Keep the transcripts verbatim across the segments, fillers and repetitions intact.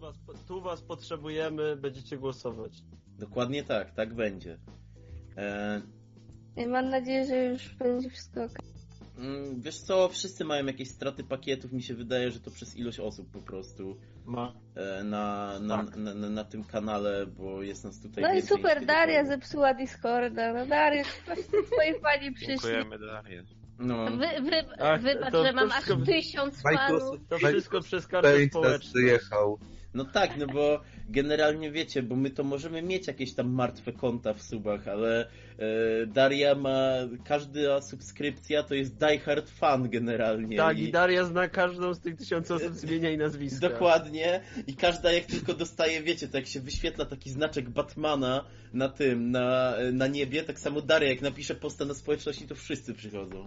was, tu was potrzebujemy, będziecie głosować. Dokładnie tak, tak będzie. E... I mam nadzieję, że już będzie wszystko ok. Wiesz co, wszyscy mają jakieś straty pakietów, mi się wydaje, że to przez ilość osób po prostu Ma. na, na, Tak. na, na, na tym kanale, bo jest nas tutaj No i więcej super, niż Daria kiedykolwiek. zepsuła Discorda. No Daria, właśnie twoi fani przyszli. Dziękujemy, Darię. No, Wy, wy, Ach, wybacz, to że mam wszystko- aż tysiąc fanów. Microsoft, To wszystko przez kartę Paint nas społeczną. przyjechał. no tak, no bo generalnie wiecie, bo my to możemy mieć jakieś tam martwe konta w subach, ale e, Daria ma, każda subskrypcja to jest diehard fan generalnie. Tak, i Daria zna każdą z tych tysięcy osób z imienia i nazwiska. Dokładnie. I każda jak tylko dostaje, wiecie, to jak się wyświetla taki znaczek Batmana na tym, na, na niebie, tak samo Daria jak napisze posta na społeczności, to wszyscy przychodzą.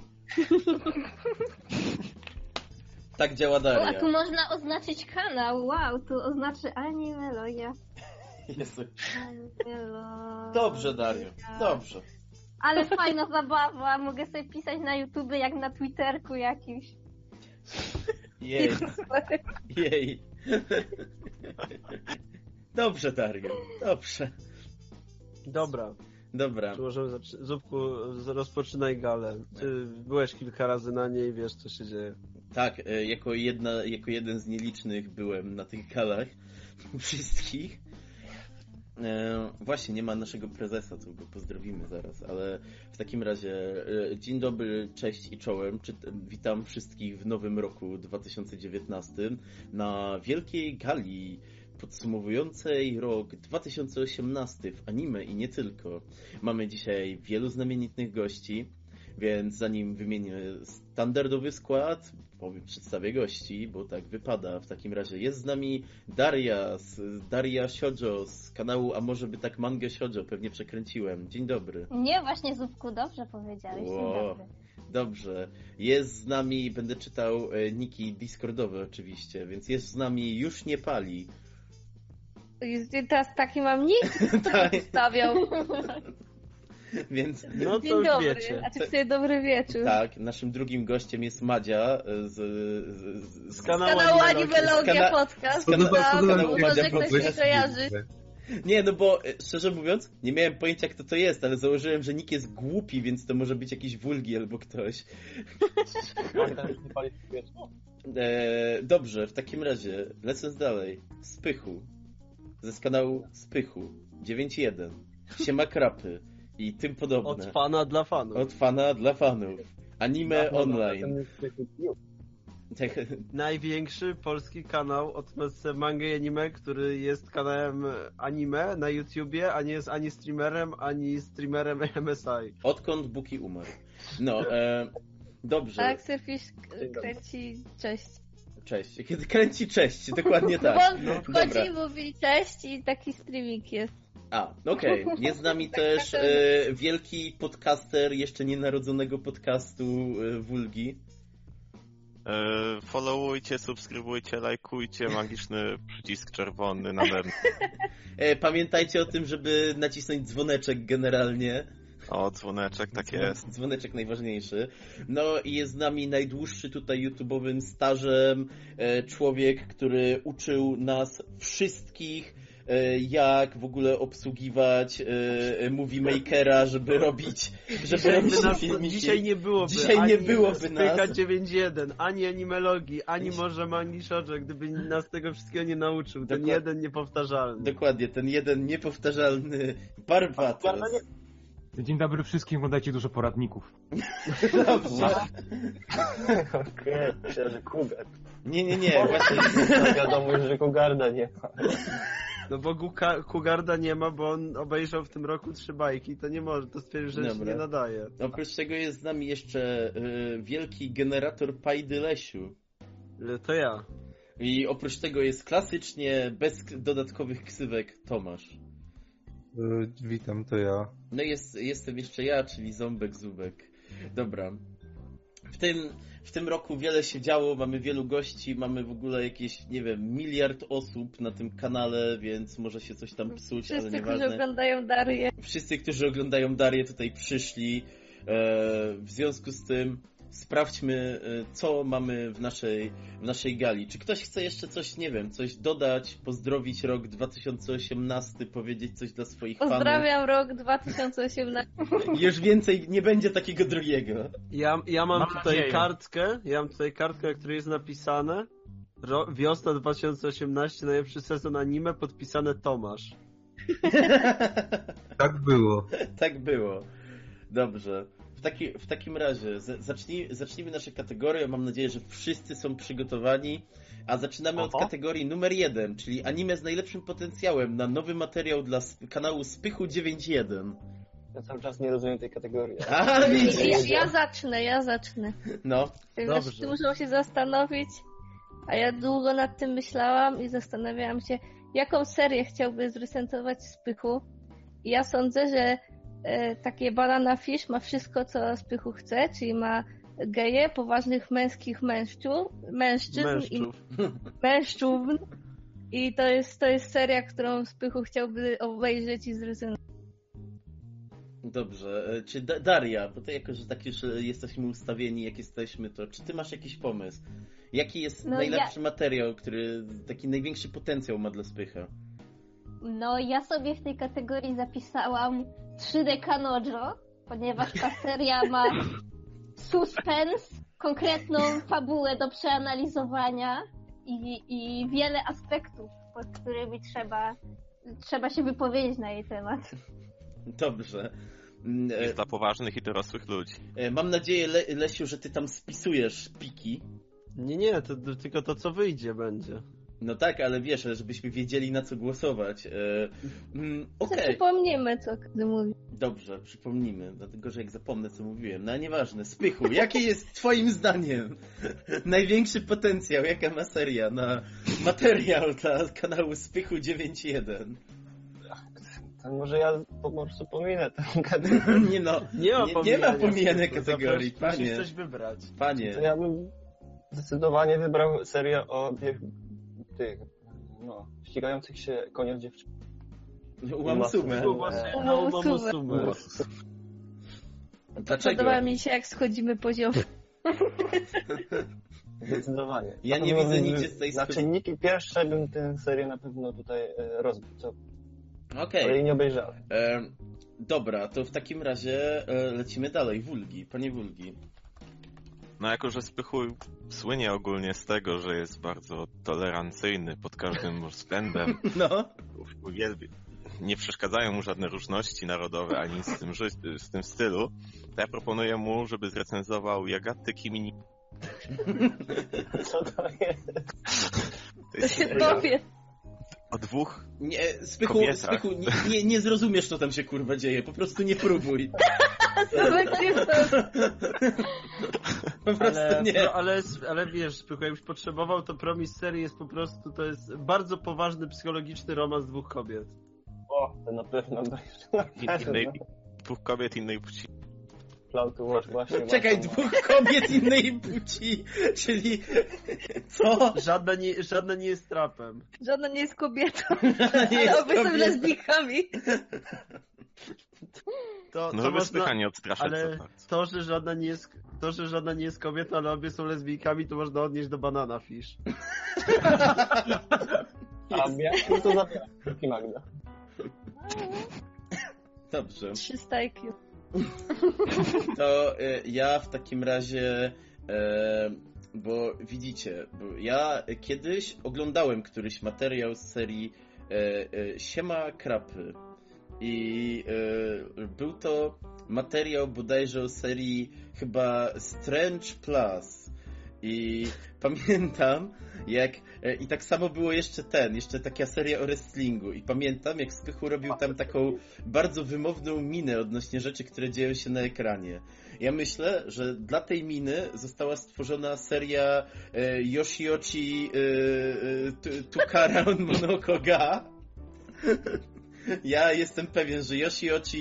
Tak działa O, a Daria. tu można oznaczyć kanał. Wow, tu oznaczy Animelogia. Jezu. Animelogia. Dobrze, Dario. Dobrze. Ale fajna zabawa. Mogę sobie pisać na YouTube jak na Twitterku jakimś. Jej. Jej. Dobrze, Dario. Dobrze. Dobra, Dobra. możemy zacząć. Zupku, z- rozpoczynaj galę. Ty byłeś kilka razy na niej, wiesz co się dzieje. Tak, e, jako, jedna, jako jeden z nielicznych byłem na tych galach. Wszystkich. E, właśnie, nie ma naszego prezesa, to go pozdrowimy zaraz, ale w takim razie e, dzień dobry, cześć i czołem. Czy, witam wszystkich w nowym roku dwa tysiące dziewiętnastym na wielkiej gali podsumowującej rok dwa tysiące osiemnasty w anime i nie tylko. Mamy dzisiaj wielu znamienitych gości, więc zanim wymienię standardowy skład, powiem, przedstawię gości, bo tak wypada. W takim razie jest z nami Daria, z Daria Shoujo z kanału A może by tak mangę Shoujo, pewnie przekręciłem. Dzień dobry. Nie, właśnie Zupku, dobrze powiedziałeś. Dzień Wow. dobry. Dobrze. Jest z nami, będę czytał e, niki Discordowe oczywiście, więc jest z nami Już nie pali. Jest- Teraz taki mam nick, Tak, stawiał. więc No to Dzień już dobry, wiecie. a ty sobie dobry wieczór. tak, naszym drugim gościem jest Madzia e, z, z, z, Z Z kanału kanału Animelogia. Animelogia Z kana- Podcast. Podoba- Tak, podoba- może Madzia ktoś Podcast. się kojarzy. Nie, no bo e, szczerze mówiąc, nie miałem pojęcia kto to jest, ale założyłem, że nick jest głupi, więc to może być jakiś wulgi albo ktoś. E, dobrze, w takim razie, lecąc dalej. Spychu. Ze z kanału Spychu. dziewięć jeden. Siema krapy. I tym podobne. Od fana dla fanów. Od fana dla fanów. Anime online. Tak, Największy polski kanał od manga i anime, który jest kanałem anime na YouTubie, a nie jest ani streamerem, ani streamerem M S I. odkąd Buki umarł. No, e, dobrze. Tak, Surfish kręci cześć. Cześć. Kiedy kręci cześć, dokładnie No tak. bo on No, wchodzi dobra. i mówi cześć i taki streaming jest. A, okej. Jest z nami też e, wielki podcaster jeszcze nienarodzonego podcastu e, Wulgi. E, followujcie, subskrybujcie, lajkujcie, magiczny przycisk czerwony nade mną. E, pamiętajcie o tym, żeby nacisnąć dzwoneczek generalnie. O, dzwoneczek, tak Dzwon- jest. Dzwoneczek najważniejszy. No i jest z nami najdłuższy tutaj YouTube'owym stażem e, człowiek, który uczył nas wszystkich e, jak w ogóle obsługiwać e, Movie Makera, żeby robić żeby Dzisiaj, robić by nas, filmiki. dzisiaj nie byłoby Dzisiaj ani nie byłoby nas. Spycha dziewięć jeden, ani animologii, ani może mangi shoujo, gdyby nas tego wszystkiego nie nauczył. Ten Dokład- jeden niepowtarzalny. Dokładnie, ten jeden niepowtarzalny Barbatos. Dzień dobry wszystkim, oglądajcie dużo poradników. Dobrze. Okej, myślę, że Kugar. Nie, nie, nie, właśnie. Wiadomo już, że Kugarda nie ma. No bo Guka, Kugarda nie ma, bo on obejrzał w tym roku trzy bajki, to nie może, to stwierdził, że się Dobra. nie nadaje. Oprócz tego jest z nami jeszcze y, wielki generator Pajdy Lesiu. To ja. I oprócz tego jest klasycznie, bez k- dodatkowych ksywek, Tomasz. Y, Witam, to ja. No i jest, jestem jeszcze ja, czyli Ząbek Zubek. Dobra. W tym, w tym roku wiele się działo, mamy wielu gości, mamy w ogóle jakieś, nie wiem, miliard osób na tym kanale, więc może się coś tam psuć, ale Wszyscy, którzy nieważne. oglądają Darię. Wszyscy, którzy oglądają Darię, tutaj przyszli. E, w związku z tym sprawdźmy, co mamy w naszej, w naszej gali. Czy ktoś chce jeszcze coś, nie wiem, coś dodać, pozdrowić rok dwa tysiące osiemnasty, powiedzieć coś dla swoich fanów? Pozdrawiam rok dwa tysiące osiemnasty. Już więcej nie będzie takiego drugiego. Ja, ja mam, Mam tutaj nadzieję. kartkę, ja mam tutaj kartkę, na której jest napisane ro, wiosna dwa tysiące osiemnaście, najlepszy sezon anime, podpisane Tomasz. Tak było. Tak było. Dobrze. W, taki, w takim razie z, zacznij, zacznijmy nasze kategorie. Mam nadzieję, że wszyscy są przygotowani. A zaczynamy Oho. od kategorii numer jeden, czyli anime z najlepszym potencjałem na nowy materiał dla sp- kanału Spychu dziewięć jeden. Ja cały czas nie rozumiem tej kategorii. A, Ja, widzisz? ja zacznę, ja zacznę. No, Ponieważ Dobrze. ty muszą się zastanowić, a ja długo nad tym myślałam i zastanawiałam się, jaką serię chciałby zrecenzować Spychu. I ja sądzę, że e, takie Banana Fish ma wszystko, co Spychu chce, czyli ma geje, poważnych męskich mężczyzn, mężczyzn i Mężczów. mężczyzn. I to jest, to jest seria, którą Spychu chciałby obejrzeć i zrecenzować. dobrze. E, Czy Da- Daria, bo to jako, że tak już e, jesteśmy ustawieni, jak jesteśmy, to czy ty masz jakiś pomysł? Jaki jest No najlepszy materiał, który taki największy potencjał ma dla Spycha? No, ja sobie w tej kategorii zapisałam trzy D Kanojo, ponieważ ta seria ma suspens, konkretną fabułę do przeanalizowania i, i wiele aspektów, pod którymi trzeba, trzeba się wypowiedzieć na jej temat. Dobrze. Mm, e, Jest dla poważnych i dorosłych ludzi. e, Mam nadzieję, Le- Lesiu, że ty tam spisujesz piki. Nie, nie, to, to tylko to, co wyjdzie będzie. No tak, ale wiesz, ale żebyśmy wiedzieli, na co głosować. E, mm, Okej, Przypomnimy, co każdy mówi. dobrze, przypomnimy, dlatego, że jak zapomnę, co mówiłem. No a nieważne, Spychu, jaki jest twoim zdaniem największy potencjał, jaka ma seria na materiał dla kanału Spychu dziewięć jeden? To może ja po prostu pominę tę kategorię. Nie no, Nie ma nie, nie ma pomijania pomijanej Spychu, kategorii, zapraszam, musisz panie, coś wybrać. panie. To ja bym zdecydowanie wybrał serię o tych, tych no, ścigających się koniach dziewczyn. Łam sumę. Eee, No, Umowę mam sumę. sumę. Dlaczego? Podoba mi się, jak schodzimy poziom. Zdecydowanie. Ja nie Na pewno widzę bym- nigdzie z tej Na sfery- czynniki pierwsze bym tę serię na pewno tutaj e, rozbił, co? Okej. Ale jej nie obejrzałem. E, dobra, to w takim razie e, lecimy dalej. Wulgi, panie Wulgi. No jako, że Spychu słynie ogólnie z tego, że jest bardzo tolerancyjny pod każdym względem, No. uwielbi... nie przeszkadzają mu żadne różności narodowe ani nic z tym, ży- z tym stylu, to ja proponuję mu, żeby zrecenzował Yagaty Kimi. Co to jest? To To jest się serial dowie. o dwóch Nie, Spychu, Kobietach. Spychu nie, nie, nie zrozumiesz, co tam się kurwa dzieje. Po prostu nie próbuj. Po prostu Ale, nie. no, ale, ale wiesz, Spychu, jakbyś potrzebował, to Promis serii jest po prostu, to jest bardzo poważny psychologiczny romans dwóch kobiet. O, to na pewno obejrzałem. innej, dwóch kobiet innej płci. Cloud to Watch właśnie. Czekaj, właśnie. dwóch kobiet innej płci, czyli co? Żadna nie, żadna nie jest trapem. Żadna nie jest kobietą, Nie ale jest obie są kobietą. lesbijkami. To, No to żeby można, Spycha nie odstraszać za ale bardzo. to, że żadna nie jest, to, że żadna nie jest kobieta, ale obie są lesbijkami, to można odnieść do Banana Fish. A jak to zabiera? Jaki Magda? Dobrze. trzysta I Q. To e, ja w takim razie, e, bo widzicie, bo ja kiedyś oglądałem któryś materiał z serii e, e, Siema Krapy i e, był to materiał bodajże o serii chyba Strange Plus i pamiętam jak e, i tak samo było jeszcze ten, jeszcze taka seria o wrestlingu i pamiętam jak Spychu robił tam taką bardzo wymowną minę odnośnie rzeczy, które dzieją się na ekranie. Ja myślę, że dla tej miny została stworzona seria e, Yoshiochi e, e, Tu- Tukaran Monokoga. Ja jestem pewien, że Yoshiochi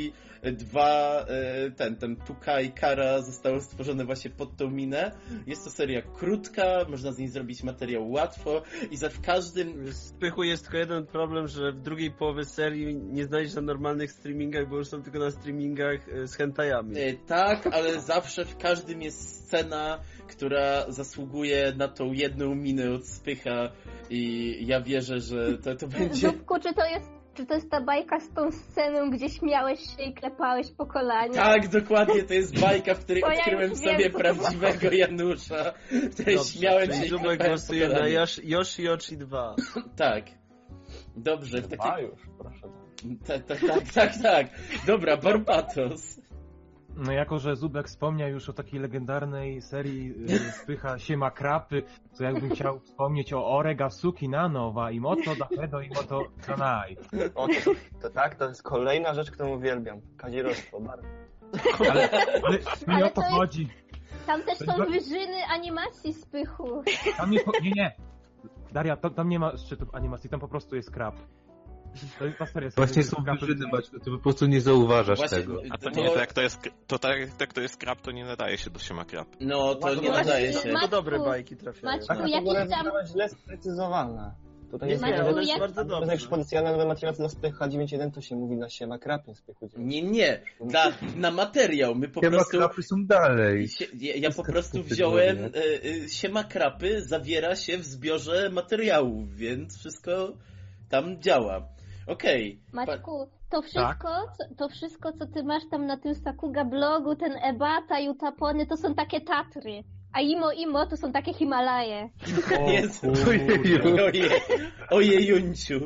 dwa, ten, ten Puka i Kara zostały stworzone właśnie pod tą minę. Jest to seria krótka, można z niej zrobić materiał łatwo i za w każdym... W Spychu jest tylko jeden problem, że w drugiej połowie serii nie znajdziesz na normalnych streamingach, bo już są tylko na streamingach z hentajami. Tak, ale zawsze w każdym jest scena, która zasługuje na tą jedną minę od Spycha i ja wierzę, że to, to będzie... Zupku, czy to jest Czy to jest ta bajka z tą sceną, gdzie śmiałeś się i klepałeś po kolanie? Tak, dokładnie, to jest bajka, w której Bo ja odkryłem już sobie wiem, co prawdziwego Janusza, w której Dobrze, śmiałem czyli się i Zubek klepałem po głosuje na kolanie. Yoshi, Yoshi Yoshi dwa. Tak. Dobrze, w Dwa takim... już, proszę. Tak, tak, tak, tak, tak. Dobra, Barbatos. No jako, że Zubek wspomniał już o takiej legendarnej serii y, Spycha Siema Krapy, to jakbym chciał wspomnieć o Orega Suki Nanowa i Moto Dahedo i Moto Kanai. O, to, to tak, to jest kolejna rzecz, którą uwielbiam. Kadzirodztwo, bardzo. Ale, ale mi Ale o to to jest- chodzi. Tam też są To- wyżyny animacji Spychu. Tam nie, nie, nie. Daria, to, tam nie ma szczytów animacji, tam po prostu jest krab. To jest ta seria. Właśnie są krapy- wyżyny, Maćku, ty po prostu nie zauważasz Właśnie, tego. A to to- nie, to jak to jest, to tak jak to jest krab, to nie nadaje się do Siema Krab. No, to Właśnie, nie nadaje się. Ma- To dobre bajki trafiają. Maćku, No. jakiś Kategoria tam... została źle sprecyzowana. Tutaj Nie, jest nie, Maćku, ale to jest jak- bardzo To jest dobrze. jak specjalny materiał dla Spycha dziewięć jeden, to się mówi na siema krapie Spychu dziewięć. Nie, nie, dla, na materiał. My po Siema prostu... krapy są dalej. Sie, ja, ja po Wszystko prostu w tej wziąłem kategorii, y, y, Siema Krapy, zawiera się w zbiorze materiałów, więc wszystko tam działa. Okej. Maćku, to wszystko, co, to wszystko, co ty masz tam na tym Sakuga blogu, ten Ebata, Jutapony, to są takie Tatry. A Imo Imo to są takie Himalaje. Pa- Jest... kurde. Ojej, ojejunciu.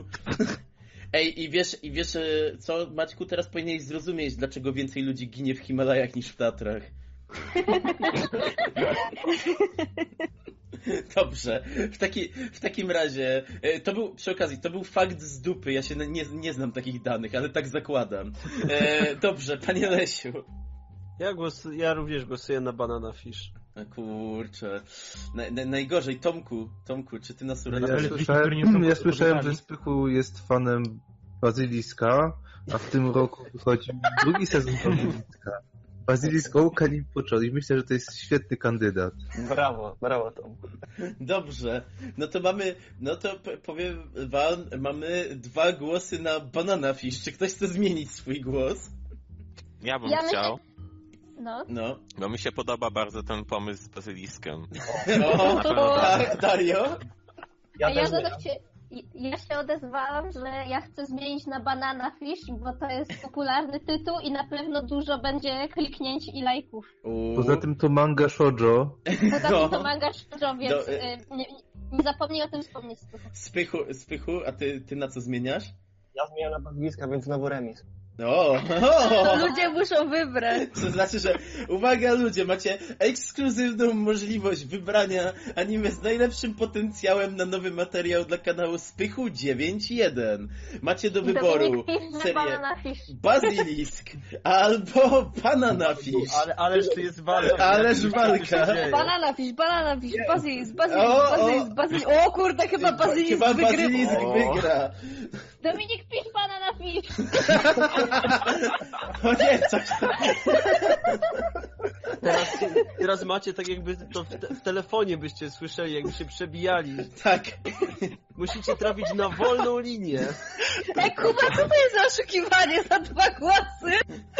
Ej, i wiesz, i wiesz e, co, Maćku, teraz powinieneś zrozumieć, dlaczego więcej ludzi ginie w Himalajach niż w Tatrach. Dobrze, w, taki, w takim razie, e, to był, przy okazji, to był fakt z dupy, ja się nie, nie znam takich danych, ale tak zakładam. E, dobrze, panie Lesiu. Ja, głos, ja również głosuję na Banana Fish. A kurczę, na, na, najgorzej, Tomku, Tomku, czy ty nas Ja, uratujesz? Ale słyszałem, które nie są ja słyszałem, że kobietami. Spychu jest fanem Bazyliska, a w tym roku wychodzi drugi sezon Bazyliska. Basilisk Ołkan i Poczol i myślę, że to jest świetny kandydat. Brawo, brawo Tomku. Dobrze, no to mamy, no to p- powiem wam, mamy dwa głosy na Banana Fish. Czy ktoś chce zmienić swój głos? Ja bym Ja myślę- chciał, No. No. bo mi się podoba bardzo ten pomysł z bazyliskiem. O, tak, Dario? Ja, ja, też za nie. to chcie... ja się odezwałam, że ja chcę zmienić na Banana Fish, bo to jest popularny tytuł i na pewno dużo będzie kliknięć i lajków. U, Poza tym to manga shoujo. Poza No. tym to manga szczerze, więc Do- y, nie, nie zapomnij o tym wspomnieć. Spychu, Spychu, a ty, ty na co zmieniasz? Ja zmieniam na Bazyliska, więc znowu remis. O, o, Ludzie muszą wybrać. to znaczy, że uwaga ludzie, macie ekskluzywną możliwość wybrania anime z najlepszym potencjałem na nowy materiał dla kanału Spychu dziewięć jeden. Macie do wyboru Dominik pisze, że serię Banana Fish. Basilisk albo Banana Fish. Ale, ależ to jest walka. Ależ Co tu walka. się dzieje? Banana fish, banana fish, bazylisk, O, bazylisk, o. bazylisk, bazylisk. O kurde, chyba bazylisk Chyba wygrywa. Basilisk O. wygra. Dominik pisz Banana Fish. O nie, coś tam. Teraz, teraz macie tak jakby to w, te, w telefonie byście słyszeli, jakby się przebijali. Tak. Musicie trafić na wolną linię. Ej, Kuba, co to jest za oszukiwanie za dwa głosy?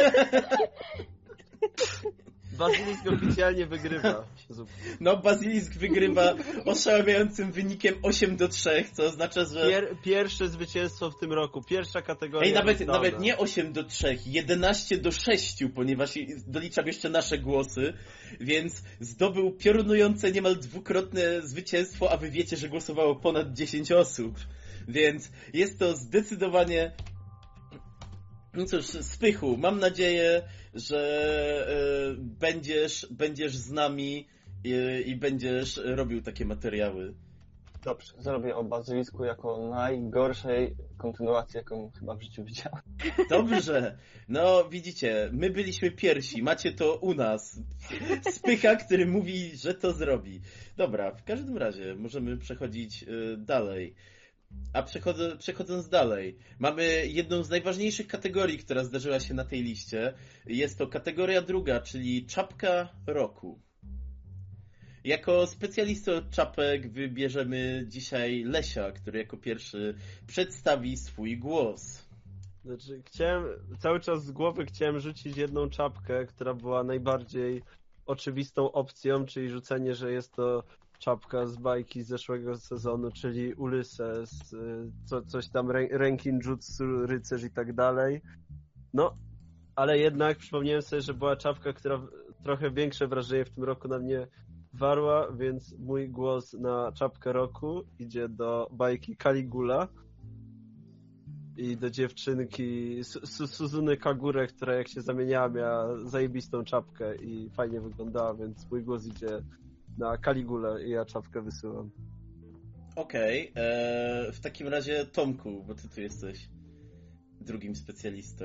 Bazylisk oficjalnie wygrywa. Zup. No, Basilisk wygrywa oszałamiającym wynikiem osiem do trzech, co oznacza, że... Pier, pierwsze zwycięstwo w tym roku. Pierwsza kategoria. Ej, nawet, rozdana. nawet nie osiem do trzech, jedenaście do sześciu, ponieważ doliczam jeszcze nasze głosy, więc zdobył piorunujące niemal dwukrotne zwycięstwo, a wy wiecie, że głosowało ponad dziesięć osób. Więc jest to zdecydowanie... No cóż, Spychu, mam nadzieję, że e, będziesz, będziesz z nami i, i będziesz robił takie materiały. Dobrze, zrobię o Bazylisku jako najgorszej kontynuacji, jaką chyba w życiu widziałem. Dobrze, no widzicie, my byliśmy pierwsi, macie to u nas. Spycha, który mówi, że to zrobi. Dobra, w każdym razie możemy przechodzić y, dalej. A przechodzę, przechodząc dalej, mamy jedną z najważniejszych kategorii, która zdarzyła się na tej liście. Jest to kategoria druga, czyli czapka roku. Jako specjalistę od czapek wybierzemy dzisiaj Lesia, który jako pierwszy przedstawi swój głos. Znaczy, chciałem, cały czas z głowy chciałem rzucić jedną czapkę, która była najbardziej oczywistą opcją, czyli rzucenie, że jest to czapka z bajki z zeszłego sezonu, czyli Ulysses, co, coś tam, Renkinjutsu, rycerz i tak dalej. No, ale jednak przypomniałem sobie, że była czapka, która trochę większe wrażenie w tym roku na mnie warła, więc mój głos na czapkę roku idzie do bajki Caligula i do dziewczynki Su- Suzuny Kagure, która jak się zamieniała, miała zajebistą czapkę i fajnie wyglądała, więc mój głos idzie na Caligulę i ja czapkę wysyłam. Okej, okay, w takim razie Tomku, bo ty tu jesteś drugim specjalistą.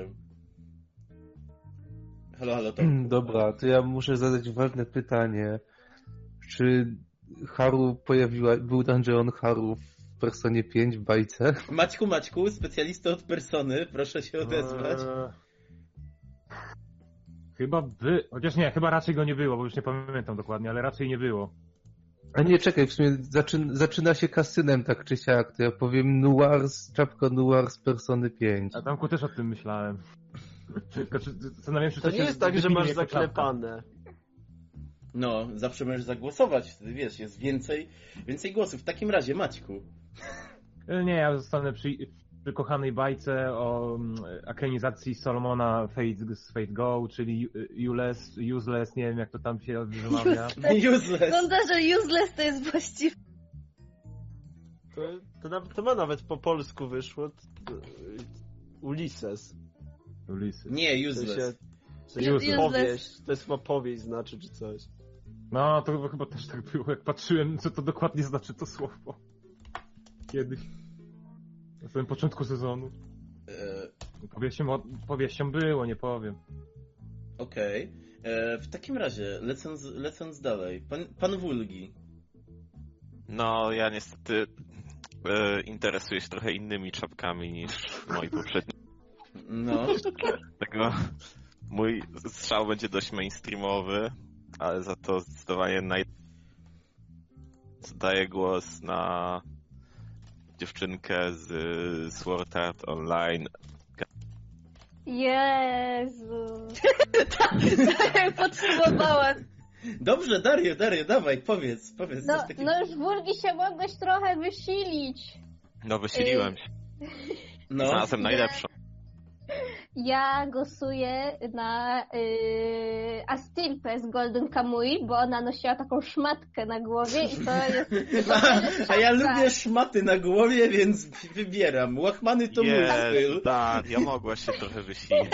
Halo, halo Tomku. Dobra, to ja muszę zadać ważne pytanie. Czy Haru pojawiła, był Dungeon Haru w Personie pięć w bajce? Maćku, Maćku, specjalista od Persony, proszę się odezwać. Eee... Chyba by... Chociaż nie, chyba raczej go nie było, bo już nie pamiętam dokładnie, ale raczej nie było. A nie, czekaj, w sumie zaczyna, zaczyna się kasynem tak czy siak, to ja powiem Noir z czapką Noir z Persony pięć. A tamku też o tym myślałem. To nie jest tak, że masz zaklepane. No, zawsze możesz zagłosować, wtedy wiesz, jest więcej, więcej głosów. W takim razie, Maćku. Nie, ja zostanę przy, przy kochanej bajce o ekranizacji Solomona Fate, z Fate Go, czyli useless, useless, nie wiem jak to tam się wymawia. Useless. Wygląda, że useless to jest właściwe. To, to, na, to ma nawet po polsku wyszło. Ulysses. Ulysses. Nie, useless. W sensie, w sensie Useless. powieść, to jest chyba powieść znaczy, czy coś. No, to chyba też tak było, jak patrzyłem, co to dokładnie znaczy to słowo. Kiedyś. Na samym początku sezonu. E... Powieścią, powieścią było, nie powiem. Okej. Okay. W takim razie, lecąc, lecąc dalej, pan, pan Wulgi. No, ja niestety e, interesuję się trochę innymi czapkami niż moi poprzedni. No. Dlatego mój strzał będzie dość mainstreamowy, ale za to zdecydowanie naj... daję głos na dziewczynkę z Sword Art Online. Jezu. Tak, potrzebowałam. Dobrze, Dario, Dario, dawaj, powiedz, powiedz. No, coś takiego. no już Wulgi się mogłeś trochę wysilić. No, wysiliłem się. No. Znalazłem najlepszą. Ja głosuję na yy, Astirpę z Golden Kamuy, bo ona nosiła taką szmatkę na głowie i to jest... A, a ja lubię szmaty na głowie, więc wybieram. Łachmany to mój styl. Tak, ja mogła się trochę wysilić.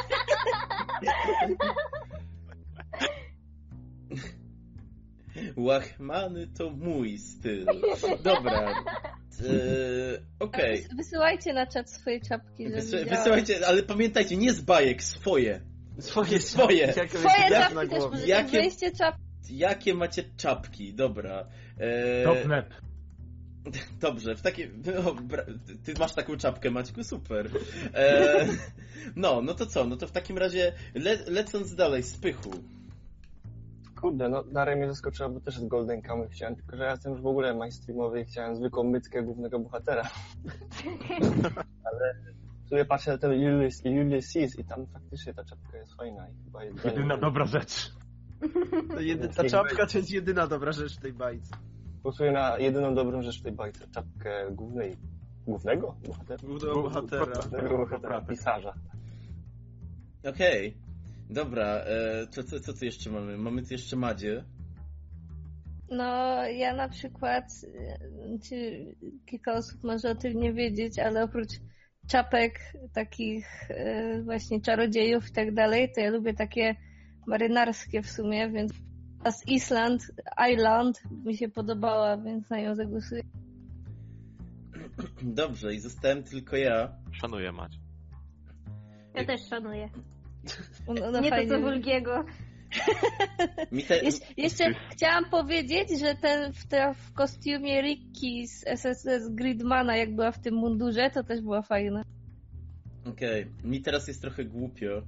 Łachmany to mój styl. Dobra. Eee, Okej. Okay. Wysyłajcie na czat swoje czapki. Wysy- wysyłajcie, ale pamiętajcie, nie z bajek, swoje. Swoje, swoje. Swoje czapki też możecie. Jakie, Weźcie czapki. jakie macie czapki? Dobra. Eee, Topnep. Dobrze, w takim... No, ty masz taką czapkę, Maćku, super. Eee, no, no to co? No to w takim razie le- lecąc dalej, Spychu. Kurde, no Daria mnie zaskoczyła, bo też z Golden Kamuy chciałem, tylko że ja jestem już w ogóle mainstreamowy i chciałem zwykłą myckę głównego bohatera. Ale w sumie patrzę na ten Ulysses i tam faktycznie ta czapka jest fajna i chyba jest... Jedyna dobra rzecz. To jedy, ta czapka to jest jedyna dobra rzecz w tej bajce. Głosuję na jedyną dobrą rzecz w tej bajce, czapkę głównej... Głównego bohatera? Głównego bohatera. Głównego bohatera, pisarza. Okej. Okay. Dobra, e, co, co, co tu jeszcze mamy? Mamy tu jeszcze Madzie. No, ja na przykład, czy kilka osób może o tym nie wiedzieć, ale oprócz czapek takich e, właśnie czarodziejów i tak dalej, to ja lubię takie marynarskie w sumie, więc a z Island, Island mi się podobała, więc na nią zagłosuję. Dobrze, i zostałem tylko ja. Szanuję Macie. Ja też szanuję. No, no nie fajnie. to co Wulgiego. Mi te... Jesz jeszcze chciałam powiedzieć, że ten w, te, w kostiumie Ricky z S S S Gridmana, jak była w tym mundurze, to też była fajna. Okej, okay. Mi teraz jest trochę głupio.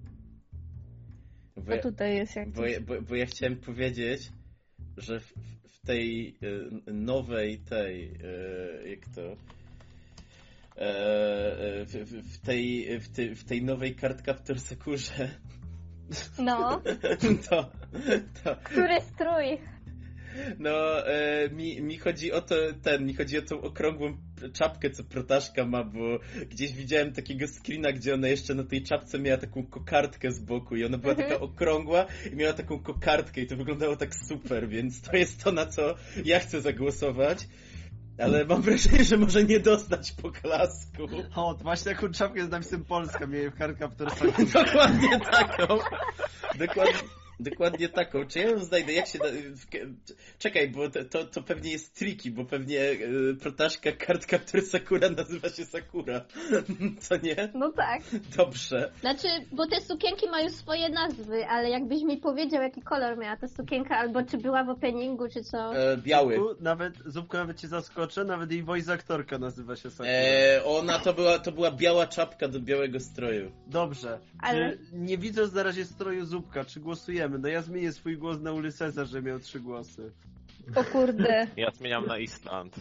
Bo A ja, tutaj jest jak bo, ja, bo, bo ja chciałem powiedzieć, że w, w tej y, nowej tej, y, jak to... E, w, w, tej, w, tej, w tej nowej Cardcaptor Sakurze. No. To, to, Który strój? no, e, mi, mi chodzi o to, ten, mi chodzi o tą okrągłą czapkę, co protaszka ma, bo gdzieś widziałem takiego screena, gdzie ona jeszcze na tej czapce miała taką kokardkę z boku i ona była Mhm. taka okrągła i miała taką kokardkę i to wyglądało tak super, więc to jest to, na co ja chcę zagłosować. Ale mam wrażenie, że może nie dostać poklasku. O, to właśnie taką czapkę z napisem Polska mieli w Cardcaptor. Dokładnie taką. Dokładnie, dokładnie taką. Czy ja ją znajdę? Jak się... Da... Czekaj, bo to, to, to pewnie jest tricky, bo pewnie yy, protaszka Cardcaptor Sakura nazywa się Sakura. Co nie? No tak. Dobrze. Znaczy, bo te sukienki mają swoje nazwy, ale jakbyś mi powiedział, jaki kolor miała ta sukienka, albo czy była w openingu, czy co. E, biały. Zupku, nawet, Zupko, nawet cię zaskoczę, nawet jej voice aktorka nazywa się Sakura. E, ona to była, to była biała czapka do białego stroju. Dobrze. Ale- Czy nie widząc na razie stroju Zupka, czy głosujemy? No ja zmienię swój głos na Ulyssesa, że miał trzy głosy. O kurde. Ja zmieniam na Island.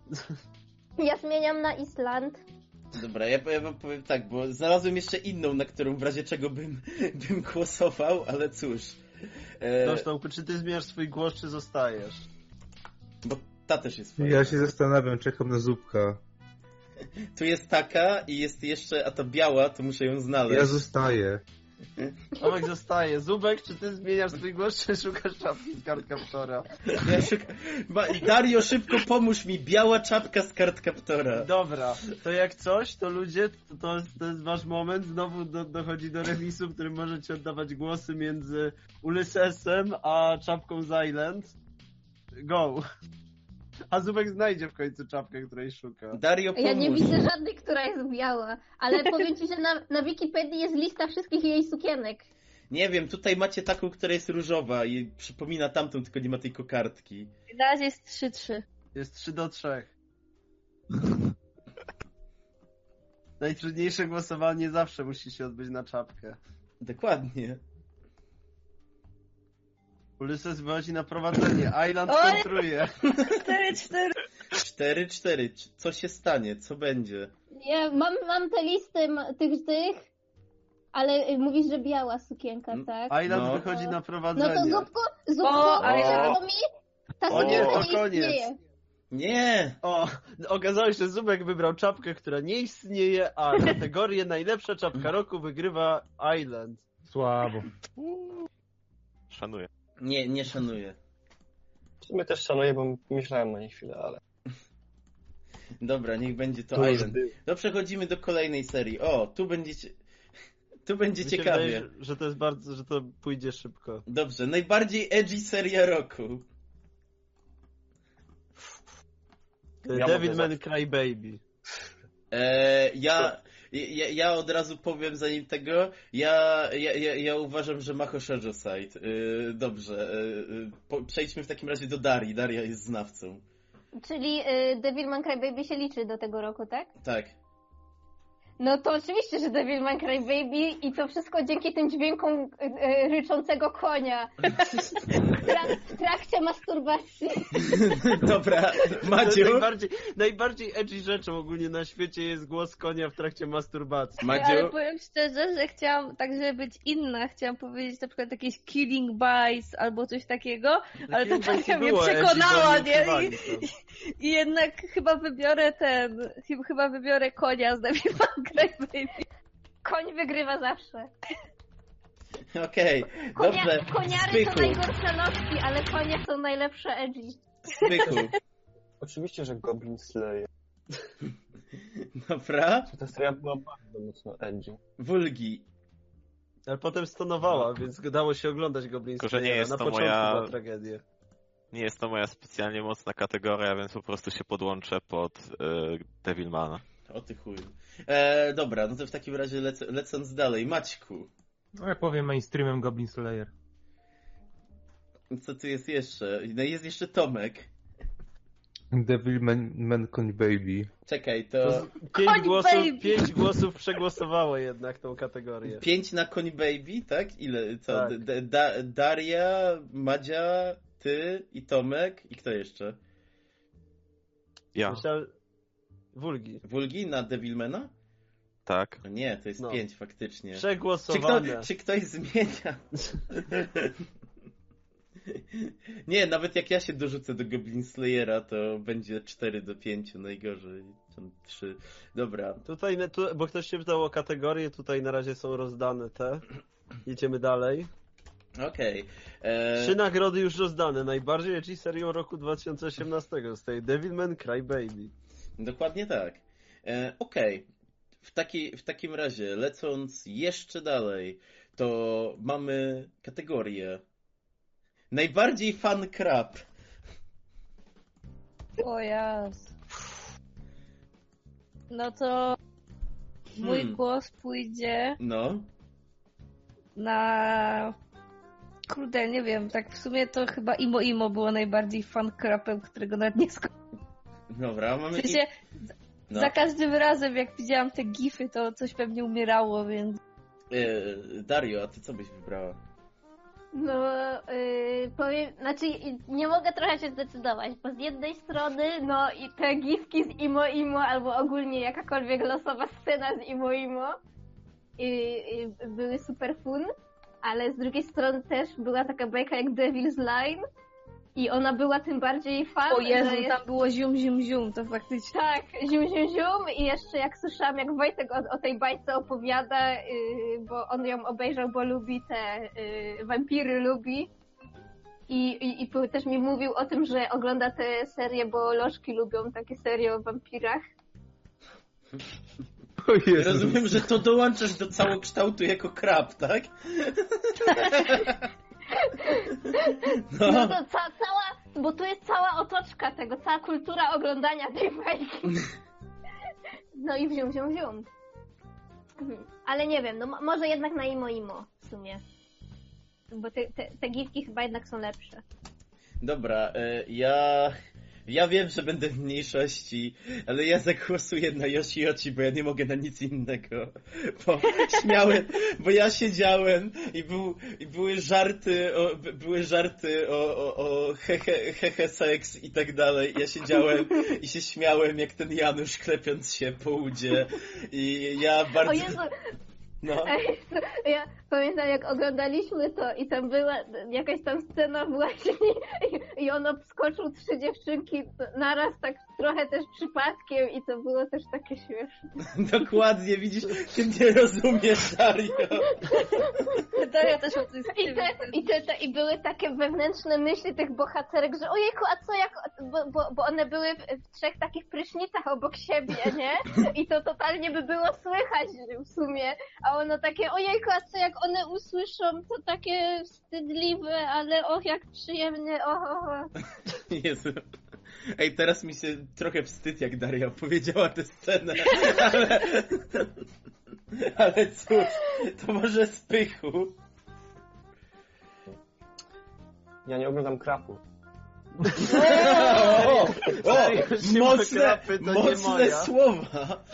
Ja zmieniam na Island. Dobra, ja, ja wam powiem tak, bo znalazłem jeszcze inną, na którą w razie czego bym, bym głosował, ale cóż. E, Dobrze, Tomku, czy ty zmieniasz swój głos, czy zostajesz? bo ta też jest fajna. Ja się zastanawiam, czekam na Zupka. Tu jest taka i jest jeszcze, a ta biała, to muszę ją znaleźć. Ja zostaję. Tomek zostaje. Zubek, czy ty zmieniasz swój głos, czy szukasz czapki z Cardcaptora? Ja szuka... Ma... Dario, szybko pomóż mi, biała czapka z Cardcaptora. Dobra, to jak coś, to ludzie, to, to, jest, to jest wasz moment, znowu do, dochodzi do remisu, w którym możecie oddawać głosy między Ulyssesem a czapką z Island. Go! A Zubek znajdzie w końcu czapkę, której szuka. Dario, pomóż. Ja nie widzę żadnej, która jest biała, ale powiem ci, że na, na Wikipedii jest lista wszystkich jej sukienek. Nie wiem, tutaj macie taką, która jest różowa i przypomina tamtą, tylko nie ma tej kokardki. Na razie jest trzy trzy. Jest trzy do trzech. Najtrudniejsze głosowanie zawsze musi się odbyć na czapkę. Dokładnie. Ulysses wychodzi na prowadzenie, Island Oj! kontruje. cztery cztery. cztery cztery. Co się stanie? Co będzie? Ja mam, mam tę listę ma- tych, tych, ale y, mówisz, że biała sukienka, Mm. tak? Island No. wychodzi na No prowadzenie. to Zupku, Zupku, O, ale o. to mi ta O nie, sukienka to nie koniec. istnieje. Nie! O, okazało się, że Zubek wybrał czapkę, która nie istnieje, a kategorię najlepsza czapka roku wygrywa Island. Słabo. Szanuję. Nie, nie szanuję. W sumie też szanuję, bo myślałem o niej chwilę, ale... Dobra, niech będzie to, To już Island. był. No przechodzimy do kolejnej serii. O, tu będziecie... Tu będzie Mi się ciekawie. wydaje, że, że to jest bardzo, że to pójdzie szybko. Dobrze, najbardziej edgy seria roku. Ja Devil mogę Man zacząć. Cry Baby. Eee, ja, ja, ja od razu powiem zanim tego, ja, ja, ja, ja uważam, że Maho Shoujo Side. Yy, dobrze, yy, po, przejdźmy w takim razie do Darii. Daria jest znawcą. Czyli y, Devilman Crybaby się liczy do tego roku, tak? Tak. No to oczywiście, że Devilman Crybaby i to wszystko dzięki tym dźwiękom y, y, ryczącego konia w, tra- w trakcie masturbacji. Dobra, To jest Madziu. najbardziej, najbardziej edgy rzeczą ogólnie na świecie jest głos konia w trakcie masturbacji. Ale Madziu. powiem szczerze, że chciałam, tak żeby być inna, chciałam powiedzieć na przykład jakieś Killing Bites albo coś takiego, ale to Killing trochę Bites mnie było edgy, przekonała, bo nie nie? ukrywali I, to. I jednak chyba wybiorę ten, chy- chyba wybiorę konia z Devilman Crybaby. Koń wygrywa zawsze. Okej, Konia, dobrze. koniary to Spychu, najgorsze lożki, ale konie są najlepsze edgy. spychu. Oczywiście, że Goblin Slayer. Dobra. Ta seria była bardzo mocno edgy. Wulgi. Ale potem stonowała, więc dało się oglądać Goblin Tylko, że nie Slayera. jest Na to początku moja- była tragedia. Nie jest to moja specjalnie mocna kategoria, więc po prostu się podłączę pod y, Devilmana. O ty chuj. E, dobra, no to w takim razie lec lecąc dalej. Maćku. No ja powiem mainstreamem Goblin Slayer. Co tu jest jeszcze? No jest jeszcze Tomek. Devilman Con Baby. Czekaj, To to z- pięć, Koń głosów, baby. pięć głosów przegłosowało jednak tą kategorię. pięć na Koń Baby, tak? Ile? Co? Tak. D- da, Daria, Madzia, ty i Tomek i kto jeszcze? Ja, Myślałem... Wulgi. Wulgi na Devilmana? tak. No nie, to jest No. pięć faktycznie. Czy, kto, Przegłosowane. czy ktoś zmienia? Nie, nawet jak ja się dorzucę do Goblin Slayera, to będzie cztery do pięciu najgorzej. Tam trzy. Dobra. Tutaj, tu, bo ktoś się pytał o kategorie, tutaj na razie są rozdane te. Jedziemy dalej. Okej. E, Trzy nagrody już rozdane. Najbardziej edgy serią roku dwa tysiące osiemnastego zostaje Devilman Crybaby. Dokładnie tak. E, Okej. W, taki, w takim razie, lecąc jeszcze dalej, to mamy kategorię najbardziej fan crap. O jas. No to mój Hmm. głos pójdzie No. na... Kurde, nie wiem, tak w sumie to chyba Imo Imo było najbardziej fan crapem, którego nawet nie skończyłam. Dobra, mamy... W sensie, no. za każdym razem jak widziałam te gify, to coś pewnie umierało, więc... E, Dario, a ty co byś wybrała? No, yy, powiem, znaczy nie mogę trochę się zdecydować, bo z jednej strony, no i te gifki z Imo Imo, albo ogólnie jakakolwiek losowa scena z Imo Imo yy, yy, były super fun, ale z drugiej strony też była taka bajka jak Devil's Line i ona była tym bardziej fan. O Jezu, że jest- tam było zium, zium, zium, to faktycznie... Tak, zium, zium, zium i jeszcze jak słyszałam, jak Wojtek o, o tej bajce opowiada, yy, bo on ją obejrzał, bo lubi te yy, wampiry, lubi. I, i, I p- też mi mówił o tym, że ogląda te serie, bo lożki lubią takie serie o wampirach. O Jezu. Rozumiem, że to dołączasz do całokształtu jako krab, tak? No No. to ca, cała, bo tu jest cała otoczka tego, cała kultura oglądania tej bajki. No i wziął, wziął, wziął. Mhm. Ale nie wiem, no mo- może jednak na Imo Imo w sumie. Bo te, te, te gifki chyba jednak są lepsze. Dobra, e, ja... Ja wiem, że będę w mniejszości, ale ja zagłosuję na Yoshi Ochi, bo ja nie mogę na nic innego. Bo śmiałem, bo ja siedziałem i, był, i były żarty, o, by- były żarty o, o, o hehe, hehe seks i tak dalej. Ja siedziałem i się śmiałem jak ten Janusz klepiąc się po udzie i ja bardzo... O Jezu, No. ej, to ja pamiętam jak oglądaliśmy to i tam była jakaś tam scena właśnie i, i on obskoczył trzy dziewczynki naraz tak trochę też przypadkiem i to było też takie śmieszne. Dokładnie, widzisz, ty nie rozumiesz, Dario. Daria też o tym I, te, i, te, te, I były takie wewnętrzne myśli tych bohaterek, że ojejku, a co jak, bo, bo, bo one były w, w trzech takich prysznicach obok siebie, nie? I to totalnie by było słychać w sumie, a ono takie, ojejku, a co jak one usłyszą, to takie wstydliwe, ale och, jak przyjemnie, och, och, och. Jezu. Ej, teraz mi się trochę wstyd, jak Daria powiedziała tę scenę, ale... Ale cóż, to może z pychu. Ja nie oglądam krapu. O, o, Jeśli mocne, krapy, to nie mocne moja. słowa.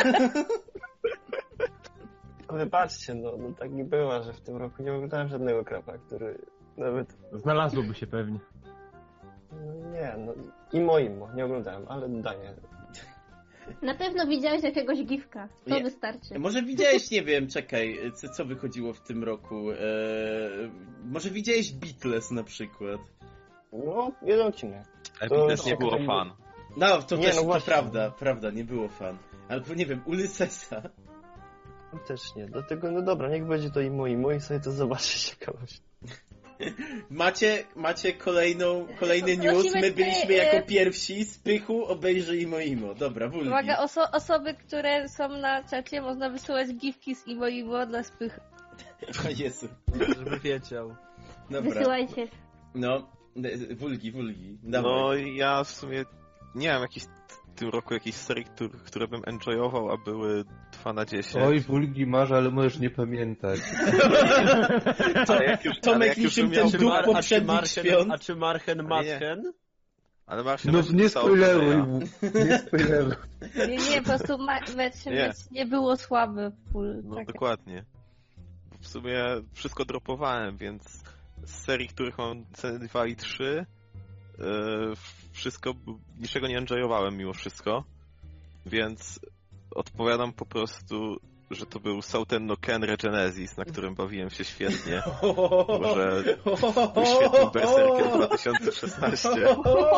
Wybaczcie, no, no tak mi była, że w tym roku nie oglądałem żadnego krapa, który nawet... Znalazłoby się pewnie. No nie, no imo imo, nie oglądałem, ale daję. Na pewno widziałeś jakiegoś gifka, to Nie. wystarczy. Może widziałeś, nie wiem, czekaj, co, co wychodziło w tym roku? Eee, może widziałeś Beatles na przykład? No, jeden odcinek. Ale To- też nie było to- fan. No, to Nie, też no to właśnie. prawda, prawda, nie było fan. Albo nie wiem, Ulyssesa. No też nie, dlatego no dobra, niech będzie to imo imo i sobie to zobaczę ciekawość. Macie, macie kolejną, kolejny Prosimy news, my tutaj, byliśmy e, jako pierwsi, z pychu obejrzyj Imo Imo. Dobra, Wulgi. Uwaga, oso- osoby, które są na czacie, można wysyłać gifki z Imo Imo dla spych. O Jezu. Żeby wiedział. Dobra, Wysyłajcie. no, Wulgi, Wulgi, dawaj. No ja w sumie nie wiem, jakiś tym roku jakieś serii, które, które bym enjoyował, a były dwa na dziesięć. Oj, Wulgi masz, ale możesz nie pamiętać. To, jak już- ale Tomek jak już niczym umiał- ten Czy duch Mar- a, czy poprzednich Marchen, świąt. a czy Marchen Ale nie. Matchen? Ale Marcin No właśnie nie dostał spoileruj, Odeja. mu, nie spoileruj. Nie, nie, po prostu ma- mecz, Nie. mecz nie było słaby. Full, No tak. dokładnie. W sumie wszystko dropowałem, więc z serii, których mam ceny dwa i trzy, yy, wszystko, niczego nie enjoyowałem mimo wszystko, więc odpowiadam po prostu, że to był Souten no Ken Regenesis, na którym bawiłem się świetnie. Może był świetnym berserkiem dwa tysiące szesnaście.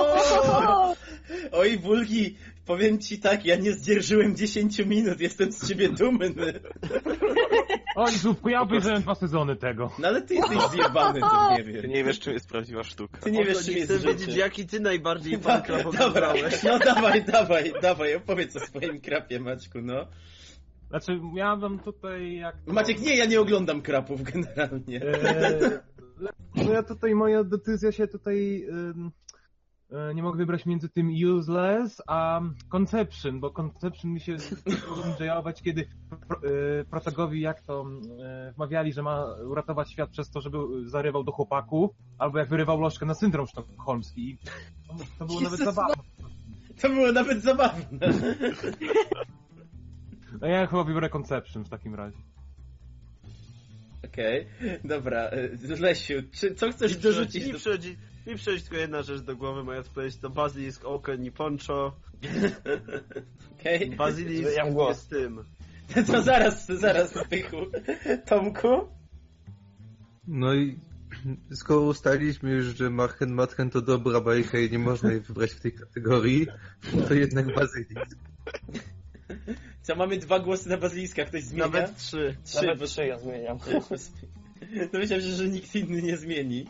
Oj, Wulgi, powiem ci tak, ja nie zdzierżyłem dziesięć minut, jestem z ciebie dumny. Oj, Zupku, ja obejrzałem dwa sezony tego. No ale ty jesteś zjebany, to nie Ty wiem. nie wiesz, czym jest prawdziwa sztuka. Ty nie wiesz, Oto czym nie jest chcę życie. wiedzieć, jaki ty najbardziej Da, pan dobra, oglądałeś. no dawaj, dawaj, dawaj, opowiedz o swoim krapie, Maćku, no. Znaczy, ja bym tutaj jak... to- Maciek, nie, ja nie oglądam krapów generalnie. Eee, no ja tutaj, moja decyzja się tutaj... ym, e, nie mogę wybrać między tym Useless a Conception, bo Conception mi się enjoyować, kiedy pro, e, protagowi jak to e, wmawiali, że ma uratować świat przez to, żeby zarywał do chłopaków, albo jak wyrywał lożkę na syndrom sztokholmski. I To, to było nawet Jezus, zabawne. To było nawet zabawne. No ja chyba wybiorę Conception w takim razie. Okej, dobra, y, Lesiu, czy, co chcesz dorzucić? Mi Do... przychodzi, mi przychodzi tylko jedna rzecz do głowy, moja odpowiedź to Basilisk, Oken i Poncho. Okej, Basilisk Ja mam głos. jest tym. to zaraz, zaraz, Pychu. Tomku? No i skoro ustaliliśmy już, że Marchen Matchen to dobra bajka i nie można jej wybrać w tej kategorii, to jednak Bazylisk. Co, mamy dwa głosy na Bazyliska, ktoś zmienia? Nawet trzy. Trzy, Nawet bo... trzy ja zmieniam. To myślałem, że, że nikt inny nie zmieni.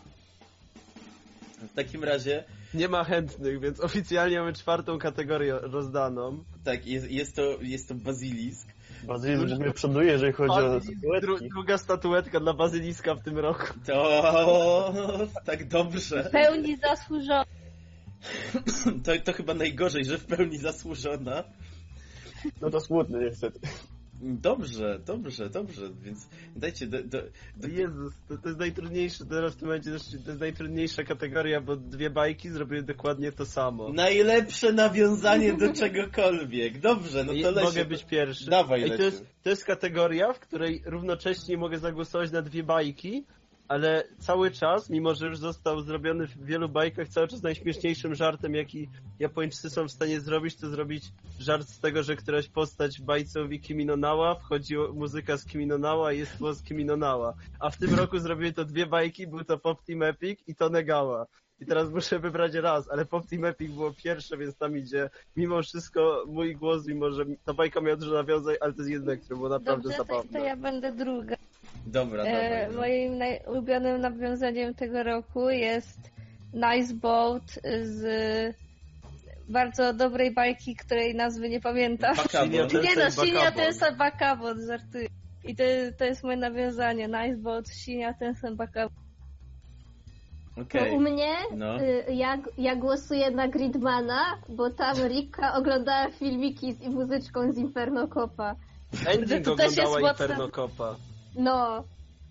W takim razie, Nie ma chętnych, więc oficjalnie mamy czwartą kategorię rozdaną. tak, jest, jest, to, jest to Bazylisk. Bazylisk w ogóle przoduje, jeżeli chodzi o Basilisk, dru, statuetki. druga statuetka dla Bazyliska w tym roku. To tak dobrze. W pełni zasłużony. To, to chyba najgorzej, że w pełni zasłużona. No to smutne niestety. Dobrze, dobrze, dobrze, więc dajcie do, do, do... Jezus, to, to jest najtrudniejsze, teraz w tym momencie też, to jest najtrudniejsza kategoria, bo dwie bajki zrobiły dokładnie to samo. Najlepsze nawiązanie do czegokolwiek. Dobrze, no I to Lesiu, mogę być pierwszy. Dawaj, Ej, to, Lesiu. jest, to jest kategoria, w której równocześnie mogę zagłosować na dwie bajki, ale cały czas, mimo że już został zrobiony w wielu bajkach, cały czas najśmieszniejszym żartem, jaki Japończycy są w stanie zrobić, to zrobić żart z tego, że któraś postać w bajce mówi Kimi no Nawa, wchodzi muzyka z Kimi no Nawa i jest głos Kimi no Nawa. A w tym roku zrobili to dwie bajki, był to Pop Team Epic i to Negawa. I teraz muszę wybrać raz, ale Pop Team Epic było pierwsze, więc tam idzie mimo wszystko mój głos, mimo że ta bajka miała dużo nawiązań, ale to jest jednak, które było naprawdę Dobrze, to, zabawne. to ja będę druga. Dobra, E, dawaj. no. moim naj- ulubionym nawiązaniem tego roku jest Nice Boat z bardzo dobrej bajki, której nazwy nie pamiętam. Bakabo. Shinya Nie no, Tensei Shinya Bakabon. Tensei Bakabon, żartuję. I to, to jest moje nawiązanie. Nice Boat, Shinya Tensei Bakabon. To Okej. u mnie No. y, ja, ja głosuję na Gridmana, bo tam Rika oglądała filmiki z i muzyczką z Inferno Copa. Ending To też jest oglądała mocne. Inferno Copa. No.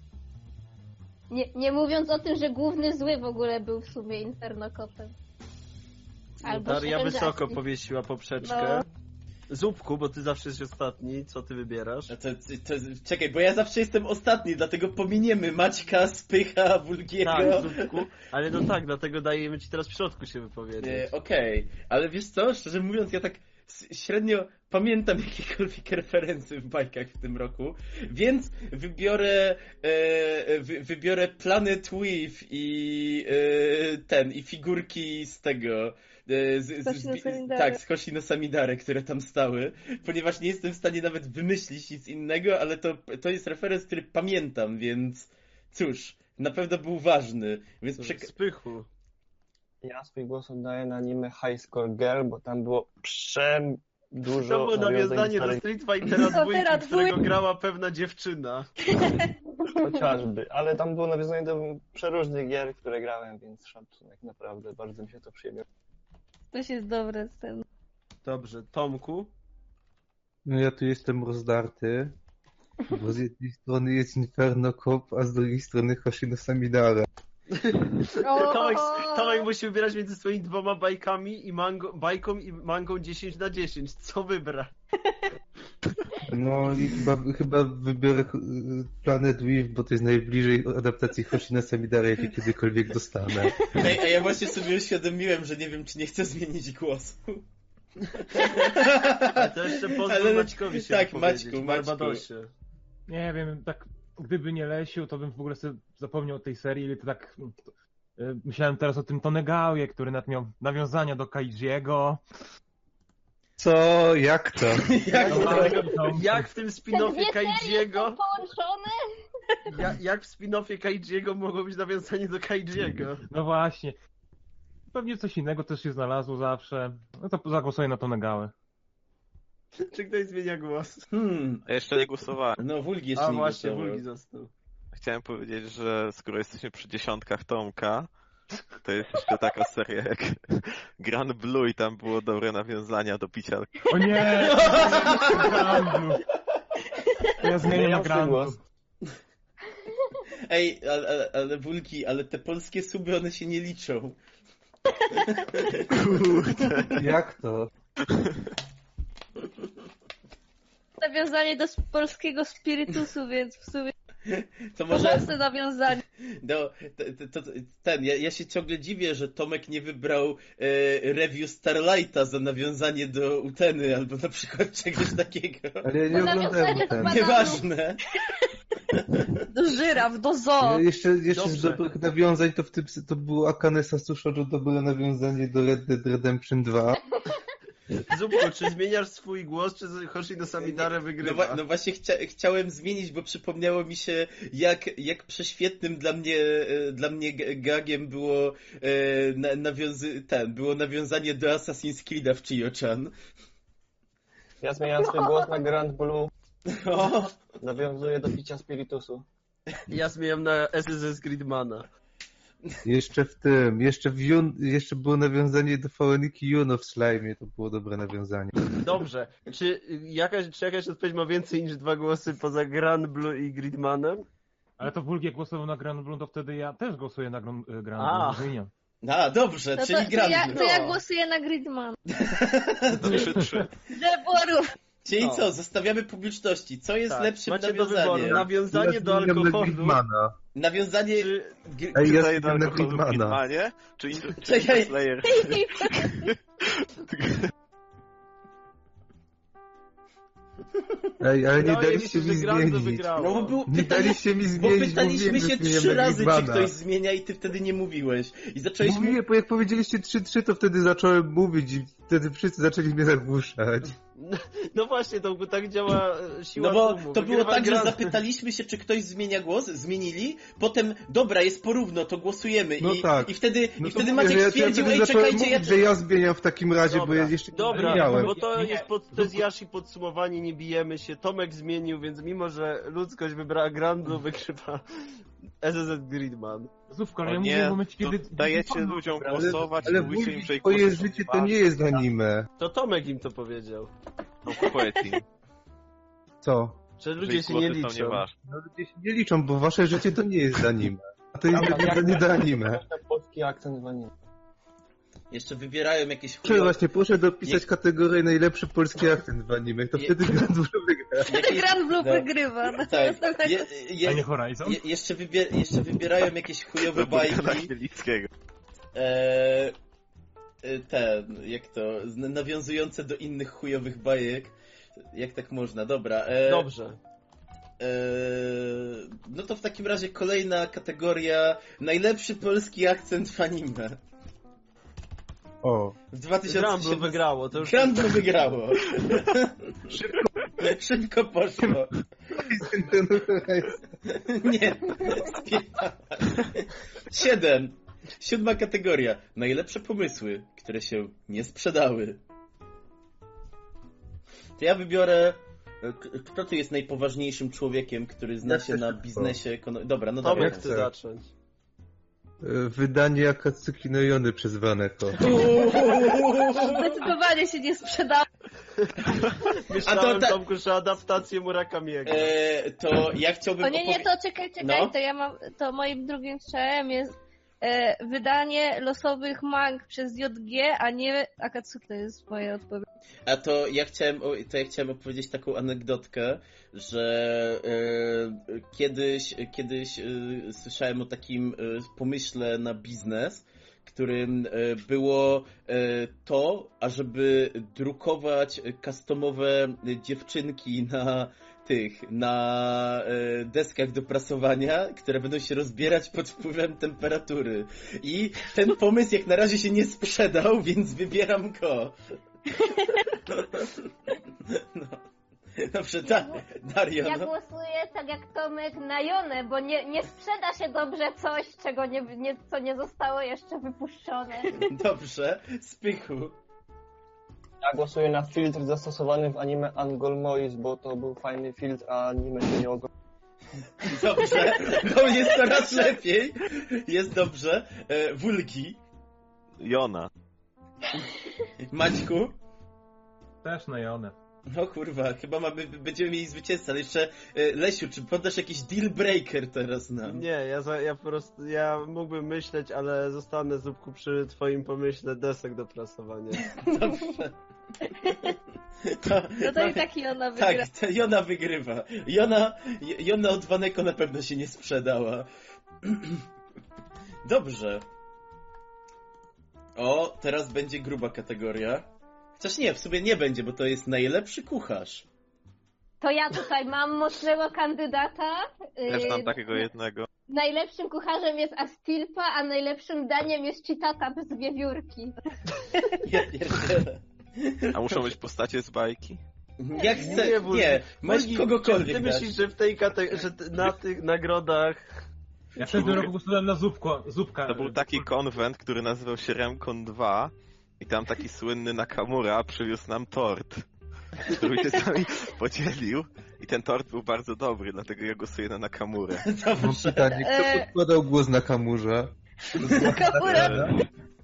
Nie, nie mówiąc o tym, że główny zły w ogóle był w sumie Inferno Copem. Albo Daria Sharon wysoko Justice. powiesiła poprzeczkę. No. Zupku, bo ty zawsze jesteś ostatni, co ty wybierasz? No To, to, czekaj, bo ja zawsze jestem ostatni, dlatego pominiemy Maćka, Spycha, Wulgiego. Tak, Zupku, ale no tak, dlatego dajemy ci teraz w środku się wypowiedzieć. E, Okej, ale wiesz co, szczerze mówiąc, ja tak s- średnio pamiętam jakiekolwiek referencje w bajkach w tym roku, więc wybiorę e, wy, wybiorę Planet Weave i e, ten, i figurki z tego e, z, z, Hoshino z, Samidare. tak, z Hoshino Samidare, które tam stały, ponieważ nie jestem w stanie nawet wymyślić nic innego, ale to, to jest referenc, który pamiętam, więc cóż, na pewno był ważny, więc przek- Spychu. Ja swój głos oddaję na anime High Score Girl, bo tam było prze dużo To było nawiązanie do starych- Street Fightera Fightera dwójki, którego dwójki. grała pewna dziewczyna. Chociażby, ale tam było nawiązanie do przeróżnych gier, które grałem, więc szacunek, naprawdę, bardzo mi się to przyjemnie. To jest dobre scena. Dobrze, Tomku? No ja tu jestem rozdarty, bo z jednej strony jest Inferno Cop, a z drugiej strony Hoshino Samidara. Tomek, Tomek musi wybierać między swoimi dwoma bajkami i mango, bajką i mangą dziesięć na dziesięć. Co wybrać? No i chyba, chyba wybiorę Planet Weave, bo to jest najbliżej adaptacji Hoshino Samidara, jakie kiedykolwiek dostanę. Ej, a ja właśnie sobie uświadomiłem, że nie wiem, czy nie chcę zmienić głosu. A to jeszcze pozwól Ale- Maćkowi się tak, wypowiedzieć, Maćku, Barbadosie. Nie wiem, tak gdyby nie Lesiu, to bym w ogóle sobie zapomniał o tej serii, ale to tak... y, Myślałem teraz o tym Tonegawie, który nawet miał nawiązania do Kaijiego. Co? Jak to? Jak No, to? ale to- Jak w tym Te spin-offie dwie serie Kaijiego, są połączone? jak, jak w spin-offie Kaijiego mogło być nawiązanie do Kaijiego? No właśnie. Pewnie coś innego też się znalazło zawsze. No to zagłosuję na Tonegałę. Czy ktoś zmienia głos? Hmm. A jeszcze nie głosowałem. No, Wulgi jeszcze A nie właśnie, głosował. Wulgi został. Chciałem powiedzieć, że skoro jesteśmy przy dziesiątkach Tomka, to jest jeszcze taka seria jak Grand Blue i tam było dobre nawiązania do picia. O nie! Grandu. Ja zmienię na Zmieniam swój Grandu. głos. Ej, ale, ale, ale Wulki, ale te polskie suby, one się nie liczą. Kurde. Jak to? Nawiązanie do s- polskiego spirytusu, więc w sumie To może... proste nawiązanie. No, to, to, to, ten, ja, ja się ciągle dziwię, że Tomek nie wybrał e, review Starlighta za nawiązanie do Uteny, albo na przykład czegoś takiego. Ale ja nie To oglądałem nawiązanie ten. do Nieważne. Do żyraf, do zoo. Jeszcze, jeszcze z Dobrze. dobrych nawiązań to w tym to było Akane Sasushoujo, dobre nawiązanie do Red Dead Redemption dwa. Zupko, czy zmieniasz swój głos, czy Hoshino Samidare No, wygrywa? wa- no właśnie chcia, chciałem zmienić, bo przypomniało mi się, jak, jak prześwietnym dla mnie, e, dla mnie g- gagiem było, e, na, nawiązy, ten, było nawiązanie do Assassin's Creed'a w Chiyo-chan. Ja zmieniam swój głos na Grand Blue. O, Nawiązuję do picia spirytusu. Ja zmieniam na S S S Gridmana. Jeszcze w tym, jeszcze w Jun, jeszcze było nawiązanie do Fauniki Juno w Slime, to było dobre nawiązanie. Dobrze. Czy jakaś, czy jakaś odpowiedź ma więcej niż dwa głosy poza Grand Blue i Gridmanem? Ale to Wulgiek głosował na Grand Blue, to wtedy ja też głosuję na Grand, Grand A. Blue. Zmieniam. a, dobrze, No to, czyli to, Grand ja, Blue. to ja No. głosuję na Gridman. trzy trzy. Deborów. Czyli No. co, zostawiamy publiczności. Co jest Tak. lepszym Macie do wyboru nawiązaniem? nawiązanie Ja do zmieniam na alkoholu, Gridmana. Nawiązanie... czy... Ej, ja Tutaj zmieniam na alkoholu w Gridmana. Gridmanie, czy, in- czy Czekaj. Slayer? Ej, ale nie No, ja daliście myślę, mi że Grando zmienić. wygrało. No bo było Nie pytanie, daliście mi bo zmienić, pytaliśmy mówiłem, się że zmieniam trzy na razy, czy Gridmana. ktoś zmienia i ty wtedy nie mówiłeś. I zaczęliśmy... Mówię, bo jak powiedzieliście trzy trzy, to wtedy zacząłem mówić i wtedy wszyscy zaczęli mnie zagłuszać. No właśnie, to tak działa e, siła No bo tłumu. to było Wygrywa tak, że Grand- zapytaliśmy się, czy ktoś zmienia głos, zmienili, potem, dobra, jest porówno, to głosujemy. No I, tak. i wtedy, No i to wtedy mówię, Maciek że ja, ja stwierdził, wtedy ej, zacząłem czekajcie, ja... mówić, że ja zmieniam w takim razie, bo ja jeszcze Dobra, nie miałem. bo to Nie, jest, pod, to jest Jashi podsumowanie, nie bijemy się. Tomek zmienił, więc mimo, że ludzkość wybrała Grand Blue, wygrywa S S S Gridman. Zówko, ale O ja nie, mówię w momencie, to kiedy... dajecie ludziom Ale, głosować ale i mówicie im, Wulgi, że ich twoje głosy są życie to ważne. nie jest anime. To Tomek im to powiedział. No, poetin, Co? Że że ludzie ich się nie głosy są liczą. nieważne. No ludzie się nie liczą, bo wasze życie to nie jest anime. A to jest nawiązanie do anime. Polski akcent w anime. Jeszcze wybierają jakieś Czy chujowe... właśnie poszedł dopisać Nie- kategorię najlepszy polski akcent w anime, to Nie- wtedy Grand Blue wygra. jakieś... Grand Blue no, wygrywa. No, Tak, następnego- je, A nie je, Horizon? je, jeszcze, wybier, jeszcze wybierają jakieś chujowe Do Bogdana bajki. Chmielnickiego. Eee, e, ten, jak to, z- nawiązujące do innych chujowych bajek. Jak tak można? Dobra. E, Dobrze. e, no to w takim razie kolejna kategoria. Najlepszy polski akcent w anime. O. W Grand Blue dwa tysiące siedemnastym wygrało, to już... Grand Blue wygrało. Szybko, szybko poszło. Nie. Siedem. Siódma kategoria. Najlepsze pomysły, które się nie sprzedały. To ja wybiorę... k- Kto tu jest najpoważniejszym człowiekiem, który zna Ja się chcę na szybko. biznesie ekonomicznym? Dobra, no Tomek dobra. chce chcę. zacząć. Wydanie Akatsuki no Yony przez Waneko. Zdecydowanie się nie sprzedał. Myślałem, A to ta- Tomku, że adaptację Murakamiego. E, to ja chciałbym... To nie, nie, opowie- to czekaj, czekaj, No. to ja mam, to moim drugim strzałem jest e, wydanie losowych mang przez J G, a nie Akatsuki, to jest moja odpowiedź. A to ja chciałem, o- to ja chciałem opowiedzieć taką anegdotkę, że e, kiedyś, kiedyś e, słyszałem o takim e, pomyśle na biznes, którym e, było e, to, ażeby drukować customowe dziewczynki na tych, na e, deskach do prasowania, które będą się rozbierać pod wpływem temperatury. I ten pomysł jak na razie się nie sprzedał, więc wybieram go. No. Dobrze, da, Dario, Ja no. głosuję tak jak Tomek na Jonę, bo nie, nie sprzeda się dobrze coś, czego nie, nie, co nie zostało jeszcze wypuszczone. Dobrze, Spychu. Ja głosuję na filtr zastosowany w anime Angol Mois, bo to był fajny filtr, a anime się nie ogląda. Dobrze, no jest coraz lepiej. Jest dobrze. E, Wulki. Jona. Maćku. Też na Jonę. No kurwa, chyba mamy, będziemy mieli zwycięzcę, ale jeszcze e, Lesiu, czy podasz jakiś deal breaker teraz nam? Nie, ja, za, ja po prostu, ja mógłbym myśleć, ale zostanę, Zupku, przy twoim pomyśle desek do prasowania. Dobrze. To, No to i tak Jona wygra. tak, to Jona wygrywa. Jona, Jona od Waneko na pewno się nie sprzedała. Dobrze. O, teraz będzie gruba kategoria. Chociaż nie, w sumie nie będzie, bo to jest najlepszy kucharz. To ja tutaj mam mocnego kandydata. Też Yy, mam takiego jednego. Najlepszym kucharzem jest Astilpa, a najlepszym daniem jest Chitata bez wiewiórki. Ja pierdzielę. A muszą być postacie z bajki? Jak chcesz, Nie, nie, Wulki. masz Wulki, kogokolwiek Ty dać. myślisz, że w tej kategorii, że ty- na tych nagrodach... Ja w tym roku głosowałem na zupko, zupka. To był taki konwent, który nazywał się Remcon dwa i tam taki słynny Nakamura przywiózł nam tort, który się z nami podzielił i ten tort był bardzo dobry, dlatego ja głosuję na Nakamurę. Mam Dobrze. pytanie, kto E. podkładał głos na Kamurze? Nakamura. E,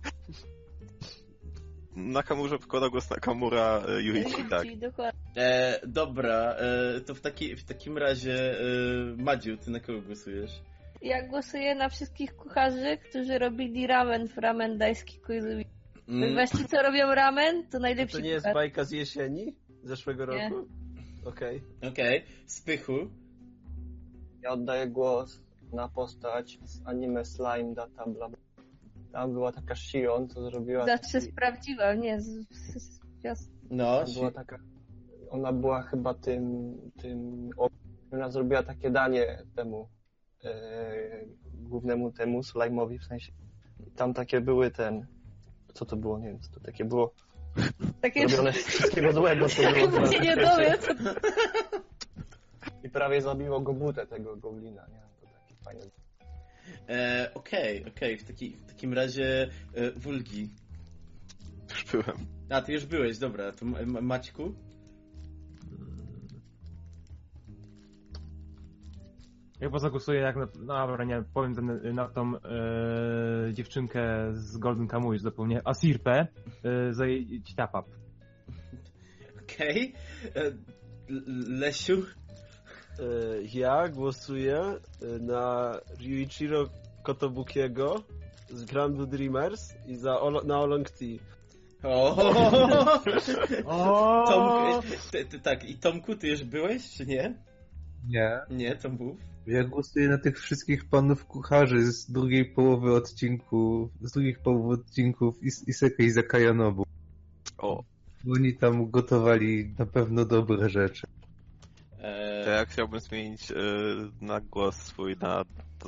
Nakamurze wkładał głos Nakamura e, Yuichi, tak. Czyli dokładnie. E, dobra, e, to w, taki, w takim razie e, Madziu, ty na kogo głosujesz? Ja głosuję na wszystkich kucharzy, którzy robili ramen w Ramen Daisuke Koizumi. Mm, Ponieważ ci, co robią ramen, to najlepsi To nie jest kucharze. bajka z jesieni? Zeszłego Nie. roku? Okej. Okej, Spychu. Ja oddaję głos na postać z anime Slime Data bla bla. Tam była taka Shion, co zrobiła... Zawsze sprawdziłam, nie, z, z, z, z, No, była taka... Ona była chyba tym... tym... Ona zrobiła takie danie temu... E, głównemu temu, Slime'owi w sensie. I tam takie były ten... Co to było? Nie wiem, co to takie było. takie Robione z wszystkiego złego, co było. jakby się nie dowiem, co I prawie zabiło go butę tego goblina, nie? To takie fajne. e, okej, okej, w, taki, w takim razie e, Wulgi. Już byłem. A, ty już byłeś, dobra, to Ma- Ma- Maćku? Ja chyba zagłosuję jak na... No dobra, nie, powiem ten, na tą e, dziewczynkę z Golden Kamuy, zapomniałem. Asirpę e, za jej Chitapap. Okej. E, L- Lesiu? E, Ja głosuję e, na Ryuichiro Kotobukiego z Grandu Dreamers i za Olo- na Olong T. O! O! Tomku, ty, ty, tak, i Tomku, ty już byłeś, czy nie? Nie. Nie, to mów. Ja głosuję na tych wszystkich panów kucharzy z drugiej połowy odcinku, z drugich połów odcinków Is- Isekai Zakayanobu. O, Oni tam gotowali na pewno dobre rzeczy. E, to ja chciałbym zmienić e, na głos swój na... To...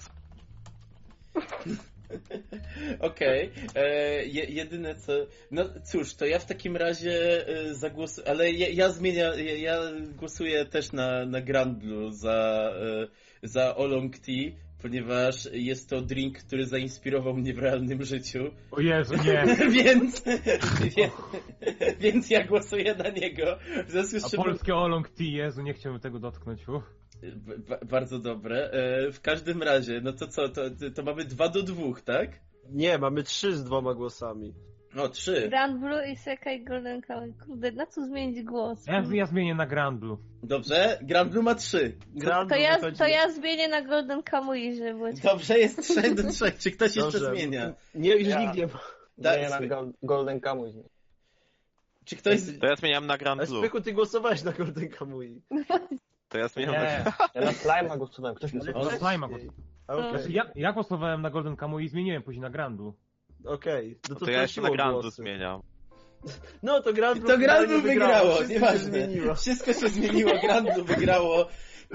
Okej, e, je- jedyne co... No cóż, to ja w takim razie e, zagłosuję, ale ja, ja zmieniam, ja, ja głosuję też na, na Grand Blue za, e, za Olong T ponieważ jest to drink, który zainspirował mnie w realnym życiu. O Jezu, nie. więc, więc, więc ja głosuję na niego. W związku z A czym... polskie Oolong Tea, Jezu, nie chciałbym tego dotknąć. Uf. B- bardzo dobre. E, w każdym razie, no to co, to, to mamy dwa do dwóch, tak? Nie, mamy trzy z dwoma głosami. O, trzy. Grand Blue i Sekai Golden Kamuy. Kurde, na co zmienić głos? Ja, ja zmienię na Grand Blue. Dobrze, Grand Blue ma trzy. Grand To ja, wychodzi- to ja zmienię na Golden Kamuy, żeby było Dobrze, jest trzech do trzech. Czy ktoś jeszcze Dobrze. zmienia? Nie, już Ja. nikt nie ma. Da- Nie, na Swy- Go- Golden Kamuy. Czy ktoś... z- To ja zmieniam na Grand Ale Blue. Spychu, ty głosowałeś na Golden Kamui. To ja zmieniam na... Nie. Ja na Slime'a głosowałem. Ktoś mi Ale Ale to Slime'a wcześniej. głos- A, Okej, Znaczy, ja, ja głosowałem na Golden Kamuy i zmieniłem później na Grand Blue. okej. No To, to ja jeszcze na traciło Grand Blue głosy. zmieniam. No to Grand Blue To Grand finalnie Blue wygrało, Wszystko się nieważne. zmieniło. Wszystko się zmieniło, Grand Blue wygrało.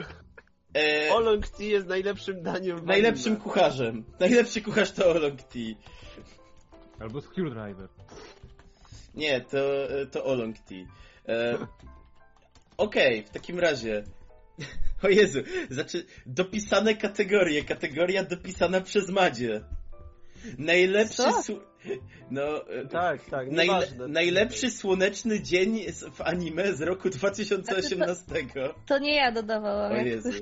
E, Oolong Tea jest najlepszym daniem w najlepszym anime. kucharzem. Najlepszy kucharz to Oolong Tea. Albo Screwdriver. Nie, to, to Oolong Tea. E, Okej, okay, w takim razie. O Jezu, znaczy dopisane kategorie. Kategoria dopisana przez Madzie. Najlepszy... Co? Su- no, e, Tak, tak, najle- nieważne. najlepszy słoneczny dzień z- w anime z roku dwa tysiące osiemnastego. To nie ja dodawałam. O jak Jezu.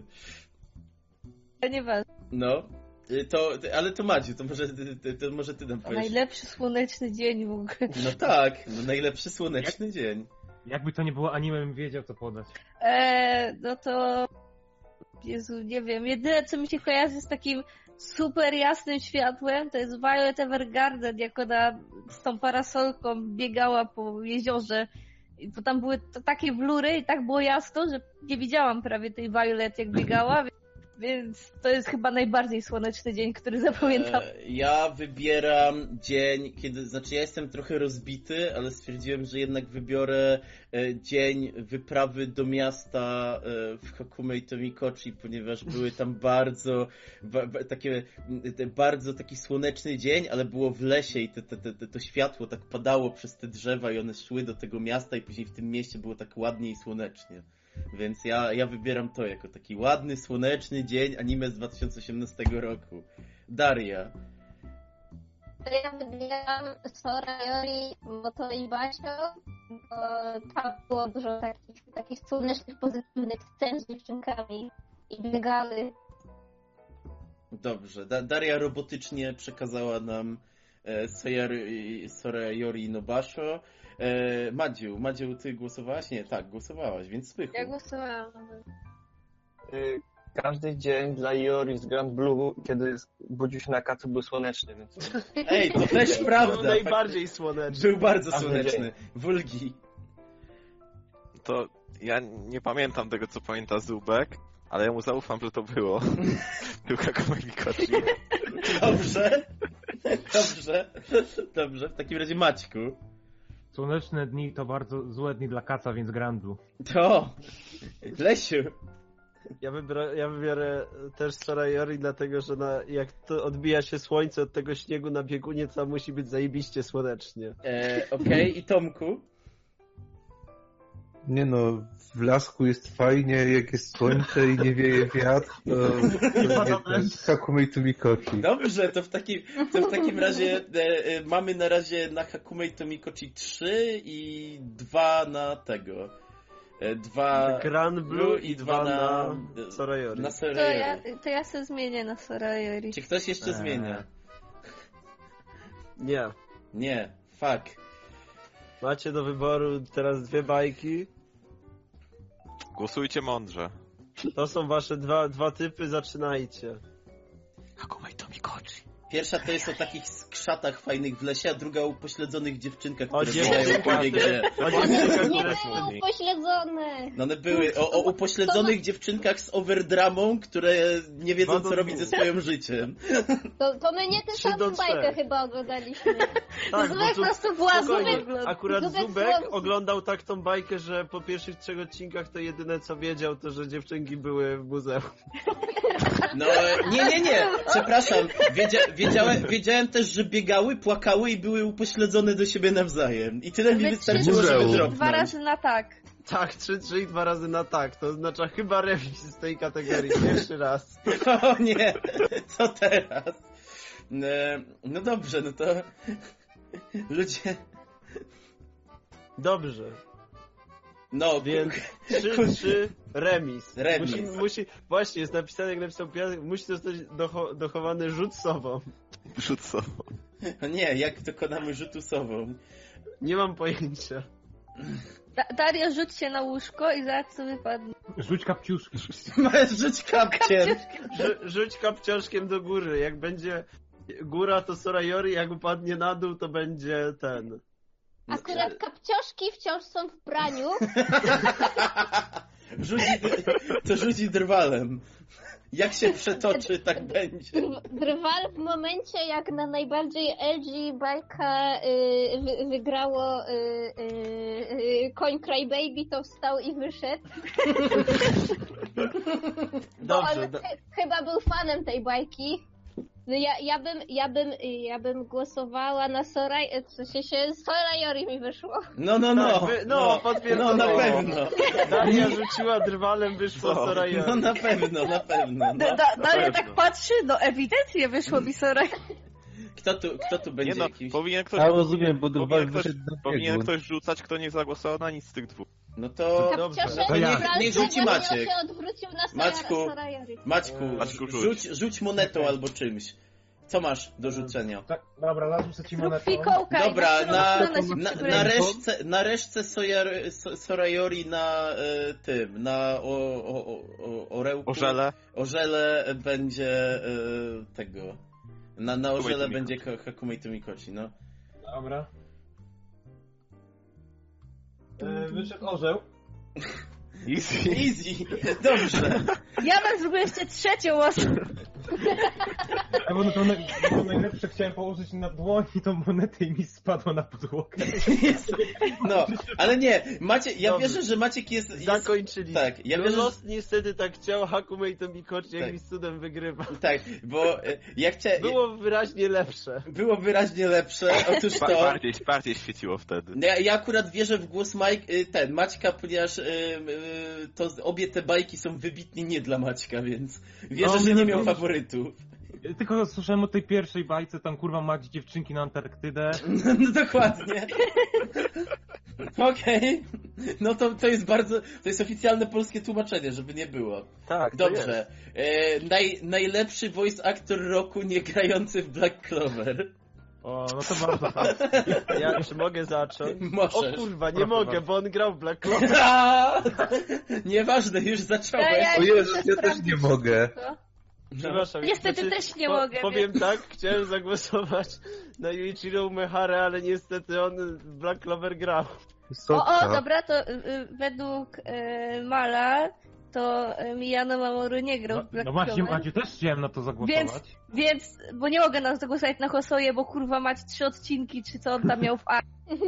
To nieważne. No, y, to, ale to Madziu, to może, ty- to może ty nam To powiesz. najlepszy słoneczny dzień w ogóle. No tak, no najlepszy słoneczny dzień. Jakby to nie było anime, bym wiedział co podać. Eee, no to... Jezu, nie wiem. Jedyne, co mi się kojarzy z takim super jasnym światłem, to jest Violet Evergarden, jak ona z tą parasolką biegała po jeziorze. I bo tam były to takie blury i tak było jasno, że nie widziałam prawie tej Violet, jak biegała. Więc to jest chyba najbardziej słoneczny dzień, który zapamiętam. E, Ja wybieram dzień, kiedy, znaczy ja jestem trochę rozbity, ale stwierdziłem, że jednak wybiorę e, dzień wyprawy do miasta e, w Hakumei Tomikochi, ponieważ były tam bardzo, ba, ba, takie, te, bardzo taki słoneczny dzień, ale było w lesie i te, te, te, to światło tak padało przez te drzewa i one szły do tego miasta i później w tym mieście było tak ładnie i słonecznie. Więc ja, ja wybieram to jako taki ładny, słoneczny dzień anime z dwa tysiące osiemnastego roku. Daria. To ja wybieram Sora Yori, Moto i Basio, bo tam było dużo takich, takich słonecznych, pozytywnych scen z dziewczynkami i biegały. Dobrze. Da- Daria robotycznie przekazała nam e, Sayori, Sora Yori no Basho. E, Madziu, Madziu, ty głosowałaś? Nie, tak, głosowałaś, więc Spychu. Ja głosowałam. Y, Każdy dzień dla Iori z Grand Blue, kiedy budził się na kacu, był słoneczny, więc... Ej, to też Był prawda. najbardziej słoneczny. Był bardzo Każdy słoneczny. dzień. Wulgi. To ja nie pamiętam tego, co pamięta Zubek, ale ja mu zaufam, że to było. Był Hakumei Mikochi. Dobrze. Dobrze. Dobrze. W takim razie Maćku. Słoneczne dni to bardzo złe dni dla kaca, więc Grand Blue. To. Lesiu. Ja, wybiorę, ja wybiorę też Sora Yori, dlatego że na, jak to odbija się słońce od tego śniegu na biegunie, to musi być zajebiście słonecznie. E, Okej, okay. I Tomku? Nie no, w lasku jest fajnie, jak jest słońce i nie wieje wiatr, to, to jednak Hakumei Tomikochi. Dobrze, to w takim, to w takim razie e, e, mamy na razie na Hakumei Tomikochi trzy i dwa na tego. E, dwa Grand Blue i dwa na e, Sora Yori. Na To Sora ja, Yori. to ja se zmienię na Sora Yori. Czy ktoś jeszcze Eee. zmienia? Nie. Nie, fuck. Macie do wyboru teraz dwie bajki. Głosujcie mądrze. To są wasze dwa, dwa typy, zaczynajcie. Hakumei Tomikochi. Pierwsza to jest o takich skrzatach fajnych w lesie, a druga o upośledzonych dziewczynkach, O które biegają po dziewczynkach. grze. O dziewczynkach, Nie które były upośledzone! No one były o, o upośledzonych dziewczynkach z overdramą, które nie wiedzą Dwa do co robić dwóch. ze swoim życiem. To, to my nie tę Trzy do samą bajkę trzech. chyba oglądaliśmy. Tak, Zubek bo tu- nas to była, spokojnie. Zubek oglądał. Akurat Zubek Zubek słodki. oglądał tak tą bajkę, że po pierwszych trzech odcinkach to jedyne co wiedział, to że dziewczynki były w muzeum. No nie, nie, nie, przepraszam. Wiedzia, wiedziałem, wiedziałem też, że biegały, płakały i były upośledzone do siebie nawzajem. I tyle mi My wystarczyło, trzy żeby muzeum. dropnąć. Dwa razy na tak. Tak, trzy trzy i dwa razy na tak. To oznacza chyba remis z tej kategorii. Pierwszy raz. O nie, co teraz? E, No dobrze, no to ludzie... Dobrze. No, Więc trzy trzy remis. Remis. Musi, musi, właśnie, jest napisane, jak napisał Piotr, musi zostać docho, dochowany rzut sobą. Rzut sobą. no nie, jak dokonamy rzutu sobą? Nie mam pojęcia. Da- Dario, rzuć się na łóżko i zobacz, co wypadnie. Rzuć kapciuszki. Masz rzuć kapciem. Rzu, rzuć kapciążkiem do góry. Jak będzie góra, to Sorayori, jak upadnie na dół, to będzie ten. Akurat kapcioszki wciąż są w praniu. Rzuci, to rzuci drwalem. Jak się przetoczy, tak będzie. Drw- Drwal w momencie, jak na najbardziej L G bajka y, wy, wygrało y, y, y, koń Crybaby, to wstał i wyszedł. Bo on Dobrze. Do, ch- chyba był fanem tej bajki. No ja, ja bym, ja bym, ja bym głosowała na Soraj, w sensie się Sorayori mi wyszło. No, no, no. Tak, wy- no, potwierdzone. No, na pewno. Daria rzuciła drwalem, wyszło Co? Sorayori. No, na pewno, na pewno. No. Da- da- Dario pewno. tak patrzy, no ewidentnie wyszło mi Soraya. Kto tu, kto tu Nie będzie no, jakiś... powinien ktoś... Ja rozumiem, bo Drwal powinien ktoś, wyszedł na powinien biegun. ktoś rzucać, kto nie zagłosował na nic z tych dwóch. No to... Dobrze. Kapcioszek To ja. Drwal Niech rzuci tego Maciek. się odwrócił na Sora- Maćku. Sorayori. Maćku, Maćku, rzuć, rzuć. rzuć monetą albo czymś. Co masz do rzucenia? Tak, dobra, zarzucę ci Zrób monetą. fikołka Dobra, i na, na, na, na resztce, na resztce Sojar- So- Sorayori na e, tym, na o, o, o, o, orełku. Orzele. Orzele będzie e, tego. Na, na Hakumei orzele to będzie Ko- Hakumei to Mikoshi, no. Dobra. E, wyszedł orzeł. Easy. Easy, dobrze. Ja bym zrobił jeszcze trzecią osobę. Ja bo to, naj- to najlepsze chciałem położyć na dłoni tą monetę i mi spadła na podłogę. Jest, no, ale nie, Macie, ja Dobrze. wierzę, że Maciek jest... jest Zakończyli. tak, ja No wierzę, że... los niestety tak chciał, Hakumei to Mikoshi Tak. jakimś cudem wygrywa. Tak, bo e, ja chciałem... Było wyraźnie lepsze. Było wyraźnie lepsze, otóż Ba- to... bardziej, bardziej świeciło wtedy. Ja, ja akurat wierzę w głos Mike, y, ten, Maćka, ponieważ y, y, to obie te bajki są wybitnie nie dla Maćka, więc wierzę, No, że nie nie miał no, faworytów. Tylko słyszałem o tej pierwszej bajce, tam kurwa mać dziewczynki na Antarktydę. No dokładnie. Okej. No to, to jest bardzo, to jest oficjalne polskie tłumaczenie, żeby nie było. Tak, to Dobrze. E, naj, najlepszy voice actor roku nie grający w Black Clover. O, no to bardzo fajnie. jest. Ja czy mogę zacząć? O Możesz. kurwa, nie Proszę mogę, bardzo. bo on grał w Black Clover. A, Nieważne, już zacząłeś. Ja- ja- O Jezus, ja też nie mogę. No. Przepraszam. Niestety znaczy, też nie po, mogę, Powiem tak, chciałem zagłosować na Yuichiro Umehara, ale niestety on w Black Clover grał. O, Sotka. o, dobra, to y, y, według y, Mala to y, Miyano Mamoru nie grał No, w Black no właśnie, Clover. Maciu, też chciałem na to zagłosować. Więc, bo nie mogę nas zagłosować na Hosoje, bo kurwa mać trzy odcinki, czy co on tam miał w A.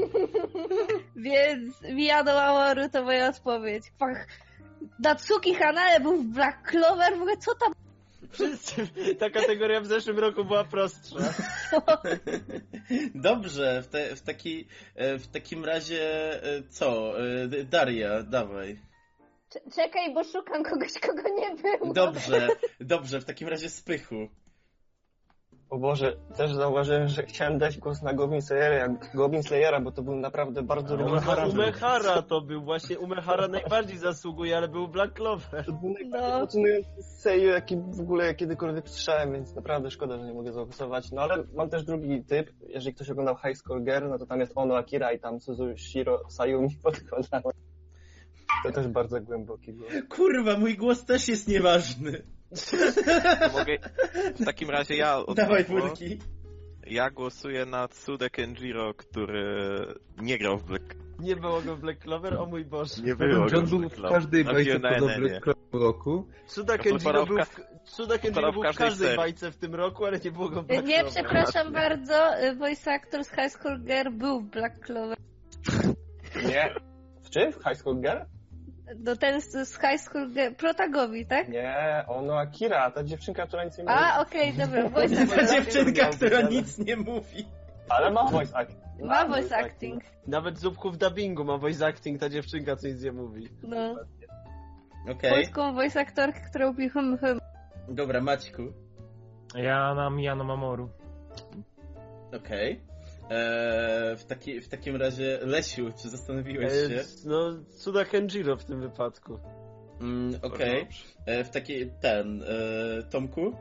Więc Miyano Mamoru to moja odpowiedź. Fach. Natsuki Hanae był w Black Clover, w ogóle co tam? Wszyscy, ta kategoria w zeszłym roku była prostsza. Dobrze, w, te, w, taki, e, w takim razie e, co? E, Daria, dawaj. Cze- Czekaj, bo szukam kogoś, kogo nie było. Dobrze, dobrze, w takim razie Spychu. O Boże, też zauważyłem, że chciałem dać głos na Goblin Slayera, Goblin Slayera, bo to był naprawdę bardzo No, równy Umehara to był, właśnie Umehara najbardziej zasługuje, ale był Black Clover. To był No. najbardziej emocjonujący serio, jaki w ogóle kiedykolwiek słyszałem, więc naprawdę szkoda, że nie mogę zagłosować. No ale mam też drugi typ. Jeżeli ktoś oglądał High School Girl, no to tam jest Ono Akira i tam Suzushiro Sayumi podkładała. To też bardzo głęboki głos. Kurwa, mój głos też jest nieważny. To mogę... W takim razie ja... od Dawaj, nowa- Furki. Ja głosuję na Tsude Kenjiro, który nie grał w Black... Nie było go w Black Clover, o mój Boże. Nie było go John w był Black w Clover. każdej A bajce wziął na podobny N N, w roku. Tsuda to Kenjiro padał w był ka- w, Tsuda Kenjiro padał w był w każdej każdej serii. bajce w tym roku, ale nie było go w Black Nie, Clover. przepraszam bardzo, y, voice actor z High School Girl był w Black Clover. Nie. W czym? W High School Girl? No ten z, z High School Girl, Protagowi, tak? Nie, Ono Akira, ta dziewczynka, która nic nie mówi. A, okej, dobra, voice Ta actor. dziewczynka, miał być, która ale- nic nie mówi. Ale ma voice acting. Ma voice acting. Nawet Zupku w dubbingu ma voice acting, ta dziewczynka co nic nie mówi. No. Okej, Polską voice aktorkę, która robi hum hum. dobra, Maćku. Ja na Miyano Mamoru. Okej. Eee, w, taki, w takim razie, Lesiu, czy zastanowiłeś się? E, no, Tsuda Kenjiro w tym wypadku. Mm, Okej. E, W taki, ten, e, Tomku?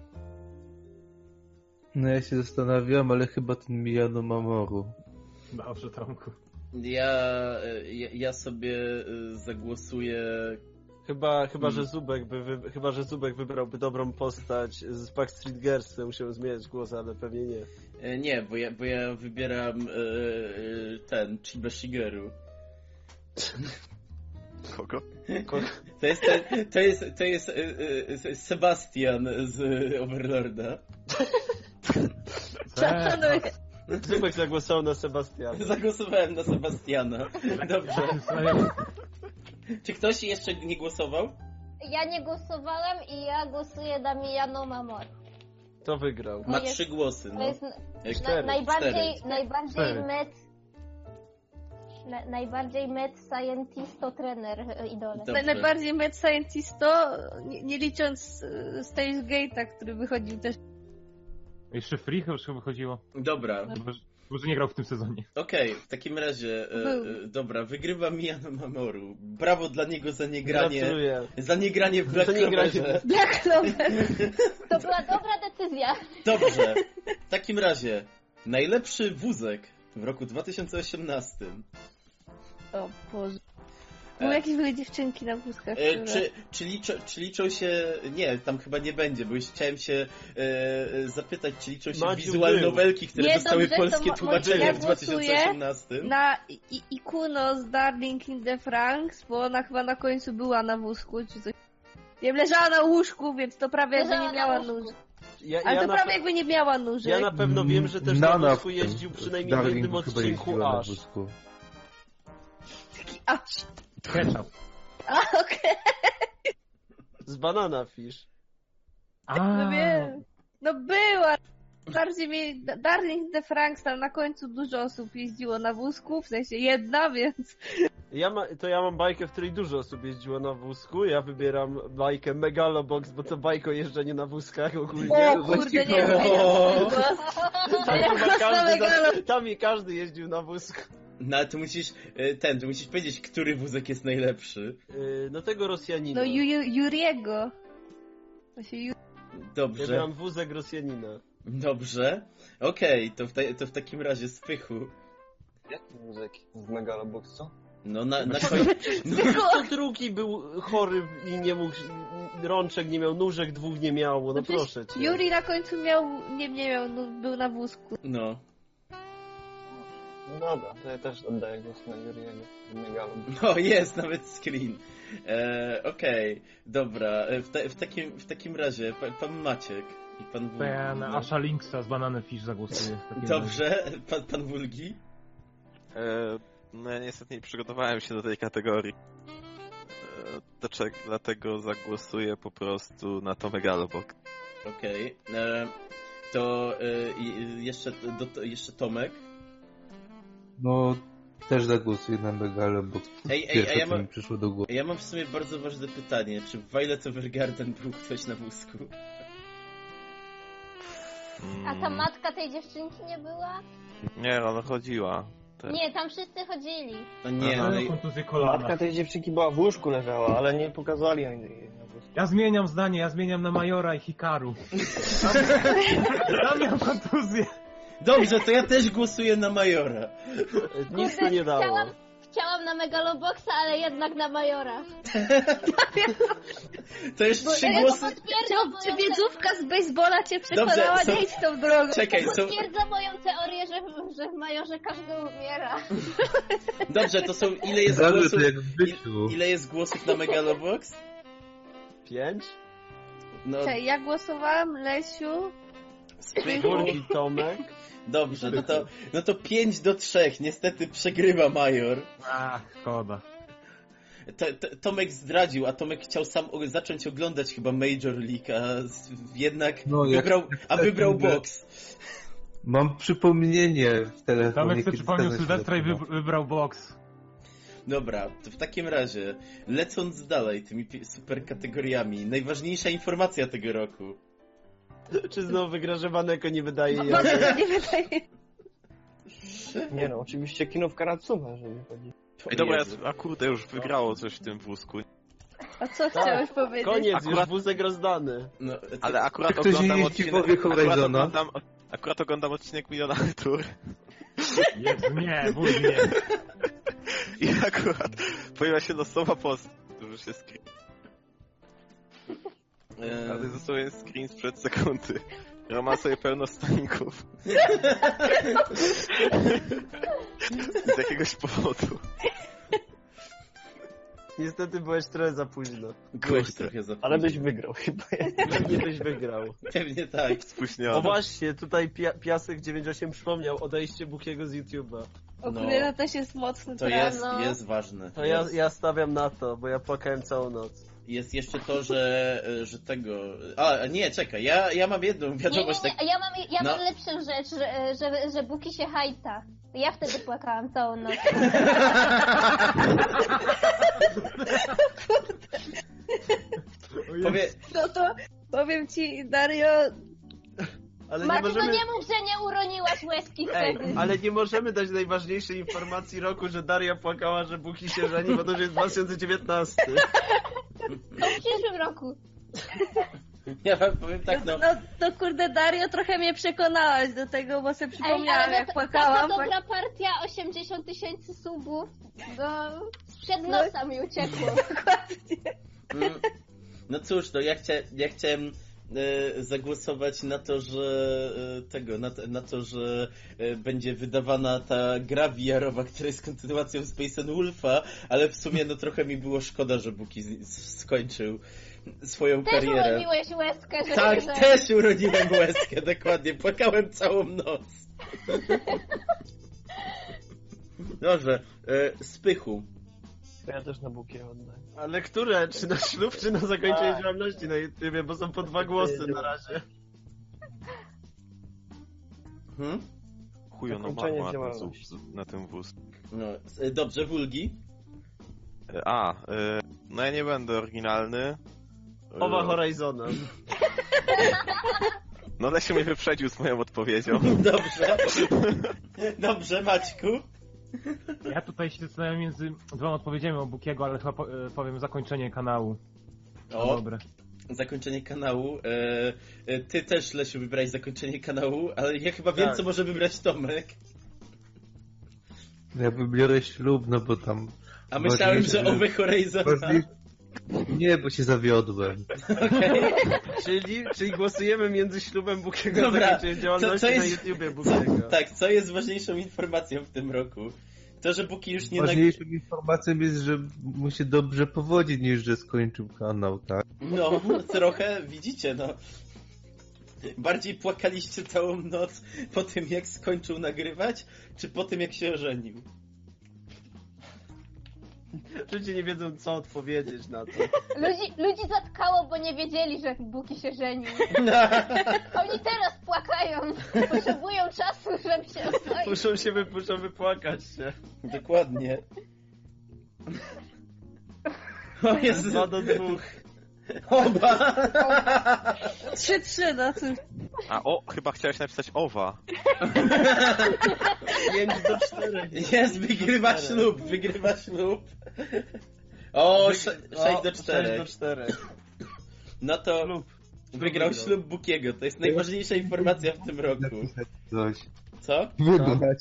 No ja się zastanawiam, ale chyba ten Miyano Mamoru. Dobrze, Tomku. Ja, e, ja, ja sobie e, zagłosuję... Chyba, chyba, Mm. że Zubek by wy... chyba, że Zubek wybrałby dobrą postać z Backstreet Girls, to musiał zmieniać głos, ale pewnie nie. E, Nie, bo ja, bo ja wybieram e, e, ten, Chiba Shigeru. Kogo? To jest, ten, to jest, to jest e, e, Sebastian z Overlorda. Szacunek. Zubek zagłosował na Sebastiana. Zagłosowałem na Sebastiana. Dobrze. Czy ktoś jeszcze nie głosował? Ja nie głosowałem i ja głosuję na Miyano Mamoru. To wygrał. Ma To jest- trzy głosy, To no. jest na, Cztery. najbardziej, cztery. najbardziej Cztery. med... Na, najbardziej med scientisto trener e, idole. Dobrze. Najbardziej mad scientisto, nie, nie licząc e, Stage Gate'a, który wychodził też. Jeszcze Free chyba wychodziło. Dobra. Może, może nie grał w tym sezonie. Okej, w takim razie, e, Był. e, dobra, wygrywa Miyano Mamoru. Brawo dla niego za niegranie, Gratuluję. za niegranie w Black Za niegranie. Cloverze. Black Clover. To była dobra decyzja. Dobrze, w takim razie, najlepszy wózek w roku dwa tysiące osiemnastym. O Boże. Były E. jakieś były dziewczynki na wózkach, E, które... czy, czy, liczą, czy liczą się... Nie, tam chyba nie będzie, bo już chciałem się e, zapytać, czy liczą się Maciu wizualne był. nowelki, które Nie, dostały dobrze, to polskie mo- tłumaczenia ja w dwa tysiące osiemnastym. Na I- Ikuno z Darling in the Franxx, bo ona chyba na końcu była na wózku, czy coś. Nie wiem, leżała na łóżku, więc to prawie jakby Leżała nie na miała łóżku. nóż. Ja, Ale ja, to na, prawie pe- jakby nie miała nóżek. ja na pewno wiem, że też Nana na w wózku tym- jeździł przynajmniej w jednym Darlingu chyba odcinku jeździła na aż. wózku. Aż. Ketchup. A, okej. Z Banana Fish. A, No wiem. No była. Bardziej mi... Darling in the Franxx, tam na końcu dużo osób jeździło na wózku, w sensie jedna, więc... Ja ma, to ja mam bajkę, w której dużo osób jeździło na wózku. Ja wybieram bajkę Megalobox, bo to bajka o jeżdżeniu na wózkach ogólnie. O kurde, nie O. wiem. Tam, Ja chyba na każdy, Megalo... na, tam i każdy jeździł na wózku. No ale to musisz, e, ten, to musisz powiedzieć, który wózek jest najlepszy. Yy, no tego Rosjanina. No Ju- Ju- Juriego. To się Ju... Ja Dobrze, miałem wózek Rosjanina. dobrze. Okej, to, w ta, to w takim razie Spychu. Jaki wózek w Megalobox, co? No na, na końcu... To drugi był chory i nie mógł, rączek nie miał, nóżek dwóch nie miało, no No przecież proszę cię. Yuri na końcu miał, nie, nie miał, no, był na wózku. No. No dobra, to ja też oddaję głos na Juriego w Megalobox. No, jest nawet screen. E, Okej, dobra. E, W, ta, w, takim, w takim razie, pan, pan Maciek i pan to ja Wulgi. na no. Asha Linksa z Banana Fish zagłosuję. w takim razie. Dobrze, pan, pan Wulgi. E, no ja niestety nie przygotowałem się do tej kategorii. E, dlaczego, dlatego zagłosuję po prostu na to Megalobox. Okej. E, To e, i- jeszcze, do, to, jeszcze Tomek. No, też zagłosuję na Megalobox. Ej, ej, Pierwsze, a ja co mam- mi przyszło do głowy. Ja mam w sumie bardzo ważne pytanie. Czy w Violet Evergarden był ktoś na wózku? A ta matka tej dziewczynki nie była? Nie, ona chodziła. Tak. Nie, tam wszyscy chodzili. No nie, Aha. no Ale i... kontuzję Matka kolana. tej dziewczynki była w łóżku leżała, ale nie pokazali jej na wózku. Ja zmieniam zdanie, ja zmieniam na Majora i Hikaru. Tam, tam miał kontuzję. Dobrze, to ja też głosuję na Majora. Nic to Kurde, nie dało. Chciałam, chciałam na Megaloboxa, ale jednak na Majora. To już Bo trzy ja głosy... to potwierdza Czy moją biedzówka z baseballa cię przekonała? Dobrze, są- Nie idź tą drogą. Czekaj, To są... potwierdza moją teorię, że, że w Majorze każdy umiera. Dobrze, to są... Ile jest Dobrze, głosów... to jak w byciu. I- Ile jest głosów na Megalobox? Pięć? No, Czekaj, ja głosowałam, Lesiu. Spychu. Wulgi Tomek. Dobrze, no to, no to pięć do trzech. Niestety przegrywa Major. Ach, szkoda. To, to, Tomek zdradził, a Tomek chciał sam o- zacząć oglądać chyba Major League, a z- jednak No, jak- wybrał, a wybrał mówię. box. Mam przypomnienie w telefonie. Tomek sobie kiedy przypomniał ten Sylwestra i się wy, wybrał box. Dobra, to w takim razie, lecąc dalej tymi pi- super kategoriami, najważniejsza informacja tego roku. Czy znowu wygra, że Maneko nie wydaje Bo jej? to nie wydaje. Nie no, oczywiście kino w Karacuma, jeżeli chodzi. O Ej, dobra, ja, Jezu. a kurde, już wygrało coś w tym wózku. A co chciałeś powiedzieć? Koniec, Akurat- już wózek rozdany. No, to, Ale akurat Ktoś oglądam nie odcinek... powie Akurat Horizona? oglądam, akurat oglądam odcinek Miliona Tour. Jezu, nie, wóz nie. I akurat pojawia się losowa postać, którzy się screen. e, Ale zostawię screen sprzed sekundy. Ja mam sobie pełno staników. Z jakiegoś powodu. Niestety byłeś trochę za późno. byłeś kurde. trochę za Ale późno. byś wygrał chyba. Pewnie byś wygrał. Pewnie tak. Spóźniony. O właśnie, tutaj Pia Piasek dziewięćdziesiąt osiem przypomniał odejście Bukiego z YouTube'a. O No. kurde, to też jest mocny To temat. jest, no. jest ważne. To ja, jest, ja stawiam na to, bo ja płakałem całą noc. jest jeszcze to, że, że tego... A, nie, czekaj, ja, ja mam jedną Nie, nie, wiadomość. nie, Tak... a ja mam, ja No. mam lepszą rzecz, że, że, że Buki się hajta. Ja wtedy płakałam całą noc. Powie... No to powiem ci, Dario, Ale nie Maciu, możemy... no nie mów, że nie uroniłaś łezki Ej, wtedy. ale nie możemy dać najważniejszej informacji roku, że Daria płakała, że Buki się żeni, bo to już jest dwa tysiące dziewiętnasty. To w przyszłym roku. Ja wam powiem tak, no... no to kurde, Dario, trochę mnie przekonałaś do tego, bo sobie Ej, przypomniałam, ale jak to, płakałam. taka dobra partia, osiemdziesiąt tysięcy subów, no sprzed nosa mi uciekło. Mm, No cóż, no ja, chcia, ja chciałem e, zagłosować na to, że e, tego, na, to- na to, że e, będzie wydawana ta gra V R-owa, która jest kontynuacją Space and Wolfa, ale w sumie no trochę mi było szkoda, że Buki z, z, skończył swoją Też karierę. uroniłeś łezkę, że Tak, że... też urodziłem łezkę, dokładnie, płakałem całą noc. Dobrze, e, Spychu. To ja też na bukie oddaję. Ale które? Czy na ślub, czy na zakończenie Tak. działalności na YouTubie, bo są po dwa głosy na razie. Hmm? Chujo, no Zakończenie ma, ma ten działalności. zup na tym wóz. No, e, dobrze, Wulgi. E, A, e, no ja nie będę oryginalny. E, Owa Horizona. No Lesiu mnie wyprzedził z moją odpowiedzią. Dobrze. Dobrze, Maćku. Ja tutaj się zastanawiam między dwoma odpowiedziami o Bukiego, ale chyba po, e, powiem zakończenie kanału. No O, dobre. zakończenie kanału. E, e, ty też, Lesiu, wybrałeś zakończenie kanału, ale ja chyba wiem, Tak. co może wybrać Tomek. Ja wybiorę ślub, no bo tam... A myślałem, że ważniejsze- owe Horizona. ważniejsze- Nie, bo się zawiodłem. Okej. Czyli, czyli głosujemy między ślubem Bukiego Dobra, a zakończeniem działalności co- co na jest- YouTubie Co, Bukiego. tak, co jest ważniejszą informacją w tym roku? To, że Buki już nie... Nag... Ważniejszą informacją jest, że mu się dobrze powodzi, niż że skończył kanał, tak? No, trochę, widzicie, no. Bardziej płakaliście całą noc po tym, jak skończył nagrywać, czy po tym, jak się ożenił? Ludzie nie wiedzą, co odpowiedzieć na to. Ludzi, ludzi zatkało, bo nie wiedzieli, że Buki się żeni. Oni teraz płakają. Potrzebują czasu, żeby się oswoić. Muszą się wy, muszą wypłakać się. Dokładnie. O Jezu, Dwa do dwóch. oba! trzy trzy, no cóż. A o, chyba chciałeś napisać owa. Pięć do czterech. Jest, wygrywa ślub, wygrywa ślub. O, sze- sześć do sześć czterech. do czterech. No to Ślub. wygrał ślub Bukiego, to jest najważniejsza informacja w tym roku. Napisać coś. Co? Wygrać.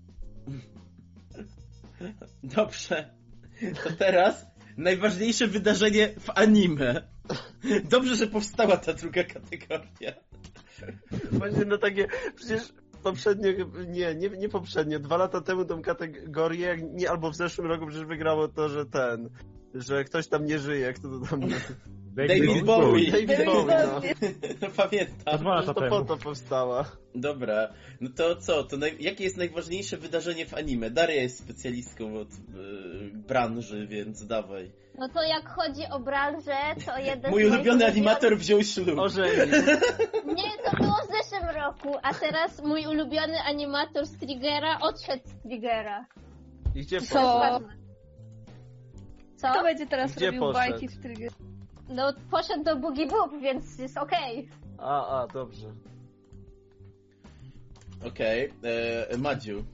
Dobrze. To teraz najważniejsze wydarzenie w anime. Dobrze, że powstała ta druga kategoria. Właśnie no takie, przecież poprzednio, nie, nie, nie poprzednio, dwa lata temu tą kategorię, jak nie, albo w zeszłym roku przecież wygrało to, że ten, że ktoś tam nie żyje, kto to tam... David Bowie. David Bowie, no. No To pamiętam. dwa lata To po temu. to powstała. Dobra, no to co? To naj... Jakie jest najważniejsze wydarzenie w anime? Daria jest specjalistką od yy, branży, więc dawaj. No to jak chodzi o branżę, to jeden Mój z moich ulubiony ulubionych- animator wziął ślub. Ożeni. Nie, to było w zeszłym tym roku, a teraz mój ulubiony animator z Triggera odszedł z Triggera. I gdzie Co? poszedł? Co? Kto będzie teraz Gdzie robił poszedł? bajki w Trigger? No poszedł do Boogie Boop, więc jest okej. A, a, dobrze. Okej, okay. Madziu.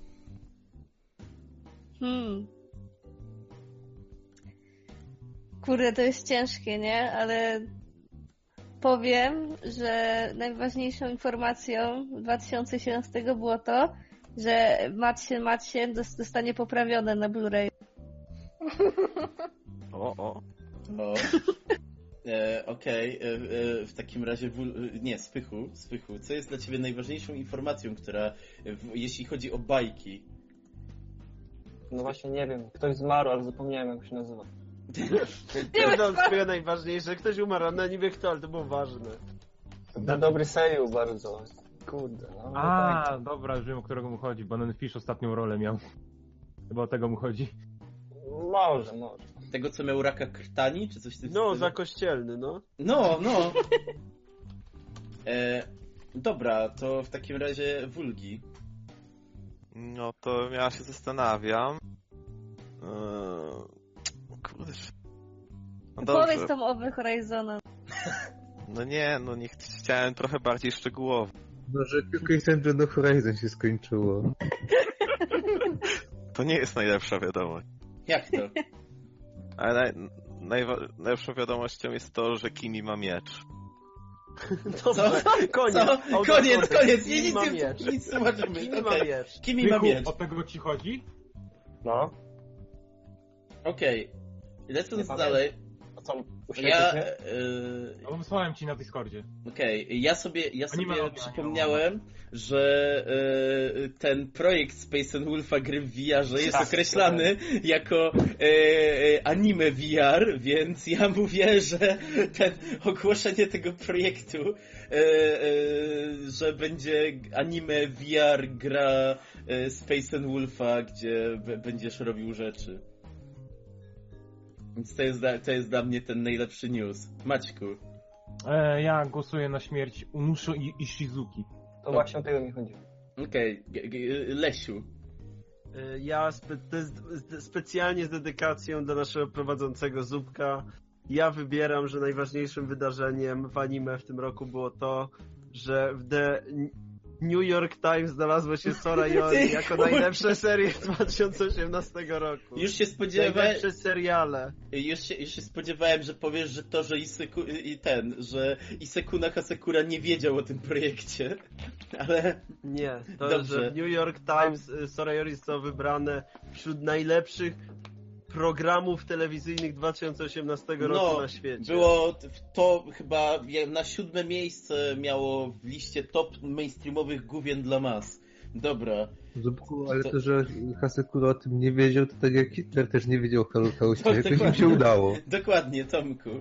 Hmm. Kurde, to jest ciężkie, nie? Ale powiem, że najważniejszą informacją dwa tysiące siedemnastego było to, że Matsien Matsien dostanie poprawione na Blu-ray. O, o. O. E, Okej, okay. e, e, w takim razie, w, nie, Spychu, Spychu, co jest dla ciebie najważniejszą informacją, która, w, jeśli chodzi o bajki? No właśnie nie wiem, ktoś zmarł, ale zapomniałem jak się nazywa. To jest twoje najważniejsze. Ktoś umarł, a no niby kto, ale to było ważne. To dobry seju bardzo. Kurde, no. A, tak. dobra, już wiem, o którego mu chodzi. Banana Fish ostatnią rolę miał. Chyba o tego mu chodzi. Może, może. Tego, co miał raka krtani, czy coś w tym No, stylu? za kościelny, no. No, no. E, dobra, to w takim razie Wulgi. No to ja się zastanawiam. Eee... Kurde. No Powiedz dobrze. tam o Horizona. No nie, no nie ch- chciałem trochę bardziej szczegółowo. No, że Kyoku's Engine of Horizon się skończyło. To nie jest najlepsza wiadomość. Jak to? Ale naj, najwa- najlepszą wiadomością jest to, że Kimi ma miecz. Dobrze, koniec. Co? Autostopy. Koniec, koniec, nie, Kimi nic, ma nie, miecz. nic zobaczymy. Kimi ma Okej. miecz. Kimi ma Byku, miecz. o tego ci chodzi? No. Okej, Nie lecąc pamiętam. dalej, A co, ja... uświetlisz mnie? E, No, wysłałem ci na Discordzie. Okej, okay. ja sobie, ja Anime sobie Online, przypomniałem, że e, ten projekt Space and Wolfa gry w V R-ze jest Tak, określany jako e, e, anime V R, więc ja mówię, że ten ogłoszenie tego projektu, e, e, że będzie anime V R gra e, Space and Wolfa, gdzie b- będziesz robił rzeczy. Więc to jest, dla, to jest dla mnie ten najlepszy news. Maćku. E, ja głosuję na śmierć Unusho i Ishizuki. To właśnie o tego mi chodzi. Okej, okay. Lesiu. Y, Ja spe to jest z- specjalnie z dedykacją dla naszego prowadzącego Zupka. Ja wybieram, że najważniejszym wydarzeniem w anime w tym roku było to, że w The New York Times znalazło się Sora Yori jako najlepsze serie dwa tysiące osiemnastego roku. Już się spodziewałem, Najlepsze seriale. już się, już się spodziewałem, że powiesz, że to, że Iseku, i ten, że Isekuna Hasekura nie wiedział o tym projekcie, ale Nie, to Dobrze. że w New York Times y, Sora Yori zostało wybrane wśród najlepszych programów telewizyjnych dwa tysiące osiemnastego roku no, na świecie. było to chyba na siódme miejsce miało w liście top mainstreamowych główien dla mas. Dobra. Zupku, ale To- to, że Hasekura o tym nie wiedział, to tak jak Hitler też nie wiedział o Holokauście. No, Jakoś im dokładnie. się udało. Dokładnie, Tomku.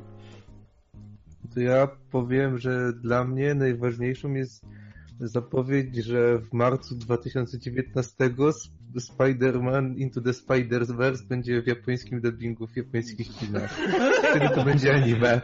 To ja powiem, że dla mnie najważniejszą jest zapowiedź, że w marcu dwa tysiące dziewiętnastego Sp- Spider-Man Into the Spider-Verse będzie w japońskim dubbingu w japońskich kinach. Wtedy to będzie anime.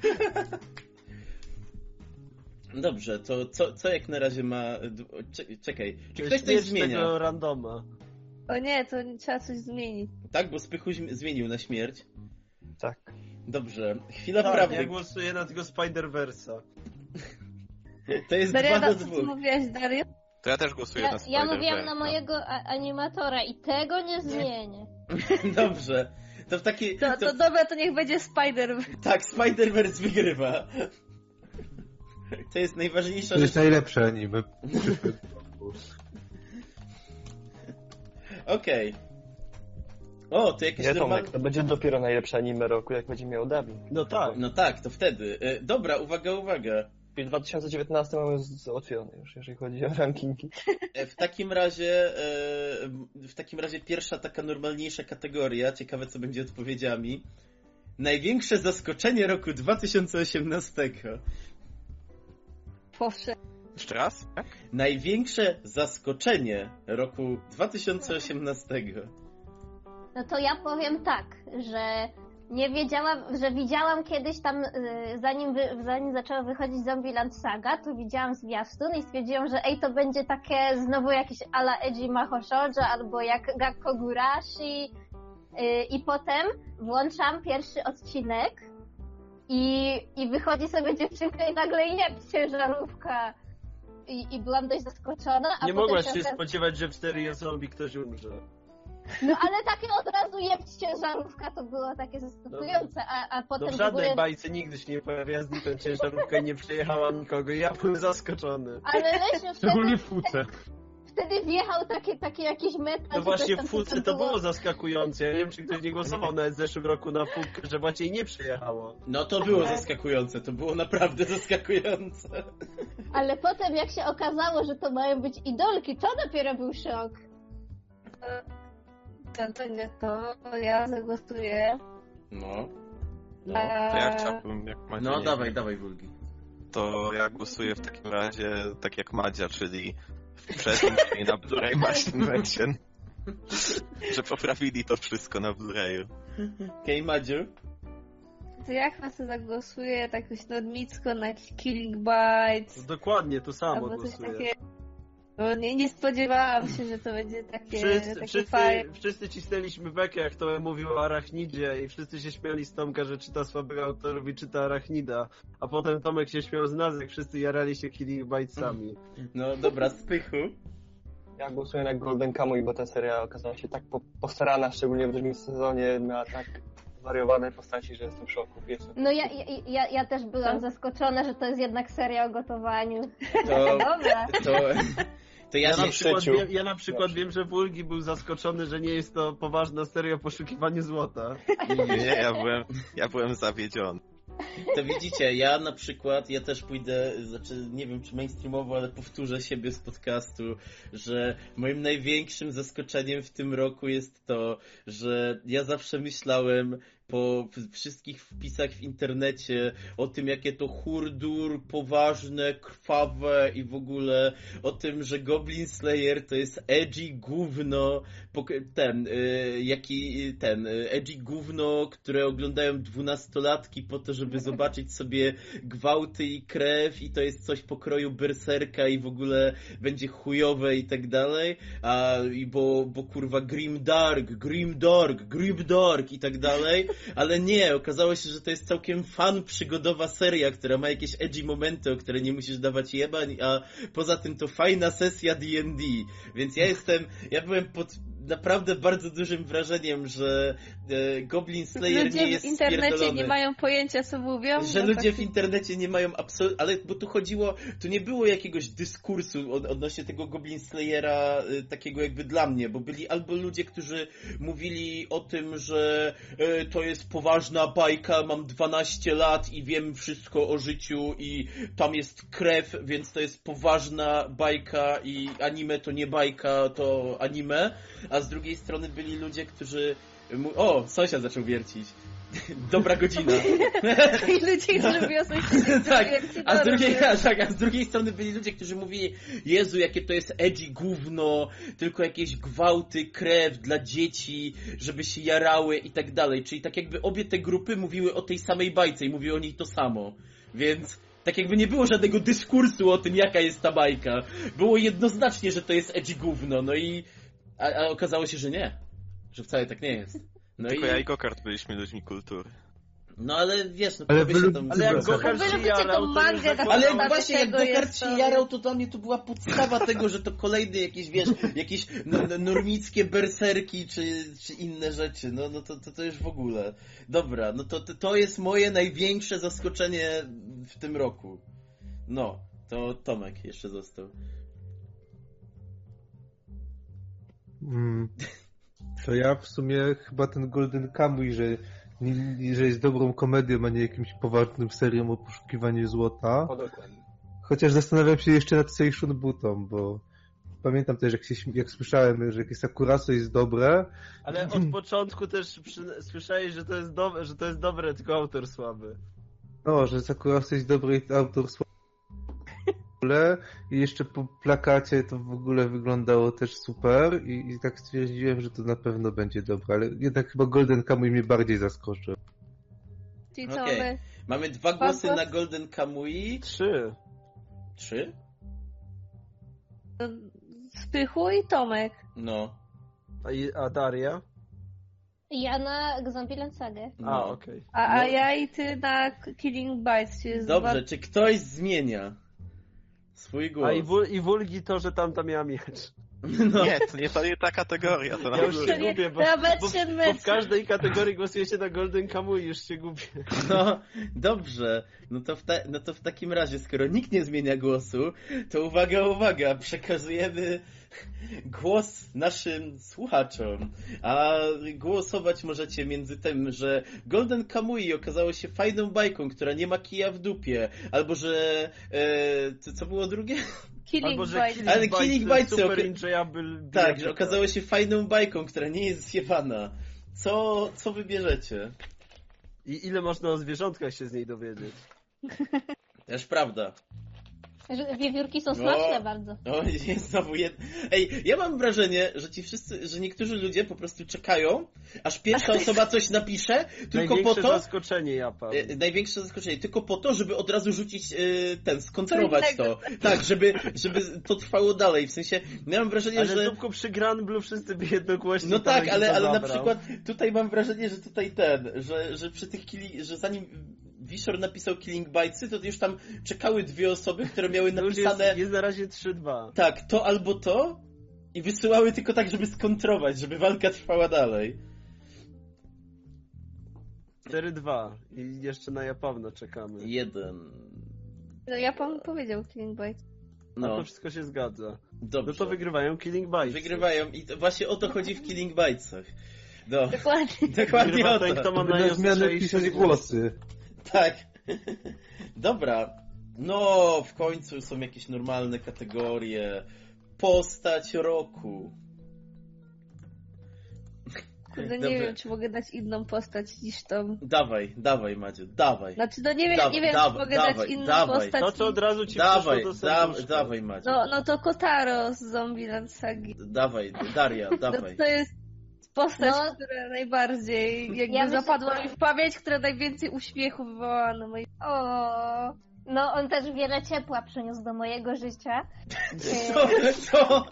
Dobrze, to co, co jak na razie ma... Cze- Czekaj, czy To ktoś coś śmierć zmienia? tego randoma. O nie, to trzeba coś zmienić. Tak, bo Spychu zm- zmienił na śmierć. Tak. Dobrze, chwila Tak, prawdy. ja głosuję na tego Spider-Versa. To jest dwa Dariana, do co ty dwóch. mówiłaś, Dario? To ja też głosuję Ja, na ja Spider-Verse. mówiłam na mojego a- animatora i tego nie zmienię. Dobrze. To w takiej... To, to dobra, to niech będzie Spider. Tak, Spider-Verse wygrywa. To jest najważniejsza To jest rzecz. najlepsze anime. Okej. O, to jakieś Nie, normalne... Tomek, to będzie dopiero najlepsze anime roku, jak będzie miał dubbing. No tak. No tak, to wtedy. E, Dobra, uwaga, uwaga. I dwa tysiące dziewiętnasty mamy załatwione już, jeżeli chodzi o rankingi. E, W takim razie, e, w takim razie pierwsza taka normalniejsza kategoria, ciekawe co będzie odpowiedziami. Największe zaskoczenie roku dwa tysiące osiemnastego. Powszechnie. Jeszcze raz? Tak? Największe zaskoczenie roku dwa tysiące osiemnastego. No to ja powiem tak, że Nie wiedziałam, że widziałam kiedyś tam, y, zanim, wy, zanim zaczęła wychodzić Zombieland Saga, to widziałam zwiastun i stwierdziłam, że ej, to będzie takie znowu jakieś ala Eiji Maho Shoujo albo jak Gakko Gurashi y, i potem włączam pierwszy odcinek i, i wychodzi sobie dziewczynka i nagle jeb ciężarówka. I, I byłam dość zaskoczona. A Nie potem mogłaś się się okaz- spodziewać, że w serii zombie ktoś umrze. No ale takie od razu jeb ciężarówka to było takie zaskakujące, a, a No potem w w żadnej ogóle... bajce nigdy się nie pojawiła znikąd ciężarówka i nie przejechała nikogo. Ja byłem zaskoczony. Ale Lesiu Szczególnie wtedy, w fuce. wtedy wjechał takie, takie jakieś meta, No że właśnie coś w tam Fuce to było zaskakujące. Ja nie wiem, czy ktoś nie głosował nawet w zeszłym roku na Fukę, że właśnie nie przejechało. No to było zaskakujące, to było naprawdę zaskakujące. Ale potem jak się okazało, że to mają być idolki, to dopiero był szok. To, to nie to, ja zagłosuję No. No, to ja chciałbym, jak Madzia No nie dawaj, wie, dawaj Wulgi. to ja głosuję w takim razie tak jak Madzia, czyli w przednim, czyli na Blu-ray Machine Version. Że poprawili to wszystko na Blu-rayu. Okej, okay, Madziu? To ja chyba sobie zagłosuję tak już normicko na jakiś Killing Bites. Dokładnie to samo Albo coś głosuję. takiego. Bo nie, nie spodziewałam się, że to będzie takie, Wszyscy, takie wszyscy, fajne. wszyscy cisnęliśmy bekę, jak to mówił o Arachnidzie i wszyscy się śmiali z Tomka, że czyta słabego autorów i czyta Arachnida. A potem Tomek się śmiał z nas, jak wszyscy jarali się Killing Bitesami. No dobra, Spychu. Ja głosuję na Golden Kamuy, bo ta seria okazała się tak po, postarana, szczególnie w drugim sezonie, miała tak wariowane postaci, że jestem w szoku. Jestem. No ja, ja, ja, ja też byłam zaskoczona, że to jest jednak seria o gotowaniu. To, Dobra. to, to ja, Ja się na przykład, Trzeciu. wiem, ja na przykład wiem, że Wulgi był zaskoczony, że nie jest to poważna seria o poszukiwaniu złota. Nie, ja byłem, ja byłem zawiedziony. To widzicie, ja na przykład, ja też pójdę, znaczy nie wiem czy mainstreamowo, ale powtórzę siebie z podcastu, że moim największym zaskoczeniem w tym roku jest to, że ja zawsze myślałem po wszystkich wpisach w internecie o tym, jakie to hurdur, poważne, krwawe i w ogóle o tym, że Goblin Slayer to jest edgy gówno, ten, jaki ten, edgy gówno, które oglądają dwunastolatki po to, żeby zobaczyć sobie gwałty i krew i to jest coś pokroju berserka i w ogóle będzie chujowe i tak dalej, a i bo, bo kurwa Grim Dark, Grim Dark, Grim Dark i tak dalej, ale nie, okazało się, że to jest całkiem fan przygodowa seria, która ma jakieś edgy momenty, o które nie musisz dawać jebań, a poza tym to fajna sesja D and D, więc ja jestem, ja byłem pod naprawdę bardzo dużym wrażeniem, że e, Goblin Slayer Ludzie nie jest w internecie spierdolony. nie mają pojęcia, co mówią. Że no ludzie tak... w internecie nie mają absolutnie, ale bo tu chodziło, tu nie było jakiegoś dyskursu od, odnośnie tego Goblin Slayera y, takiego jakby dla mnie, bo byli albo ludzie, którzy mówili o tym, że y, to jest poważna bajka, mam dwanaście lat i wiem wszystko o życiu i tam jest krew, więc to jest poważna bajka i anime to nie bajka, to anime, a z drugiej strony byli ludzie, którzy mu... O, sąsiad zaczął wiercić. Dobra godzina. I ludzie, którzy lubią coś tak, a z, drugiej, tak, a z drugiej strony byli ludzie, którzy mówili, Jezu, jakie to jest edgy gówno, tylko jakieś gwałty, krew dla dzieci, żeby się jarały i tak dalej. Czyli tak jakby obie te grupy mówiły o tej samej bajce i mówiły o niej to samo. Więc tak jakby nie było żadnego dyskursu o tym, jaka jest ta bajka. Było jednoznacznie, że to jest edgy gówno. No i a, a okazało się, że nie. Że wcale tak nie jest. No Tylko i... ja i Gokart byliśmy ludźmi kultury. No ale wiesz, no Ale powie się wy- tam... Ale jak Dobra. Gokart Wy się lubicie jarał, tą to już mangę, zakładał- tak Ale Podstawa właśnie jak tego Gokart jest się to- jarał, to dla mnie to była podstawa tego, że to kolejny jakieś, wiesz, jakieś n- n- normickie berserki czy, czy inne rzeczy. No, no to, to, to już w ogóle. Dobra, no to, to, to jest moje największe zaskoczenie w tym roku. No, to Tomek jeszcze został. Mm. To ja w sumie chyba ten Golden Kamuy, że, nie, że jest dobrą komedią, a nie jakimś poważnym serią o poszukiwaniu złota. O, dokładnie. Chociaż zastanawiam się jeszcze nad Seishun Butą, bo pamiętam też, jak, się, śm- jak słyszałem, że jakieś Sakurasu jest dobre. Ale od początku też przy... słyszałeś, że to jest dobre, że to jest dobre, tylko autor słaby. No, że Sakurasu jest dobry i autor słaby. I jeszcze po plakacie to w ogóle wyglądało też super i, i tak stwierdziłem, że to na pewno będzie dobre, ale jednak chyba Golden Kamuy mnie bardziej zaskoczył. Czyli co Okej. mamy? Mamy dwa głosy głos- na Golden Kamui. Trzy. Trzy? Spychu i Tomek. No. A, i- a Daria? Ja na Zombieland Sagę. no. A, okej. A, a No. ja i ty na Killing Bites, czyli jest Dobrze, dwa... czy ktoś zmienia swój głos? A i, wul, i Wulgi to, że tamta miała miecz. No. Nie, to nie, to nie ta kategoria, to na Ja już górze. się To nie- gubię, bo, na bo, Batman bo w Match. każdej kategorii głosujecie na Golden Kamui, już się gubię. No, dobrze. No to, w ta, no to w takim razie, skoro nikt nie zmienia głosu, to uwaga, uwaga, przekazujemy głos naszym słuchaczom. A głosować możecie między tym, że Golden Kamui okazało się fajną bajką, która nie ma kija w dupie, albo że... E, co, co było drugie? Killing Albo, że Bites. Killing Ale Bites Killing to jest Bites super oka- enjoyable Tak, bijatyka. że okazało się fajną bajką, która nie jest zjebana. Co, co wybierzecie? I ile można o zwierzątkach się z niej dowiedzieć? Też prawda. Że wiewiórki są smaczne No. bardzo. O, jest znowu jed... Ej, ja mam wrażenie, że ci wszyscy, że niektórzy ludzie po prostu czekają, aż pierwsza osoba coś napisze, tylko Największe po to... zaskoczenie, Japa. e, Największe zaskoczenie, tylko po to, żeby od razu rzucić e, ten, skontrować Co to. Tak, żeby, żeby to trwało dalej. W sensie, ja mam wrażenie, Ale że... Zupku przy Granblu wszyscy by jednogłośnie No tak, Tomek ale, to ale na zabrał. przykład tutaj mam wrażenie, że tutaj ten, że, że przy tych killi, że zanim Wishor napisał Killing Bitesy, to już tam czekały dwie osoby, które miały To już napisane jest, jest na razie trzy dwa. tak, to albo to i wysyłały tylko tak, żeby skontrować, żeby walka trwała dalej. cztery dwa. I jeszcze na Japawno czekamy. Jeden. No, ja pan powiedział Killing Bites. No No, to wszystko się zgadza. dobrze. No to wygrywają Killing Bites. Wygrywają i to właśnie o to chodzi w Killing Bitesach. No, Dokładnie. dokładnie Wygrywa o ten, kto to. ma Żeby na zmianę najostrzejszy pisać głosy. Tak. Dobra. No, w końcu są jakieś normalne kategorie. Postać roku. Kurde, nie Dobrze. wiem, czy mogę dać inną postać niż tą. Dawaj, dawaj Madziu, dawaj. Znaczy, no nie wiem, Dawaj, nie wiem, dawaj, czy mogę dawaj, dać inną dawaj. postać. To, co od razu ci Dawaj, przyszło do da, serduszka. dawaj Madziu. No, no to Kotaro z Zombieland Sagi. Dawaj, Daria, No, dawaj. to jest postać, No. która najbardziej jakby Ja myślę- zapadła mi w pamięć, która najwięcej uśmiechu wywołała na mojej... O, no on też wiele ciepła przyniósł do mojego życia. Co? Co?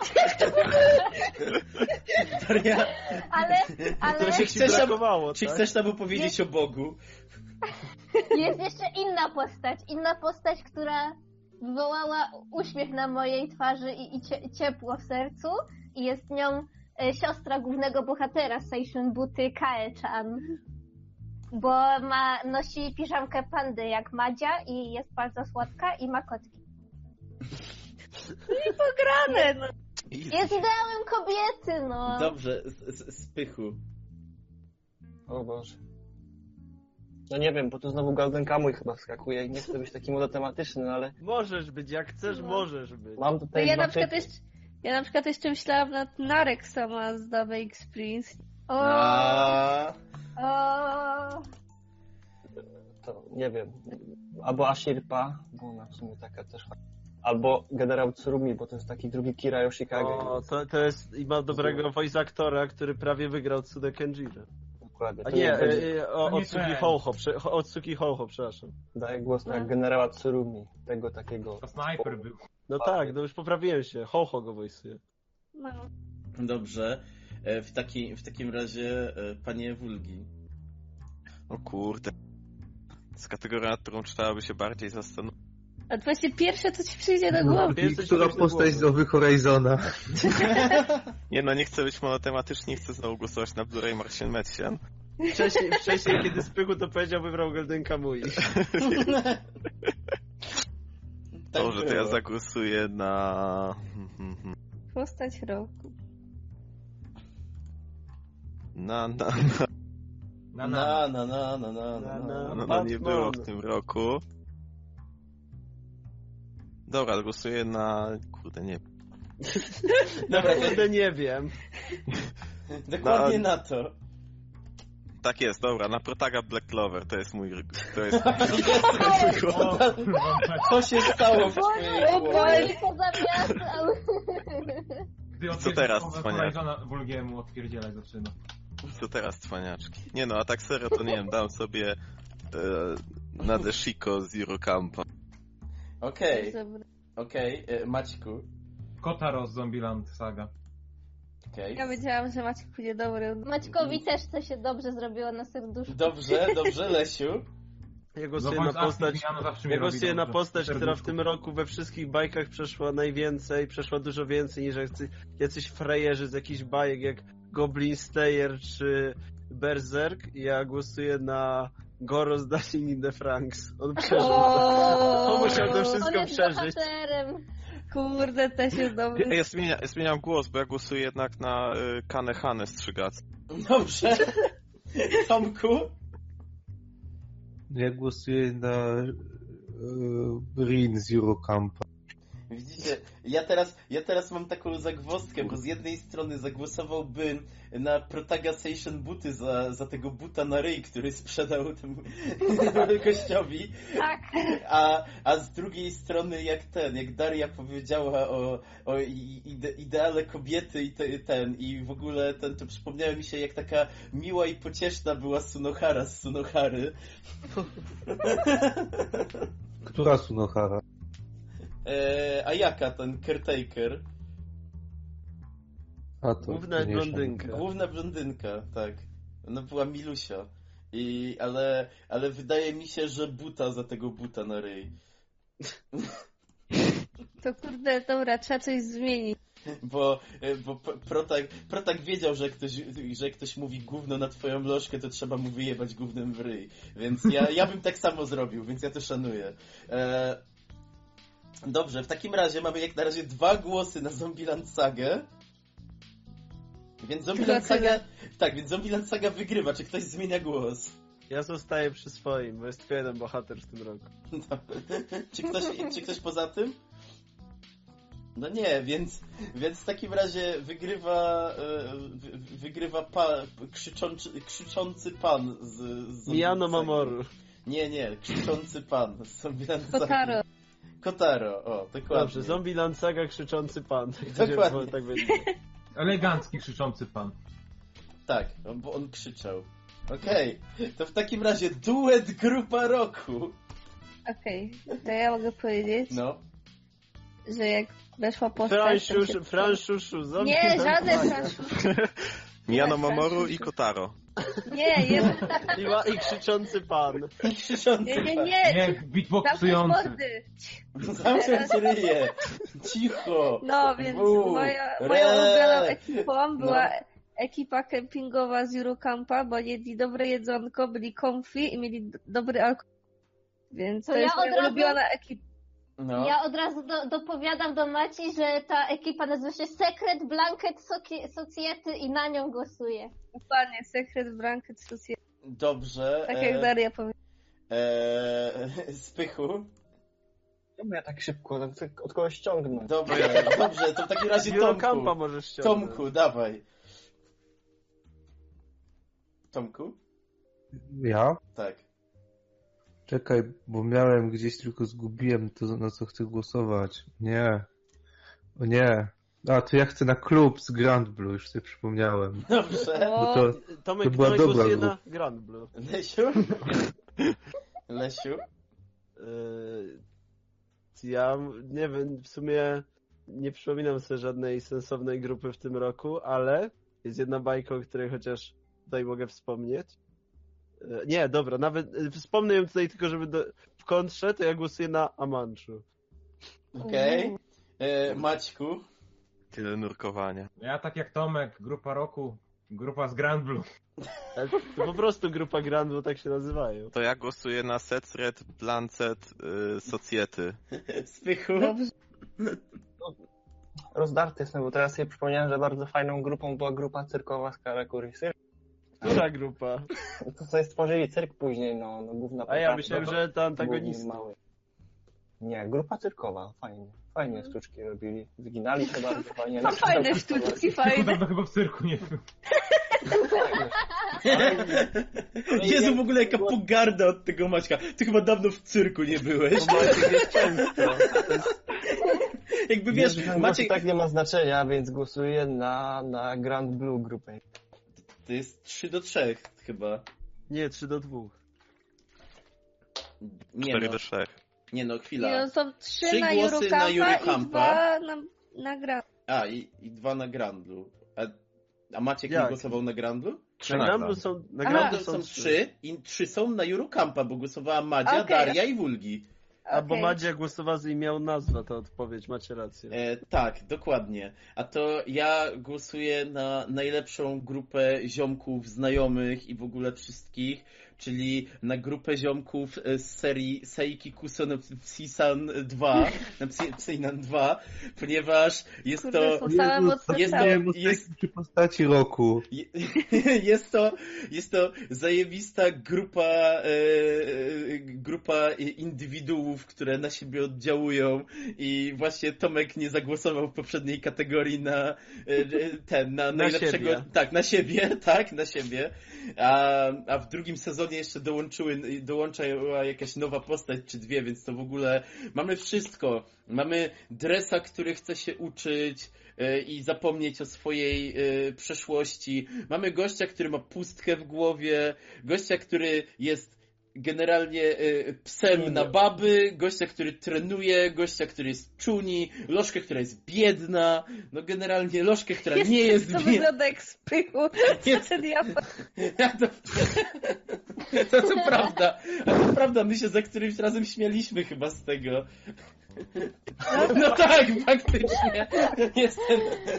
Daria, Ale, ale To się ci Chcesz- brakowało, czy tak? chcesz nam opowiedzieć o Bogu? jest jeszcze inna postać. Inna postać, która wywołała uśmiech na mojej twarzy i, i cie, ciepło w sercu. I jest nią e, siostra głównego bohatera Seishun Buty, Kae-chan. Bo ma, nosi piżamkę pandy jak Madzia i jest bardzo słodka i ma kotki. Pograne, no. Jest ideałem kobiety, no. Dobrze, z, z, spychu. O Boże. No nie wiem, bo tu znowu Golden Kamuy chyba wskakuje i nie chcę być taki monotematyczny, no ale Możesz być, jak chcesz, No. możesz być. mam No tutaj ja dwa na przykład typy. jeszcze, ja na przykład jeszcze myślałam nad Narek sama z Double X Prince. O, A, o. To nie wiem. Albo Ashirpa, bo ona w sumie taka też fajna. Albo generał Tsurumi, bo to jest taki drugi Kira Yoshikage. O, to, to jest, i ma dobrego voice aktora, który prawie wygrał Tsude Kenjira. Dokładnie. A To nie, nie e, będzie. e, o, To nie Otsuki ten. Hoho, prze, ho- Otsuki Hoho, przepraszam. Daję głos na No. generała Tsurumi. Tego takiego. To snajper był. No tak, no już poprawiłem się, Hoho go voice'uje. No. dobrze. E, W, taki, w takim razie, e, panie Wulgi. O kurde. To jest kategoria, nad którą trzeba by się bardziej zastanowić. A to właśnie pierwsze, co ci przyjdzie do No, głowy. i Jest coś która wejść do postać z głowy. Nowy Horizona? Nie no, nie chcę być monotematycznie, chcę znowu głosować na Blu-ray Martian Medicine. Wcześniej, wcześniej kiedy Spychu to powiedział, wybrał Golden Kamui. Tak Dobrze, to ja było. zagłosuję na... Postać roku. Na, na, Na, Na, na. na, na, na, na, na, na. no, no nie Batman. było w tym roku. Dobra, głosuję na... Kurde, nie. Dobra, Kurde, nie wiem. dokładnie Na- na to. Tak jest, dobra, na Protaga Black Clover, to jest mój... To jest... O, kurwa, Co się stało w twojej O głowie? Boże, pozamiatał. Gdy Co otwierdzisz teraz, głowę cwaniak? Horizona, Wulgiemu odpierdzielać zaczyna. Co teraz, cwaniaczki? Nie no, a tak serio to nie wiem, dam sobie e, Nadeshiko z Eurocampa. Okej, Dobra. okej, e, Maćku. Kotaro z Zombieland Saga. Okej. Ja wiedziałam, że Maciek będzie dobry. Maćkowi też coś się dobrze zrobiło na serduszku. Dobrze, dobrze, Lesiu. Ja No głosuję voice na postać, acting Miano zawsze mi ja robi głosuję na dobrze. postać, która w Serduszko. tym roku we wszystkich bajkach przeszła najwięcej, przeszła dużo więcej niż jacy- jacyś frajerzy z jakichś bajek jak Goblin Slayer czy Berserk. Ja głosuję na Goro z Dashing in the Franxx. On przeżył. O, On musiał to On wszystko jest przeżyć. bohaterem. Kurde, też jest dobry. Ja, ja, zmienia, ja zmieniam głos, bo ja głosuję jednak na y, Kanehane Strzygac. Dobrze. Tomku? Ja głosuję na e, Rin z Eurocampa. Widzicie, ja teraz, ja teraz mam taką zagwozdkę, bo z jednej strony zagłosowałbym na Protagasation buty za, za tego buta na ryj, który sprzedał temu gościowi, Tak. a, a z drugiej strony jak ten, jak Daria powiedziała o, o ide, ideale kobiety i te, ten, i w ogóle ten, to przypomniało mi się jak taka miła i pocieszna była Sunohara z Sunohary. Która Sunohara? E, a jaka ten caretaker? A to Główna to nie blondynka. Główna blondynka, tak. Ona była milusia. I, ale, ale wydaje mi się, że buta za tego buta na ryj. To kurde, dobra, trzeba coś zmienić. Bo, bo Protak, Protak wiedział, że jak ktoś, że jak ktoś mówi gówno na twoją lożkę, to trzeba mu wyjebać gównem w ryj. Więc ja, ja bym tak samo zrobił, więc ja to szanuję. E... Dobrze, w takim razie mamy jak na razie dwa głosy na Zombieland Sagę. Więc Zombieland Tyle, Saga... Tak, więc Zombieland Saga wygrywa. Czy ktoś zmienia głos? Ja zostaję przy swoim, bo jest tylko jeden bohater w tym roku. No. Czy, ktoś, czy ktoś poza tym? No nie, więc, więc w takim razie wygrywa e, wy, wygrywa pa, krzyczący, krzyczący pan z, z Miyano Zombieland Sagi. Mamoru. Nie, nie, krzyczący pan z Zombieland Sagi. Kotaro. Kotaro, o, dokładnie. Dobrze, Zombieland Saga krzyczący pan. Tak, to się- Dokładnie. tak będzie. Elegancki, krzyczący pan. Tak, bo on krzyczał. Okej, to w takim razie duet grupa roku. Okej, to ja mogę powiedzieć, No. że jak weszła postać... to mi się- Franszuszu, Franszuszu, Nie, Zombieland żaden Saga. Franszuszu. Miyano Mamoru i Kotaro. Nie, jest... I, ma, I krzyczący pan. I krzyczący Nie, nie, pan. nie. Nie, Zamknąć beatboxujący. mordy. Zamknąć ryję. Cicho. No, więc Bu, moja, re. moją ulubioną ekipą była No. ekipa kempingowa z Eurocampa, bo jedli dobre jedzonko, byli comfy i mieli d- dobry alkohol. Więc to, To ja jest moja od razu- ulubiona ekipa. No. Ja od razu do, dopowiadam do Maci, że ta ekipa nazywa się Secret Blanket Soci- Society i na nią głosuję. Dokładnie, Secret Blanket Society. Dobrze. Tak e, jak Daria powiedziała. e, Spychu. Czemu ja tak szybko? Tak chcę od kogoś ściągnąć. Dobrze, dobrze, to w takim razie Eurocampa Tomku. możesz ściągnąć. Tomku, dawaj. Tomku? Ja? Tak. Czekaj, bo miałem gdzieś, tylko zgubiłem to, na co chcę głosować. Nie. O nie. A, to ja chcę na klub z Grand Blue, już sobie przypomniałem. Dobrze. Bo to, Tomek, To była Tomek dobra głosuje grupa. na Grand Blue. Lesiu? Lesiu? Yy, ja nie wiem, w sumie nie przypominam sobie żadnej sensownej grupy w tym roku, ale jest jedna bajka, o której chociaż tutaj mogę wspomnieć. Yy, nie, dobra, nawet yy, wspomnę ją tutaj tylko, żeby do, w kontrze, to ja głosuję na Amanchu. Okej. E, Maćku? Tyle nurkowania. Ja tak jak Tomek, grupa roku, grupa z Grand Blue. Ale to po prostu grupa Grand Blue tak się nazywają. To ja głosuję na Secret Blancet y, Society. Spychu? Dobrze. Rozdarty jestem, bo teraz sobie przypomniałem, że bardzo fajną grupą była grupa cyrkowa z Karakuri Cyrk. Która grupa? To sobie stworzyli cyrk później, no, no główna A ja postać, myślałem, no, że to główny antagonista. mały. Nie, grupa cyrkowa, fajnie. Fajnie sztuczki robili. Wyginali się bardzo fajnie. No fajne sztuczki, fajne. Dawno chyba w cyrku nie był. Jezu, w ogóle jaka pogarda od tego Maćka. Ty chyba dawno w cyrku nie byłeś. Bo Maciek jest często. Jakby Wiesz, wiesz, Maciek... Maciek... tak nie ma znaczenia, więc głosuję na, na Grand Blue grupę. To jest trzy do trzech chyba. Nie, trzy do dwóch. Nie cztery no, do trzech. nie no, I chwila. no, są trzy, Trzy na głosy na Jurukampa i Jurukampa. dwa na, na gra. A, i, i dwa na Grandlu. A, a Maciek Jak? nie głosował na Grandlu? Trzy Na na Grandlu Grand. są, na Aha. Grandlu Grandlu są są trzy i trzy są na Jurukampa, bo głosowała Madzia, Okej. Daria i Wulgi. A bo Okej. Madzia głosowała z imię nazwa, to odpowiedź, macie rację. E, tak, dokładnie. A to ja głosuję na najlepszą grupę ziomków, znajomych i w ogóle wszystkich, czyli na grupę ziomków z serii Seiki Kuso no Psisan dwa, na Psi- Psinan dwa, ponieważ jest Kurde, to... są same mocne jest to- cały. Nie, jest- przy postaci roku. Je- Jest to, jest to zajebista grupa, e, e, grupa indywiduów, które na siebie oddziałują i właśnie Tomek nie zagłosował w poprzedniej kategorii na e, ten, na najlepszego, siebie. tak, na siebie, tak, na siebie, a, a w drugim sezonie jeszcze dołączyły, dołącza jakaś nowa postać czy dwie, więc to w ogóle mamy wszystko. Mamy Dresa, który chce się uczyć i zapomnieć o swojej y, przeszłości. Mamy gościa, który ma pustkę w głowie, gościa, który jest generalnie y, psem na baby, gościa, który trenuje, gościa, który jest czuni, Lożkę, która jest biedna, no generalnie Lożkę, która nie jest To biedna. wygląda jak z pychu. Jest- Ten Japan. to, to co prawda, a to prawda, my się za którymś razem śmialiśmy chyba z tego. No tak, faktycznie. Jestem.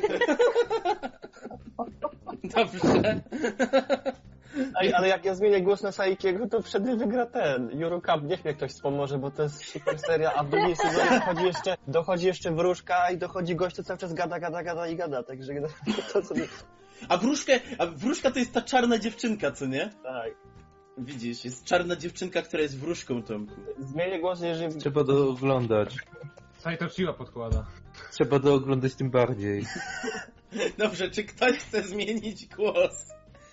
Dobrze. Ej, ale jak ja zmienię głos na Saikiego, to wtedy wygra ten Eurocamp. Niech mnie ktoś wspomoże, bo to jest super seria, a w drugiej sezonie dochodzi jeszcze, dochodzi jeszcze wróżka i dochodzi gość, co cały czas gada, gada, gada i gada, także to sobie... A wróżkę, a wróżka to jest ta czarna dziewczynka, co nie? Tak. Widzisz, jest czarna dziewczynka, która jest wróżką, Tomku. Zmienię głos, jeżeli... Trzeba to oglądać. Saito Chiwa podkłada. Trzeba to oglądać tym bardziej. Dobrze, czy ktoś chce zmienić głos?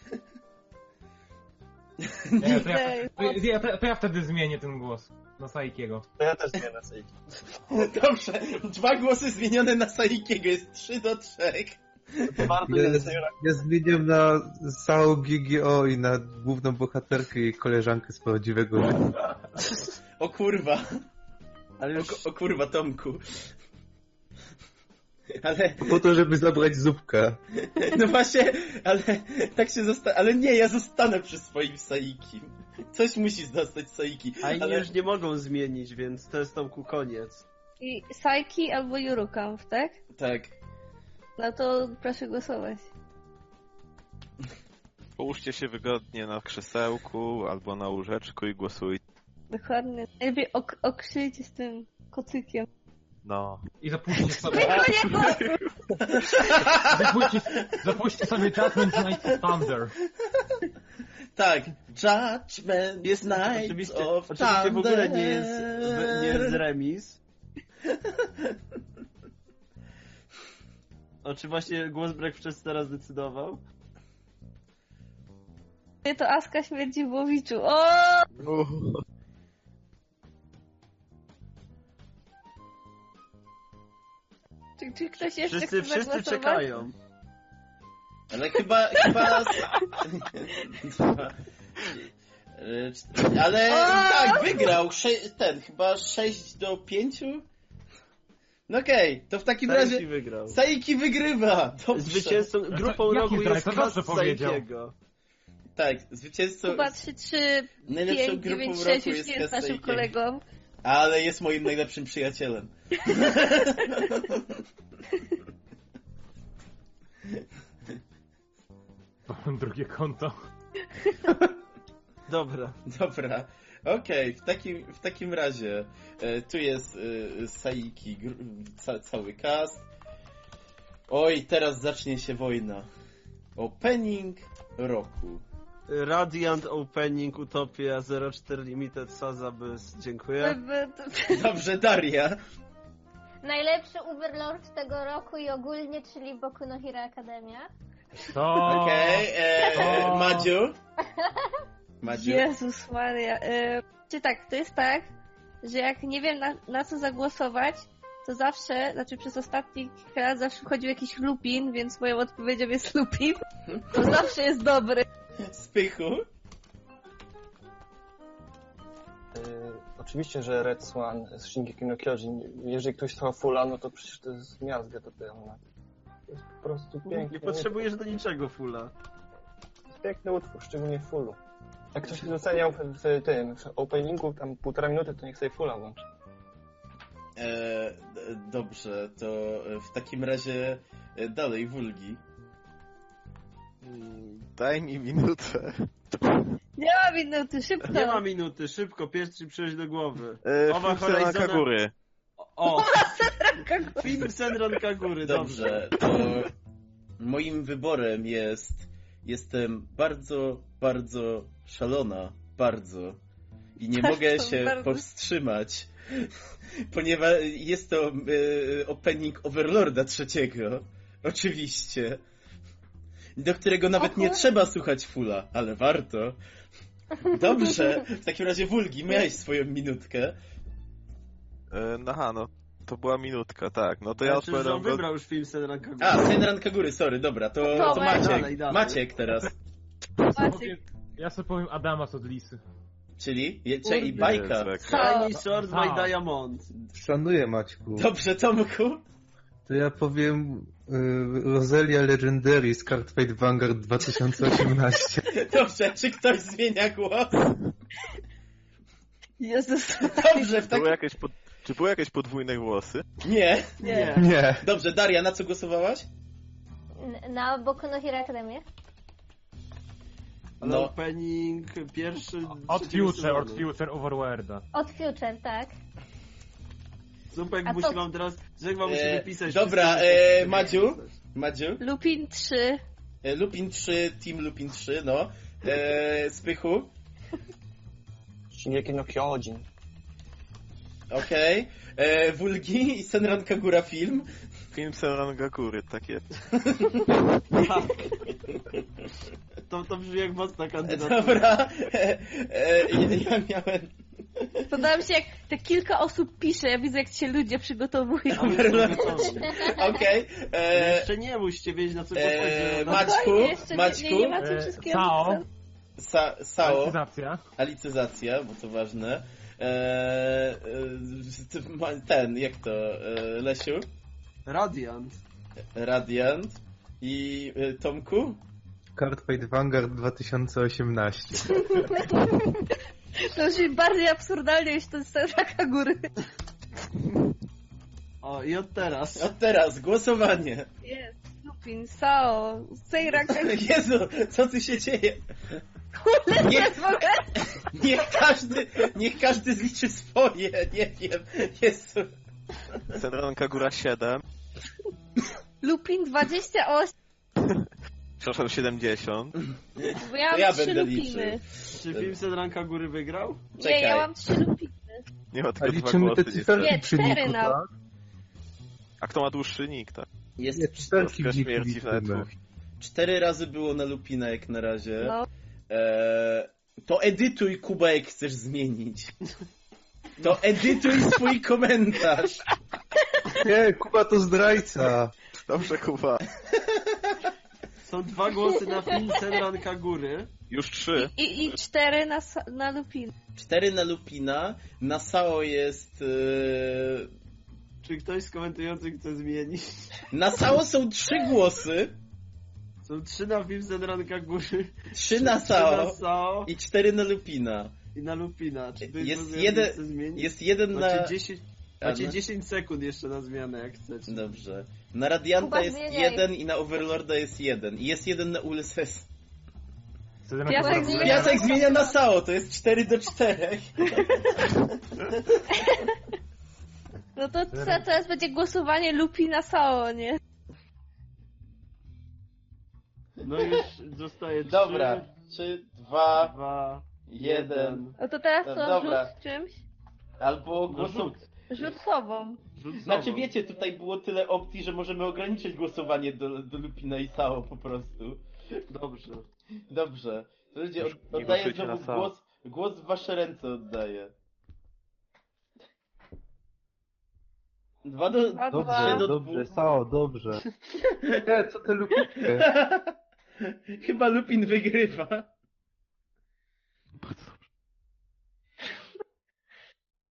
Nie, to, ja, to, ja, to, to ja wtedy zmienię ten głos na Saikiego. To ja też zmienię na Saiki. Dobrze, dwa głosy zmienione na Saikiego, jest trzy do trzech. To warto Ja, jest seniora. ja zmieniam na Sao G G O i na główną bohaterkę i koleżankę z prawdziwego życia. O kurwa. Ale O, już ku- o kurwa, Tomku. Ale, Po to, żeby zabrać zupkę. no właśnie, ale tak się zosta... Ale nie, ja zostanę przy swoim Saikim. Coś musi zostać Saiki. a inni Ale... już nie mogą zmienić, więc to jest Tomku koniec. I Saiki albo Jurukamp, tak? Tak. No to proszę głosować. Połóżcie się wygodnie na krzesełku albo na łóżeczku i głosujcie. Dokładnie. Lepiej ok- okrzyjcie z tym kocykiem. No. I zapuśćcie sobie... Tylko nie głosuj! Zapuśćcie, zapuśćcie sobie Judgment Night Thunder. Tak. Judgment Jest Night oczywiście, of oczywiście w ogóle Thunder. nie jest, w- nie jest remis. O, czy właśnie głos Breakfast teraz decydował? Nie, to Aska śmierdzi w Łowiczu. O! Czy, czy ktoś jeszcze Wszyscy, chce wszyscy zagłosować? czekają. Ale chyba, chyba... E, cztery- Ale tak, wygrał. Sze- ten, chyba sześć do pięciu? No okej, okay, to w takim Saiki razie wygrał. Saiki wygrywa. Dobrze. Zwycięzcą, grupą jaki roku zdrajca? jest To Kas dobrze powiedział. Saikiego. Tak, zwycięzcą... Chyba trzy trzy Najlepszą pięć grupą dziewięć roku sześć już jest nie jest Kas naszym Saikiego. kolegą. Ale jest moim najlepszym przyjacielem. Mam drugie konto. Dobra. Dobra, okej, w, takim, w takim razie e, tu jest e, Saiki, gr- ca, cały cast. Oj, teraz zacznie się wojna. Opening roku. Radiant Opening Utopia zero cztery Limited Sazabys. Dziękuję. Dobrze, Daria. Najlepszy Overlord tego roku i ogólnie, czyli Boku no Hero Academia. To... Okej, okay, O. Madziu. Madziu. Jezus Maria. E, czy tak, to jest tak, że jak nie wiem na, na co zagłosować, to zawsze, znaczy przez ostatni kilka lat zawsze wchodził jakiś Lupin, więc moją odpowiedzią jest Lupin. To zawsze jest dobry. Spychu. Yy, oczywiście, że Red Swan z Shingeki no Kyojin. Jeżeli ktoś słucha fulla, no to przecież to jest miazga totalna. To jest po prostu piękny. Nie potrzebujesz do niczego fulla. To jest piękny utwór, szczególnie w fullu. Jak ktoś doceniał w, w tym w openingu tam półtora minuty, to niech sobie fulla włączy. E, dobrze, to w takim razie dalej Wulgi. Daj mi minutę. Nie ma minuty, szybko. Nie ma minuty, szybko, pierwszy przyjść do głowy. E, Owa Film Senran Horizona- Kaguri. O! Film Senran Kagury, dobrze. Dobrze, to moim wyborem jest jestem bardzo, bardzo szalona, bardzo. I nie Bardzo, mogę się bardzo. powstrzymać, ponieważ jest to e, opening Overlorda trzeciego, oczywiście, do którego nawet nie trzeba słuchać fulla, ale warto. Dobrze, w takim razie Wulgi, miałeś swoją minutkę. E, no aha, no to była minutka, tak. No to ja Ja Czy on odpowiadam go... wybrał już film Senran Kagury. A, Senran Kagury, sorry, dobra, to, to Tomek. Maciek. Dalej, dalej. Maciek teraz. Maciek. Ja sobie powiem Adama z Odlisy. Czyli, jecie i Kurde. bajka. Shiny Sword by Aha. Diamond. Szanuję Maćku. Dobrze, Tomku. To ja powiem y, Roselia Legendary z Cardfight Vanguard dwa tysiące osiemnaście. Dobrze, czy ktoś zmienia głos? Jezus. Dobrze, w takim... Były jakieś pod... Czy były jakieś podwójne głosy? Nie. Nie. Nie. Dobrze, Daria, na co głosowałaś? N- Na Boku no Hero Academia. Ale No. opening pierwszy... Od trzeciego Future, od sezonu. Future Overworlda. Od Future, tak. Zupek A musi to- wam teraz... Zupek wam musi E, wypisać... dobra, wszystkie e, rzeczy, Madziu? które chcesz. Madziu? Lupin trzy. E, Lupin trzy, Team Lupin trzy, no. E, Spychu? Shingeki no Kyojin. Okej. Okay. Wulgi i Senran Kagura film. Film Senran Kaguri, tak jest. Tak. To, to brzmi jak mocna E, kandydatura. dobra. E, e, ja, ja miałem... Podoba mi się, jak te kilka osób pisze, ja widzę, jak się ludzie przygotowują. Okej. E, Jeszcze nie musicie wiedzieć na co e, głosować. Maćku, Spokojnie, jeszcze nie- Maćku. Nie, nie macie E, wszystkiego. Sao. Sa, Sao. Licyzacja. Alicyzacja, bo to ważne. Eee, e, ten, jak to? E, Lesiu? Radiant. Radiant. I e, Tomku? Cardfight Vanguard dwa tysiące osiemnaście. To brzmi bardziej absurdalnie niż ten Senraka Góry. O, i od teraz. Od teraz, głosowanie. Jest, Lupin, Sao, Senraka Góry. Jezu, co tu się dzieje? Kurde, Nie- nie mogę. Niech każdy, niech każdy zliczy swoje, nie wiem. Jezu. Senran Kagura siedem. Lupin dwadzieścia osiem. Przepraszam, siedemdziesiąt. Bo ja mam To ja trzy będę Lupiny. liczył. Czy film Senran Kagury wygrał? Nie, Czekaj. ja mam trzy Lupiny. Nie ma A tylko dwa liczymy te głosy. cyferki Nie, przy cztery niku, na- tak? A kto ma dłuższy nick, tak? Jest Nie, cyferki w Troszkę niku śmierci w liczymy. netów. cztery razy było na Lupina jak na razie. No. Eee, to edytuj, Kuba, jak chcesz zmienić. To edytuj swój komentarz. Nie, Kuba to zdrajca. Dobrze, Kuba. Są dwa głosy na film Senran Kagury. Już trzy. I, i cztery na, Sa- na Lupin. cztery na Lupina. Na Sao jest... Eee... Czy ktoś z komentujących chce zmienić? Na Sao są trzy głosy. Są trzy na film Senran Kagury. Trzy na Trzy na Sao Sao i cztery na Lupina. i na Lupina. Czy ktoś Jest w ogóle jeden- nie chce zmienić? Jest jeden Macie na... dziesięć, A, macie no. dziesięć sekund jeszcze na zmianę, jak chcecie. Dobrze. Na Radianta Kuba, jest zmieniaj. jeden i na Overlorda jest jeden. I jest jeden na Ulysses. Piasek zmienia- Piasek zmienia na Sao, to jest cztery do czterech. No to co, teraz będzie głosowanie Lupina Sao, nie? No już zostaje trzy, Dobra. trzy, dwa, dwa, jeden. No to teraz No co, dobra. rzut czymś? Albo No głosu... rzut. Rzut sobą. Rzut Znaczy sobą. wiecie, tutaj było tyle opcji, że możemy ograniczyć głosowanie do, do Lupina i Sao po prostu. Dobrze. Dobrze. To ludzie, Już od, nie oddaję głosujcie znowu na Sao. głos, głos w wasze ręce oddaję. Dwa do... Dwa, Dobrze, dwa. do dobrze, dwóch. Sao, dobrze. Nie, co ty lubicie? Chyba Lupin wygrywa.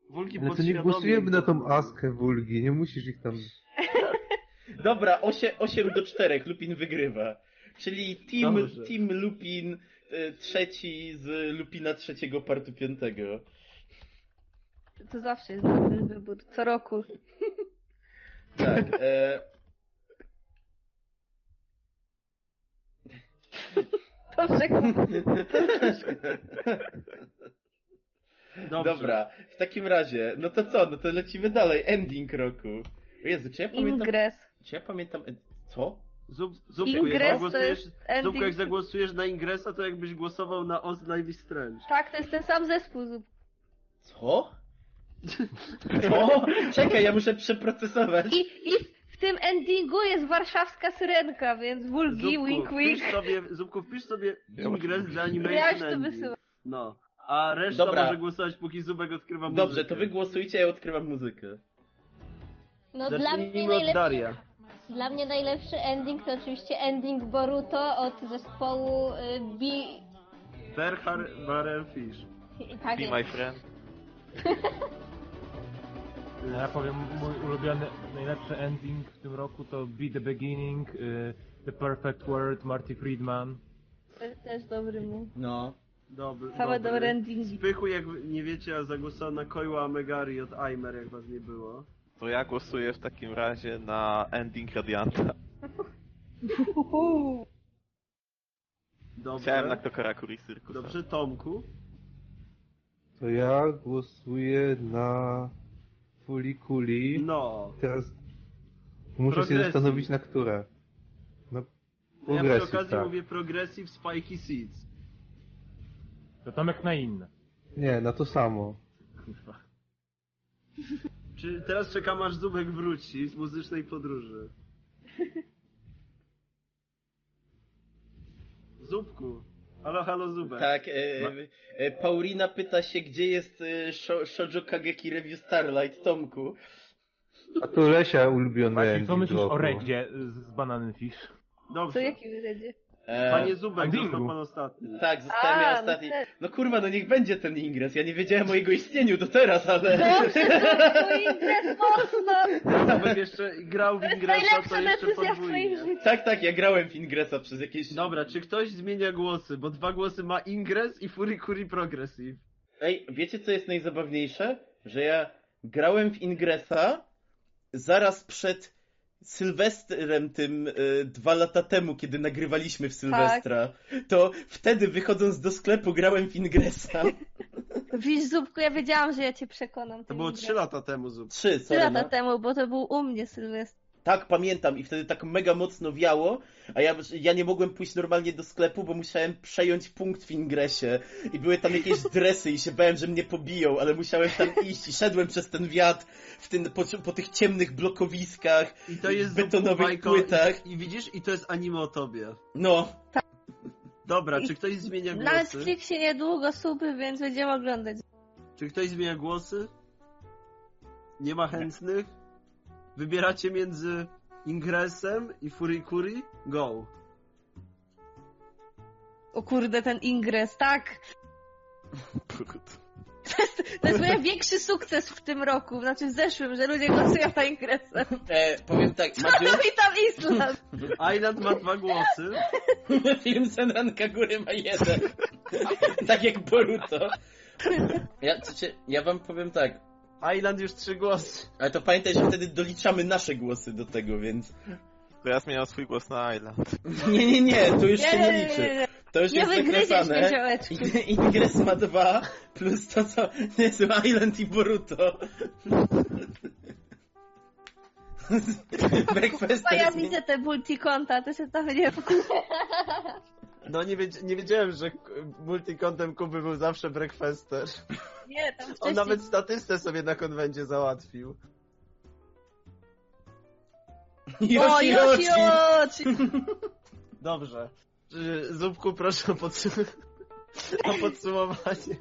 Wulgi Ale to nie podświadomie głosujemy na tą go- Askę Wulgi, nie musisz ich tam... Dobra, osiem do czterech, Lupin wygrywa. Czyli team, Dobrze. team Lupin y, trzeci z Lupina trzeciego partu piątego. To zawsze jest dobry wybór, co roku. Tak. E... Dobrze, Dobrze. Dobra, w takim razie, no to co, no to lecimy dalej, ending roku. O Jezu, czy ja pamiętam... Ingres. Czy ja pamiętam... Co? Zub, Zubku, Ingres jak to zagłosujesz, jest ending. Zubku, jak zagłosujesz na Ingresa, to jakbyś głosował na Oz Life is Strange. Tak, to jest ten sam zespół. Co? Co? Czekaj, ja muszę przeprocesować. I, I w tym endingu jest warszawska syrenka, więc Wulgi, Zubku, wink wink. wpisz sobie, Zubku, wpisz sobie Ingres The Ja Animation już to Ending. wysyłam. No. A reszta Dobra. może głosować, póki Zubek odkrywa muzykę. Dobrze, to wy głosujcie, ja odkrywam muzykę. No dla mnie, Zacznijmy od najlepszy, Daria. dla mnie najlepszy ending to oczywiście ending Boruto od zespołu y, B... Berhar Barenfish. Tak Be jest. my friend. Ja powiem, mój ulubiony, najlepszy ending w tym roku to Be the Beginning, y, The Perfect World, Marty Friedman. To jest też dobry mu. No. Dobry, Same dobry. dobre endingi. Spychu, jak nie wiecie, a zagłosowałem na Koiwa Megari od Aimer, jak was nie było. To ja głosuję w takim razie na ending Radianta. Dobrze. Chciałem na Kokarakuri Circus. Dobrze, Tomku. To ja głosuję na Fulikuli. No. Teraz muszę się Progressive. zastanowić na które. No, Ja przy Progressive, okazji tak. mówię Progressive Spiky Seeds. To Tomek na inne. Nie, na to samo. Kurwa. Czy teraz czekam, aż Zubek wróci z muzycznej podróży? Zubku. Halo, halo Zubek. Tak, e, e, Paulina pyta się, gdzie jest e, Sho- Shoujo Kageki Review Starlight, Tomku. A to Lesia ulubiony Właśnie, ending co myślisz roku. o Redzie z, z Banana Fish? Co Dobrze. jaki wyredzie? E, Panie Zubek, Endingu. został pan ostatni. Tak, zostałem ja A, no ostatni. tak. No kurwa, no niech będzie ten ingres. Ja nie wiedziałem o jego istnieniu do teraz, ale... Dobrze, ingres mocno! Zubek jeszcze grał w To jest Ingresa, to najlepsza jeszcze decyzja w twoim podwójnie. życiu. Tak, tak, ja grałem w ingresa przez jakieś... Dobra, czy ktoś zmienia głosy? Bo dwa głosy ma Ingres i Furikuri Progressive. Ej, wiecie co jest najzabawniejsze? Że ja grałem w ingresa zaraz przed Sylwestrem tym y, dwa lata temu, kiedy nagrywaliśmy w Sylwestra. To wtedy wychodząc do sklepu grałem w ingresa. Widzisz, Zubku, ja wiedziałam, że ja cię przekonam. To tym było ingresem. trzy lata temu, Zub. Trzy, Trzy sorry, lata no. temu, bo to był u mnie Sylwester. Tak, pamiętam i wtedy tak mega mocno wiało, a ja, ja nie mogłem pójść normalnie do sklepu, bo musiałem przejąć punkt w ingresie i były tam jakieś dresy i się bałem, że mnie pobiją, ale musiałem tam iść i szedłem przez ten wiatr w tym, po, po tych ciemnych blokowiskach, I to jest betonowych Zubku, bajko, płytach. I, I widzisz, i to jest anime o tobie. No, Dobra, I- czy ktoś zmienia Na głosy? Netflixie niedługo suby, więc będziemy oglądać. Czy ktoś zmienia głosy? Nie ma chętnych? Wybieracie między Ingresem i Furikuri? Go. O kurde, ten ingres, tak? Brud. To jest mój większy sukces w tym roku, znaczy w zeszłym, że ludzie głosują na ingresem. e, powiem tak, Madziu, Witam Island! Island ma dwa głosy. film Senran Kagure ma jeden. Tak jak Boruto. Ja, cię, ja wam powiem tak, Island już trzy głosy. ale to pamiętaj, że wtedy doliczamy nasze głosy do tego, więc... To ja zmieniam swój głos na Island. Nie, nie, nie, to już Nie, się nie, nie nie, liczy. nie, nie. To już Nie jest wygryziesz zakresane. mnie, ziołeczku. I- Ingres ma dwa, plus to co... Jezu, Island i Boruto. Breakfast Chyba ja widzę te multikonta, to się tam nie... No nie, wiedz, nie wiedziałem, że k- multikontem Kuby był zawsze breakfaster. Nie, tam On wcześniej... nawet statystę sobie na konwencie załatwił. O, Yoshi, Yoshi, Yoshi. Yoshi! Dobrze. Czy- Zupku, proszę o, podsum- o podsumowanie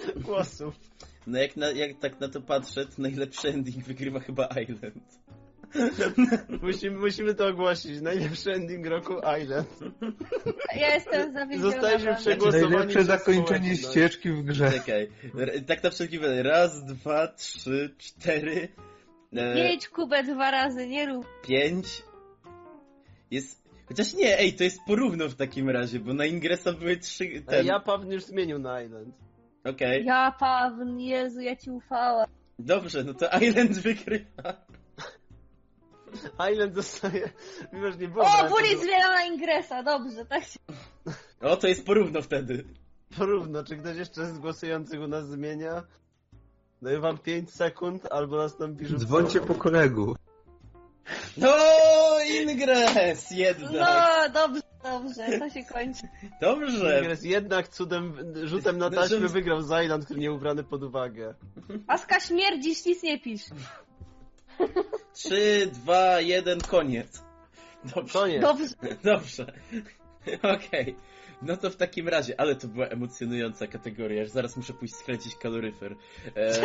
głosów. No jak, na, jak tak na to patrzę, to najlepszy ending wygrywa chyba Island. Musimy, musimy to ogłosić. Najlepszy ending roku Island. Ja jestem zawiedziona. Zostaliśmy wam. przegłosowani. Najlepsze przez zakończenie społeczność. ścieżki w grze. Czekaj, R- tak na wszelki wypadek. Raz, dwa, trzy, cztery, e, Jedź Kubę dwa razy, nie rób. pięć. Jest... Chociaż nie, ej, to jest porówno w takim razie, bo na Ingresa były trzy... Ten... Ej, ja Paweł już zmienił na Island. Okej, Ja, Paweł, Jezu, ja ci ufałam. dobrze, no to Island wygrywa. Island zostaje... Mimo, że nie było... O, ale to Bully było zmieniona Ingresa, dobrze, tak się... O, to jest porówno wtedy. Porówno. Czy ktoś jeszcze z głosujących u nas zmienia? Daję wam pięć sekund, albo nastąpi rzut. Dzwońcie po kolegu. No, Ingres, jednak. No, dobrze, dobrze, to się kończy. Dobrze. Ingres jednak cudem, rzutem na Znaczy- taśmę wygrał z Island, który nie ubrany pod uwagę. Aska śmierdzisz, nic nie pisz. Trzy, dwa, jeden, koniec. Dobrze. Koniec. Dobrze. Dobrze. Okej. No to w takim razie, ale to była emocjonująca kategoria, że zaraz muszę pójść skręcić kaloryfer. E...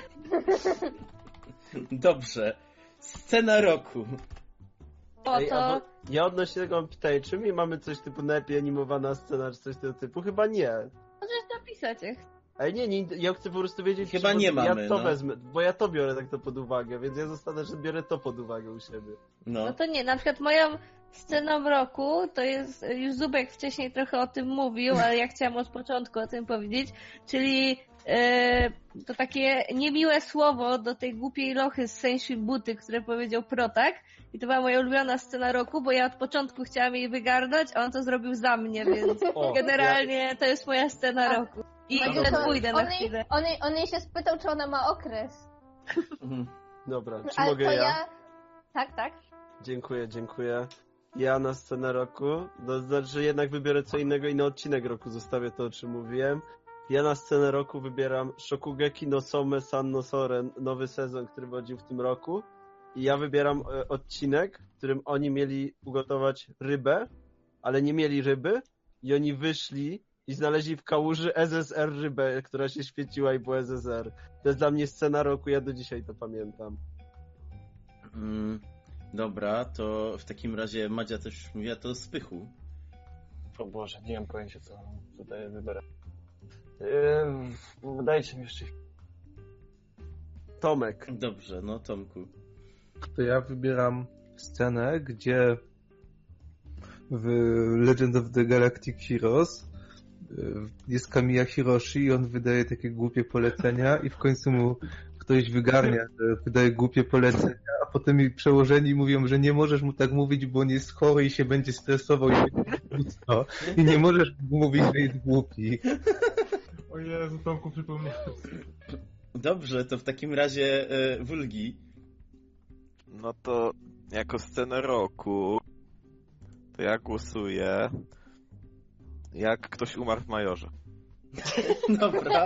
Dobrze. Scena roku. O, Ej, to... albo ja odnośnie tego mam pytanie, czy my mamy coś typu najlepiej animowana scena, czy coś tego typu? Chyba nie. Możesz napisać, jak Ej, nie, nie, ja chcę po prostu wiedzieć, Chyba czy, nie bo mamy, ja to no. wezmę, bo ja to biorę tak to pod uwagę, więc ja zostanę, że biorę to pod uwagę u siebie. No. No to nie, na przykład moją sceną roku, to jest, już Zubek wcześniej trochę o tym mówił, ale ja chciałam od początku o tym powiedzieć, czyli e, to takie niemiłe słowo do tej głupiej lochy z Senshi Buty, które powiedział Protak, i to była moja ulubiona scena roku, bo ja od początku chciałam jej wygarnąć, a on to zrobił za mnie, więc O, generalnie to jest moja scena A, roku. I Madziu, nawet to pójdę na on jej- chwilę. On, jej- on jej się spytał, czy ona ma okres. Mhm. Dobra, czy Ale mogę to ja? ja... Tak, tak. Dziękuję, dziękuję. Ja na scenę roku, to znaczy, że jednak wybiorę co innego i na odcinek roku zostawię to, o czym mówiłem. Ja na scenę roku wybieram Shokugeki no Some San no Soren, nowy sezon, który wychodził w tym roku. I ja wybieram e, odcinek, w którym oni mieli ugotować rybę, ale nie mieli ryby i oni wyszli i znaleźli w kałuży S S R rybę, która się świeciła i była S S R. To jest dla mnie scena roku, ja do dzisiaj to pamiętam. Mm, dobra, to w takim razie Madzia też mówiła to o spychu. O Boże, nie mam pojęcia, co tutaj wybiorę. Yy, dajcie mi jeszcze... Tomek. Dobrze, no Tomku. To ja wybieram scenę, gdzie w Legend of the Galactic Heroes y, jest Kamiya Hiroshi i on wydaje takie głupie polecenia i w końcu mu ktoś wygarnia, że wydaje głupie polecenia, a potem mi przełożeni mówią, że nie możesz mu tak mówić, bo on jest chory i się będzie stresował i będzie smutno. I nie możesz mu mówić, że jest głupi. O Jezu, Tomku przypomniałem. Dobrze, to w takim razie e, Wulgi. No to jako scenę roku to ja głosuję jak ktoś umarł w Majorze. Dobra.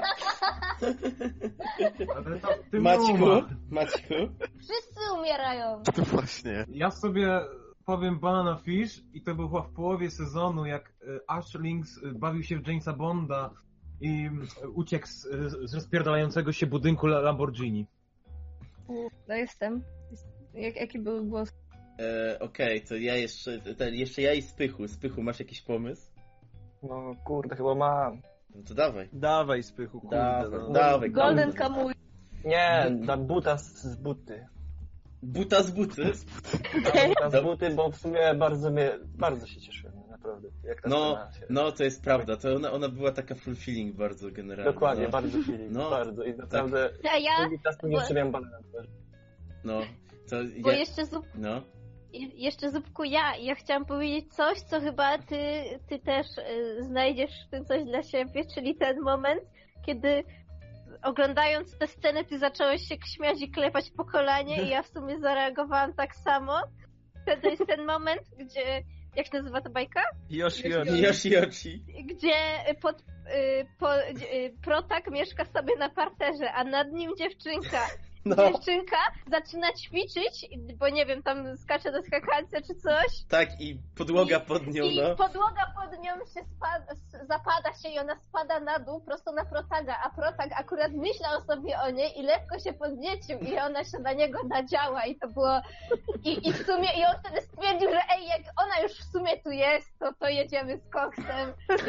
Ale to w tym Maćku, umarł. Maćku. Wszyscy umierają. To właśnie. Ja sobie powiem Banana Fish i to było w połowie sezonu, jak e, Ashlings e, bawił się w Jamesa Bonda i e, uciekł z, z rozpierdalającego się budynku La- Lamborghini. No jestem. Jak, jaki był głos? E, Okej, to ja jeszcze, ten, jeszcze ja i Spychu. Spychu, masz jakiś pomysł? No kurde, chyba mam. No to dawaj. Dawaj spychu, kurde. Dawaj, no. dawaj. Golden kurde. Kamuy. Nie, na buta z, z buty. Buta z buty. Na buta z buty, bo w sumie bardzo mnie, bardzo się cieszyłem, naprawdę. Jak ta No, scena się... no to jest prawda. To ona, ona była taka fulfilling bardzo generalnie. Dokładnie, no. bardzo feeling, No, bardzo. I naprawdę A ja, długi czas nie utrzymałem banana. No, to bo ja... jeszcze zup, No. i- jeszcze Zupku ja, ja chciałam powiedzieć coś, co chyba ty, ty też y, znajdziesz w tym coś dla siebie, czyli ten moment, kiedy oglądając tę scenę ty zacząłeś się śmiać i klepać po kolanie i ja w sumie zareagowałam tak samo. To, to jest ten moment, gdzie, jak się nazywa ta bajka? Yoshi, Yoshi. Yoshi Yoshi. Gdzie pod, y, po, y, Protak mieszka sobie na parterze, a nad nim dziewczynka. No. dziewczynka zaczyna ćwiczyć, bo nie wiem, tam skacze do skakance czy coś. Tak, i podłoga pod nią, I no. podłoga pod nią się spada, zapada się i ona spada na dół prosto na Protaga, a Protag akurat myślał sobie o niej i lekko się podniecił i ona się na niego nadziała i to było... I, i w sumie, i on wtedy stwierdził, że ej, jak ona już w sumie tu jest, to to jedziemy z koksem.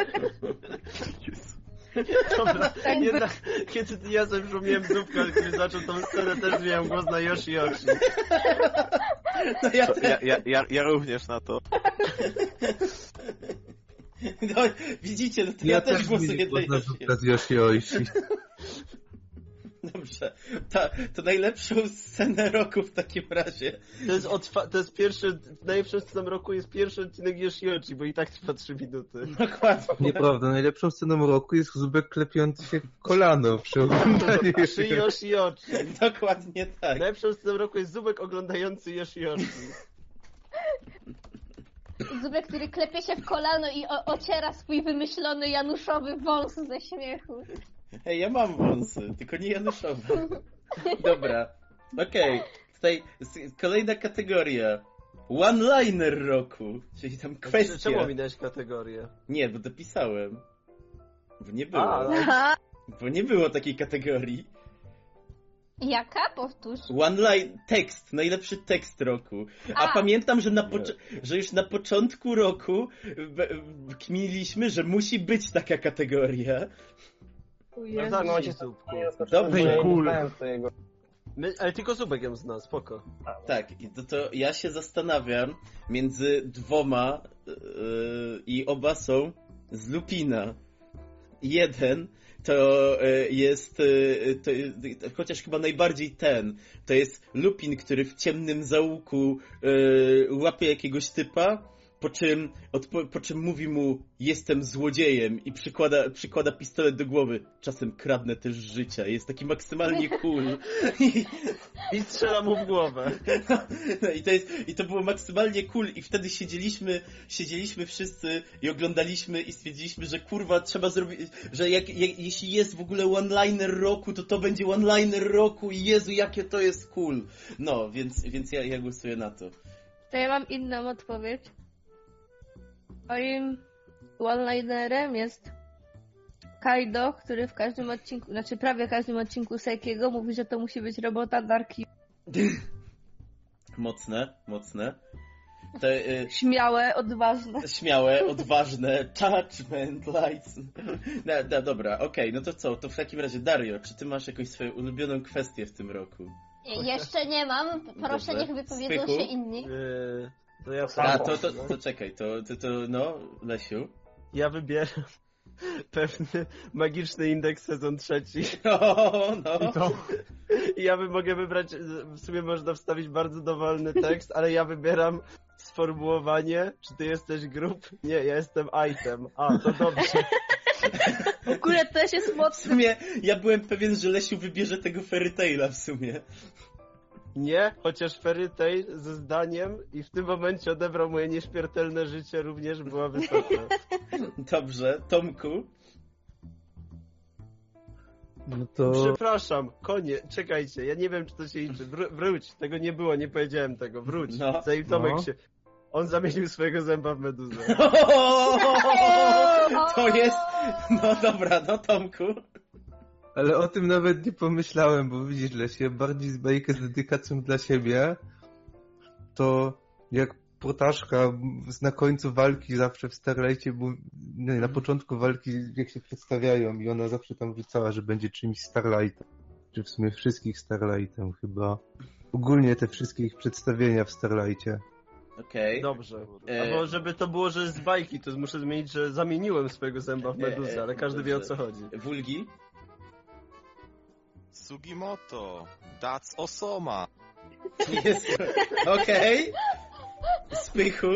Dobra, jednak, kiedy ja sobie przypomniałem Zupka, który zaczął tą scenę, też miałem głos na Yoshi-Yoshi. No ja, To ja, ja, ja, ja również na to. No, widzicie, no to ja, ja też głosuję na Yoshi. Yoshi-Yoshi. Dobrze. Ta, to najlepszą scenę roku w takim razie. To jest, otwa- to jest pierwszy, najlepszą sceną roku jest pierwszy odcinek Yoshi-Yoshi, bo i tak trwa trzy minuty. Dokładnie. Nieprawda, najlepszą sceną roku jest Zubek klepiący się w kolano przy oglądaniu Przy Yoshi-Yoshi. Dokładnie tak. Najlepszą sceną roku jest Zubek oglądający Yoshi-Yoshi. Zubek, który klepie się w kolano i o- ociera swój wymyślony Januszowy wąs ze śmiechu. Hej, ja mam wąsy, tylko nie Januszowe. Dobra, okej. Okay. Tutaj kolejna kategoria. One-liner roku, czyli tam kwestia... Czemu ominąłeś kategorię? Nie, bo dopisałem. Bo nie było. A, ale... Bo nie było takiej kategorii. Jaka? Powtórz. One-line, tekst, najlepszy tekst roku. A, A. pamiętam, że, na poc- że już na początku roku b- b- kminiliśmy, że musi być taka kategoria. No, no, się Dobrze, cool. My, ale tylko Zubek ją zna, spoko. Tak, i to, to ja się zastanawiam między dwoma yy, i oba są z Lupina. Jeden to yy, jest, yy, to, yy, chociaż chyba najbardziej ten, to jest Lupin, który w ciemnym zaułku yy, łapie jakiegoś typa, po czym, odpo- po czym mówi mu, jestem złodziejem i przykłada, przykłada pistolet do głowy. Czasem kradnę też życia. Jest taki maksymalnie cool. I, I strzela mu w głowę. no, i, to jest, I to było maksymalnie cool i wtedy siedzieliśmy, siedzieliśmy wszyscy i oglądaliśmy i stwierdziliśmy, że kurwa trzeba zrobić, że jak, jak, jeśli jest w ogóle one-liner roku, to to będzie one-liner roku i Jezu, jakie to jest cool. No, więc, więc ja, ja głosuję na to. To ja mam inną odpowiedź. Moim one-linerem jest Kaido, który w każdym odcinku, znaczy prawie każdym odcinku Seikiego mówi, że to musi być robota Darki. Mocne, mocne. To, y, Śmiałe, odważne. Śmiałe, odważne, judgment, lights. No, no dobra, okej, okay, no to co? To w takim razie, Dario, czy ty masz jakąś swoją ulubioną kwestię w tym roku? Jeszcze nie mam, proszę Dobrze. niech wypowiedzą Spychu? się inni. Yy, to ja A, to, to, to czekaj, to, to, to no, Lesiu. Ja wybieram pewny magiczny indeks sezon trzeci. No, no. I to... I ja bym mogę wybrać, w sumie można wstawić bardzo dowolny tekst, ale ja wybieram sformułowanie, czy ty jesteś grup? Nie, ja jestem item. A, to dobrze. Akurat też jest W mocny. sumie ja byłem pewien, że Lesiu wybierze tego Fairy Taila w sumie. Nie, chociaż Fairy Tail ze zdaniem i w tym momencie odebrał moje nieśmiertelne życie również była wysoka. Dobrze, Tomku. No to... Przepraszam, konie, czekajcie, ja nie wiem, czy to się liczy. Wr- wróć, tego nie było, nie powiedziałem tego, wróć. No. Zanim Tomek No. się... On zamienił swojego zęba w meduzę. To jest... No dobra, no Tomku. Ale o tym nawet nie pomyślałem, bo widzisz, Lesie, bardziej z bajkę z dedykacją dla siebie, to jak Protaszka na końcu walki zawsze w Starlightie, bo nie, na początku walki jak się przedstawiają i ona zawsze tam wrzucała, że będzie czymś Starlightem. Czy w sumie wszystkich Starlightem chyba. Ogólnie te wszystkie ich przedstawienia w Starlightie. Okej. Okay. Dobrze. E... Albo żeby to było, że z bajki, to muszę zmienić, że zamieniłem swojego zęba w meduzę, ale każdy wie o co chodzi. Wulgi? Sugimoto. That's Osoma. Jest. Okej. Okay. Spychu?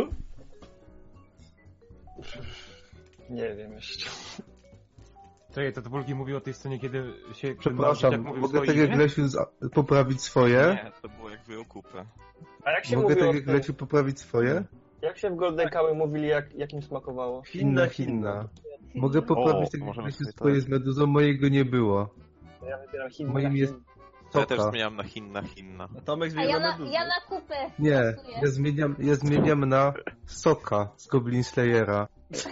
Nie wiem jeszcze. Czekaj, to Wulgi mówił o tej scenie, kiedy się... Przepraszam, jak mówił mogę swoje tak jak imię? Lesiu z- poprawić swoje? Nie, to było jak wyjął kupę. A jak się Mogę mówiło, tak jak Lesiu poprawić swoje? jak się w Golden Kały mówili, jak, jak im smakowało? Hinna, Hinna. hinna. Mogę poprawić O, tak jak możemy Lesiu sobie swoje tak. z meduzą, mojego nie było. Ja wybieram Hinna. Moim jest- To ja też Soka. zmieniam na Hinna, Hinna. A Tomek A zmienia ja na na, Duzę. ja na kupę Nie, głosuję. ja zmieniam, ja zmieniam na Soka z Goblin Slayera.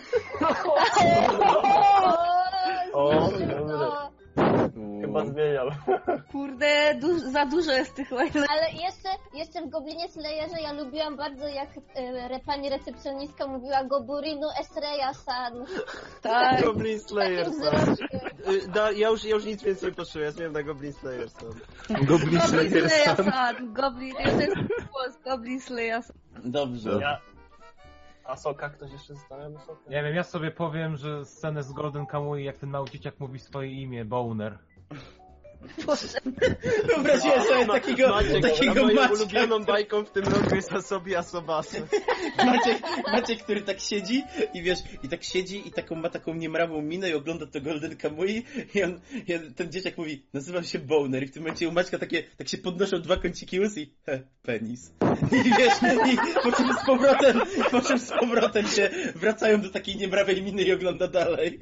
O, proszę, dobre. no. Chyba zmieniam. Kurde, du- za dużo jest tych wajlek. Ale jeszcze, jeszcze w Goblinie Slayerze ja lubiłam bardzo, jak e, re, pani recepcjonistka mówiła Goburinu Esreya-san. Tak. Goblin Slayer, Takim sam. wzrokiem. Y, Da, ja, już, ja już nic więcej nie potrzebuję, ja zmieniam na Goblin Slayer sam. Goblin Goblin Slayer Slayer sam. San. Goblin, to jest głos Goblin Slayer San. Dobrze. Ja... A Soka ktoś jeszcze zostawia do Soka? Nie wiem, ja sobie powiem, że scenę z Golden Kamuy, jak ten mały dzieciak mówi swoje imię, Boner. Boże. Wyobraziłem sobie takiego, Maciek, takiego a moją Maćka, ulubioną bajką w tym roku jest Asobi Asobasy. Maciek, Maciek, który tak siedzi i wiesz, i tak siedzi i taką ma taką niemrawą minę i ogląda to Golden Kamuy i on, i on, ten dzieciak mówi, nazywam się Boner i w tym momencie u Maćka takie, tak się podnoszą dwa kąciki ust i he, penis. I wiesz, i po czym z powrotem, po czym z powrotem się wracają do takiej niemrawej miny i ogląda dalej.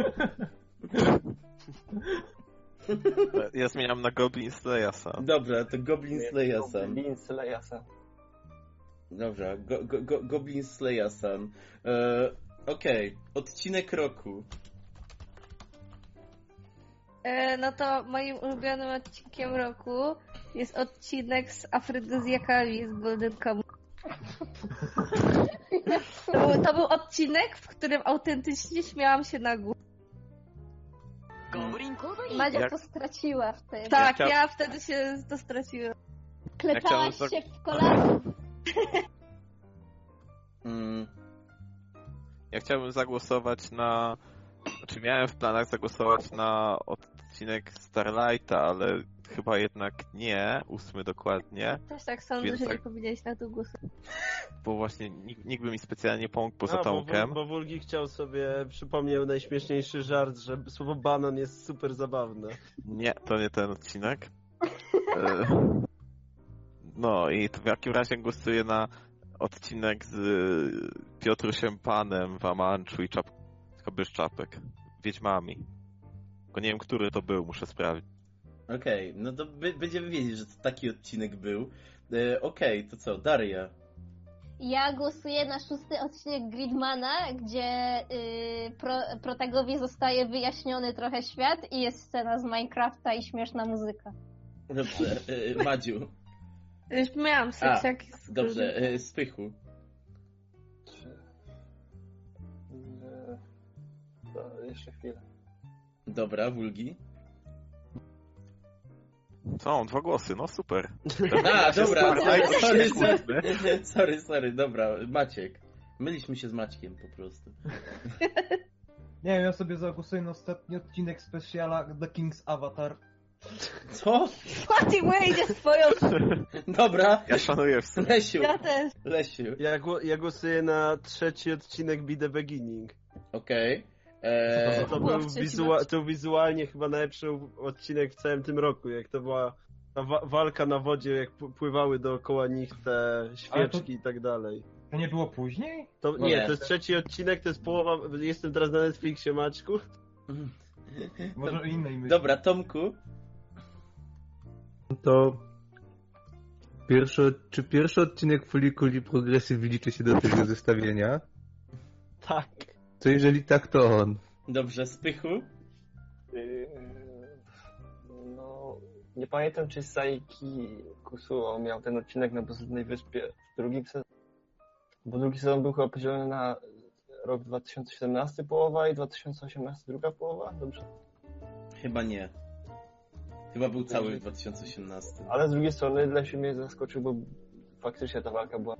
Ja zmieniam na Goblin Slayasa. Dobra, to Goblin Slayer-san. Goblin Slayer-san. Dobra, go, go, go, Goblin Slayer-san. E, Okej, okay. Odcinek roku. E, no to moim ulubionym odcinkiem roku jest odcinek z afrodyzjakami z Golden Kamuy. To, był- to był odcinek, w którym autentycznie śmiałam się na górę. Madzia Jak- to straciła wtedy. Tak, chciał- ja wtedy się to straciłem. Klepałaś chciałem się w kolano. Mm, Ja chciałbym zagłosować na... Znaczy miałem w planach zagłosować na odcinek Starlighta, ale chyba jednak nie, ósmy dokładnie, Też tak sądzę, Więc że nie tak- powinieneś na to głosować. bo właśnie nikt, nikt by mi specjalnie pomógł poza A, bo, Tomkiem. Wul- bo Wulgi chciał sobie, przypomniał najśmieszniejszy żart, że słowo banan jest super zabawne. Nie, to nie ten odcinek. E, No i to w jakim razie głosuję na odcinek z Piotrusiem Panem, Wamanczu i czap... Byszczapek. Wiedźmami. Tylko nie wiem, który to był, muszę sprawdzić. Okej, no to by, będziemy wiedzieć, że to taki odcinek był. E, Okej, to co, Daria? Ja głosuję na szósty odcinek Gridmana, gdzie y, pro, protagowi zostaje wyjaśniony trochę świat i jest scena z Minecrafta i śmieszna muzyka. Dobrze, e, Madziu. Już miałam seksiaki z Dobrze, e, Spychu. Eee, To jeszcze chwilę. Dobra, Wulgi. Co, on dwa głosy, no super. A, dobra, Starlight sorry, jest sorry, kłótny. sorry, sorry, dobra, Maciek. Myliśmy się z Maćkiem po prostu. Nie wiem, ja sobie zagłosuję na ostatni odcinek specjala The King's Avatar. Co? Mati wejdzie swoją... Dobra, Ja szanuję w sumie. Lesiu, Ja też. Lesiu. Ja, gło- ja głosuję na trzeci odcinek Be The Beginning. Okej. Eee, To było był, w trzecim wizua- to wizualnie chyba najlepszy odcinek w całym tym roku, jak to była ta wa- walka na wodzie, jak p- pływały dookoła nich te świeczki i tak dalej. To nie było później? To, Nie. nie, to jest trzeci odcinek, to jest połowa, jestem teraz na Netflixie, Maćku. Może o innej myśli. Dobra, Tomku. To pierwszy, czy pierwszy odcinek Folikuli Progressive liczy się do tego zestawienia? Tak. To jeżeli tak, to on. Dobrze, Spychu. Eee, No, nie pamiętam, czy Saiki Kusuo miał ten odcinek na Bezludnej Wyspie w drugim sezonie. Bo drugi sezon był chyba podzielony na rok dwa tysiące siedemnasty połowa i dwa tysiące osiemnasty druga połowa, dobrze? Chyba nie. Chyba był cały w dwa tysiące osiemnastym. Ale z drugiej strony Lesiu mnie zaskoczył, bo faktycznie ta walka była.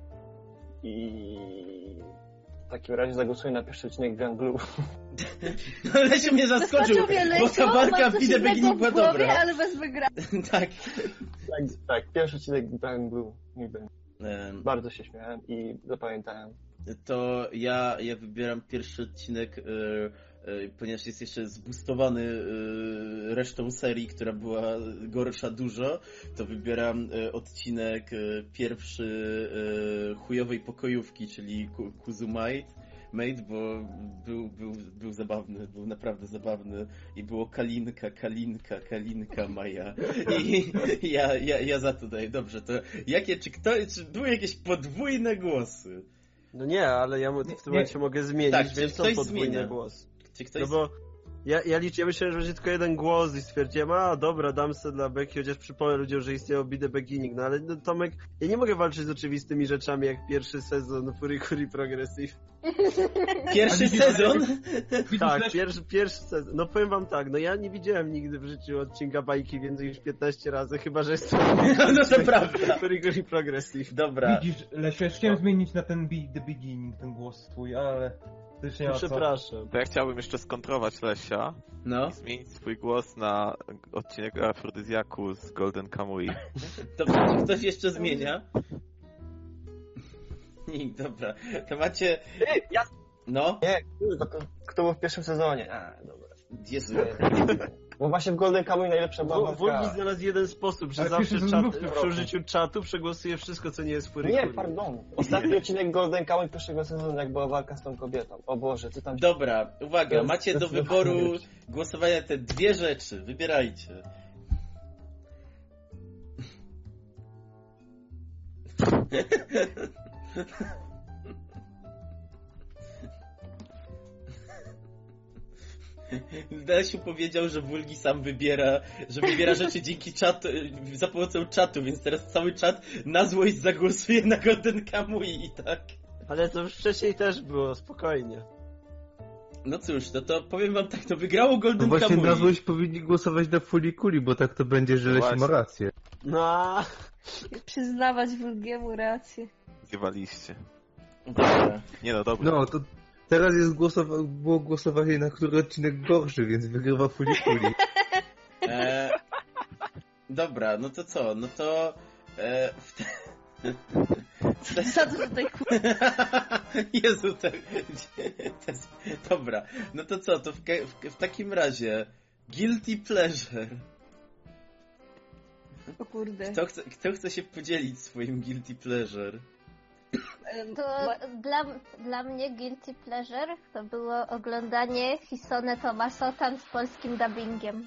I w takim razie zagłosuję na pierwszy odcinek Ganglu. No, Lesiu mnie zaskoczył, Zaskoczył mnie bo Lesiu, ta walka mam w coś Be The innego Beginning była w głowie, dobra. ale bez wygrania. Tak. tak, tak, pierwszy odcinek Ganglu. Nie wiem. Em, Bardzo się śmiałem i zapamiętałem. To ja, ja wybieram pierwszy odcinek, e, e, ponieważ jest jeszcze zboostowany e, resztą serii, która była gorsza dużo, to wybieram e, odcinek e, pierwszy e, chujowej pokojówki, czyli Ku- Kuzumai. Mate, bo był, był, był zabawny, był naprawdę zabawny i było Kalinka, Kalinka, Kalinka Maja. I ja, ja, ja za to daję. Dobrze, to jakie, czy kto, czy były jakieś podwójne głosy? No nie, ale ja w tym Nie. momencie mogę zmienić, Tak, czy więc są ktoś podwójne zmienia? głosy. Czy ktoś... No bo ja, ja liczę, ja myślałem, że będzie tylko jeden głos i stwierdziłem, a dobra, dam se dla Becky, chociaż przypomnę ludziom, że istnieje Be The Beginning, no ale no, Tomek, ja nie mogę walczyć z oczywistymi rzeczami, jak pierwszy sezon Furikuri Progressive. Pierwszy A widzisz, sezon? Widzisz, Tak, Leszek? pierwszy, pierwszy sezon. No powiem wam tak, no ja nie widziałem nigdy w życiu odcinka bajki więcej niż piętnaście razy, chyba że jest to No to prawda. Furikuri Progressive. Dobra. Widzisz, Lesiu, ja chciałem zmienić na ten Be The Beginning, ten głos twój, ale to już nie ma co. Przepraszam. To ja chciałbym jeszcze skontrować Lesia No, i zmienić swój głos na odcinek o Afrodyzjaku z Golden Kamui. dobrze, czy ktoś jeszcze zmienia? Nie, dobra. To macie... Ja... No? Nie, kurwa, to kto był w pierwszym sezonie? A, dobra. Jezu. Bo właśnie w Golden Kamuy najlepsza była Wulgi walka. znalazł jeden sposób, że Ale zawsze pierwszy czat, sezon był w przy roku. użyciu czatu przegłosuje wszystko, co nie jest Furikuri. Nie, pardon. Ostatni odcinek Golden Kamuy pierwszego sezonu, jak była walka z tą kobietą. O Boże, ty tam... Dobra, uwaga, To macie do zdecydowanie wyboru lepsze. głosowania te dwie rzeczy. Wybierajcie. Dasiu powiedział, że Wulgi sam wybiera, że wybiera rzeczy dzięki czatu, za pomocą czatu, więc teraz cały czat na złość zagłosuje na Golden Kamui, tak? Ale to już wcześniej też było, spokojnie. No cóż, no to powiem wam tak, to wygrało No Golden właśnie Kamui. na złość powinni głosować na Fulikuli, bo tak to będzie, że Lesi ma Właśnie. rację. No, Przyznawać Wulgiemu rację. Zjewaliście. Dobra. Nie no, dobra. No, to teraz jest głosowa- było głosowanie na który odcinek gorszy, więc wygrywa Fulikuli. E, dobra, no to co? No to... E, w te... Za co tutaj Jezu, te, te, dobra, no to co? To w, w, w takim razie Guilty Pleasure. O kurde. Kto chce, kto chce się podzielić swoim Guilty Pleasure? Em, To ma- dla, dla mnie guilty pleasure to było oglądanie Hisone Tomasotan z polskim dubbingiem.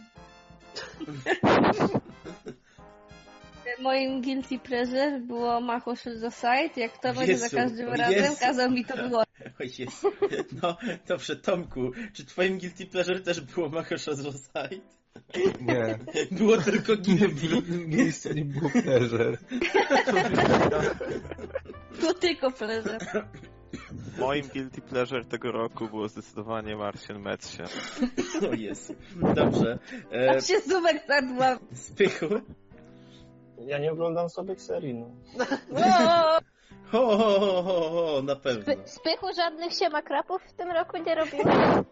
Moim guilty pleasure było Macho Suicide, jak to będzie za Jezu, każdym o razem Jezu. kazał mi to było. O Jezu. No, dobrze, Tomku, czy twoim Guilty Pleasure też było Mahosha Suicide? Nie. Było tylko Nie, w Guilty. żadnym miejscu nie było pleasure. To tylko pleasure. Moim guilty pleasure tego roku było zdecydowanie Martian Metsie. O Jezu. Dobrze. E, Tam się Zubek zadła. Spychu. Ja nie oglądam sobie serii, no. O! Ho, ho, ho, ho, ho, na pewno. Spy- Spychu żadnych siemakrapów w tym roku nie robił.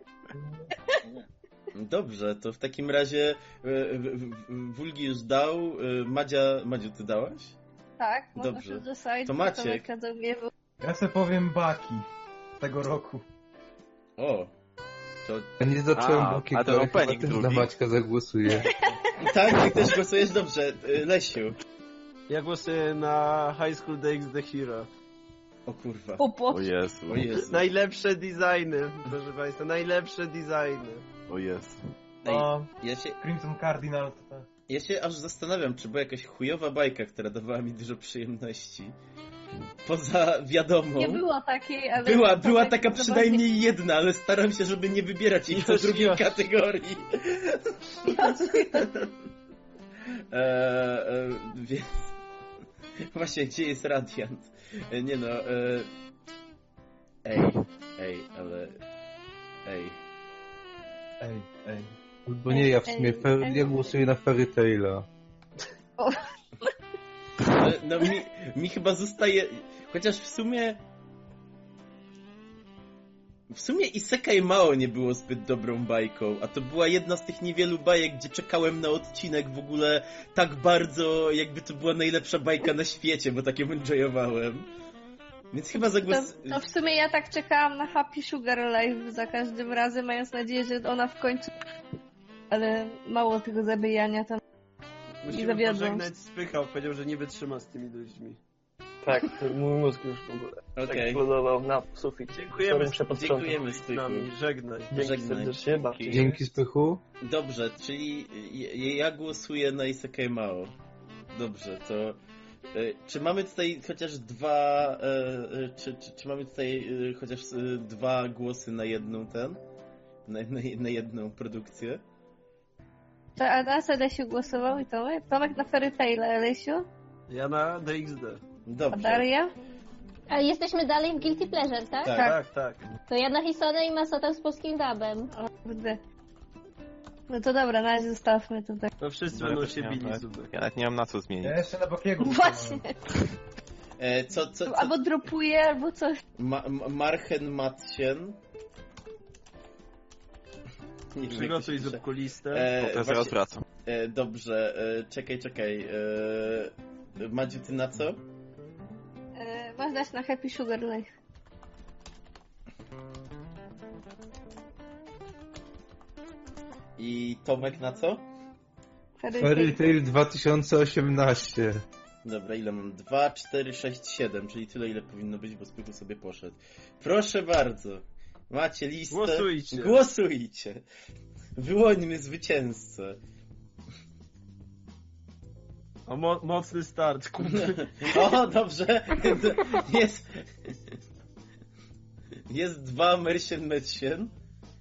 Dobrze, to w takim razie e, w- w- Wulgi już dał. e, Madzia, Madziu, ty dałaś? Tak, Dobrze. Macho Suicide. To Maciek. Kazał mnie wy- Ja se powiem Baki tego roku. O. To... Ja nie zacząłem A, Bakiego, a ten ale chyba opening też drugi? na Maćka zagłosuję. Tak, ty też głosujesz dobrze. E, Lesiu. ja głosuję na High School DX The Hero. O kurwa. O po... O Jezu, O Jezu. Najlepsze designy, proszę państwa, najlepsze designy. o Jezu. Ej, No, ja się, Crimson Cardinal to tak. ja się aż zastanawiam, czy była jakaś chujowa bajka, która dawała mi dużo przyjemności. Poza wiadomą. Nie było takiej, ale... Była, to była tak taka za przynajmniej jedna, ale staram się, żeby nie wybierać jej do Już, drugiej już. kategorii. bardziej- Eee, e, więc... Właśnie, gdzie jest Radiant? E, nie no, e... Ej, ej, ale... Ej. Ej, ej. Bo nie, ja w sumie fer- ja głosuję na Fairy Taila. No, no mi, mi chyba zostaje... Chociaż w sumie... W sumie Isekai Mao nie było zbyt dobrą bajką, a to była jedna z tych niewielu bajek, gdzie czekałem na odcinek w ogóle tak bardzo, jakby to była najlepsza bajka na świecie, bo tak ją enjoyowałem. Więc chyba To, zagłos... to w sumie ja tak czekałam na Happy Sugar Life za każdym razem, mając nadzieję, że ona w końcu... Ale mało tego zabijania tam. Musimy zawiodłam. pożegnać Spychał, powiedział, że nie wytrzyma z tymi ludźmi. Tak, mój mózg już w ogóle Okej. eksplodował na suficie. Dziękujemy, Sorry, muszę posprzątać. Dziękujemy, z Styku. nami, żegnaj. Dzięki Żegnaj. serdecznie, bawcie się. Dzięki Spychu. Dobrze, czyli ja, ja głosuję na Isekai Mao. Dobrze, to... e, Czy mamy tutaj chociaż dwa... e, e, Czy, czy, czy mamy tutaj e, chociaż e, dwa głosy na jedną ten? Na, na, na jedną produkcję? To a na co Lesiu głosował i Tomek? Tomek na Fairy Tail, Lesiu? Ja na D X D. A Dobrze. Daria? A jesteśmy dalej w Guilty Pleasure, tak? Tak. Tak, tak. To ja na Hisonę i Masato z polskim dubem. O kurde. No to dobra, na razie zostawmy to tak. No wszyscy No, ja będą też się nie mam bili nawet- zuby. Ja nawet nie mam na co zmienić. Ja jeszcze na Bakiego Właśnie. E, co, co, co? Albo dropuje, albo coś. Ma, Ma- Marchen Matsien. Nie wiem, jak to Przygotuj się pisze. zupku listę. E, To teraz właśnie- zaraz wracam. E, dobrze, e, czekaj, czekaj. E, Madziu, ty na co? E, masz dać na Happy Sugar Life. I Tomek na co? Fairy Fairy Tail. Tail dwa tysiące osiemnaście. Dobra, ile mam? dwa, cztery, sześć, siedem, czyli tyle, ile powinno być, bo Spychu sobie poszedł. Proszę bardzo. Macie listę. Głosujcie. Głosujcie. Wyłońmy zwycięzcę. O, mo mocny start, kurde. O, dobrze. Jest... Jest dwa Mersian Medsien.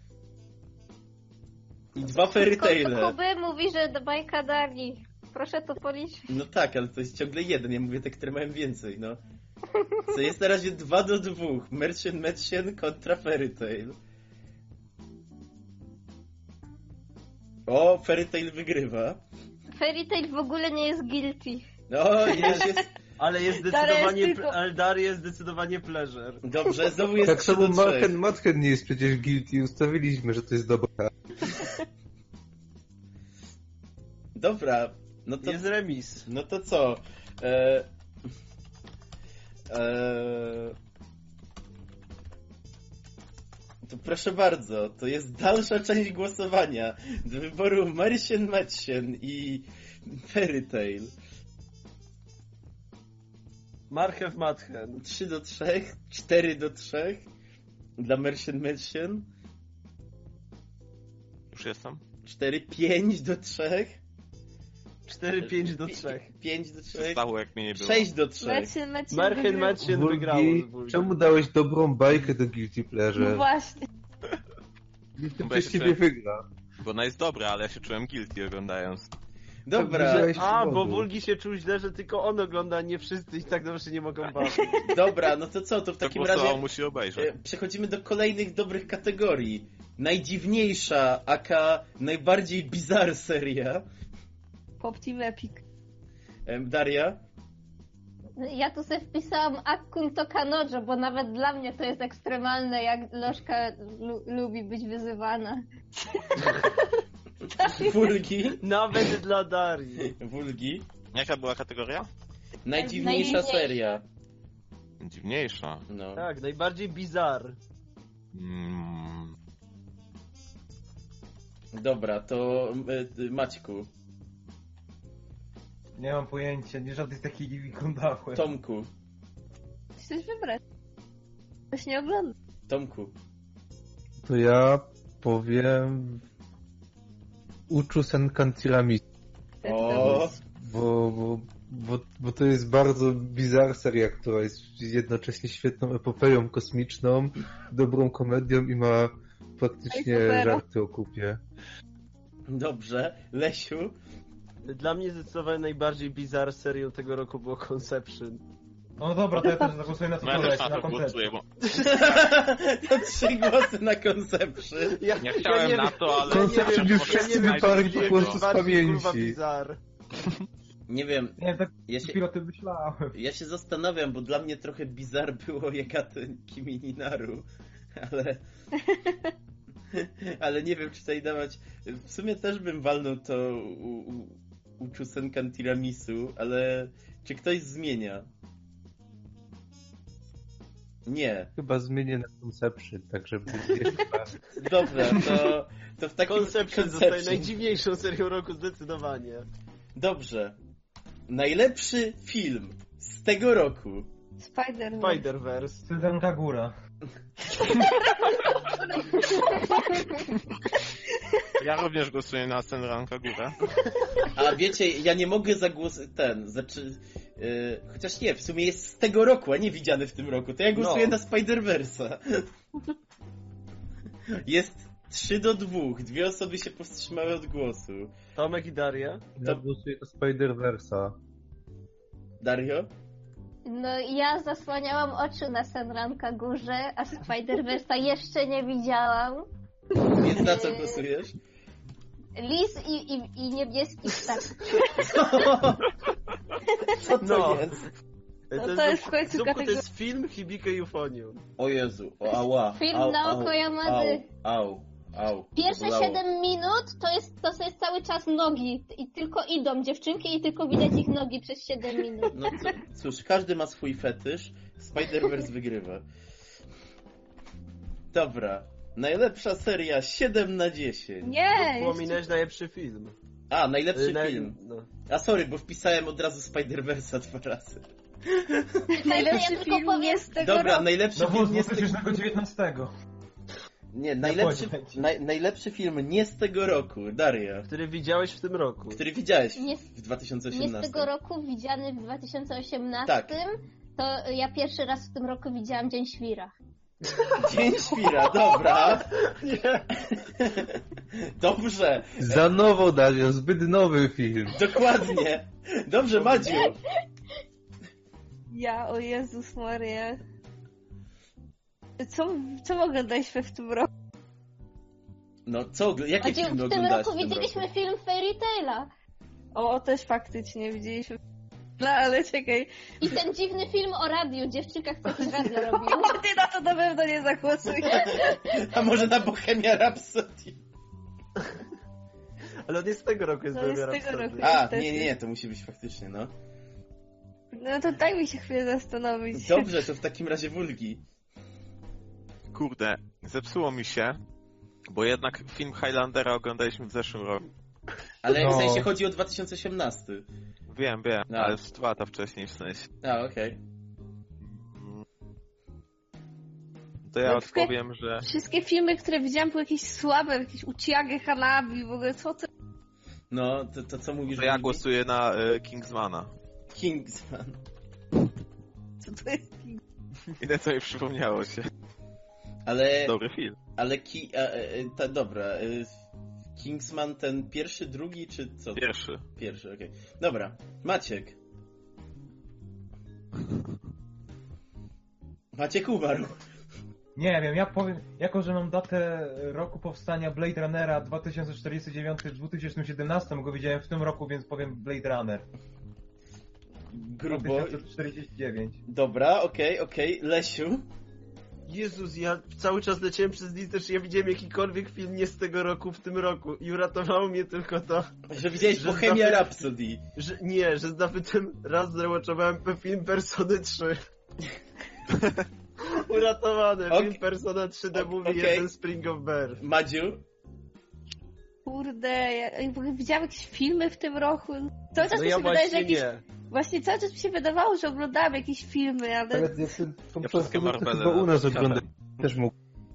I dwa Fairy Taile. Kuby mówi, że do bajka Darii. Proszę to policzyć. No tak, ale to jest ciągle jeden. Ja mówię te, które mają więcej, no. Co jest na razie dwa do dwóch. Merchant Medsien kontra Fairy Tail. O, Fairy Tail wygrywa. Fairy Tail w ogóle nie jest guilty. No, jest, jest... Ale jest Daria jest zdecydowanie, tylko- ale Daria jest zdecydowanie pleasure. Dobrze, znowu jest Tak trzy samo do trzech. Marken Matchen nie jest przecież guilty. Ustawiliśmy, że to jest dobra. Dobra, no to... Jest remis. No to co? E... E... To proszę bardzo, to jest dalsza część głosowania do wyboru Mersian Medsien i Fairy Tail. Marchew Matchen. trzy do trzech, cztery do trzech dla Mersian Medsien, Już jestem? cztery, pięć do trzech, cztery pięć do trzech. pięć do trzech, Stało jak mnie nie było. sześć do trzech. Mecie, mecie Marchen wygrywa. Matchen wygrało. Wulgi, z Wulgi. czemu dałeś dobrą bajkę do Guilty No Pleasure? właśnie. Nikt to Bo ja przez się ciebie czułem- wygra. Bo ona jest dobra, ale ja się czułem guilty oglądając. Dobra, Widziałeś A, bo powodu. Wulgi się czuł źle, że tylko on ogląda, a nie wszyscy i tak dobrze nie mogą bawić. dobra, no to co, to w Kto takim głosował, razie... musi obejrzeć. E, Przechodzimy do kolejnych dobrych kategorii. Najdziwniejsza, aka najbardziej bizarre seria. Pop Team Epic. Em, Daria? Ja tu sobie wpisałam Akkun to Kanojo, bo nawet dla mnie to jest ekstremalne, jak Lożka lu lubi być wyzywana. Wulgi? Nawet dla Darii. Wulgi? Jaka była kategoria? Najdziwniejsza Najdziwniejsza. seria. Dziwniejsza. No. Tak, najbardziej bizar. Mm, Dobra, to e, Maćku, Nie mam pojęcia, nie żadnych takich nie oglądałem. Tomku, Chcesz wybrać? Ktoś nie ogląda. Tomku. To ja powiem... Uchu Senkan Tiramisu. O, Bo, bo, bo, bo to jest bardzo bizarna seria, która jest jednocześnie świetną epopeją kosmiczną, dobrą komedią i ma praktycznie Ej, super. żarty o kupie. dobrze. Lesiu? Dla mnie zdecydowanie najbardziej bizar serią tego roku było Conception. No dobra, to ja też zagłosuję na to, no ja co też leci, na na to głosuję, koncepcję. bo To trzy głosy na Conception. Ja, nie chciałem nie na wiem- to, ale... Conception nie wiem, już może wszyscy znajdę wyparli po drugiego. prostu z bardziej, kurwa, pamięci. bizar. Nie wiem, Nie, tak ja się, chwilę o tym myślałem. ja się zastanawiam, bo dla mnie trochę bizar było Jakaty Kimi ni Naru, ale... Ale nie wiem, czy tutaj dawać... W sumie też bym walnął to u, u, Uchu Senkan Tiramisu, ale czy ktoś zmienia? Nie. Chyba zmienię na Conception, tak żeby jeszcze bardziej. Dobra, to, to w takim... Conception zostaje najdziwniejszą serią roku zdecydowanie. Dobrze. Najlepszy film z tego roku. Spider-Man. Spider-Verse. Sylwan Kagura. Ja również głosuję na Senranka Górę. A wiecie, ja nie mogę zagłosować, ten, znaczy, yy, chociaż nie, w sumie jest z tego roku, a nie widziany w tym roku, to ja głosuję No. na Spider-Versa. Jest trzy do dwóch, dwie osoby się powstrzymały od głosu. Tomek i Daria? Ja głosuję na Spider-Versa. Dario? No ja zasłaniałam oczy na Senranka Górze, a Spider-Versa jeszcze nie widziałam. Więc na co głosujesz? Lis i, i, i niebieski ptak. Co to No. jest? No to jest w końcu Zupku, to kategoria. jest film Hibike Eufonium. O Jezu, o ała. Film au, Naoko au, Yamady. Au, au, au. Pierwsze Bolało. siedem minut to jest, to jest cały czas nogi i tylko idą dziewczynki i tylko widać ich nogi przez siedem minut. No co, cóż, każdy ma swój fetysz. Spider-Verse wygrywa. Dobra. Najlepsza seria siedem na dziesięć. Nie! jeszcze- Pominąłeś najlepszy film. A, najlepszy Na- film. No. A sorry, bo wpisałem od razu Spider-Versa dwa razy. Najlepszy Ja tylko film powiem- nie z tego Dobra, roku. najlepszy No film bo nie z z tego... dwutysięcznego dziewiętnastego. Nie, najlepszy, będzie. naj, najlepszy film nie z tego roku, Daria. Który widziałeś w tym roku. Który widziałeś Nie, w dwa tysiące nie osiemnastym. z tego roku, widziany w dwa tysiące osiemnastym. Tak. To ja pierwszy raz w tym roku widziałam Dzień Świra. Dzień Świra, dobra. Nie. Dobrze, Za nowo, Dario, zbyt nowy film. dokładnie. Dobrze, Madziu. Ja, o Jezus Maria. Co, co oglądaliśmy w tym roku? No co, jakie Znaczy, filmy w tym oglądasz roku w tym widzieliśmy roku? film Fairy Taila. O, o, też faktycznie widzieliśmy. No ale czekaj. I ten dziwny film o radiu, dziewczynka, co coś radio robił. Ty na to na pewno nie zagłosuj. A może na Bohemia Rhapsody? Ale on jest z tego roku, jest No, jest z Bohemian tego Rhapsody. roku. A, Niestety. nie, nie, nie, to musi być faktycznie, no. No to daj mi się chwilę zastanowić. Dobrze, to w takim razie Wulgi. Kurde, zepsuło mi się, bo jednak film Highlandera oglądaliśmy w zeszłym roku. Ale No. w sensie chodzi o dwa tysiące osiemnasty. Wiem, wiem, No. ale z dwa lata wcześniej w sensie. A, okej. To ja No, tylko- odpowiem, że Wszystkie filmy, które widziałam, były jakieś słabe, jakieś Uchiage Hanabi, w ogóle co to? No, to, to co mówisz? to ja Wulgi? głosuję na y, Kingsmana. Kingsman. Co to jest? Ile co mi przypomniało się. Ale, Dobry film. ale ki... A, e, ta, dobra. e, Kingsman ten pierwszy, drugi, czy co? Pierwszy. Pierwszy, okej. Dobra, Maciek. Maciek umarł. Nie wiem, ja powiem, jako że mam datę roku powstania Blade Runnera dwa tysiące czterdzieści dziewięć w dwa tysiące siedemnastym, go widziałem w tym roku, więc powiem Blade Runner. Grubo. dwa tysiące czterdzieści dziewięć. Dobra, okej, okej. Lesiu. Jezus, ja cały czas leciałem przez listę, czy ja widziałem jakikolwiek film nie z tego roku w tym roku i uratowało mnie tylko to, Że widziałeś Że Bohemia zdobył- Rhapsody. że nie, że zdobytem raz zrewatchowałem film Persony trzy. Uratowany, Ok. film Persona trzy D Ok, Movie okej. jeden Spring of Bear. Madziu. Kurde, ja ja w ogóle widziałam jakieś filmy w tym roku. Cały czas No mi ja się wydaje, że właśnie jakieś... nie. Właśnie cały czas mi się wydawało, że oglądałam jakieś filmy, ale... Ale jak ty, to, Ja to, wszystkie to, to Marvele chyba u nas widziałem. ogląda też mógł.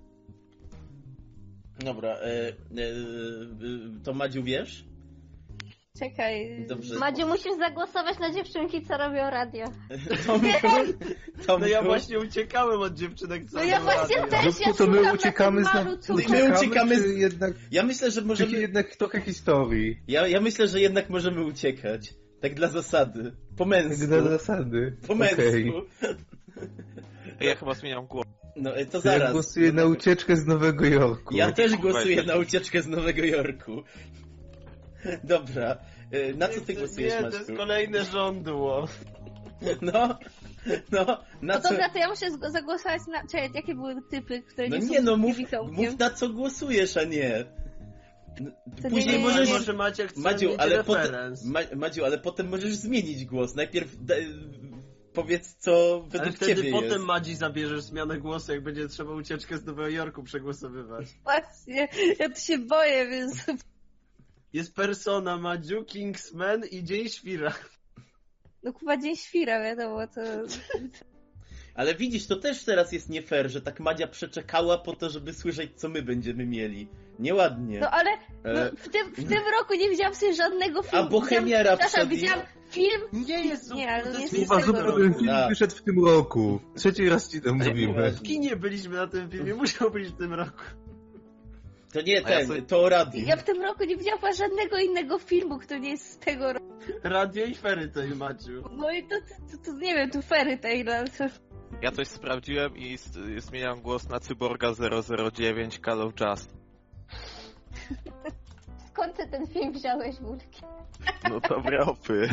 Dobra, e, e, e, to Madziu wiesz? Czekaj. Dobrze. Madziu, musisz zagłosować na dziewczynki, co robią radio. Tomku, Tomku. No ja właśnie uciekałem od dziewczynek, co No ja robią właśnie radio. też, Dopóki ja to my szukam na uciekamy tym z malu, na... co- My uciekamy z- czy jednak, Ja myślę, że czy możemy... jednak trochę historii. Ja, ja myślę, że jednak możemy uciekać. Tak dla zasady. Po męsku. Dla zasady. Po męsku. Okej. Ej, ja chyba zmieniam głos. No e, to To zaraz. ja głosuję na ucieczkę z Nowego Jorku. Ja też Kurwa, głosuję jesteś- na ucieczkę z Nowego Jorku. Dobra. E, Na co ty Nie, głosujesz, Nie, to jest Maćku? kolejne żądło. No, no, na No co... dobra, to ja muszę zg- zagłosować na... Czekaj, jakie były typy, które No nie, nie, są no mów, Witomkiem? mów na co głosujesz, a nie. No, To Później nie, nie, możesz... nie. Może Maciek chce Madziu, mieć ale potem... referenc. Ma, Madziu, ale potem możesz zmienić głos. Najpierw da, powiedz, co Ale według wtedy ciebie potem jest. Madzi zabierzesz zmianę głosu, jak będzie trzeba ucieczkę z Nowego Jorku przegłosowywać. Właśnie, ja tu się boję, więc... Jest Persona, Madziu, Kingsman i Dzień Świra. No chyba Dzień Świra, wiadomo, to... Ale widzisz, to też teraz jest nie fair, że tak Madzia przeczekała po to, żeby słyszeć, co my będziemy mieli. Nieładnie. No ale no, E, w, tym, w tym roku nie widziałam sobie żadnego filmu. A Bohemia Widziałam- Rhapsody? Przepraszam, widziałam film... Nie jest Nie, ale to nie jest jest Chyba, z tego że roku. ten film A. wyszedł w tym roku. Trzeci raz ci to mówimy. W kinie byliśmy na tym filmie, musiał być w tym roku. To nie A ja ten, sobie- to o radiu. Ja w tym roku nie widziałam chyba żadnego innego filmu, który nie jest z tego roku. Radio i Fairy Tail, Maciu. No i to, to, to, to nie wiem, tu Fairy Tail. ale to- Ja coś sprawdziłem i s- zmieniam głos na Cyborga zero zero dziewięć Call of Just. Skąd ty ten film wziąłeś, Wulki? No dobre opy.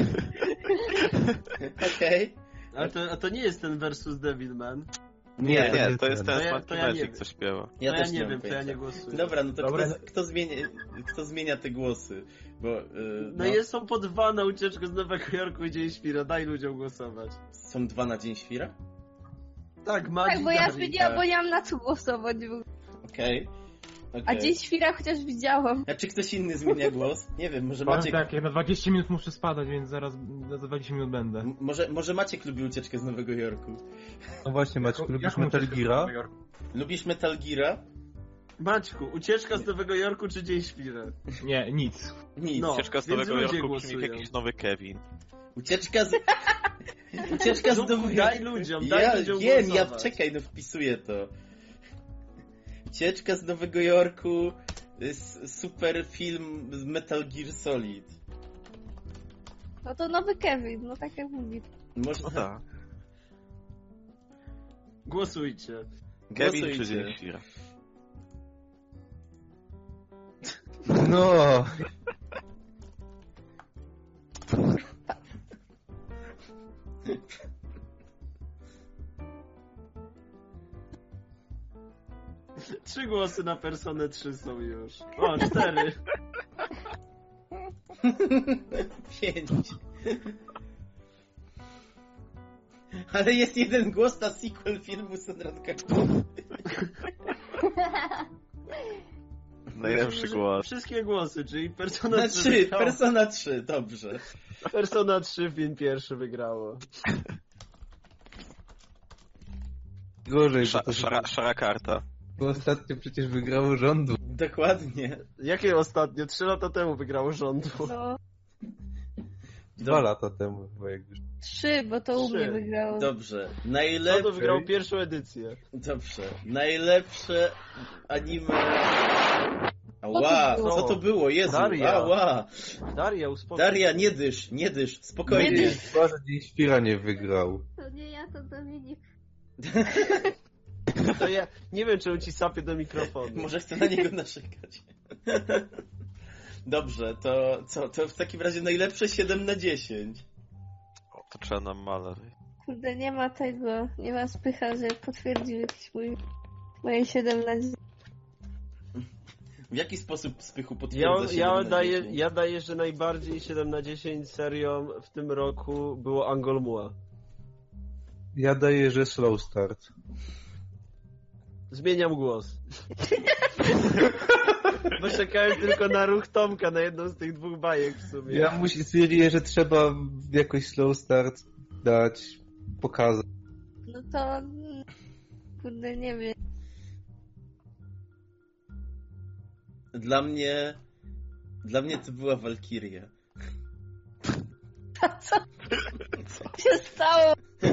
Okej. Ale to, a to nie jest ten versus Devilman. Nie, Nie, to jest To ten ja- Smarty to ja nie Magic, wiem. co śpiewa. Ja to ja też nie mam wiem, to ja pojęcia. nie głosuję. Dobra, no to Dobra. Kto, kto, zmienia, kto zmienia te głosy? Bo, yy, No, jest, są po dwa na ucieczkę z Nowego Jorku i Dzień Świra, daj ludziom głosować. Są dwa na Dzień Świra? Tak, Madzi Tak, bo ja Dari. zmieniłam, tak. bo nie mam na co głosować. bo- Okej. A Okay. Dzień Świra chociaż widziałam. A czy ktoś inny zmienia głos? Nie wiem, może Powiem Maciek... tak, ja na dwadzieścia minut muszę spadać, więc zaraz za dwadzieścia minut będę. M- Może, może Maciek lubi ucieczkę z Nowego Jorku. No właśnie, Maciek, lubisz Jaką Metal ucieczkę Geara? do Jorku? Lubisz Metal Geara? Maćku, ucieczka z Nowego Jorku czy Dzień Świra? Nie, nic. Nic. No. Ucieczka z więc Nowego ludzie Jorku brzmi jak głosują. jakiś nowy Kevin. Ucieczka z... Ucieczka z Żubku, Nowego daj ludziom, daj ja ludziom wiem, ja głosować. czekaj, no wpisuję to. Ucieczka z Nowego Jorku, s- super film z Metal Gear Solid. No to nowy Kevin, no tak jak mówi. Można... No tak. Głosujcie. Kevin Głosujcie. czy Dzień Świra? No, Trzy głosy na Personę trzy są już. O, cztery. Pięć. Ale jest jeden głos na sequel filmu Senradka. Najlepszy głos. Wszystkie głosy, czyli Persona Na trzy trzy, wygrała. Persona trzy, dobrze. Persona trzy, film pierwszy wygrało. gorzej, bo Sza, to szara, szara karta. bo ostatnio przecież wygrało rządu. Dokładnie. Jakie ostatnio? Trzy lata temu wygrało rządu. No, Dwa lata temu chyba jak już. trzy, bo to u Trzy. mnie wygrało. Dobrze. Rządu Najlepsze. wygrał pierwszą edycję. Dobrze. Najlepsze anime. Ała, było? co to było? Jezu, Daria. ała. Daria, uspokój. Daria, nie dysz, nie dysz, spokojnie. Nie dysz. Chyba, że Dzień Świra nie wygrał. To nie ja, to Dominik. To ja nie wiem, czemu ci sapie do mikrofonu. Może chcę na niego narzekać. Dobrze, to co? To w takim razie najlepsze siedem na dziesięć. O, to trzeba nam malarz. Kurde, nie ma tego, nie ma spycha, że potwierdził jakiś mój, moje siedem na dziesięć. W jaki sposób Spychu Ja, potwierdza siedem ja, na daję, dziesięć? ja daję, że najbardziej siedem na dziesięć serią w tym roku było Angolmua. Ja daję, że slow start. Zmieniam głos. Bo czekałem tylko na ruch Tomka, na jedną z tych dwóch bajek w sumie. Ja musi stwierdzić, że trzeba jakoś slow start dać, pokazać. No to... mm, Kurde, nie wiem. Dla mnie... Dla mnie to była Walkiria. A co? Co się stało?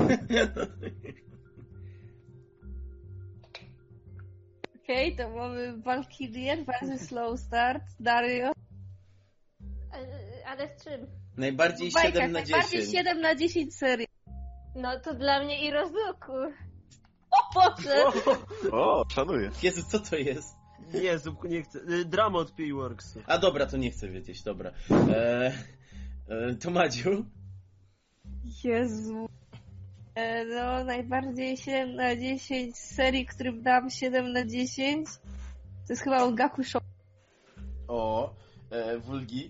Okej, okay, to mamy Valkyrie, bardzo slow start, Dario. Ale- Ale z czym? Najbardziej W bajkach siedem na najbardziej dziesięć. siedem na dziesięć serii. No to dla mnie i Rozuku. O Boże! O, szanuję. Jezu, co to jest? Nie, Zupku, nie chcę. Y, Drama od P-Worksu. A dobra, to nie chcę wiedzieć, dobra. E, e, to Madziu? Jezu. E, No, najbardziej siedem na dziesięć serii, którym dam siedem na dziesięć. To jest chyba Ongaku Show. O, e, Wulgi?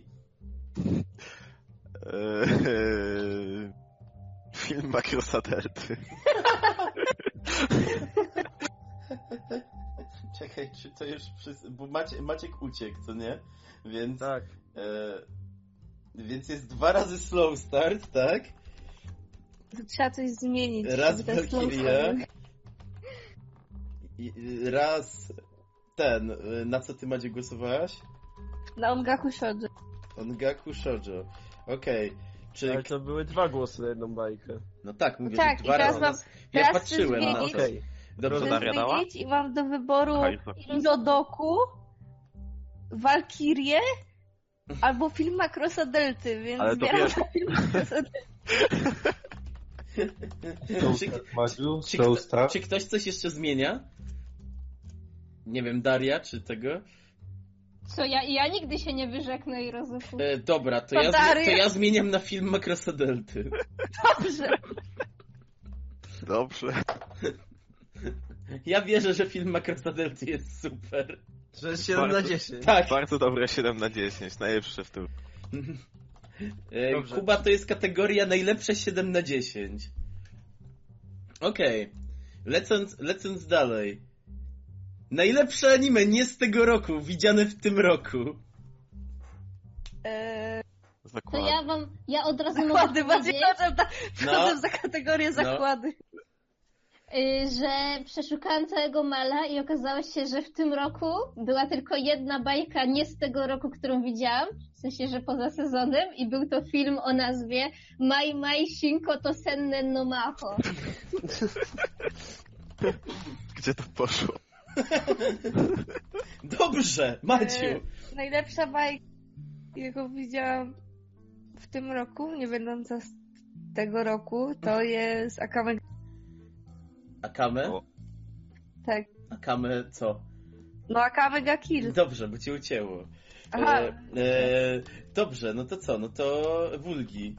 Eee, film Makrosa Delty. Czekaj, czy to już wszyscy... Bo Macie, Maciek uciekł, co nie? Więc... Tak. E, więc jest dwa razy slow start, tak? trzeba coś zmienić. Raz żeby ten Valkyrie, slow i- raz ten, na co ty, Madzie, głosowałaś? na Ongaku Shoujo. Ongaku Shoujo. Okej. Czy... Ale to były dwa głosy na jedną bajkę. No tak, mówię, Tak, że i dwa teraz razy. mam- Ja teraz patrzyłem chcę na to. zmienić- Okej. Dobrze, Chcę Daria dała? zmienić i mam do wyboru Hajzo. Irodoku, Valkyrie albo film Macrossa Delty, więc Ale to zbieram wiesz- na film Macrossa Delty. czy, Soulstar, Madziu, czy, Soulstar. czy ktoś coś jeszcze zmienia? Nie wiem, Daria, czy tego? Co, ja, ja nigdy się nie wyrzeknę i rozumu. E, dobra, to To ja, zmi- Daria. to ja zmieniam na film Macrossa Delty. Dobrze. Dobrze. Ja wierzę, że film Macrossa Delty jest super. Że jest siedem na dziesięć. Tak. Bardzo dobre siedem na dziesięć, najlepsze w tym. E, Dobrze. Kuba, to jest kategoria najlepsze siedem na dziesięć. Okej. Lecąc, lecąc dalej. Najlepsze anime nie z tego roku, widziane w tym roku. Eee, To Zakład. ja wam, ja od razu zakłady, mogę bardziej powiedzieć, wchodzę, na, wchodzę za kategorię No. zakłady. y, że przeszukałam całego mala i okazało się, że w tym roku była tylko jedna bajka nie z tego roku, którą widziałam, w sensie, że poza sezonem, i był to film o nazwie Mai Mai Shinko to Sennen no Maho. Gdzie to poszło? Dobrze, Maciu. Eee, najlepsza bajka, jaką widziałam w tym roku, nie będąca z tego roku, to jest Akame. Akame? O. Tak. Akame co? No Akame ga Kill. Dobrze, bo cię ucięło. Aha. E, e, dobrze, no to co? No to Wulgi.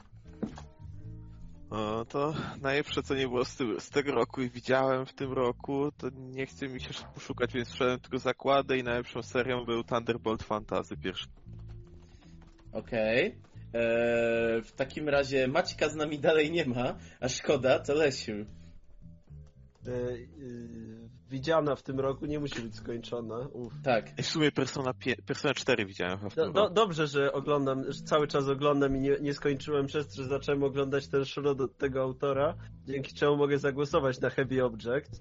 O, to najlepsze, co nie było z, ty- z tego roku i widziałem w tym roku, to nie chce mi się poszukać, więc wszedłem tylko zakładę i najlepszą serią był Thunderbolt Fantasy pierwszy. Okej. E, w takim razie Maćka z nami dalej nie ma, a szkoda, to Lesiu. Y, y, widziana w tym roku, nie musi być skończona. Uf. Tak. I w sumie Persona, pie- Persona cztery widziałem chyba w tym Do, do, roku. dobrze, że oglądam, że cały czas oglądam i nie, nie skończyłem przez to, że zacząłem oglądać ten szrot od tego autora, dzięki czemu mogę zagłosować na Heavy Object.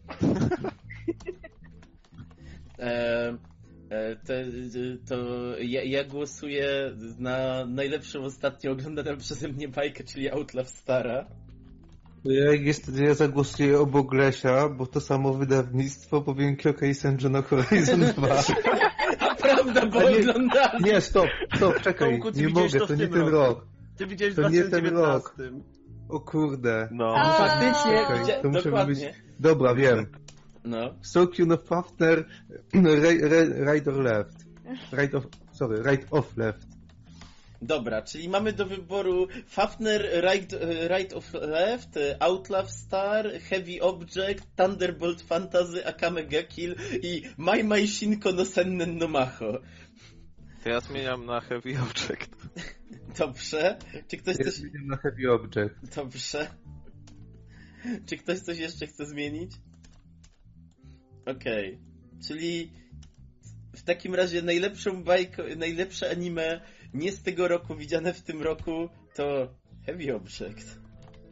E, e, to to ja, ja głosuję na najlepszą ostatnio oglądaną przeze mnie bajkę, czyli Outlaw Stara. Ja, jak jest, ja zagłosuję obok Lesia, bo to samo wydawnictwo, powiem Kyokai Senju no Horizon dwa. A prawda, bo A nie- oglądałem. Nie, stop, stop, czekaj, Tomku, ty nie widziałeś mogę, to to w nie tym ten roku. rok. Ty widziałeś w To nie ten dwa tysiące dziewiętnastym. O kurde. No, A, Faktycznie, Czekaj, widzia- to muszę dokładnie. być... Dobra, wiem. No. Sokyu no Fafner, Ra- Ra- Right or Left. Right of, sorry, Right of Left. Dobra, czyli mamy do wyboru Fafner, Right, right of Left, Outlaw Star, Heavy Object, Thunderbolt Fantasy, Akame ga Kill i Mai Mai Shinko no Sennen no Maho. to ja zmieniam na Heavy Object. Dobrze. Czy ktoś Ja coś... zmieniam na Heavy Object. Dobrze. Czy ktoś coś jeszcze chce zmienić? Okej. Czyli w takim razie najlepszą bajką, najlepsze anime nie z tego roku, widziane w tym roku, to Heavy Object.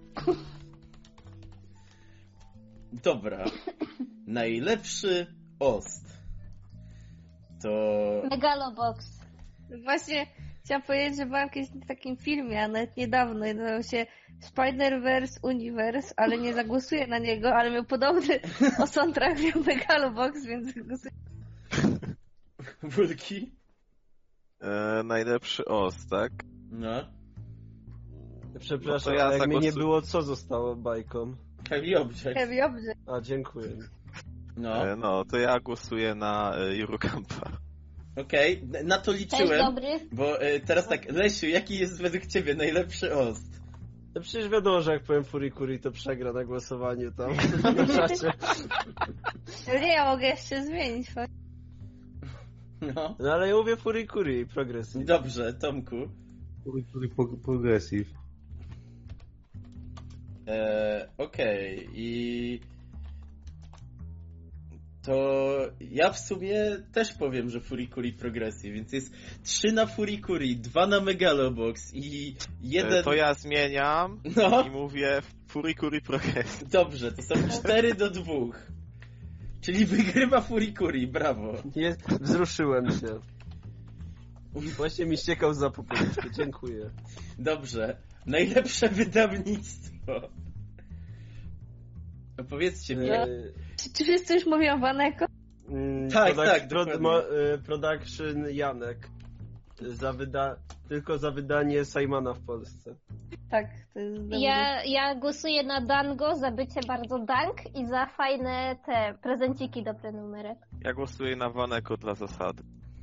Dobra. Najlepszy ost. To... Megalobox. Właśnie chciałam powiedzieć, że byłam kiedyś na takim filmie, a nawet niedawno, i nazywał się Spider-Verse Universe, ale nie zagłosuję na niego, ale miał podobny o soundtrack miał Megalobox, więc zagłosuję. Wulki? E, najlepszy os, tak? No. Przepraszam, No to ja ale jak mnie nie zagłosu- było, co zostało bajką? Heavy Object. Heavy Object. A, dziękuję. No. E, no, to ja głosuję na e, Eurocampa. Okej, na to Cześć, liczyłem. dobry. Bo e, teraz tak, Lesiu, jaki jest według ciebie najlepszy ost? No przecież wiadomo, że jak powiem Furikuri, to przegra na głosowaniu tam na czacie. Nie, ja mogę jeszcze zmienić. No. No ale ja mówię Furikuri, progresji. Dobrze, Tomku. Progressive. E, Okej, i... To ja w sumie też powiem, że Furikuri Progresji, więc jest trzy na Furikuri, dwa na Megalobox i jeden... E, To ja zmieniam No. i mówię Furikuri Progresji. Dobrze, to są cztery do dwóch. Czyli wygrywa Furikuri, brawo. Nie, wzruszyłem się. Właśnie mi ściekał za popielniczkę, dziękuję. Dobrze, najlepsze wydawnictwo. No powiedzcie mi. E, Czy, czy wszyscy już mówią Waneko? mm, Tak, produc- tak, pro, dokładnie. mo, e, Production Janek. Za wyda- tylko za wydanie Simona w Polsce. Tak, to jest dobry. Ja, ja głosuję na Dango za bycie bardzo dank i za fajne te prezenciki do prenumerek. Ja głosuję na Waneko dla zasady.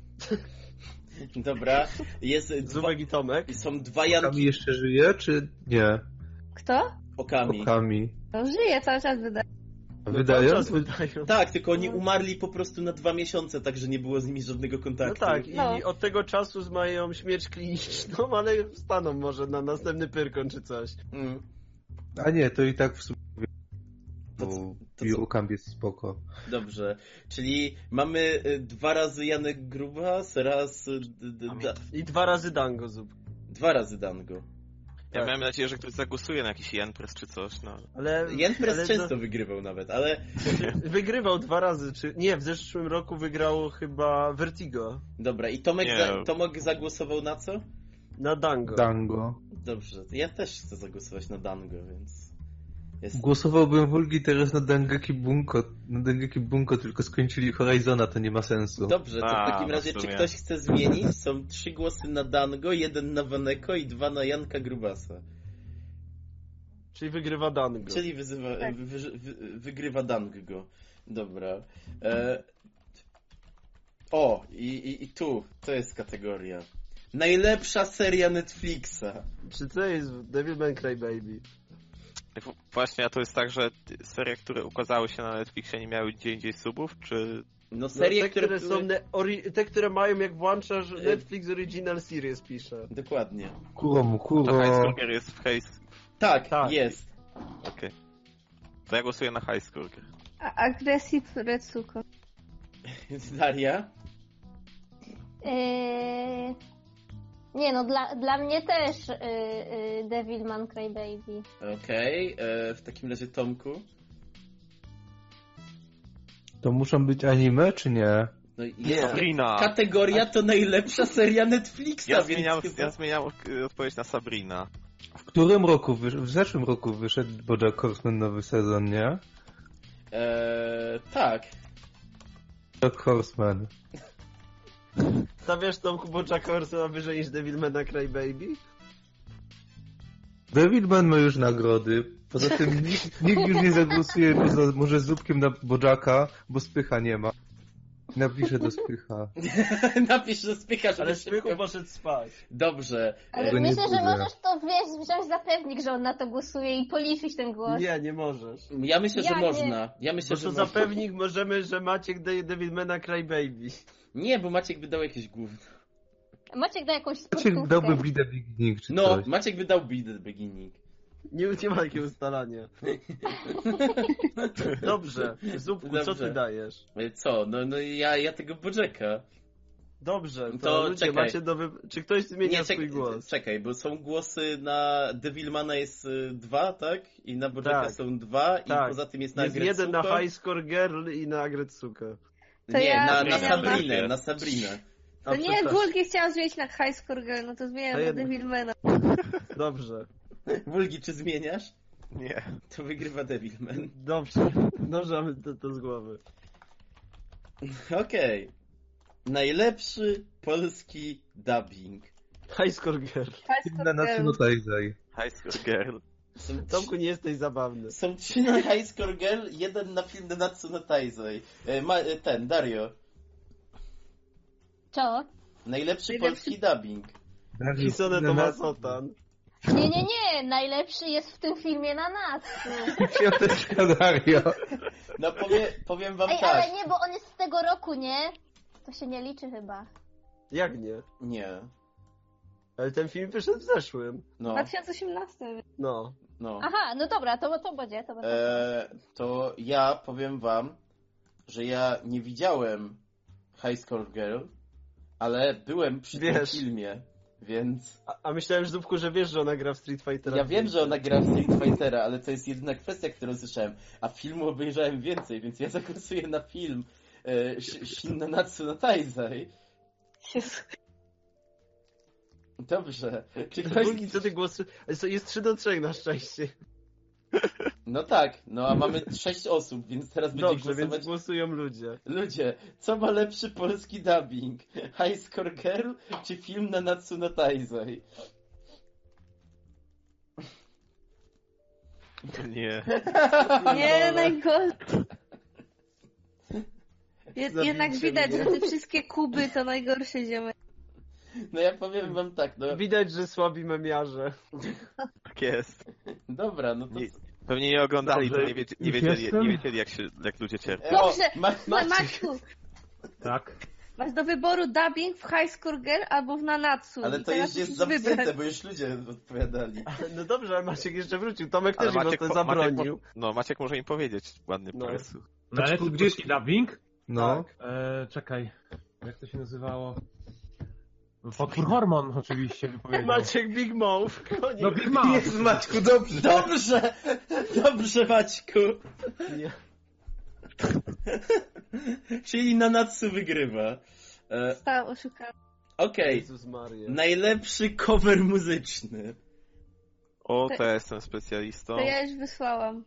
Dobra, jest dwa, Zubek i Tomek. są dwa Okami Janki jeszcze żyje, czy nie? Kto? Okami. Okami. No żyje, cały czas wydaje. No, Wydają? cały czas wydają. Tak, tylko oni umarli po prostu na dwa miesiące, tak że nie było z nimi żadnego No kontaktu. tak, i No. od tego czasu mają śmierć kliniczną, ale wstaną może na następny Pyrkon czy coś. Mm. A nie, to i tak w sumie... To Bo co- to i co? Okami jest spoko. Dobrze, czyli mamy y, dwa razy Janek Grubas, raz y, d, d, da, I dwa razy Dango Zub. dwa razy Dango. Ja Tak. miałem nadzieję, że ktoś zagłosuje na jakiś Jenpress czy coś, no. Ale, Jenpress ale często no, wygrywał nawet, ale wygrywał dwa razy, czy nie, w zeszłym roku wygrało chyba Vertigo dobra. I Tomek, Nie. za, Tomek zagłosował na co? na Dango. Dango. Dobrze, to ja też chcę zagłosować na Dango, więc... Jest... Głosowałbym Wulgi teraz na Dengeki Bunko. Na Dengeki Bunko, tylko skończyli Horizona, to nie ma sensu. Dobrze, to w A, takim no razie w czy sumie. ktoś chce zmienić? Są trzy głosy na Dango, jeden na Waneko i dwa na Janka Grubasa. Czyli wygrywa Dango. Czyli wyzywa, Tak. wy, wy, wy, wygrywa Dango. Dobra. E... O, i, i, i tu, to jest kategoria. Najlepsza seria Netflixa. Czy to jest Devilman Crybaby? W- Właśnie, a to jest tak, że serie, które ukazały się na Netflixie nie miały gdzie indziej subów, czy... No No, serie, te, które, były- są ne- ori- te, które mają jak włączasz Y- Netflix Original Series pisze. Dokładnie. Kuromu, To kuro. Highscorger jest w High... Tak, Tak. jest. Okej. To ja głosuję na Highscorger. A Aggressive Retsuko. Daria? Yy... Nie no, dla, dla mnie też yy, yy, Devilman Crybaby. Okej, e, w takim razie Tomku. To muszą być anime, czy nie? No i Nie. jest Sabrina! kategoria to najlepsza seria Netflixa, Ja więc zmieniam, chyba... ja zmieniam y, odpowiedź na Sabrina. W którym roku, wysz... w zeszłym roku wyszedł BoJack Horseman nowy sezon, nie? Eee, tak. BoJack Horseman. Stawiasz Tomku Bojack Horsema wyżej niż Devilmana Crybaby? Devilman ma już nagrody. Poza tym nikt, nikt już nie zagłosuje poza, może z Zupkiem na Bojacka, bo Spycha nie ma. Napiszę do Spycha. Napisz, że spychasz. Ale żeby Spychu szybko- poszedł spać. Dobrze. Ale Tego nie myślę, że zbudzę. możesz to wziąć, wziąć za pewnik, że on na to głosuje i policzyć ten głos. Nie, nie możesz. Ja myślę, że Ja nie. można. Ja myślę, Bo że to można. za pewnik możemy, że Maciek daje Devilmana Crybaby. Nie, bo Maciek by dał jakieś gówno. Maciek da jakąś Maciek sportówkę. dałby Be the Beginning, czy No, coś. Maciek by dał Be the Beginning. Nie, nie ma takiego ustalania. Dobrze, Zupku, co Dobrze. ty dajesz? E, Co? No, no ja, ja tego Bojacka. Dobrze, to, To ludzie czekaj. macie do wy... Czy ktoś zmienia czek- swój głos? czekaj, bo są głosy na Devilmana jest y, dwa, tak? I na Bojacka Tak. są dwa i Tak. poza tym jest na Jest jeden na Agretsuko. High Score Girl i na Agretsuko. To Nie, ja na, na zmieniam na- Sabrinę, na Sabrinę. A, To nie, przepraszam. Wulgi chciałam zmienić na High Score Girl, no to zmieniam To na jedno. Devilmana. Dobrze, Wulgi, czy zmieniasz? Nie. To wygrywa Devilman. dobrze. Dobrze, mamy to, to z głowy. Okej. Najlepszy polski dubbing. High Score Girl. High Na Score Natsu Girl. no Taizai. Highscorger. Są, Tomku, nie jesteś zabawny. są trzy na High Score Girl, jeden na film Nanatsu no Taizai. E, ma, e, ten, Dario. Co? Najlepszy Najlepszy- polski dubbing. Hisone to ma Sotan. Nie, nie, nie, najlepszy jest w tym filmie na nas. Piąteczka Dario. No powie, powiem wam Ej, tak. ale nie, bo on jest z tego roku, nie? To się nie liczy chyba. Jak nie? Nie. Ale ten film wyszedł w zeszłym. No, dwa tysiące osiemnasty. No. no. Aha, no dobra, to, to będzie, to będzie. E, to ja powiem wam, że ja nie widziałem High Score Girl, ale byłem przy Wiesz. tym filmie, więc... A, a myślałem, Zupku, że wiesz, że ona gra w Street Fightera. Ja wiem, że ona gra w Street Fightera, ale to jest jedyna kwestia, którą słyszałem, a filmu obejrzałem więcej, więc ja zagłosuję na film e, Shin Nanatsu no Taizai. Jezu. Dobrze. Czy ktoś... Bulgi, co ty głosujesz? Jest trzy do trzech na szczęście. No tak, no a mamy sześć osób, więc teraz będzie Dobrze, głosować... więc głosują ludzie. Ludzie, co ma lepszy polski dubbing? High Score Girl czy film Nanatsu no Taizai? Nie. Nie, najgorsze. Jed, Zabijcie jednak widać, mnie. że te wszystkie Kuby to najgorsze ziomek. No ja powiem wam tak, no Widać, że słabi memiarze. Tak jest. dobra, no to... Nie, pewnie nie oglądali, Dobrze, to nie, wiedzie, nie, już wiedzieli, jestem? nie wiedzieli jak, się, jak ludzie cierpią. E, o, Dobrze, Ma... Ma, Maciek. Maćku, Tak. masz do wyboru dubbing w High Score Girl albo w Nanatsu. Ale I to teraz już jest musisz zamknięte, wybrać. bo już ludzie odpowiadali. No dobrze, ale Maciek jeszcze wrócił. Tomek Ale też go to po- zabronił. Maciek, mo- no, Maciek może im powiedzieć ładnie No. parę słów. No ale to gdzieś dubbing? No. Tak. E, czekaj. Jak to się nazywało? Potwór Hormon oczywiście wypowiedział. Maciek Big Mouth. Koniec. No Big Mouth. Jest, Maćku, dobrze. Dobrze! Dobrze, Maćku! Nie. Czyli Nanatsu wygrywa. E, Zostałam oszukana. Okej, Jezus Maria. najlepszy cover muzyczny. O, To- to ja jestem specjalistą. To ja już wysłałam.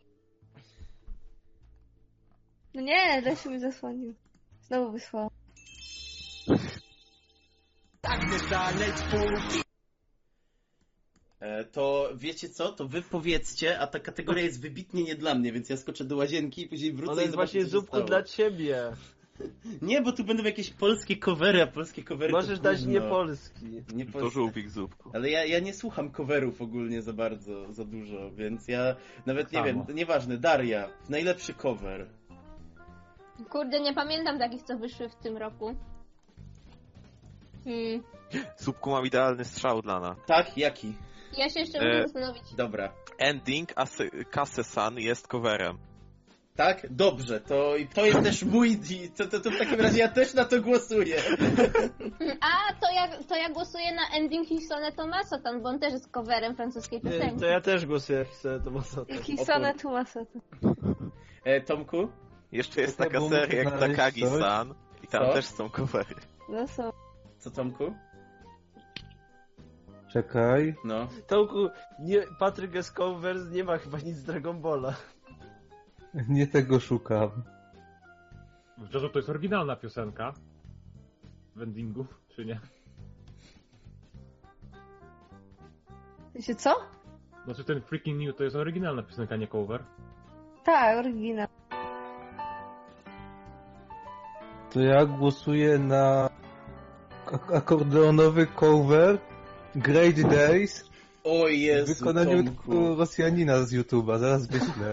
No nie, Lesiu mi zasłonił. Znowu wysłałam. E, to wiecie co? To wy powiedzcie, a ta kategoria jest wybitnie nie dla mnie, więc ja skoczę do łazienki i później wrócę Ona i jest zobaczę, właśnie co się Zupku stało. dla ciebie. Nie, bo tu będą jakieś polskie covery, a polskie covery Możesz to dać gówno. nie polski. Nie To polskie. żółwik zupku. Ale ja, ja nie słucham coverów ogólnie za bardzo, za dużo, więc ja nawet nie Samo. wiem, nieważne, Daria, najlepszy cover. Kurde, nie pamiętam takich, co wyszły w tym roku. Hmm. Zupku mam idealny strzał dla nas. Tak, jaki? Ja się jeszcze E, muszę zastanowić. Dobra. Ending Kase-san jest coverem. Tak? Dobrze, to, to jest też mój, di- to, to, to w takim razie ja też na to głosuję. A, to ja, to ja głosuję na ending Hisone Tomasotan, bo on też jest coverem francuskiej Nie, piosenki. to ja też głosuję w to mocno. Hisone Tumasotan. E, Tomku? Jeszcze jest To taka było seria jak znaleźć Takagi-san i tam Co? też są covery. No są. Co, Tomku? Czekaj. No. Tomku, nie, Patryk Escovers nie ma chyba nic z Dragon Balla. Nie tego szukam. Że to jest oryginalna piosenka. W endingu, czy nie? Wiecie co? Znaczy ten Freaking New to jest oryginalna piosenka, nie cover. Tak, oryginał. To ja głosuję na ak- akordeonowy cover Great Days O w Jezu, wykonaniu Tomku. Rosjanina z YouTube'a. Zaraz wyślę.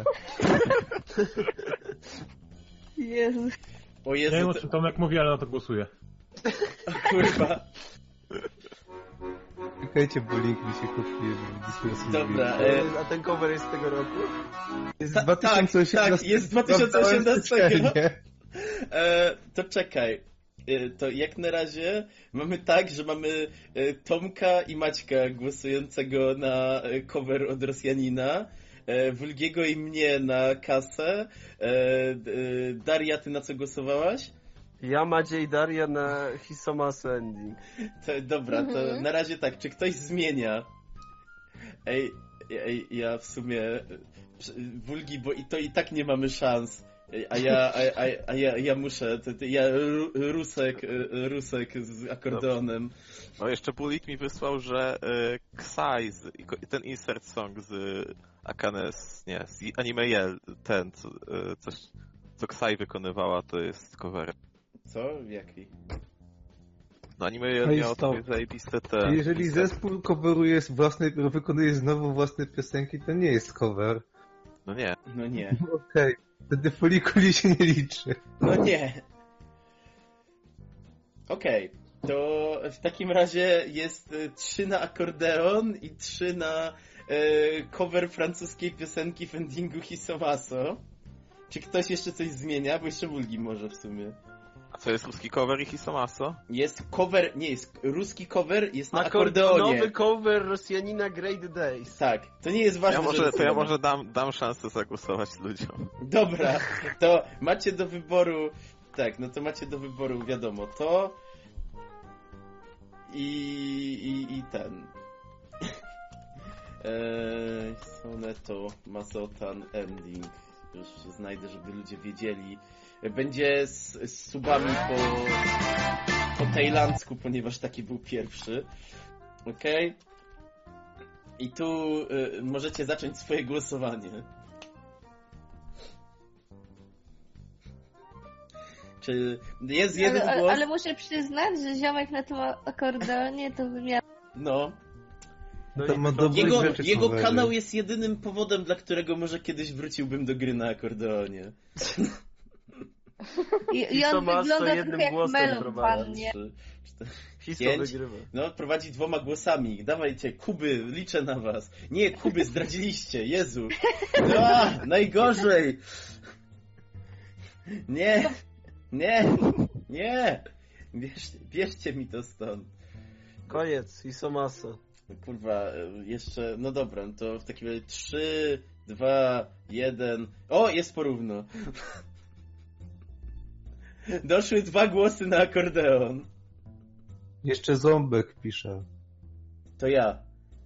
Jezu. O Nie wiem Jezu, o to, czym Tomek mówi, ale na to głosuję. kurwa. Czekajcie, bo link mi się kopiuje. Dobra, e, A ten cover jest z tego roku? Jest Ta- z dwa tysiące osiemnastego. tak, tak, jest z dwa tysiące osiemnastego. Specjalnie. E, to czekaj. E, to jak na razie mamy tak, że mamy e, Tomka i Maćka głosującego na e, cover od Rosjanina, e, Wulgiego i mnie na kasę. E, d- e, Daria, ty na co głosowałaś? Ja, Maciej i Daria na Hisomasu ending. To, dobra, to Mhm. na razie tak, czy ktoś zmienia? Ej, ej ja w sumie e, przy- Wulgi, bo i to i tak nie mamy szans. Ej, A ja, a, a, a ja, ja muszę, to, to ja Ru- Rusek, e, Rusek z akordeonem. No jeszcze Bulik mi wysłał, że y, Ksai, z, i ko- ten insert song z Akane, z, nie, z Anime Yell, ten, co, y, coś, co Ksai wykonywała, to jest cover. Co? Jaki? No Anime Yell Hej, miał stop. takie zajebiste te... Jeżeli insert- zespół coveruje własne, wykonuje znowu własne piosenki, to nie jest cover. No nie. No nie. Okej, wtedy folikuli się nie liczy. No nie. Okej, to w takim razie jest y, trzy na akordeon i trzy na y, cover francuskiej piosenki w endingu Hisomaso. Czy ktoś jeszcze coś zmienia? Bo jeszcze Wulgi może w sumie. A co jest ruski cover i Hisomaso? Jest cover, nie jest, ruski cover jest na akordeonie. Nowy cover Rosjanina Great Days. Tak, to nie jest ważne, Ja może, że to ja może dam, dam szansę zagłosować ludziom. Dobra, to macie do wyboru, tak, no to macie do wyboru, wiadomo, to i, i, i ten. eee, Soneto, Masotan, Ending. Już znajdę, żeby ludzie wiedzieli. Będzie z, z subami po, po tajlandzku, ponieważ taki był pierwszy. Okej? Okay? I tu y, możecie zacząć swoje głosowanie. Czy jest jeden ale, głos? ale muszę przyznać, że ziomek na tym akordeonie to by miał... No. No To i ma to- dobre Jego, rzeczy jego covery. kanał jest jedynym powodem, dla którego może kiedyś wróciłbym do gry na akordeonie. I, i I co on masz, to wygląda jednym trochę jak głosem melon w prowadzi. wannie. Trzy, cztery. Hiso Pięć. wygrywa. No, prowadzi dwoma głosami. Dawajcie, Kuby, liczę na was. Nie, Kuby, zdradziliście, Jezu. A, najgorzej. Nie, nie, nie. Bierzcie, bierzcie mi to stąd. Koniec, Hisomaso. No, kurwa, jeszcze, no dobra, no to w takim razie trzy, dwa, jeden. O, jest porówno. Doszły dwa głosy na akordeon. Jeszcze Ząbek pisze. To ja.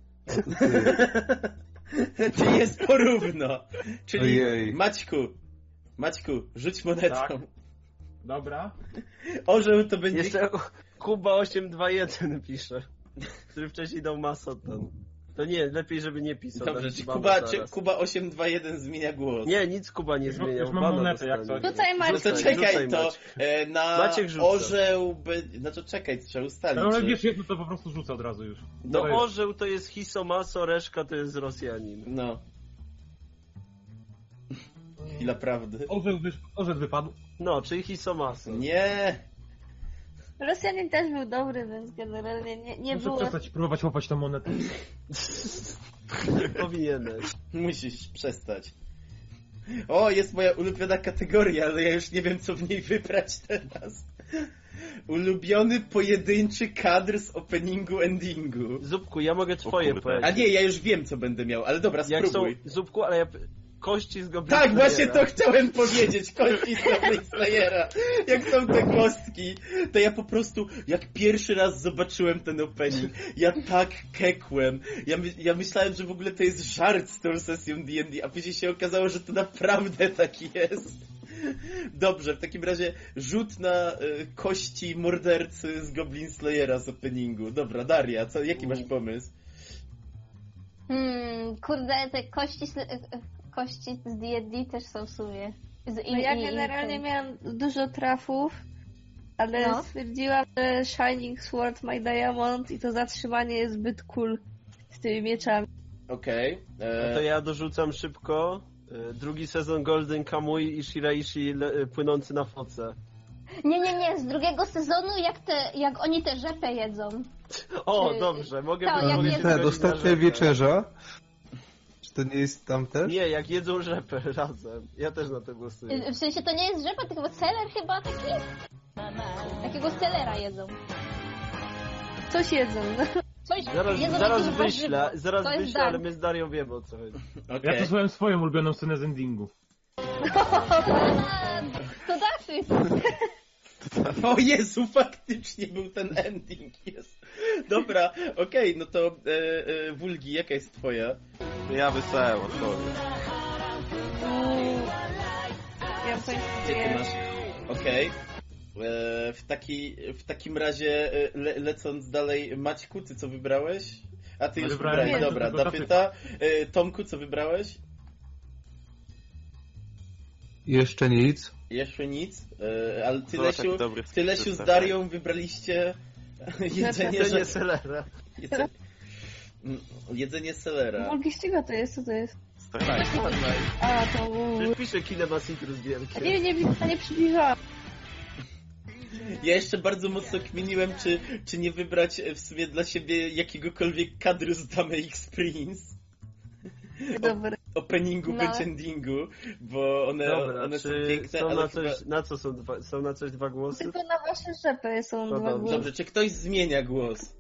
Czyli jest porówno. Czyli Ojej. Maćku, Maćku, rzuć monetą. Tak. Dobra. Orzeł to będzie... Jeszcze Kuba osiem dwa jeden pisze, który wcześniej dał Masotan. To nie, lepiej żeby nie pisał. Dobrze, dać czy bana Kuba, czy zaraz. Kuba osiem dwa jeden zmienia głos? Nie, nic Kuba nie Już- zmieniał. już mam bana monetę, jak dostanie. coś. Rzucaj, No Maciek. to Rzucaj, czekaj, rzucaj, to Maciek. e, na Maciek rzuca. orzeł... By... No to czekaj, trzeba ustalić. No ale czy- wiesz, jedno to po prostu rzucę od razu już. No Dawaj. orzeł to jest Hisomaso, reszka to jest Rosjanin. No. Chwila prawdy. Orzeł, wysz... Orzeł wypadł. No, czyli Hisomaso. Nie! Rosjanin też był dobry, więc generalnie nie, nie Muszę było... przestać próbować łapać tę monetę. Powinieneś. Musisz przestać. O, jest moja ulubiona kategoria, ale ja już nie wiem, co w niej wybrać teraz. Ulubiony pojedynczy kadr z openingu endingu. Zupku, ja mogę twoje kurde. powiedzieć. A nie, ja już wiem, co będę miał, ale dobra, Jak są... spróbuj. Zupku, ale ja... Kości z Goblin Tak, właśnie Slayera. to chciałem powiedzieć, kości z Goblin Slayera. Jak są te kostki, to ja po prostu, jak pierwszy raz zobaczyłem ten opening, ja tak kekłem. Ja, my, ja myślałem, że w ogóle to jest żart z tą sesją D and D, a później się okazało, że to naprawdę tak jest. Dobrze, w takim razie rzut na y, kości mordercy z Goblin Slayera z openingu. Dobra, Daria, co, jaki masz pomysł? Hmm, kurde, te kości, z- kości z D and D też są w sumie. Z, i, No ja i- i- generalnie ten- miałam dużo trafów, ale No. stwierdziłam, że Shining Sword My Diamond i to zatrzymanie jest zbyt cool z tymi mieczami. Okej. Okay. No to ja dorzucam szybko. e, Drugi sezon Golden Kamuy i Shiraishi le- e, płynący na foce. Nie, nie, nie, z drugiego sezonu jak te, jak oni te rzepę jedzą. O, Czy- dobrze, mogę to, być jak mogę jest- się Ten, zgodzić na ostatnia rzepę. wieczerza. Czy to nie jest tam też? Nie, jak jedzą rzepę razem. Ja też na to głosuję. W sensie to nie jest rzepa, tylko celer chyba taki? Takiego celera jedzą. Coś jedzą, no. Coś Zaraz, jedzą zaraz jakieś wyślę, warzywo. zaraz To jest wyślę, ale dan. my z Darią wiemy o co chodzi. Okej. Ja przesuwałem swoją ulubioną scenę z endingu. A, to daszy. O Jezu, faktycznie był ten ending, jest. Dobra, okej, no to e, e, Wulgi, jaka jest twoja? Ja wesoło, sorry. Mm, Ja powiem, Gdzie ty masz? Okej. E, W, taki, w takim razie, e, le, lecąc dalej, Maćku, ty co wybrałeś? A ty Ja już wybrałem wybrałeś, Maćku, dobra, tylko Dapyta. E, Tomku, co wybrałeś? Jeszcze nic. Jeszcze nic, e, ale ty, Zobacz, Lesiu, jaki dobry ty, Lesiu z system. Darią wybraliście jedzenie, To że... nie Selera. jedzenie, Mm, jedzenie Selera. Mulki, z czego to jest? Co to jest? Tak, A, to... Przecież pisze Kinema Citrus A wielkie. nie, nie, nie, nie przybliżałam. Ja jeszcze bardzo mocno kminiłem, czy, czy nie wybrać w sumie dla siebie jakiegokolwiek kadru z Damy X Prince. Dobra. openingu, No. bądź endingu, bo one, Dobra, one są czy piękne, są ale na chyba... coś, na co są dwa, są na coś dwa głosy? Tylko na wasze rzepy są No dwa dobrze. głosy. Dobrze, czy ktoś zmienia głos?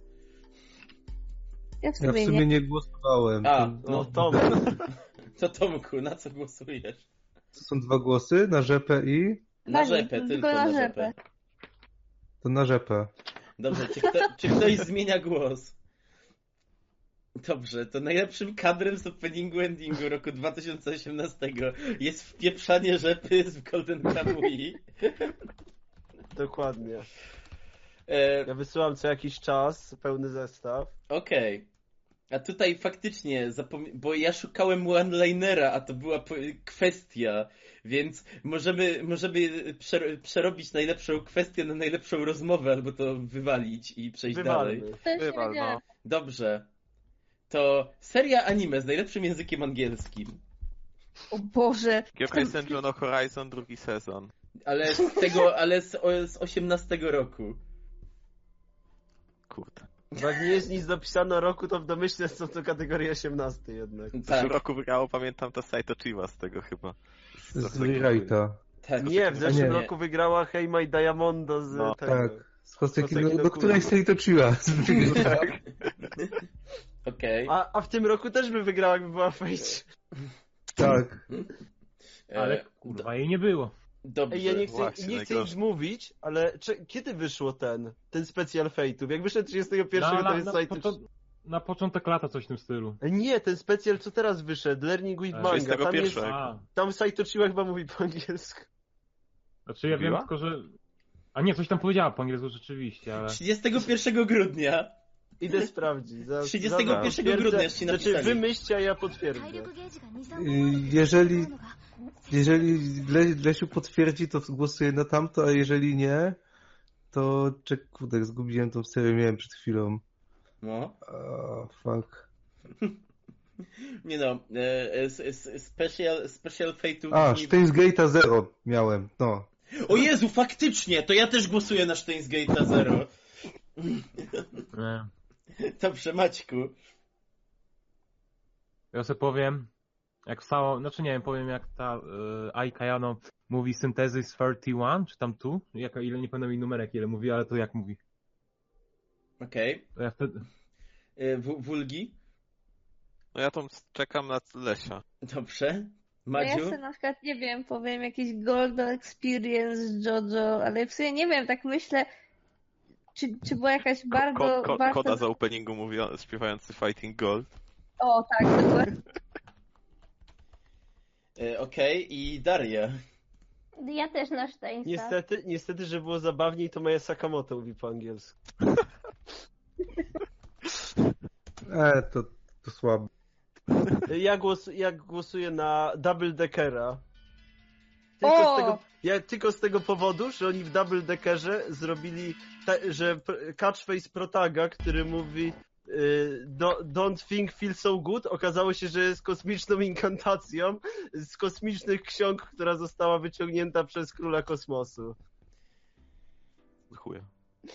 Ja w Ja w sumie sumie nie. nie głosowałem. A, To, No Tom, To Tomku, na co głosujesz? to są dwa głosy, na rzepę i... Na Na nic, rzepę, tylko tylko na na rzepę. rzepę. To na rzepę. Dobrze, czy, kto, czy ktoś zmienia głos? Dobrze, to najlepszym kadrem z openingu endingu roku dwa tysiące osiemnastego jest wpieprzanie rzepy z Golden Kamui. dokładnie. E, Ja wysyłam co jakiś czas pełny zestaw. Okej. A tutaj faktycznie, zapom- bo ja szukałem one-linera, a to była po- kwestia, więc możemy, możemy przer- przerobić najlepszą kwestię na najlepszą rozmowę, albo to wywalić i przejść dalej. Wywalmy. To już nie Wywal, wiedziałem. no. Dobrze. To seria anime z najlepszym językiem angielskim. O Boże. Kyokai Senju no Horizon, drugi sezon. Ale z tego, ale z, o- z osiemnastego roku. Kurde. Bo jak nie jest nic dopisane o roku, to w domyśle są to kategorie osiemnaste jednak. W Tak, zeszłym roku wygrało, pamiętam, to Saito Chiba z tego chyba. Z rewrite'a. tak. Nie, w zeszłym Nie. roku wygrała Hey My Diamondo z No, tego. Tak. Z Hoseki, Hoseki no, no do Kuni. której się toczyła. Tak. Okej. A, a w tym roku też by wygrała, jakby była Fate. Tak. E, Ale kurwa jej nie było. Dobrze. Ej, ja nie chcę, właśnie, nie chcę najgorsze. nic mówić, ale czy, kiedy wyszło ten, ten specjal Fate'ów? Jak wyszedł trzydziestego pierwszego, to jest na, Saito... począ- na początek lata coś w tym stylu. Nie, ten specjal, co teraz wyszedł, Learning with E, Manga, tam jest, trzydziestego pierwszego. A, tam Saito Chiba chyba mówi po angielsku. znaczy ja wiem Mówiła? tylko, że... A nie, coś tam powiedziała po angielsku rzeczywiście, ale... trzydziestego pierwszego grudnia. Idę sprawdzić. Za, trzydziestego pierwszego potwierdzę. grudnia jeszcze ci Znaczy, napisali. wymyślcie, a ja potwierdzę. Jeżeli, jeżeli Le, Lesiu potwierdzi, to głosuję na tamto, a jeżeli nie, to czek, kurde, zgubiłem tą serię, miałem przed chwilą. No. Oh, fuck. Nie no, e, e, s- s- special, special Fate'ów... A, nie- Steins Gate'a Zero miałem, no. O Jezu, faktycznie! To ja też głosuję na Steins Gate'a Zero. Nie. Dobrze, Maćku. Ja sobie powiem, jak wstało, znaczy nie wiem, powiem jak ta y, Ai Kayano mówi Synthesis trzydzieści jeden, czy tam tu, jaka, ile, nie pamiętam jej numerek, ile mówi, ale to jak mówi. Okej. To ja wtedy... E, W- Wulgi? No ja tam czekam na Lesia. Dobrze. No ja Madziu? sobie na przykład, nie wiem, powiem jakiś Golden Experience JoJo, ale w sumie nie wiem, tak myślę, czy, czy była jakaś bardzo Ko, ko, warta... koda za openingu mówi śpiewający Fighting Gold. O, tak, dokładnie. E, Okej, i Daria. Ja też na Steinsa. Niestety, niestety, że było zabawniej, to Maja Sakamoto mówi po angielsku. E, to, to słabo. Ja, głos, ja głosuję na Double Deckera. Tylko O! z, tego, ja, tylko z tego powodu, że oni w Double Deckerze zrobili, ta, że pr- catchphrase Protaga, który mówi y, do, don't think feel so good, okazało się, że jest kosmiczną inkantacją z kosmicznych ksiąg, która została wyciągnięta przez Króla Kosmosu. Chuja.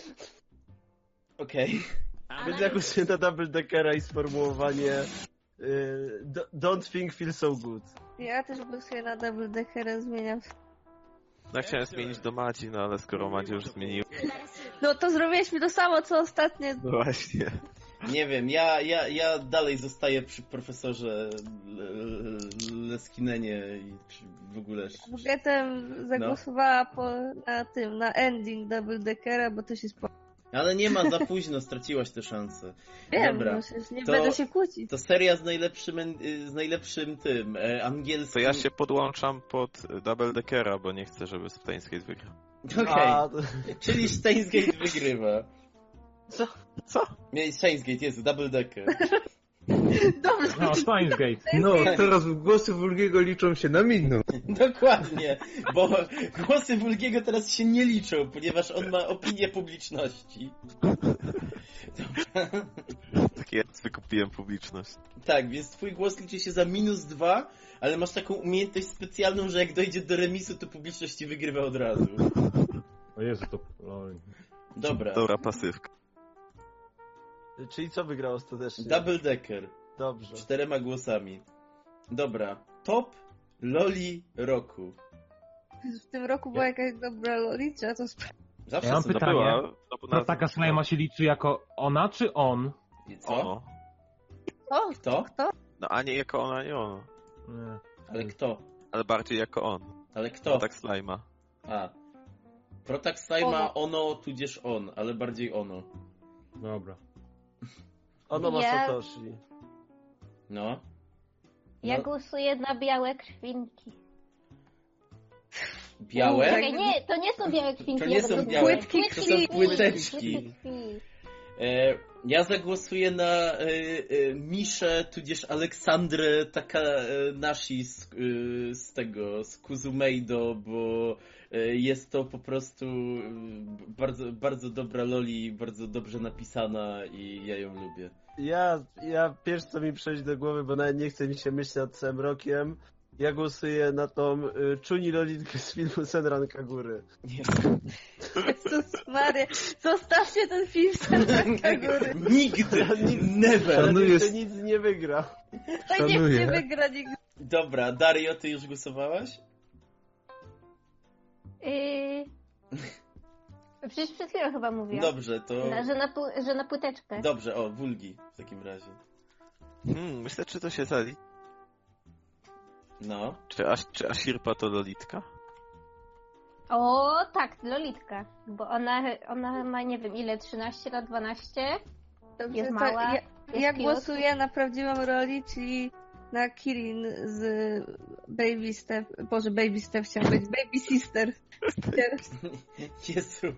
Okej. Więc ja głosuję na Double Deckera i sformułowanie y, do, don't think feel so good. Ja też głosuję na Double Deckera, zmieniam. No ja chciałem zmienić do Madzi, no ale skoro Madzi już zmienił... No to zrobiłeś mi to samo, co ostatnio. No właśnie. Nie wiem, ja, ja, ja dalej zostaję przy profesorze L- Leskinenie i przy- w ogóle... Bugetem zagłosowała po, na tym, na ending Double Deckera, bo to się spo... Ale nie ma, za późno, straciłaś tę szansę. Wiem, Dobra. no przecież nie To- będę się kłócić. To seria z najlepszym, en- y, z najlepszym tym, e, angielskim... To ja się podłączam pod Double Deckera, bo nie chcę, żeby Steins wygrał. Okej, A, to- czyli Steins Gate wygrywa. Co? Co? Nie, Steins Gate, jest Double Decker. Dobrze. No, Steins Gate. No, teraz głosy Wulgiego liczą się na minut. Dokładnie, bo głosy Wulgiego teraz się nie liczą, ponieważ on ma opinię publiczności. Dobra. Tak ja wykupiłem publiczność. Tak, więc twój głos liczy się za minus dwa, ale masz taką umiejętność specjalną, że jak dojdzie do remisu, to publiczność ci wygrywa od razu. O Jezu, to... No, Dobra, Dobra pasywka. Czyli co wygrał ostatecznie? Double Decker, Dobrze. czterema głosami. dobra. Top loli roku. W tym roku była jakaś dobra loli, trzeba to sprawdzić. Zawsze Ja mam są pytanie. była, to To taka slajma się liczy jako ona czy on? I co? Ono. O, Kto? kto? No a nie jako ona, nie ono. Nie. Ale kto? Ale bardziej jako on. Ale To kto? tak slajma. A. Protak Slajma, Ono. ono, tudzież on, ale bardziej ono. Dobra. Ono ma Ja- Satoshi. No. Ja No, głosuję na białe krwinki. białe? Czekaj, nie, to nie są białe krwinki. To nie ja są zapomniałam. białe Płytki krwi, to krwi. są płyteczki. Płytki krwi. E, ja zagłosuję na e, e, Miszę, tudzież Aleksandrę Takanashi z, e, z tego, z Kuzumeido, bo e, jest to po prostu e, bardzo, bardzo dobra loli, bardzo dobrze napisana i ja ją lubię. Ja, ja pierwsze co mi przychodzi do głowy, bo nawet nie chce mi się myśleć nad całym rokiem, ja głosuję na tą y, Chuni Lolitkę z filmu Senran Kagure. Jezus Maria, zostawcie ten film z góry. Nigdy! Nic- Never! Ale Szanuję- jeszcze nic nie wygra. To niech Szanuję. nie wygra nigdy. Dobra, Dario, ty już głosowałaś? Yy... Przecież przed chwilą chyba mówiłam. Dobrze, to... Na, że, na, pu- że na płyteczkę. Dobrze, o, Wulgi w takim razie. Hmm, myślę, czy to się zali. No. Czy, Ash, czy Ashirpa to Lolitka? O, tak, Lolitka. Bo ona, ona ma, nie wiem ile, trzynaście lat, dwanaście. Dobrze, Jest to mała, ja, jest ja cute. głosuję na prawdziwą roli, czyli na Kirin z Baby Step, Boże, Baby Step chciałam być, Baby Sister. Jezu.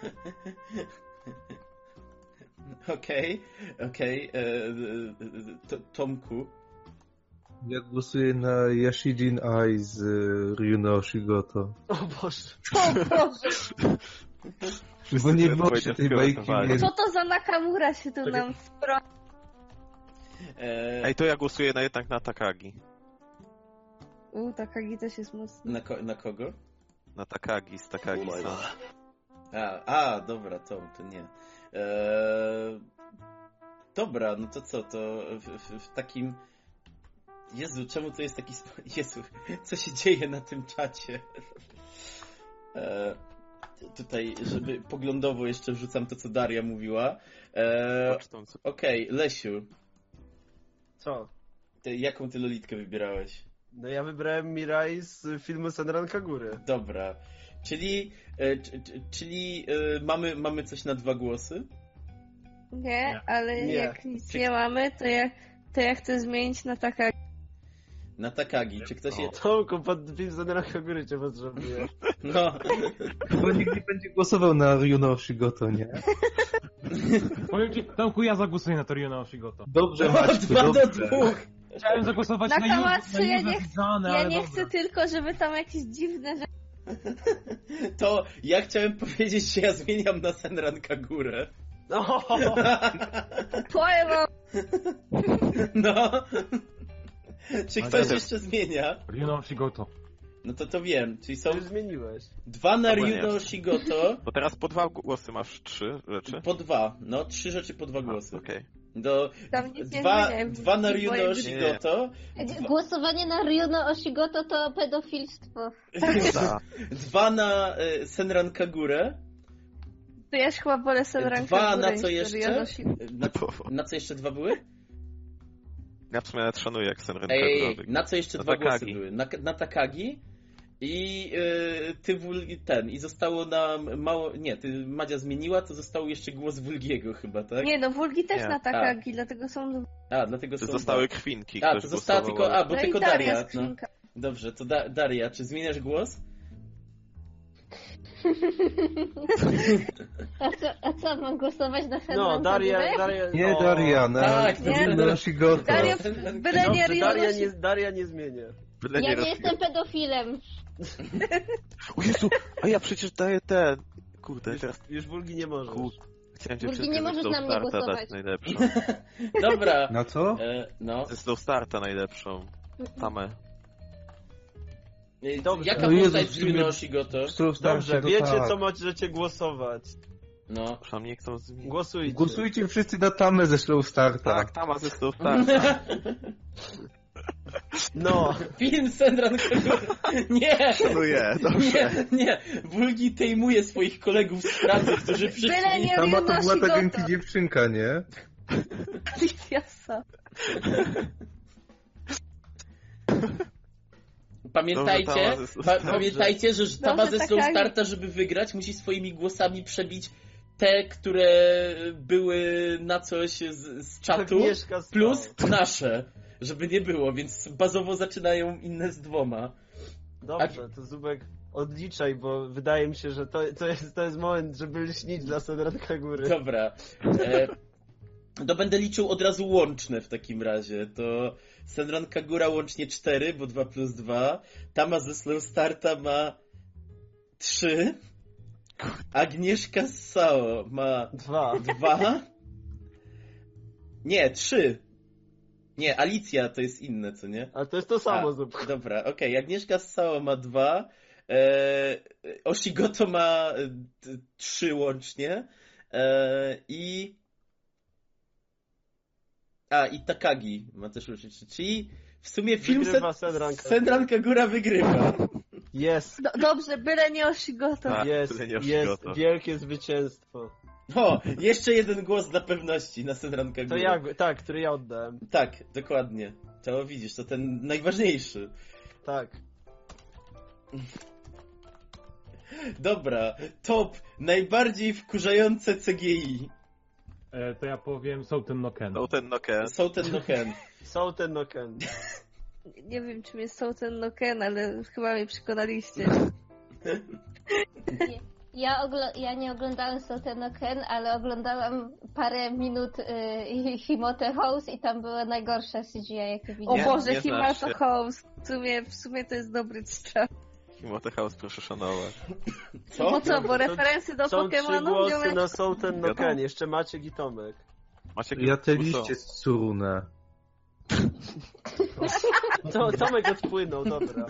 Okej, okej. e, e, to- Tomku. Ja głosuję na Yashijin Ai z y, Ryuno Shigoto. O Boże. O Boże, Bo nie ten było powiedział, tej bajki. wylosowali. Nie... co to za Nakamura się tu Tak. nam spro... E, Ej, to ja głosuję na, jednak na Takagi. U, Takagi też jest mocny. na, ko- na kogo? Na Takagi, z Takagi Oh my są. A, a, dobra, Tom, to nie. E, dobra, no to co, to w, w, w takim... Jezu, czemu to jest taki... sp- Jezu, co się dzieje na tym czacie? E, tutaj, żeby poglądowo jeszcze wrzucam to, co Daria mówiła. E, Pocztą, co- Okej, Lesiu, Co? ty, jaką ty lolitkę wybierałeś? No ja wybrałem Mirai z filmu Senran Kagure. Dobra, czyli, e, c- c- czyli e, mamy, mamy coś na dwa głosy? Nie, ale Nie. jak nic Czy- nie mamy, to ja, to ja chcę zmienić na Takagi. Na Takagi, czy ktoś je... Tomku, pod film Senran Kagure cię potrzebuję. No, Bo nikt nie będzie głosował na Ryuno Shigoto, nie? Powiem ci, Tomku, ja zagłosuję na Toriuna Oshigoto. Dobrze, Maćku, dwa do dobrze. dwóch! Chciałem zagłosować Na na, na Kamatsu ja Yuzo nie Zidane, Ja ale nie dobra. chcę tylko, żeby tam jakieś dziwne rzeczy... To ja chciałem powiedzieć, że ja zmieniam na Senran Kagurę. No, Twoje mam... No. Czy Ale ktoś to- jeszcze zmienia? Toriuna Oshigoto. No to to wiem, czyli są już zmieniłeś. dwa na Albo nie. Ryuno Shigoto, Bo teraz po dwa głosy masz trzy rzeczy. po dwa. No, trzy rzeczy po dwa A, głosy. Okej. Do, Tam nic nie dwa, zmieniaj, dwa na bo- Ryuno bo- Shigoto, Głosowanie na Ryuno Oshigoto to pedofilstwo. Tak. dwa na e, Senran Kagurę, To ja już chyba wolę Senran dwa Kagurę na niż co jeszcze? Torianoshi. Na, na co jeszcze dwa były? Ja w sumie nawet szanuję jak Senran Ej, ej, ej, Kagura. na co jeszcze Na dwa głosy Takagi. były? Na, na Takagi i yy, ty wul, ten, i zostało nam mało, nie, ty Madzia zmieniła, to został jeszcze głos Wulgiego chyba, tak? Nie, no Wulgi też Nie. na Takagi, dlatego są... A, dlatego To są zostały dwa. krwinki, A, ktoś to została głosował, tylko, a, bo No tylko i Daria Daria, no. skrzynka. Dobrze, to da, Daria, czy zmieniasz głos? A co, a co mam głosować na Senran No, Daria, Kagure? Daria... Nie, no. Daria, na Tak, nie. Ryuno Shigoto. Daria, byle nie Dobrze, Daria Ryunoshi. nie, Daria nie zmienię. Byle Ja nie nie roz- jestem pedofilem. O Jezu, a ja przecież daję ten. Kurde, Już, teraz już Wulgi nie możesz. Kur- chciałem Wulgi, dziewczynkę nie ze możesz Slow na mnie Starta głosować. dać najlepszą. Dobra, Na co? e, no. Ze Slow Starta najlepszą. Tamę. E, Dobrze. Jaka No Jezu, postać w z sumie- Ryuno Shigoto? Dobrze, wiecie co możecie głosować. No. Przynajmniej nie chcą zmienić. Głosujcie. Głosujcie wszyscy na Tamę ze Slow Starta. Tak, Tama ze Slow Starta. No. Film Senran Kagura. Nie! Szanuję, dobrze. Nie, nie. Wulgi tejmuje swoich kolegów z pracy, którzy Byle przyszli. nie Sama to Ryuna była ta Shigota. Genki dziewczynka, nie? Alifiasa. Pamiętajcie, Dobrze, Tama pa, ze- pamiętajcie, że Tama Dobrze, ze tak, Slow tak. Starta, żeby wygrać, musi swoimi głosami przebić te, które były na coś z, z czatu, Agnieszka Stał. plus nasze, żeby nie było, więc bazowo zaczynają inne z dwoma. Dobrze, to Zubek odliczaj, bo wydaje mi się, że to, to, jest, to jest moment, żeby lśnić dla Senran Kagury. Dobra. E, to będę liczył od razu łączne w takim razie. To Senran Kagura łącznie cztery, bo dwa plus dwa. Tama ze Slow Starta ma trzy. Agnieszka z Sao ma Dwa. dwa. Nie, trzy. Nie, Alicja to jest inne, co nie? Ale to jest to samo, A, Zubek. Dobra, okej. Agnieszka z Sao ma dwa. E, Oshigoto ma e, t- trzy łącznie. E, I... A, i Takagi ma też łącznie trzy. Czyli w sumie film Wygrywa Sen- Senran Kagura. Senran Kagura wygrywa. Jest, Do, dobrze, byle nie Oshigoto. Tak. jest, tyle nie jest Oshigoto. wielkie zwycięstwo. O, jeszcze jeden głos dla pewności na Senran Kagura. To ja, tak, który ja oddałem. Tak, dokładnie. To widzisz, to ten najważniejszy. Tak. Dobra, top najbardziej wkurzające C G I. E, to ja powiem Souten no Ken. No ten Noken. Są ten no Ken. Są ten Noken. Nie wiem, czym jest Souten no Ken, ale chyba mnie przekonaliście. Ja, ogl- ja nie oglądałem Souten no Ken, ale oglądałam parę minut y, Himote House i tam były najgorsze C G I, jakie O widziałam. Boże, nie znasz Himato się. House. W sumie, w sumie to jest dobry strzał. Himote House, proszę szanować. Co? No co, bo Są- referencje do Są trzy Pokémonów głosy miałem... na Są ten Wiadomo. Noken. Jeszcze Maciek i Tomek. Macie Ja te jakieś liście z Tsuruna. To, Tomek odpłynął, dobra.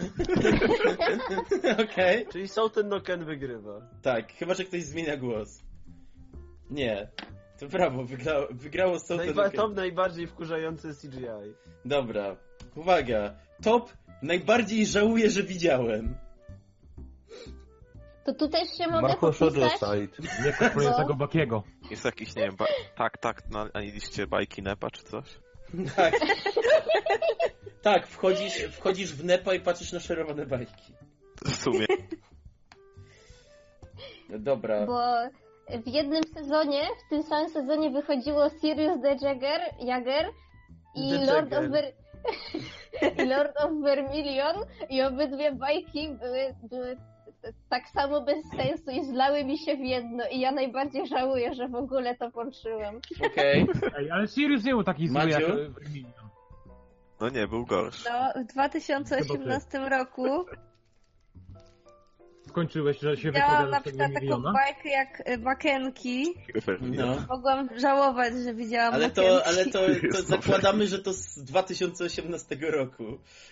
Okej. Czyli Są ten Noken wygrywa. Tak, chyba, że ktoś zmienia głos. Nie. To brawo, wygrało, wygrało Souten no Najba- Ken. top najbardziej wkurzający C G I. Dobra, uwaga. Top najbardziej żałuję, że widziałem. To tu też się mogę Marco Shoujo popisać? Side. Nie kupującego Bakiego. Jest jakiś, nie wiem, ba- tak, tak, na ani liście bajki Nepa czy coś? Tak. Tak, wchodzisz, wchodzisz w Nepa i patrzysz na szerowane bajki. W sumie. Dobra. Bo w jednym sezonie, w tym samym sezonie wychodziło Sirius the Jagger, Jagger i The Lord Jagger. of, Ver... i Lord of Vermilion i obydwie bajki były, były tak samo bez sensu i zlały mi się w jedno i ja najbardziej żałuję, że w ogóle to włączyłem. Okej. Ej, ale Sirius nie był taki zły Maciu? jak e, Vermilion. No nie, był gorszy. No, w dwa tysiące osiemnastym roku Skończyłeś, że się widziałam na wypowiadasz tego przykład taką miliona? bajkę jak e, Bakenki. No. Mogłam żałować, że widziałam Ale to, Bakenki. ale to, to zakładamy, że to z dwa tysiące osiemnastego roku.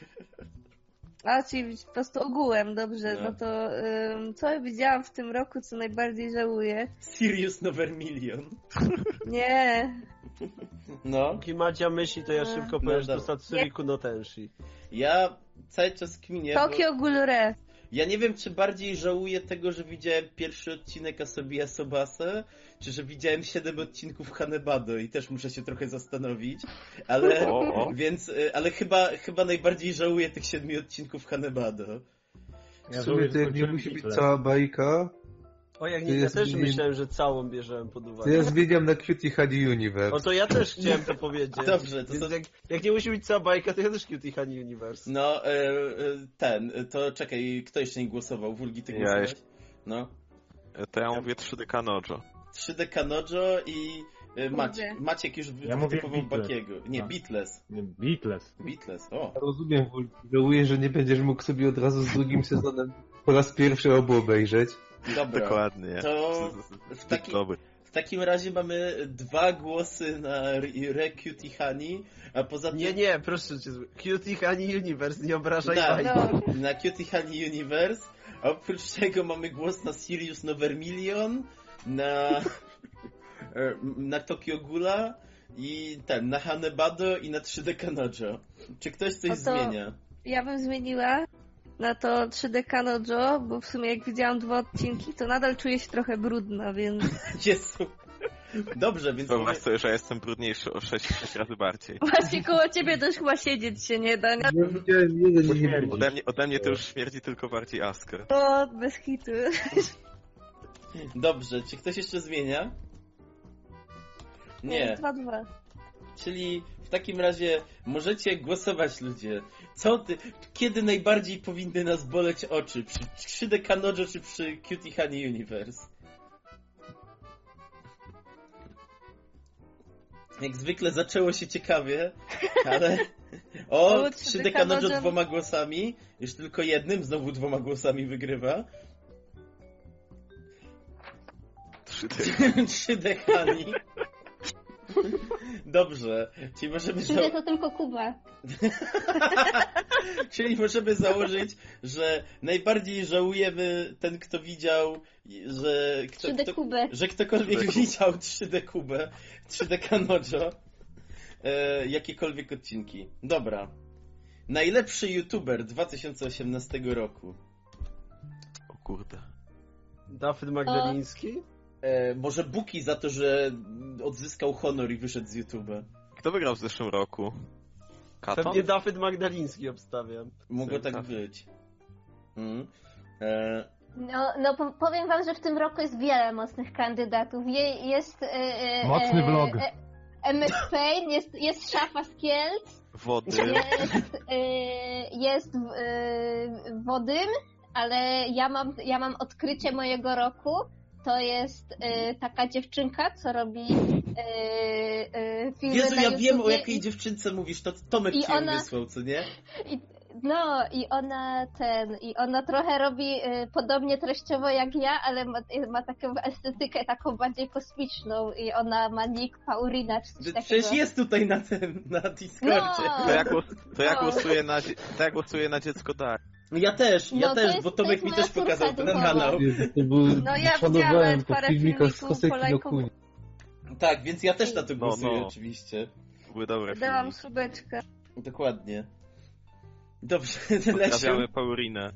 A, czyli po prostu ogółem, dobrze. No. No, to ym, co widziałam w tym roku, co najbardziej żałuję? Sirius no Vermilion. Nie. No. Póki Macia myśli, to ja No. szybko powiem, że to dobra. Satsuriku no Tenshi. Ja cały czas kminię, bo Tokyo Ghoul Re. ja nie wiem, czy bardziej żałuję tego, że widziałem pierwszy odcinek Asobi Asobase, czy że widziałem siedem odcinków Hanebado i też muszę się trochę zastanowić, ale O, o. więc, y, ale chyba, chyba najbardziej żałuję tych siedmiu odcinków Hanebado. W Ja sumie żałuję, to że jak nie skończyłem musi być Beatles. cała bajka, O, jak To nie, ja jest też mniej- myślałem, że całą bierzemy pod to uwagę. ja zmieniam na Cutie Honey Universe. O, to ja też chciałem to powiedzieć. Dobrze, to Więc są- jak, jak nie musi być cała bajka, to ja też Cutie Honey Universe. No, e, e, ten, e, to czekaj, kto jeszcze nie głosował? Wulgi, ty Ja głosowałeś? jeszcze. No. To ja mówię trzy D Kanojo. trzy D Kanojo i e, Maciek. Kurde. Maciek już Ja mówię wytypował Beatles. Bakiego. Nie, A. Beatles. Nie, Beatles. Beatles, o. Rozumiem, Wul- żałuję, że nie będziesz mógł sobie od razu z drugim sezonem po raz pierwszy obu obejrzeć. Dobra. Dokładnie. To Zbyt w taki- dobry. W takim razie mamy dwa głosy na Re- Re Cutie Honey, a poza tym... Nie, nie, proszę cię. Cutie Honey Universe, nie obrażaj Tak, bajki. No. na Cutie Honey Universe, a oprócz tego mamy głos na Sirius no Vermilion, na, e, na Tokyo Ghula i ten, na Hanebado i na trzy D Kanojo. Czy ktoś coś No to- zmienia? Ja bym zmieniła na to trzy D Kanojo, bo w sumie jak widziałam dwa odcinki, to nadal czuję się trochę brudna, więc... Jezu. Dobrze, więc... Wyobraź sobie, że ja jestem brudniejszy o sześć razy bardziej. Właśnie koło ciebie też chyba siedzieć się nie da, nie? Ja widziałem jeden i nie Śmierci. Ode mnie, ode mnie to już śmierdzi tylko bardziej Asker. No, bez hitu. Dobrze, czy ktoś jeszcze zmienia? Nie. dwa dwa. Czyli w takim razie możecie głosować, ludzie. Co ty, kiedy najbardziej powinny nas boleć oczy? Przy trzy D Kanojo czy przy Cutie Honey Universe? Jak zwykle zaczęło się ciekawie, ale... O, O, trzy D Kanojo dwoma głosami. Już tylko jednym, znowu dwoma głosami wygrywa. trzy D. trzy D Honey. Dobrze, czyli możemy... trzy D to tylko Kuba. Czyli możemy założyć, że najbardziej żałujemy ten, kto widział, że, kto, trzy D kto, Kubę. że ktokolwiek trzy D widział trzy D Kubę, trzy D Kanojo, e, jakiekolwiek odcinki. Dobra. Najlepszy YouTuber dwa tysiące osiemnastego roku. O kurde. Dawid Magdaliński? E, może Buki za to, że odzyskał honor i wyszedł z YouTube'a. Kto wygrał w zeszłym roku? Katon? Pewnie Dawid Magdaliński obstawiam. Mogło tak Tak. być. Mm. E, No, no po- powiem wam, że w tym roku jest wiele mocnych kandydatów. Je, jest e, e, Mocny e, vlog. E, M X Pain, jest, jest Szafa z Kielc, Wody. jest, e, jest e, Wodym, ale ja mam, ja mam odkrycie mojego roku. To jest e, taka dziewczynka, co robi e, e, filmy Jezu, na ja wiem, o YouTubie jakiej i- dziewczynce mówisz, to Tomek i ci ją ona- wysłał, co nie? I, no i ona ten, i ona trochę robi y, podobnie treściowo jak ja, ale ma, ma taką estetykę taką bardziej kosmiczną i ona ma nick Paulina czy coś takiego. Przecież jest tutaj na tym, na Discordzie. No. To ja, głos, to ja No. głosuję na, dzie- to ja głosuję na dziecko Dar. No ja też, ja No, to też, jest- bo to Tomek jest mi moja też pokazał córka ten duchowa. kanał. Jezu, to był, No ja szanowałem widziałem po parę filmikach z filmików, Kosek i polajkował- Dokuni. Tak, więc ja też na to No, głosuję no. oczywiście. Były dobre Dałam filmy. subeczkę. Dokładnie. Dobrze, Pozdrawiamy Lesiu. Paulinę.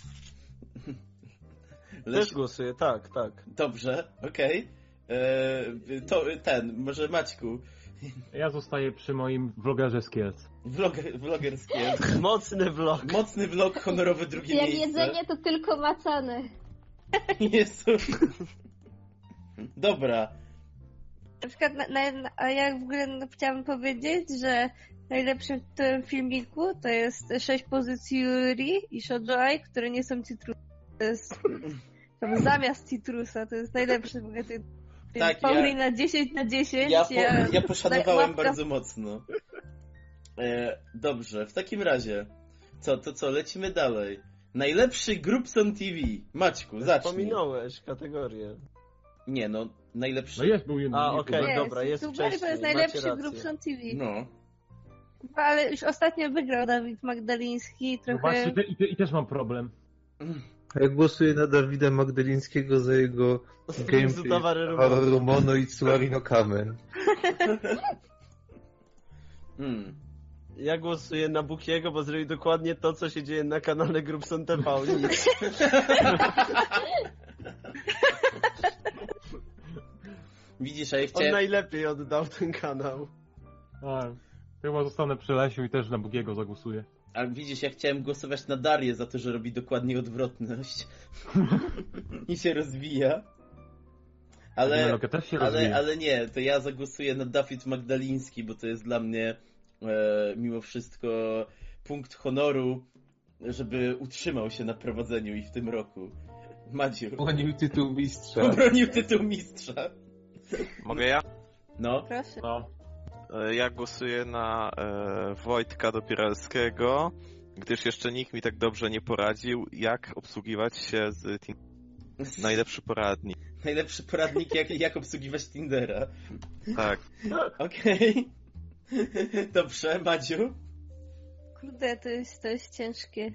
Też Lesiu. głosuję, tak, tak. Dobrze, okej. Eee, To ten, może Maćku. Ja zostaję przy moim vlogerze z Kielc. Vloger, vlogerskie. Mocny vlog. Mocny vlog, honorowy drugie Jak miejsce. jedzenie to tylko macane. Jezu. Dobra. Na przykład, na, na, a ja w ogóle no, chciałabym powiedzieć, że najlepszym w tym filmiku to jest sześć pozycji Yuri i Shoujoai, które nie są citrusy. To jest tam zamiast citrusa, to jest najlepszy w ogóle. Ten, Tak, Paulina dziesięć na dziesięć. Ja, po, ja poszanowałem łapka- bardzo mocno. E, dobrze, w takim razie. Co, to co, lecimy dalej. Najlepszy Grupson T V. Maćku, zacznij. Pominąłeś kategorię. Nie no, najlepszy... No jest, był jeden. A, okej. Jest, dobra, jest YouTuber to wcześniej, jest macie najlepszy rację. Grupson T V. No. Ale już ostatnio wygrał Dawid Magdaliński, No trochę... właśnie, te, i, te, i też mam problem. Ja głosuję na Dawida Magdalińskiego za jego gameplay Tawary Romono i Tsuari no Kamen. Mm. Ja głosuję na Bukiego, bo zrobił dokładnie to, co się dzieje na kanale Grupson T V. Nic. Widzisz, a ja On chciałem... najlepiej oddał ten kanał. A, chyba zostanę przy Lesiu i też na Bugiego zagłosuję. A widzisz, ja chciałem głosować na Darię za to, że robi dokładnie odwrotność. I się rozwija. Ale, Penelope też się ale, rozwija. ale nie, to ja zagłosuję na Dawid Magdaliński, bo to jest dla mnie e, mimo wszystko punkt honoru, żeby utrzymał się na prowadzeniu i w tym roku. Madziu, Bronił tytuł mistrza. obronił tytuł mistrza. Mogę ja? No, Proszę. No. E, Ja głosuję na e, Wojtka Dopieralskiego, gdyż jeszcze nikt mi tak dobrze nie poradził, jak obsługiwać się z Tin- najlepszy poradnik. najlepszy poradnik, jak, jak obsługiwać Tindera. Tak. Okej. Dobrze, Madziu. Kurde, to jest, to jest ciężkie.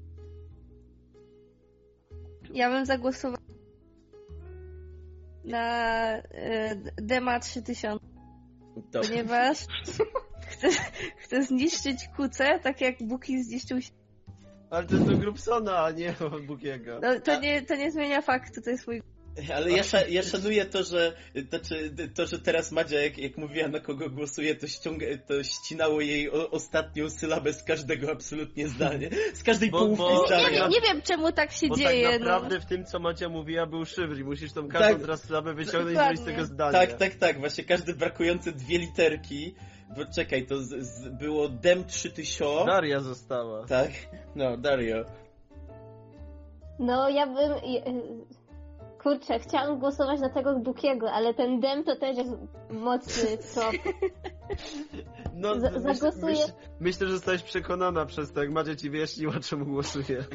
Ja bym zagłosował na e, Dema trzy tysiące. Dobrze. ponieważ chcę, chcę zniszczyć kucę, tak jak Buki zniszczył się. Ale to jest do Grubsona, a nie Bukiego. No, to, nie, to nie zmienia faktu, to jest mój... Ale ja, sza, ja szanuję to, że to, to, że teraz Madzia, jak, jak mówiła na kogo głosuje, to, ściąga, to ścinało jej o, ostatnią sylabę z każdego absolutnie zdania. Z każdej Bo- połówki bo- zdania. Nie, nie wiem, czemu tak się Bo dzieje. tak naprawdę no. w tym, co Macia mówiła, był szyfr i musisz tą każdą Tak. teraz sylabę wyciągnąć i Dokładnie. zrobić z tego zdanie. Tak, tak, tak. Właśnie każde brakujące dwie literki. Bo czekaj, to z, z, było Dem trzy tysiące. Daria została. Tak? No, Dario. No, ja bym... y, Kurczę, chciałam głosować na tego Bukiego, ale ten Dem to też jest mocny trop. No, Za- myśl, zagłosuję- myśl, myślę, że zostałeś przekonana przez to, jak Madzia ci wyjaśniła, czemu głosuje.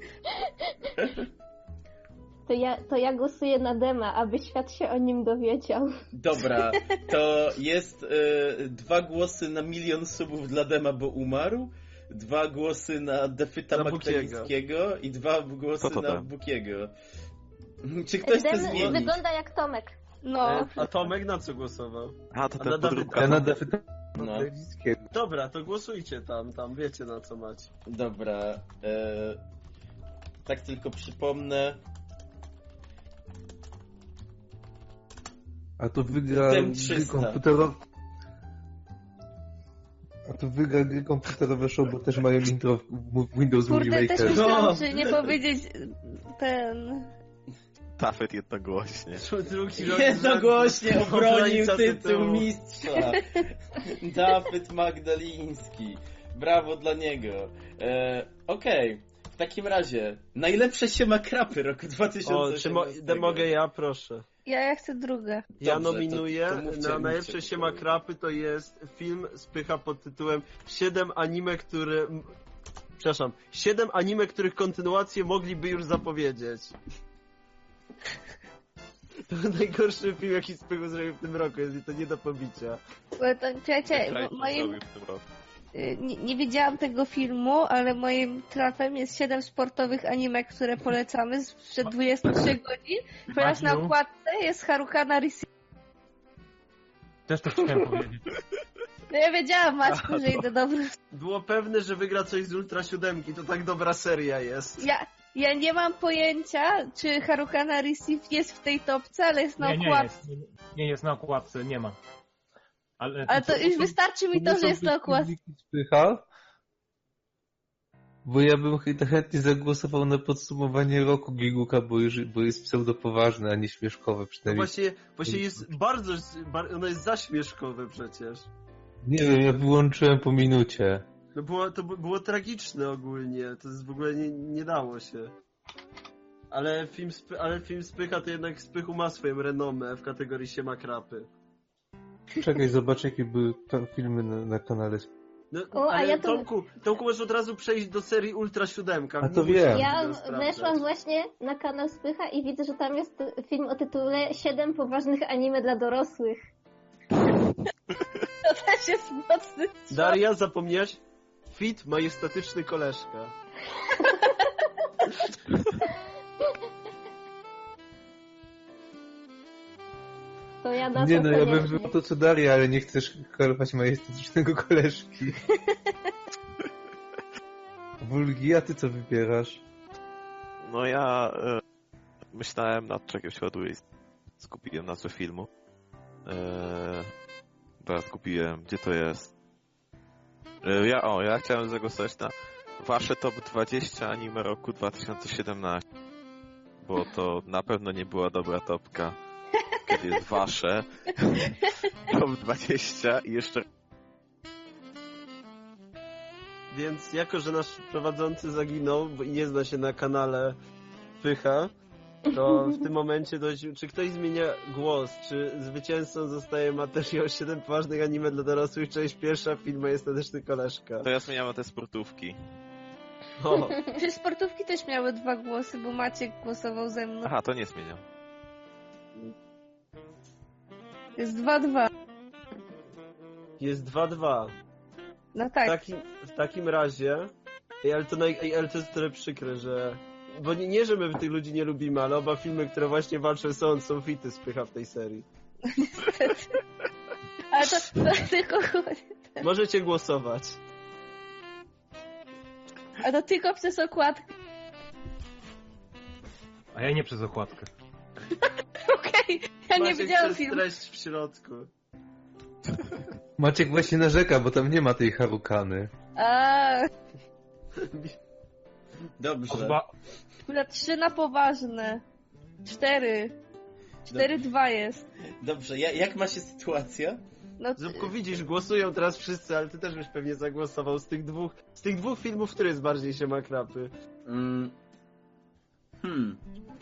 To ja, to ja głosuję na Dema, aby świat się o nim dowiedział. Dobra, to jest e, dwa głosy na milion subów dla Dema, bo umarł. Dwa głosy na Defyta Na Magdalińskiego i dwa głosy Co to na tam? Bukiego. Czy ktoś to Dem zmieni? wygląda jak Tomek. No, E, A Tomek na co głosował? A, to A ten na podróbka. Ja na to- Defyta No. Magdalińskiego. Dobra, to głosujcie tam, tam wiecie na co macie. Dobra. E, tak tylko przypomnę. A to wygra Dem gry trzysta. komputerowe. A to wygra gry komputerowe show, bo też mają intro w w Windows Movie kurde, też Maker. myślałam, No. czy nie powiedzieć ten... Tafet jednogłośnie. Drugi rok Jednogłośnie z- obronił obrońca tytuł mistrza. Dawid Magdaliński. Brawo dla niego. E, Okej. W takim razie, najlepsze siemakrapy roku dwa tysiące O, czy mo- osiemnastego. mogę ja, proszę. Ja, ja chcę drugie. Ja Dobrze, nominuję to- to mówcie, na mówcie, najlepsze po siemakrapy, to jest film Spycha pod tytułem siedem anime, które... m- Przepraszam, siedem anime, których kontynuację mogliby już zapowiedzieć. To najgorszy film, jaki Spychu zrobił w tym roku, jest i to nie do pobicia. Bo to, czekajcie, Wczoraj mo- to moim... zrobił w tym roku. y, Nie, nie widziałam tego filmu, ale moim trafem jest siedem sportowych anime, które polecamy sprzed dwudziestu trzech godzin, ponieważ na Maciu? okładce jest Harukana Risi. Też to chciałem powiedzieć. No ja wiedziałam, Maćku, że idę dobrze. Było pewne, że wygra coś z Ultra siódemki, to tak dobra seria jest. Ja, ja nie mam pojęcia, czy Harukana Receive jest w tej topce, ale jest na Nie, nie okładce. jest. Nie, nie jest na okładce, nie ma. Ale, Ale to już wystarczy mi to, że jest na okładce. Spycha? Bo ja bym ch- chętnie zagłosował na podsumowanie roku Giguka, bo, już, bo jest pseudopoważne, a nie śmieszkowe No przynajmniej. właśnie, właśnie jest bardzo, bar- ono jest zaśmieszkowe przecież. Nie wiem, ja wyłączyłem po minucie. No było, to by- było tragiczne ogólnie, to jest w ogóle nie, nie dało się. Ale film, spy, ale film Spycha to jednak Spychu ma swoją renomę w kategorii siemakrapy. Czekaj, zobacz jakie były pa- filmy na, na kanale. No, O, a ale ja to- Tomku, Tomku możesz od razu przejść do serii Ultra siódemka. A to Nie musisz wiem. Ja tego sprawdzać. weszłam właśnie na kanał Spycha i widzę, że tam jest film o tytule siedem poważnych anime dla dorosłych. To też jest mocny strzał. Daria, zapomniałaś? Fit, majestatyczny koleżka. To ja na Nie to no, ja bym koniecznie. wybrał to co Daria, ale nie chcesz kalować majestatycznego koleżki. Wulgi, a ty co wybierasz? No ja e, myślałem nad czego się ładuje i skupiłem nazwę filmu. E, teraz skupiłem, gdzie to jest. E, ja, o, ja chciałem zagłosować na wasze top dwadzieścia anime roku dwa tysiące siedemnastego. Bo to na pewno nie była dobra topka. Kiedy jest wasze top dwadzieścia i jeszcze Więc jako, że nasz prowadzący zaginął bo i nie zna się na kanale Pycha, to w tym momencie dość, czy ktoś zmienia głos, czy zwycięzcą zostaje materiał siedem poważnych anime dla dorosłych, część pierwsza, film Majestatyczny koleżka. to ja zmieniałem te sportówki. O, Czy sportówki też miały dwa głosy, bo Maciek głosował ze mną. Aha, to nie zmieniam. Jest dwa dwa. jest dwa dwa. No W tak. takim, w takim razie, ej, ale to, naj, ej, ale to jest tyle przykre, że... Bo nie, nie, że my tych ludzi nie lubimy, ale oba filmy, które właśnie walczą są, są fity Spycha w tej serii. Ale to, to tylko... Możecie głosować. A to tylko przez okładkę. A ja nie przez okładkę. Okej, okay. Ja nie Maciek widziałam przez filmu. treść w środku. Maciek właśnie narzeka, bo tam nie ma tej Harukany. A, Dobrze. Chyba... na trzy na poważne. Cztery. Cztery, dwa jest. Dobrze, ja, jak ma się sytuacja? No, Zupku, widzisz, głosują teraz wszyscy, ale ty też byś pewnie zagłosował z tych dwóch, z tych dwóch filmów, który jest bardziej się ma krapy. Mm. Hmm.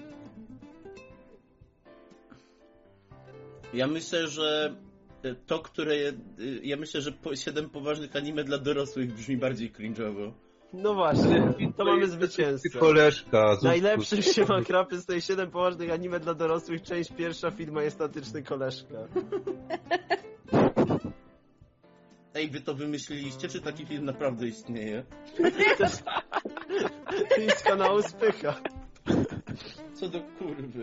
Ja myślę, że to, które... Ja myślę, że po siedem poważnych anime dla dorosłych brzmi bardziej cringe'owo. No właśnie, to mamy zwycięzcę. Koleżka. Zupku. Najlepszym się ma krapy z tej siedem poważnych anime dla dorosłych, część pierwsza, film Majestatyczny Koleżka. Ej, wy to wymyśliliście, czy taki film naprawdę istnieje? I z kanału Spycha. Co do kurwy.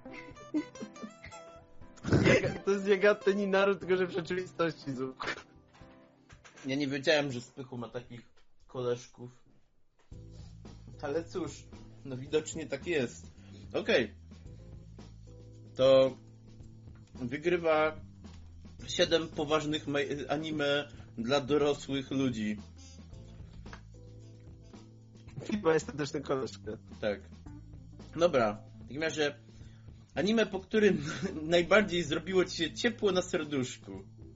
To jest Yagate ni Naru, tylko że w rzeczywistości, Zupku. Ja nie wiedziałem, że Spychu ma takich koleżków. Ale cóż, no widocznie tak jest. Okej. Okay. To wygrywa siedem poważnych anime dla dorosłych ludzi. Film Majestatyczny Koleżka. Tak. Dobra. W takim razie anime, po którym najbardziej zrobiło ci się ciepło na serduszku.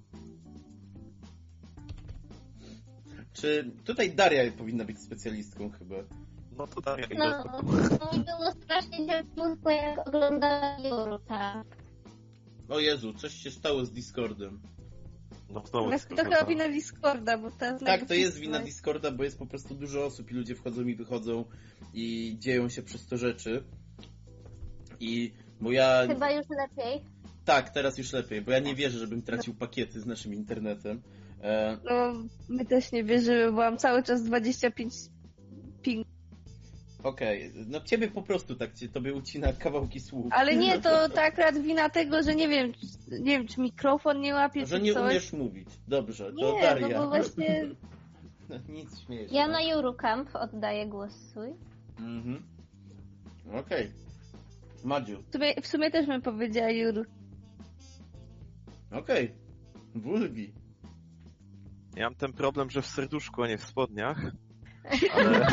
Czy tutaj Daria powinna być specjalistką chyba? No to Daria i No, do... mi było strasznie ciepłutko, jak oglądałam Juru, tak. O Jezu, coś się stało z Discordem. No znowu to Discorda. chyba wina Discorda, bo ta Tak, to jest wina Discorda, bo jest po prostu dużo osób i ludzie wchodzą i wychodzą i dzieją się przez to rzeczy. I bo ja... Chyba już lepiej. Tak, teraz już lepiej, bo ja nie wierzę, żebym tracił pakiety z naszym internetem. E... No, my też nie wierzymy, bo mam cały czas dwadzieścia pięć ping. Okej, okay. No ciebie po prostu tak cię, tobie ucina kawałki słów. Ale nie, to tak akurat wina tego, że nie wiem, czy- nie wiem, czy mikrofon nie łapie, Że czy nie coś. umiesz mówić. Dobrze, to Nie, Daria. no bo właśnie No, nic śmiejesz. Ja na Juru Camp oddaję głos swój. Mhm. Okej. Okay. Madziu. w sumie, w sumie też bym powiedziała Juru. Okej. Okay. Wulgi. Ja mam ten problem, że w serduszku, a nie w spodniach. Ale...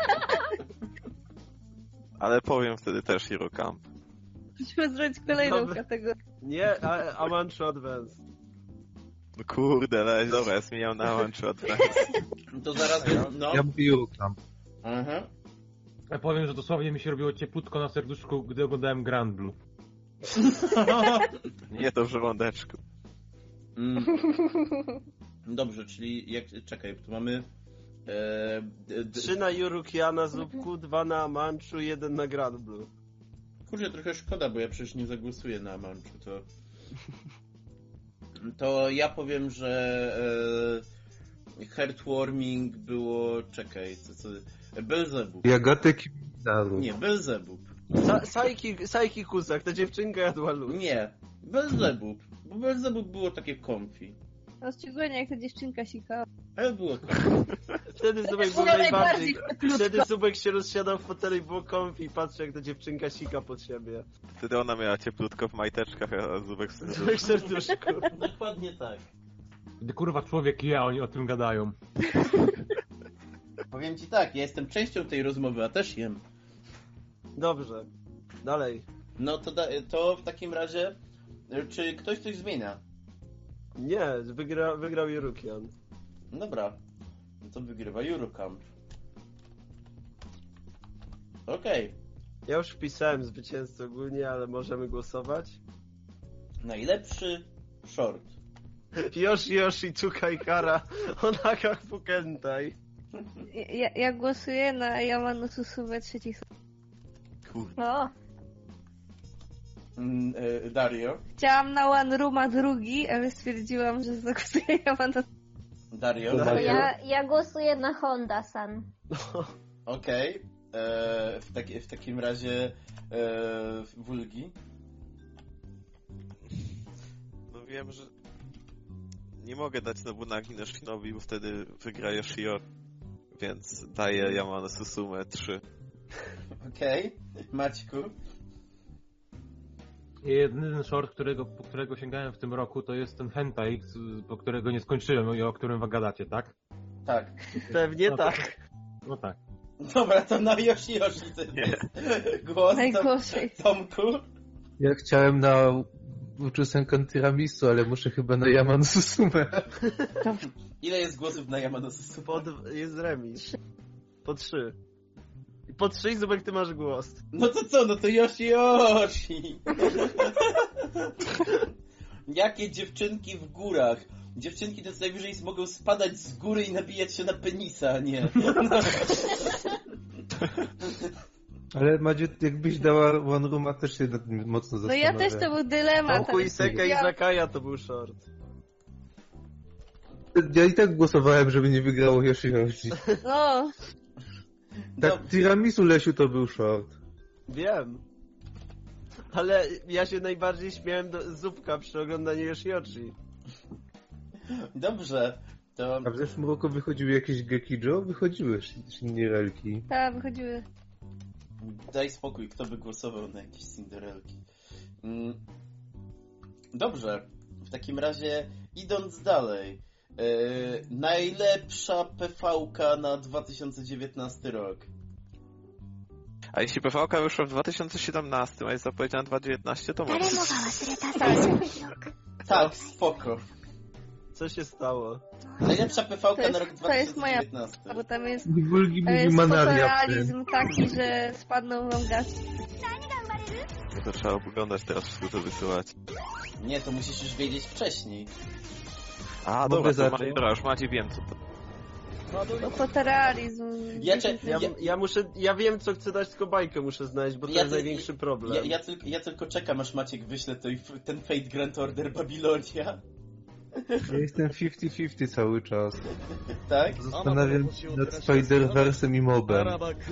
Ale powiem wtedy też Hero Camp. Musimy zrobić kolejną Dobra. kategorię. Nie, a, Amanchu Advance. No kurde, ale dobra, ja zmieniam na Manchu Advance. To zaraz... No. Ja mówię Eurocamp. Aha. Ja powiem, że dosłownie mi się robiło ciepłutko na serduszku, gdy oglądałem Grand Blue. Nie to w żołądeczku. Mm. Dobrze, czyli jak... Czekaj, tu mamy... E, d, d, Trzy na Yurukiana Zupku, dwa na Amanchu, jeden na Grand Blue. Kurczę, trochę szkoda, bo ja przecież nie zagłosuję na Manchu, to... To ja powiem, że... E, Heartwarming było... Czekaj, co... co Belzebub. Jagatek i Naru. Nie, Belzebub. Sa Saiki, Saiki Kusak, ta dziewczynka jadła lód. Nie, Belzebub. Bo Belzebub było takie comfy. No szczególnie jak ta dziewczynka sikała. Ale było comfy. Wtedy Zubek był Było najbardziej... najbardziej Wtedy Zubek się rozsiadał w fotelu i było comfy i patrzy jak ta dziewczynka sika pod siebie. Wtedy ona miała cieplutko w majteczkach, a Zubek w serduszku. Zubek w serduszku. Dokładnie tak. Gdy kurwa człowiek je, oni o tym gadają. Powiem ci tak, ja jestem częścią tej rozmowy, a też jem. Dobrze. Dalej. No to, da, to w takim razie, czy ktoś coś zmienia? Nie, wygra, wygrał Yurukian. Dobra, no to wygrywa Eurocamp. Okej, okay. Ja już wpisałem zwycięzcę ogólnie, ale możemy głosować. Najlepszy short. Yoshi Yoshi Tsukai Kara Onaka Fukentai. Ja, ja głosuję na Yamano Susume trzeci sezon. Kurde. O, Mm, e, Dario. Chciałam na One Rooma drugi, ale stwierdziłam, że zagłosuję Yamano. Dario. Dario. to ja, ja głosuję na Honda-san. Okej. Okay. W, taki, w takim razie e, Wulgi. No wiem, że... nie mogę dać Nobunagi na Shinobi, bo wtedy wygra Yoshiori. Więc daję Yamano Susume trzy. Okej, okay. Maćku? Jedyny short, którego, po którego sięgałem w tym roku, to jest ten hentai, po którego nie skończyłem i o którym wy gadacie, tak? Tak. Pewnie no, tak. No tak. Dobra, to na Yoshiyoshi to jest głos. Najgorzej. Tomku? Ja chciałem na Uchusenkan Tiramisu, ale muszę chyba na Yamano Susume. Ile jest głosów na Yamano Susume? Po d- jest remis. Po trzy. I po trzy i Zubek, ty masz głos. No to co, no to Yoshiyoshi. Jakie dziewczynki w górach? Dziewczynki to co najwyżej mogą spadać z góry i nabijać się na penisa, a nie. No. Ale Madziu, jakbyś dała One Rooma, też się nad tym mocno No zastanawiam. ja też to był dylemat. Tomku i Seka i Ja- Zakaja to był short. Ja i tak głosowałem, żeby nie wygrało Yoshiyoshi. No, Tak, Tiramisu, Lesiu, to był short. Wiem. Ale ja się najbardziej śmiałem do Zupka przy oglądaniu Yoshiyoshi. Dobrze, to... A w zeszłym roku wychodziły jakieś Gekijo? Wychodziły Cinderelki. tak, wychodziły. Daj spokój, kto by głosował na jakieś Cinderelki. Mm. Dobrze, w takim razie idąc dalej. Yy, najlepsza P V K na dwa tysiące dziewiętnasty rok. A jeśli P V K wyszła w dwa tysiące siedemnastym, a jest zapowiedziana na dwa tysiące dziewiętnastym, to może. Tak, spoko. Co się stało? Najlepsza P V K To jest- na rok to jest dwa tysiące moja- dziewiętnasty. Bo tam jest, Bulgi to mówi jest manaria. fotorealizm taki, że spadną wam gazy. To trzeba oglądać teraz, wszystko to wysyłać. Nie, to musisz już wiedzieć wcześniej. A, Mogę dobra, to zacząć? ma, dobra, już macie wiem co to. No fotorealizm. Ja cze- Ja, Ja- ja muszę, ja wiem co chcę dać, tylko bajkę muszę znaleźć, bo to Ja jest ty- największy problem. Ja, ja, tylko, ja tylko czekam, aż Maciek wyśle tej, ten Fate Grand Order Babilonia. Ja jestem pięćdziesiąt pięćdziesiąt cały czas. Tak? Zastanawiam się nad Spider-Versem i Mobem.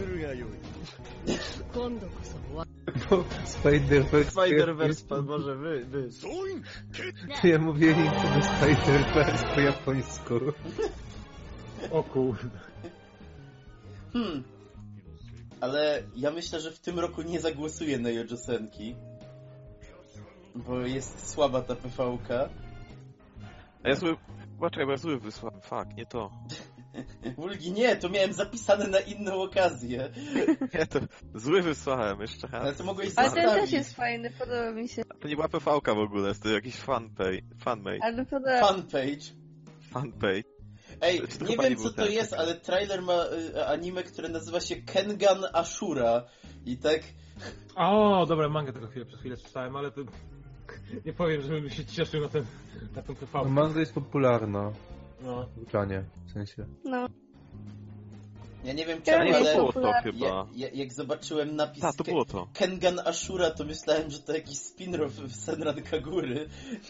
Bo Spider-Verse... Spider-Verse, pan może wy, wy. To ja mówię Into the Spider-Verse po japońsku. O kurde. Hmm. Ale ja myślę, że w tym roku nie zagłosuję na Yojosenki. Bo jest słaba ta P V K. A ja zły... Poczekaj, bo ja zły wysłałem. Fuck, nie to. Wulgi, nie, to miałem zapisane na inną okazję. Nie, to zły wysłałem, jeszcze Ale raz. to mogłeś Ale ten zostawić. też jest fajny, podoba mi się. To nie była P V K w ogóle, to jakiś fanpage. Fanmade. Ale podoba Fanpage. Fanpage. Ej, To nie chyba wiem nie co był to ten. jest, ale trailer ma y, anime, które nazywa się Kengan Ashura. I tak... O, dobra, mangę tylko chwilę, przez chwilę czytałem, ale to... Nie powiem, żebym się cieszył na, ten, na tą P V. No, manga jest popularna. No. Uczanie, w sensie. No. Ja nie wiem Ja czemu, A nie, to ale było to popularne. chyba. ja, ja, jak zobaczyłem napis Tak, to Ke- było to. Kengan Ashura, to myślałem, że to jakiś spin-off w Senran Kagury.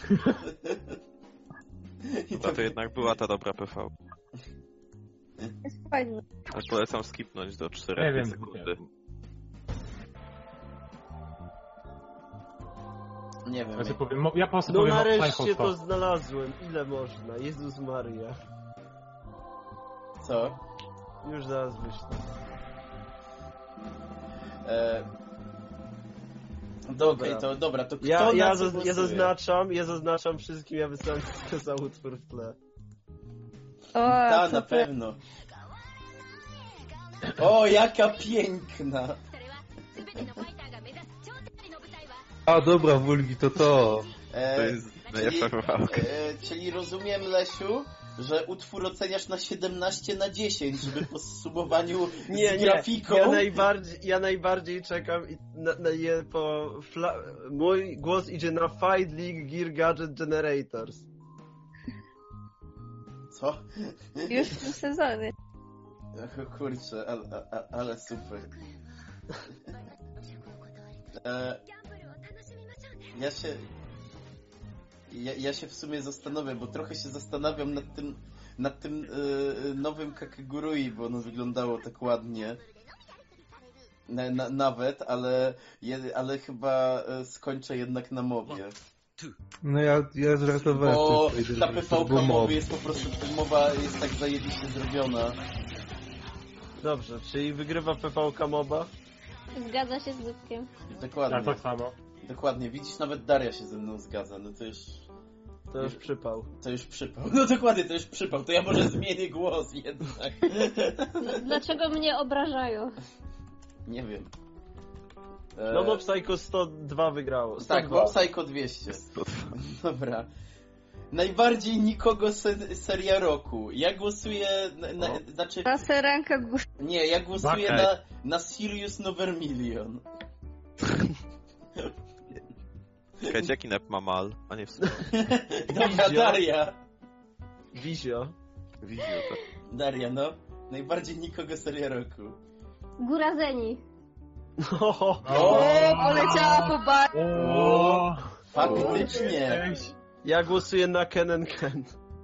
I Chyba to jednak była ta dobra P V. Jest fajny. Ale polecam skipnąć do Nie czterech wiem. sekundy. Nie wiem. Ja, sobie powiem, mo- ja po prostu No powiem o nareszcie Psycho to sto. znalazłem. Ile można? Jezus Maria. Co? Już zaraz wyślę. E... Do, okej, to dobra, to kto Ja, na ja, co zaz, ja głosuje? zaznaczam, ja zaznaczam wszystkim, ja wysyłam tylko za utwór w tle. O, Ta, co na to- pewno. O, jaka piękna! A dobra, Wulgi, to to. E, To jest najlepsza P V K. e, czyli rozumiem, Lesiu, że utwór oceniasz na siedemnaście na dziesięć, żeby po sumowaniu Nie, z nie, grafiką... ja najbardziej, ja najbardziej czekam i na, na je po... Fla... Mój głos idzie na Fight League Gear Gadget Generators. Co? Już w tym sezonie. Ach, kurczę, ale, ale, ale super. E, ja się... Ja, ja się w sumie zastanawiam, bo trochę się zastanawiam nad tym, nad tym e, nowym Kakegurui, bo ono wyglądało tak ładnie. Na, na, nawet, ale, je, ale chyba e, skończę jednak na mobie. No ja, ja żartowałem. Bo z tym, ta że P to V był K mob. mowy jest po prostu, mowa jest tak zajebiście zrobiona. Dobrze, czyli wygrywa P V K MOBA? Zgadza się z Zupkiem. Dokładnie. Tak, tak samo. Dokładnie, widzisz, nawet Daria się ze mną zgadza, no to już... To już przypał. To już przypał. No dokładnie, to już przypał, to ja może zmienię głos jednak. Dlaczego mnie obrażają? Nie wiem. E... No bo Psycho sto dwa wygrało. sto dwa. Tak, bo Psycho dwieście. Dobra. Najbardziej nikogo se seria roku. Ja głosuję na, na, O. znaczy... Na seranka głos... Nie, ja głosuję Bakaj. na, na Sirius Novermilion. Czekajcie, jaki nep ma mal? A nie w sumie. Dobra, Wizio. Daria. Wizio. Wizjo, tak. Daria, no. Najbardziej nikogo seria roku. Góra Zeni. O, O, poleciała po bar... O, Faktycznie. ja głosuję na Ken and Ken.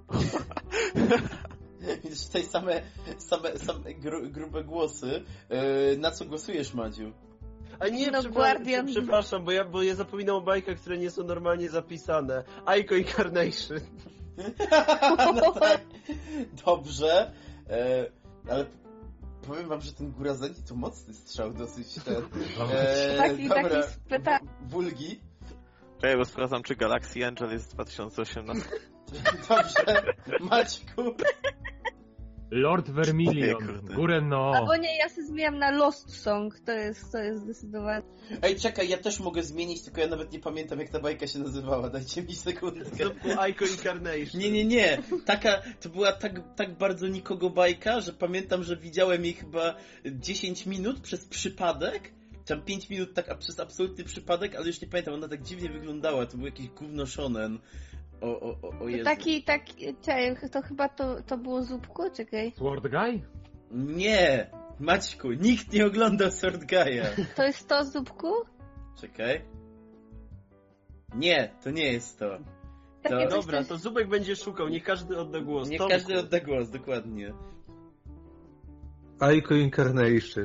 Widzisz tutaj same, same, same gru, grube głosy. Yy, na co głosujesz, Madziu? A nie, No, przepra- Guardian. przepraszam, bo ja, bo ja zapominam o bajkach, które nie są normalnie zapisane. Aiko Incarnation. No tak. Dobrze. E, ale powiem wam, że ten Gurazeni to mocny strzał dosyć ten. E, Taki, dobra. taki spyta... Wulgi. Czekaj, bo sprawdzam, czy Galaxy Angel jest z dwa tysiące osiemnastego. Dobrze. Maćku. Lord Vermilion. Kurde. Górę no. Albo nie, ja się zmieniam na Lost Song, to jest, to jest zdecydowanie... Ej, czekaj, ja też mogę zmienić, tylko ja nawet nie pamiętam, jak ta bajka się nazywała. Dajcie mi sekundkę. Zupku Aiko Incarnation. Nie, nie, nie. Taka, to była tak, tak bardzo nikogo bajka, że pamiętam, że widziałem jej chyba dziesięć minut przez przypadek. Tam pięć minut tak a przez absolutny przypadek, ale już nie pamiętam, ona tak dziwnie wyglądała. To był jakiś gówno shonen. O, o, o, o Jezu. Taki, taki... Czekaj, to chyba to, to było Zupku? Czekaj. Sword Guy? Nie! Maćku, nikt nie oglądał Sword Guy'a. To jest to Zupku? Czekaj. Nie, to nie jest to. Takie To- coś, Dobra, coś... to Zubek będzie szukał, niech każdy odda głos. Nie Tomku. każdy odda głos, dokładnie. Aiko Incarnation.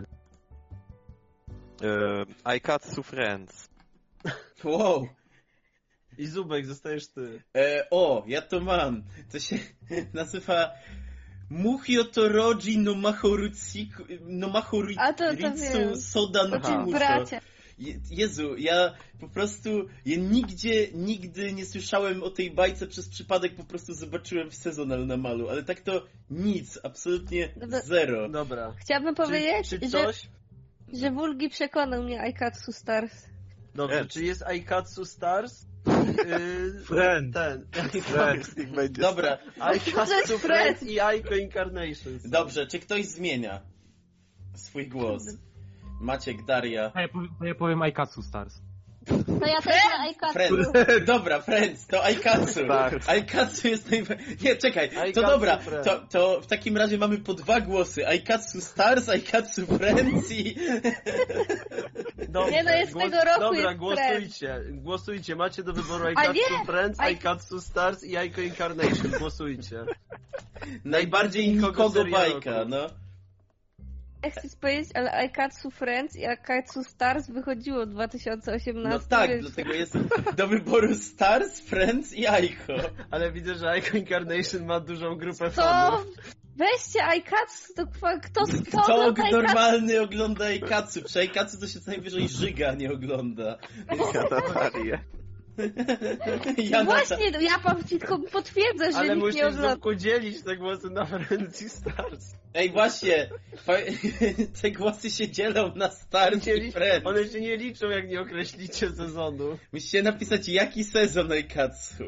E, Aikatsu Friends. Wow. I Zubek, zostajesz ty. E, o, ja to mam. To się nazywa Muhyo Toroji no Mahorutsiku no A to- to Mahoritsu wiem. Soda no To ci Kimusho. bracia. Je- Jezu, ja po prostu, ja nigdzie, nigdy nie słyszałem o tej bajce przez przypadek, po prostu zobaczyłem w Sezonal na malu, ale tak to nic, absolutnie Dobra. zero. Dobra. Chciałabym powiedzieć, czy, czy że, coś? że Wulgi przekonał mnie Aikatsu Stars. Dobrze, Yes. czy jest Aikatsu Stars? Yy, Friend. Ten. Friends, niech będzie. Dobra, Aikatsu Friend. Friends i Aiko Incarnation. dobrze, czy ktoś zmienia swój głos? Maciek, Daria. A ja powiem, to ja powiem Aikatsu Stars. To ja też na Aikatsu. Friends. Dobra, Friends, to Aikatsu. Tak. Aikatsu jest najbardziej... Nie, czekaj, to Aikatsu dobra, Friends. to, to w takim razie mamy po dwa głosy. Aikatsu Stars, Aikatsu Friends i... Dobrze, Nie, no jest tego roku Dobra, jest głosujcie. Głosujcie. Macie do wyboru A Aikatsu nie! Friends, Ai- Aikatsu Stars i Aiko Incarnation. Głosujcie. Najbardziej nikogo nikogo seria bajka, roku. no. Ja chcę powiedzieć, ale Aikatsu Friends i Aikatsu Stars wychodziło w dwa tysiące No osiemnastym. tak, więc... dlatego jest do wyboru Stars, Friends i Aiko. Ale widzę, że Aiko Incarnation ma dużą grupę Co? fanów. Weźcie Aikatsu, to kwa- kto, kto Kto ogląda Aikatsu? normalny ogląda Aikatsu? Przy Aikatsu to się co najwyżej Żyga nie ogląda. Ja na Darię. Ja na Właśnie, no ja wam ci tylko potwierdzę, że Ale nikt musisz nie ogląda. Zupku dzielić te głosy na Friends i Stars. Ej, właśnie, fa- te głosy się dzielą na Stars Nie i li- Friends. One się nie liczą, jak nie określicie sezonu. Musicie napisać, jaki sezon Aikatsu.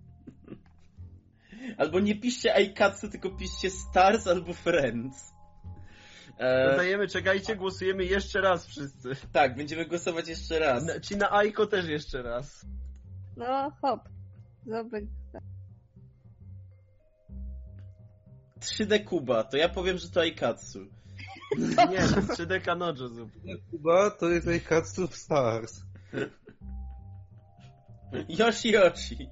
Albo nie piszcie Aikatsu, tylko piszcie Stars albo Friends. E, Dodajemy, czekajcie, głosujemy jeszcze raz wszyscy. tak, będziemy głosować jeszcze raz. Na, ci na Aiko też jeszcze raz. No, hop. Zobacz. trzy D Kuba, to ja powiem, że to Aikatsu. Nie, to jest trzy D Kanojo Zupku. Kuba to jest Aikatsu Stars. Yoshi Yoshi.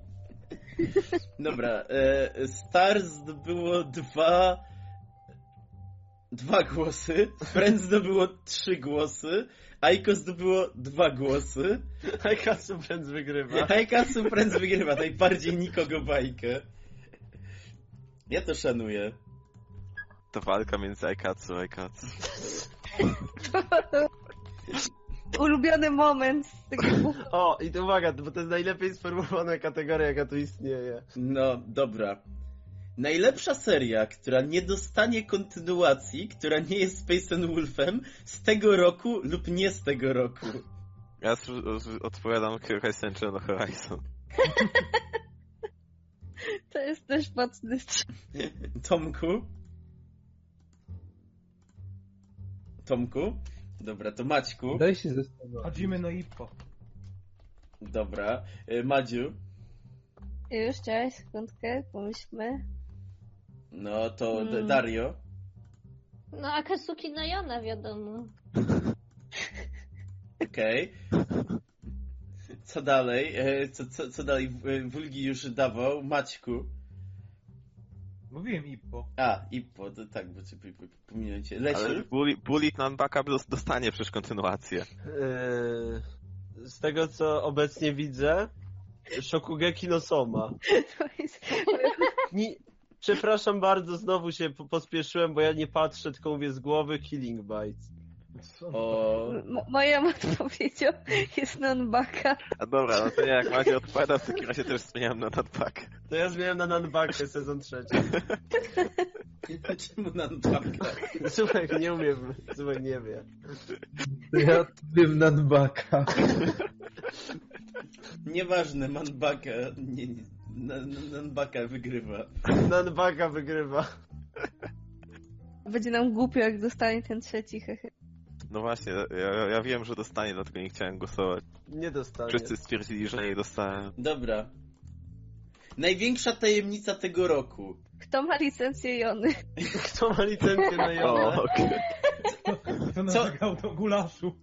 Dobra, e, Stars było dwa... dwa głosy, Friends zdobyło trzy głosy, Aiko zdobyło dwa głosy. Aikatsu Friends wygrywa. Aikatsu Friends wygrywa, najbardziej nikogo bajkę. Ja to szanuję. To walka między Aikatsu a Aikatsu. Ulubiony moment z tego buchu. O, i to uwaga, bo to jest najlepiej sformułowana kategoria, jaka tu istnieje. No, dobra. Najlepsza seria, która nie dostanie kontynuacji, która nie jest Space and Wolfem z tego roku lub nie z tego roku. Ja s- s- odpowiadam Horizon no Horizon. To jest też mocny strzał. Tomku? Tomku? Dobra, to Maćku. Daj się zastanowić. Chodzimy na Ippo. Dobra. Y, Madziu? Już, cześć, sekundkę, pomyślmy. No to D- Hmm. Dario. No Akatsuki no Yona, wiadomo. Okej. Co dalej? E, Co, co, co dalej? W- Wulgi już dawał. Maćku. Mówiłem Ippo. A, Ippo, to tak, bo cię p- p- pominąłem cię. Lesiu? Ale Bully, Bullet Nanbaka dostanie przecież kontynuację. Yy, z tego, co obecnie widzę, Shokugeki no Soma. To jest... Ni- Przepraszam bardzo, znowu się po- pospieszyłem, bo ja nie patrzę, tylko mówię z głowy Killing Bites. O... M- moją odpowiedzią jest non-baka. A dobra, no to nie, jak Macie odpowiada, w takim razie też zmieniam na Nanbakę. To ja zmieniam na Nanbakę sezon trzeci. Czemu Nanbaka? Słuchaj, nie umiem, słuchaj, nie wiem. To ja wiem Nanbaka. Nieważne, Manbaka. Nie, nie, Nan- Nan- Nanbaka wygrywa. Nanbaka wygrywa. Będzie nam głupio, jak dostanie ten trzeci, hehe. No właśnie, ja, ja wiem, że dostanie, dlatego nie chciałem głosować. Nie dostanie. Wszyscy stwierdzili, że nie dostałem. Dobra. Największa tajemnica tego roku. Kto ma licencję Jony? Kto ma licencję na O, Jonę? okej. Kto narzekał do gulaszu?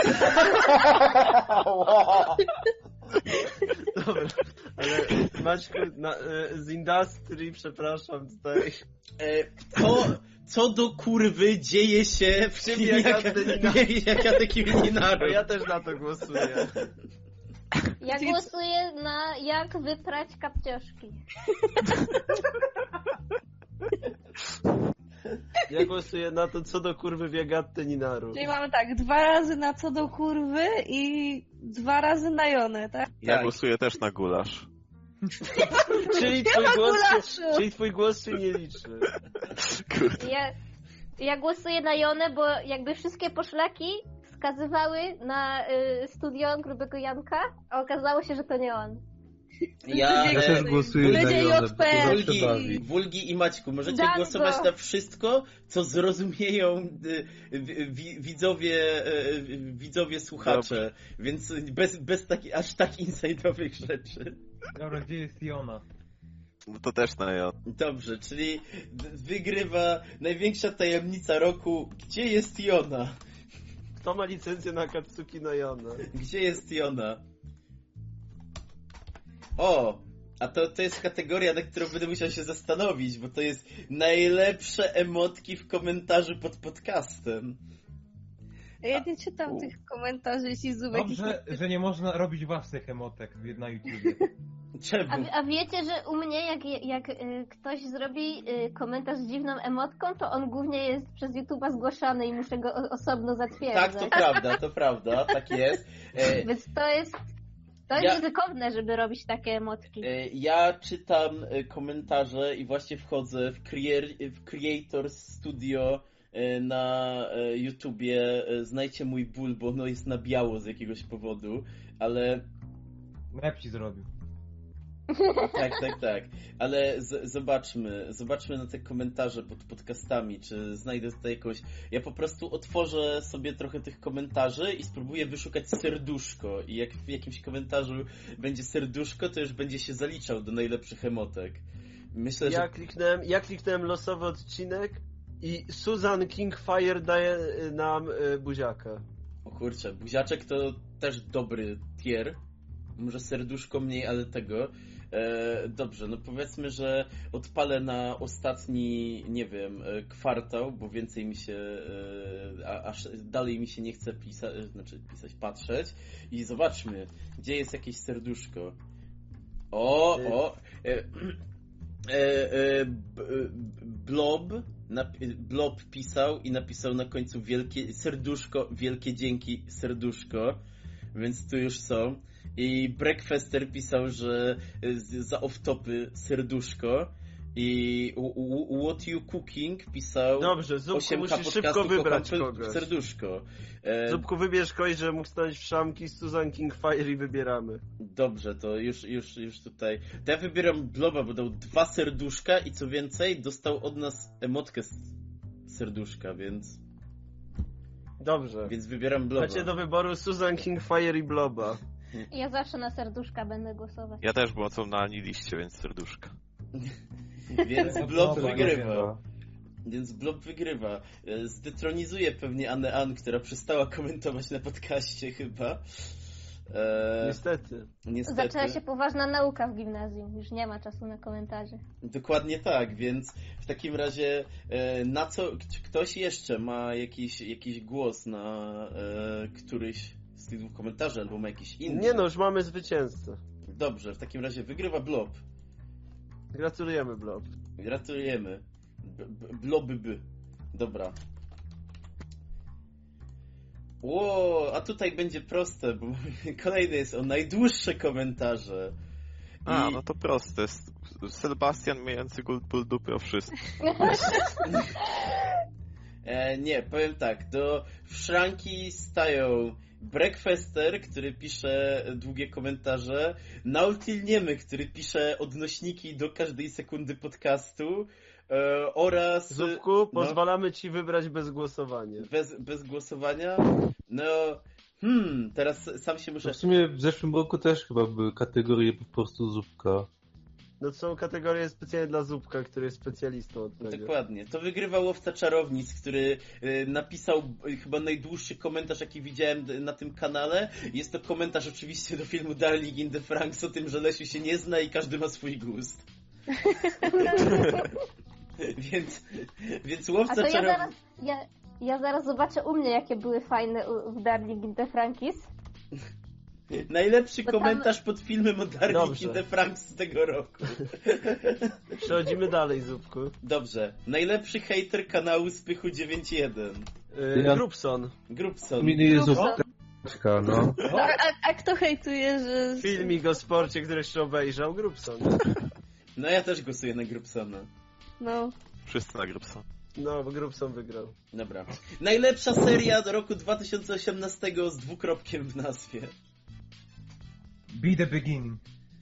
Dobra, ale Maćku, na, e, z Industry, przepraszam, tutaj. E, to, co do kurwy dzieje się w Czym czym jaka jaka, Denina- nie, jaka taki No ja też na to głosuję. Ja głosuję na jak wyprać kapcioszki. Ja głosuję na to, co do kurwy Wiegatty Ninaru. Czyli mamy tak, dwa razy na co do kurwy i dwa razy na Jonę, tak? Ja Tak. głosuję też na gulasz. Czyli twój, głos się, gulaszu! czyli twój głos się nie liczy. Kurde. Ja, ja głosuję na Jonę, bo jakby wszystkie poszlaki wskazywały na y, studio Grubego Janka, a okazało się, że to nie on. Ja, Ja e, też głosuję na Będzie Jonę, bo J to P. zawsze Wulgi, bawi. Wulgi i Maćku, możecie Dango. głosować na wszystko, co zrozumieją y, wi- wi- widzowie, y, widzowie słuchacze, więc bez, bez taki, aż tak inside'owych rzeczy. Dobra, gdzie jest Jona? No to też na J. Dobrze, czyli d- wygrywa największa tajemnica roku. Gdzie jest Jona? Kto ma licencję na Katsuki no Jonę? Gdzie jest Jona? O! A to, to jest kategoria, na którą będę musiał się zastanowić, bo to jest najlepsze emotki w komentarzu pod podcastem. Ja nie czytam tych komentarzy, jeśli Zubek ich Dobrze, nie... że nie można robić własnych emotek na YouTubie. Czemu? A, a wiecie, że u mnie jak, jak y, ktoś zrobi y, komentarz z dziwną emotką, to on głównie jest przez YouTube'a zgłaszany i muszę go o, osobno zatwierdzać. Tak, to prawda, to prawda, tak jest. E, Więc to jest, to jest Ja- ryzykowne, żeby robić takie emotki. e, ja czytam e, komentarze i właśnie wchodzę w, creer, w Creator Studio e, na e, YouTubie. E, znajdźcie mój ból, bo ono jest na biało z jakiegoś powodu, ale Lepsi zrobił. tak, tak, tak. Ale z, zobaczmy, zobaczmy na te komentarze pod podcastami, czy znajdę tutaj jakąś... Ja po prostu otworzę sobie trochę tych komentarzy i spróbuję wyszukać serduszko. I jak w jakimś komentarzu będzie serduszko, to już będzie się zaliczał do najlepszych emotek. Myślę, Ja że... kliknąłem, ja kliknąłem losowy odcinek i Susan Kingfire daje y, nam y, buziaka. O kurczę, buziaczek to też dobry tier. Może serduszko mniej, ale tego. E, dobrze, no powiedzmy, że odpalę na ostatni, nie wiem, e, kwartał, bo więcej mi się, e, a, aż dalej mi się nie chce pisać, znaczy pisać, patrzeć i zobaczmy, gdzie jest jakieś serduszko. O, o, e, e, e, b, Blob, nap- Blob pisał i napisał na końcu wielkie serduszko, wielkie dzięki serduszko, więc tu już są. I Breakfaster pisał, że z- za off-topy serduszko. I w- w- What You Cooking pisał Dobrze, Zupku, osiem K musisz szybko podcastu, wybrać kocham kogoś. serduszko. E, Zupku, wybierz kogoś, że mógł stanąć w szamki z Susan King Fire i wybieramy. Dobrze, to już, już, już tutaj. To ja wybieram Bloba, bo dał dwa serduszka i co więcej, dostał od nas emotkę z serduszka, więc. Dobrze. Więc wybieram Bloba. Macie do wyboru Susan King Fire i Bloba. Ja zawsze na serduszka będę głosować. Ja też, bo są na ani liście, więc serduszka. Więc Ja Blob Bloba wygrywa. Więc Blob wygrywa. E, Zdetronizuje pewnie Anę Ann, która przestała komentować na podcaście chyba. E, Niestety. niestety. Zaczęła się poważna nauka w gimnazjum. Już nie ma czasu na komentarze. Dokładnie tak, więc w takim razie e, na co k- ktoś jeszcze ma jakiś, jakiś głos na e, któryś z tych dwóch komentarzy, albo ma jakiś inny? Nie no, już mamy zwycięzcę. Dobrze, w takim razie wygrywa Blob. Gratulujemy, Blob. Gratulujemy. B- b- Bloby by. Dobra. Ło, a tutaj będzie proste, bo kolejny jest o najdłuższe komentarze. A, I- no to proste. S- Sebastian myjący ból dupy o wszystko. E, nie, powiem tak, do szranki stają Breakfaster, który pisze długie komentarze, Naultilniemy, który pisze odnośniki do każdej sekundy podcastu e, oraz... Zupku, pozwalamy ci wybrać bez głosowania. Bez, bez głosowania? No, hmm, teraz sam się muszę... W sumie w zeszłym roku też chyba były kategorie po prostu zupka. No to są kategorie specjalnie dla Zupka, który jest specjalistą od tego. Dokładnie. To wygrywa Łowca Czarownic, który y, napisał y, chyba najdłuższy komentarz, jaki widziałem d- na tym kanale. Jest to komentarz oczywiście do filmu Darling in the Franxx o tym, że Lesiu się nie zna i każdy ma swój gust. więc, więc A Łowca to ja Czarownic... zaraz, ja, ja zaraz zobaczę u mnie, jakie były fajne u, w Darling in the Frankies. Najlepszy Bo tam- komentarz pod filmem o Darling Dobrze. in the Franxx z tego roku. Przechodzimy dalej, Zupku. Dobrze. Najlepszy hater kanału Spychu dziewięć jeden. Yy, Ja- Grubson. Grubson. Mi nie jest Zupka. zupka, no. A, a, a kto hejtuje, że... Filmik o sporcie, który jeszcze obejrzał, Grubson. No ja też głosuję na Grubsona. No. Wszyscy na Grubson. No, bo Grubson wygrał. Dobra. Najlepsza seria do roku dwa tysiące osiemnastego z dwukropkiem w nazwie. Be the beginning.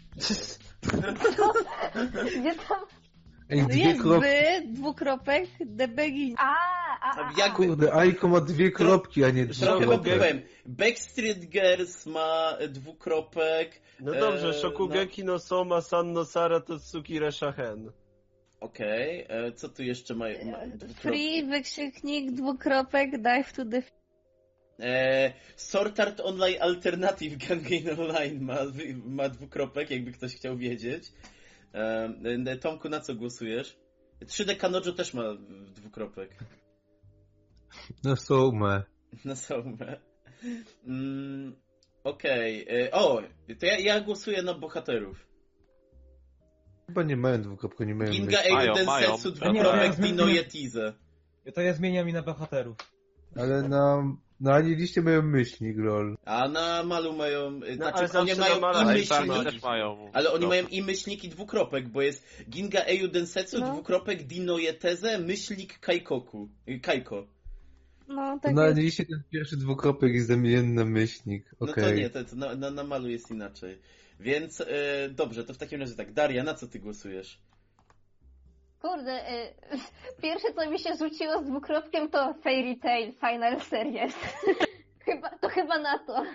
Gdzie tam? Ej, dwie Jest kropki. by, dwukropek, the begin. A, a, a, A a. jak Kurde, Aiko ma dwie kropki, a nie dwie Trochę Trochę kropki. powiem. Backstreet Girls ma dwukropek. No dobrze, e, Shokugeki no Soma Sanno Sara Totsuki Reshahen. Okej, e, co tu jeszcze ma? ma dwukropek? Free, wykrzyknik, dwukropek, dive to the... E, Sword Art Online Alternative Gun Game Online ma, wy- ma dwukropek, jakby ktoś chciał wiedzieć. E, e, Tomku, na co głosujesz? trzy D Kanojo też ma dwukropek. No są me. Na Saumę. Mm, Okej. e, O, to ja, ja głosuję na bohaterów. Chyba nie mają dwukropka, nie mają Ginga myśli. Mają, Eiden mają. Setsu, A nie, to ja dwukropek, zmienię- Dino Yetize. To ja zmieniam i na bohaterów. Ale na, na ani liście mają myślnik, lol. A na Malu mają... e, No, znaczy, ale zawsze oni na mają Malu- i Ale i tak myślnik, też mają. ale oni dwukropek. mają i myślnik, i dwukropek, bo jest Ginga Eiden Setsu, No. dwukropek, Dino Yeteze, myślnik Kaikoku. y, Kaiko. No, tak Na jest. ani liście ten pierwszy dwukropek jest zamieniony na myślnik. No Okej. to nie, to, to na, na, na Malu jest inaczej. Więc e, dobrze, to w takim razie tak. Daria, na co ty głosujesz? Kurde, y, pierwsze co mi się rzuciło z dwukropkiem to Fairy Tail Final Series. chyba, to chyba na to.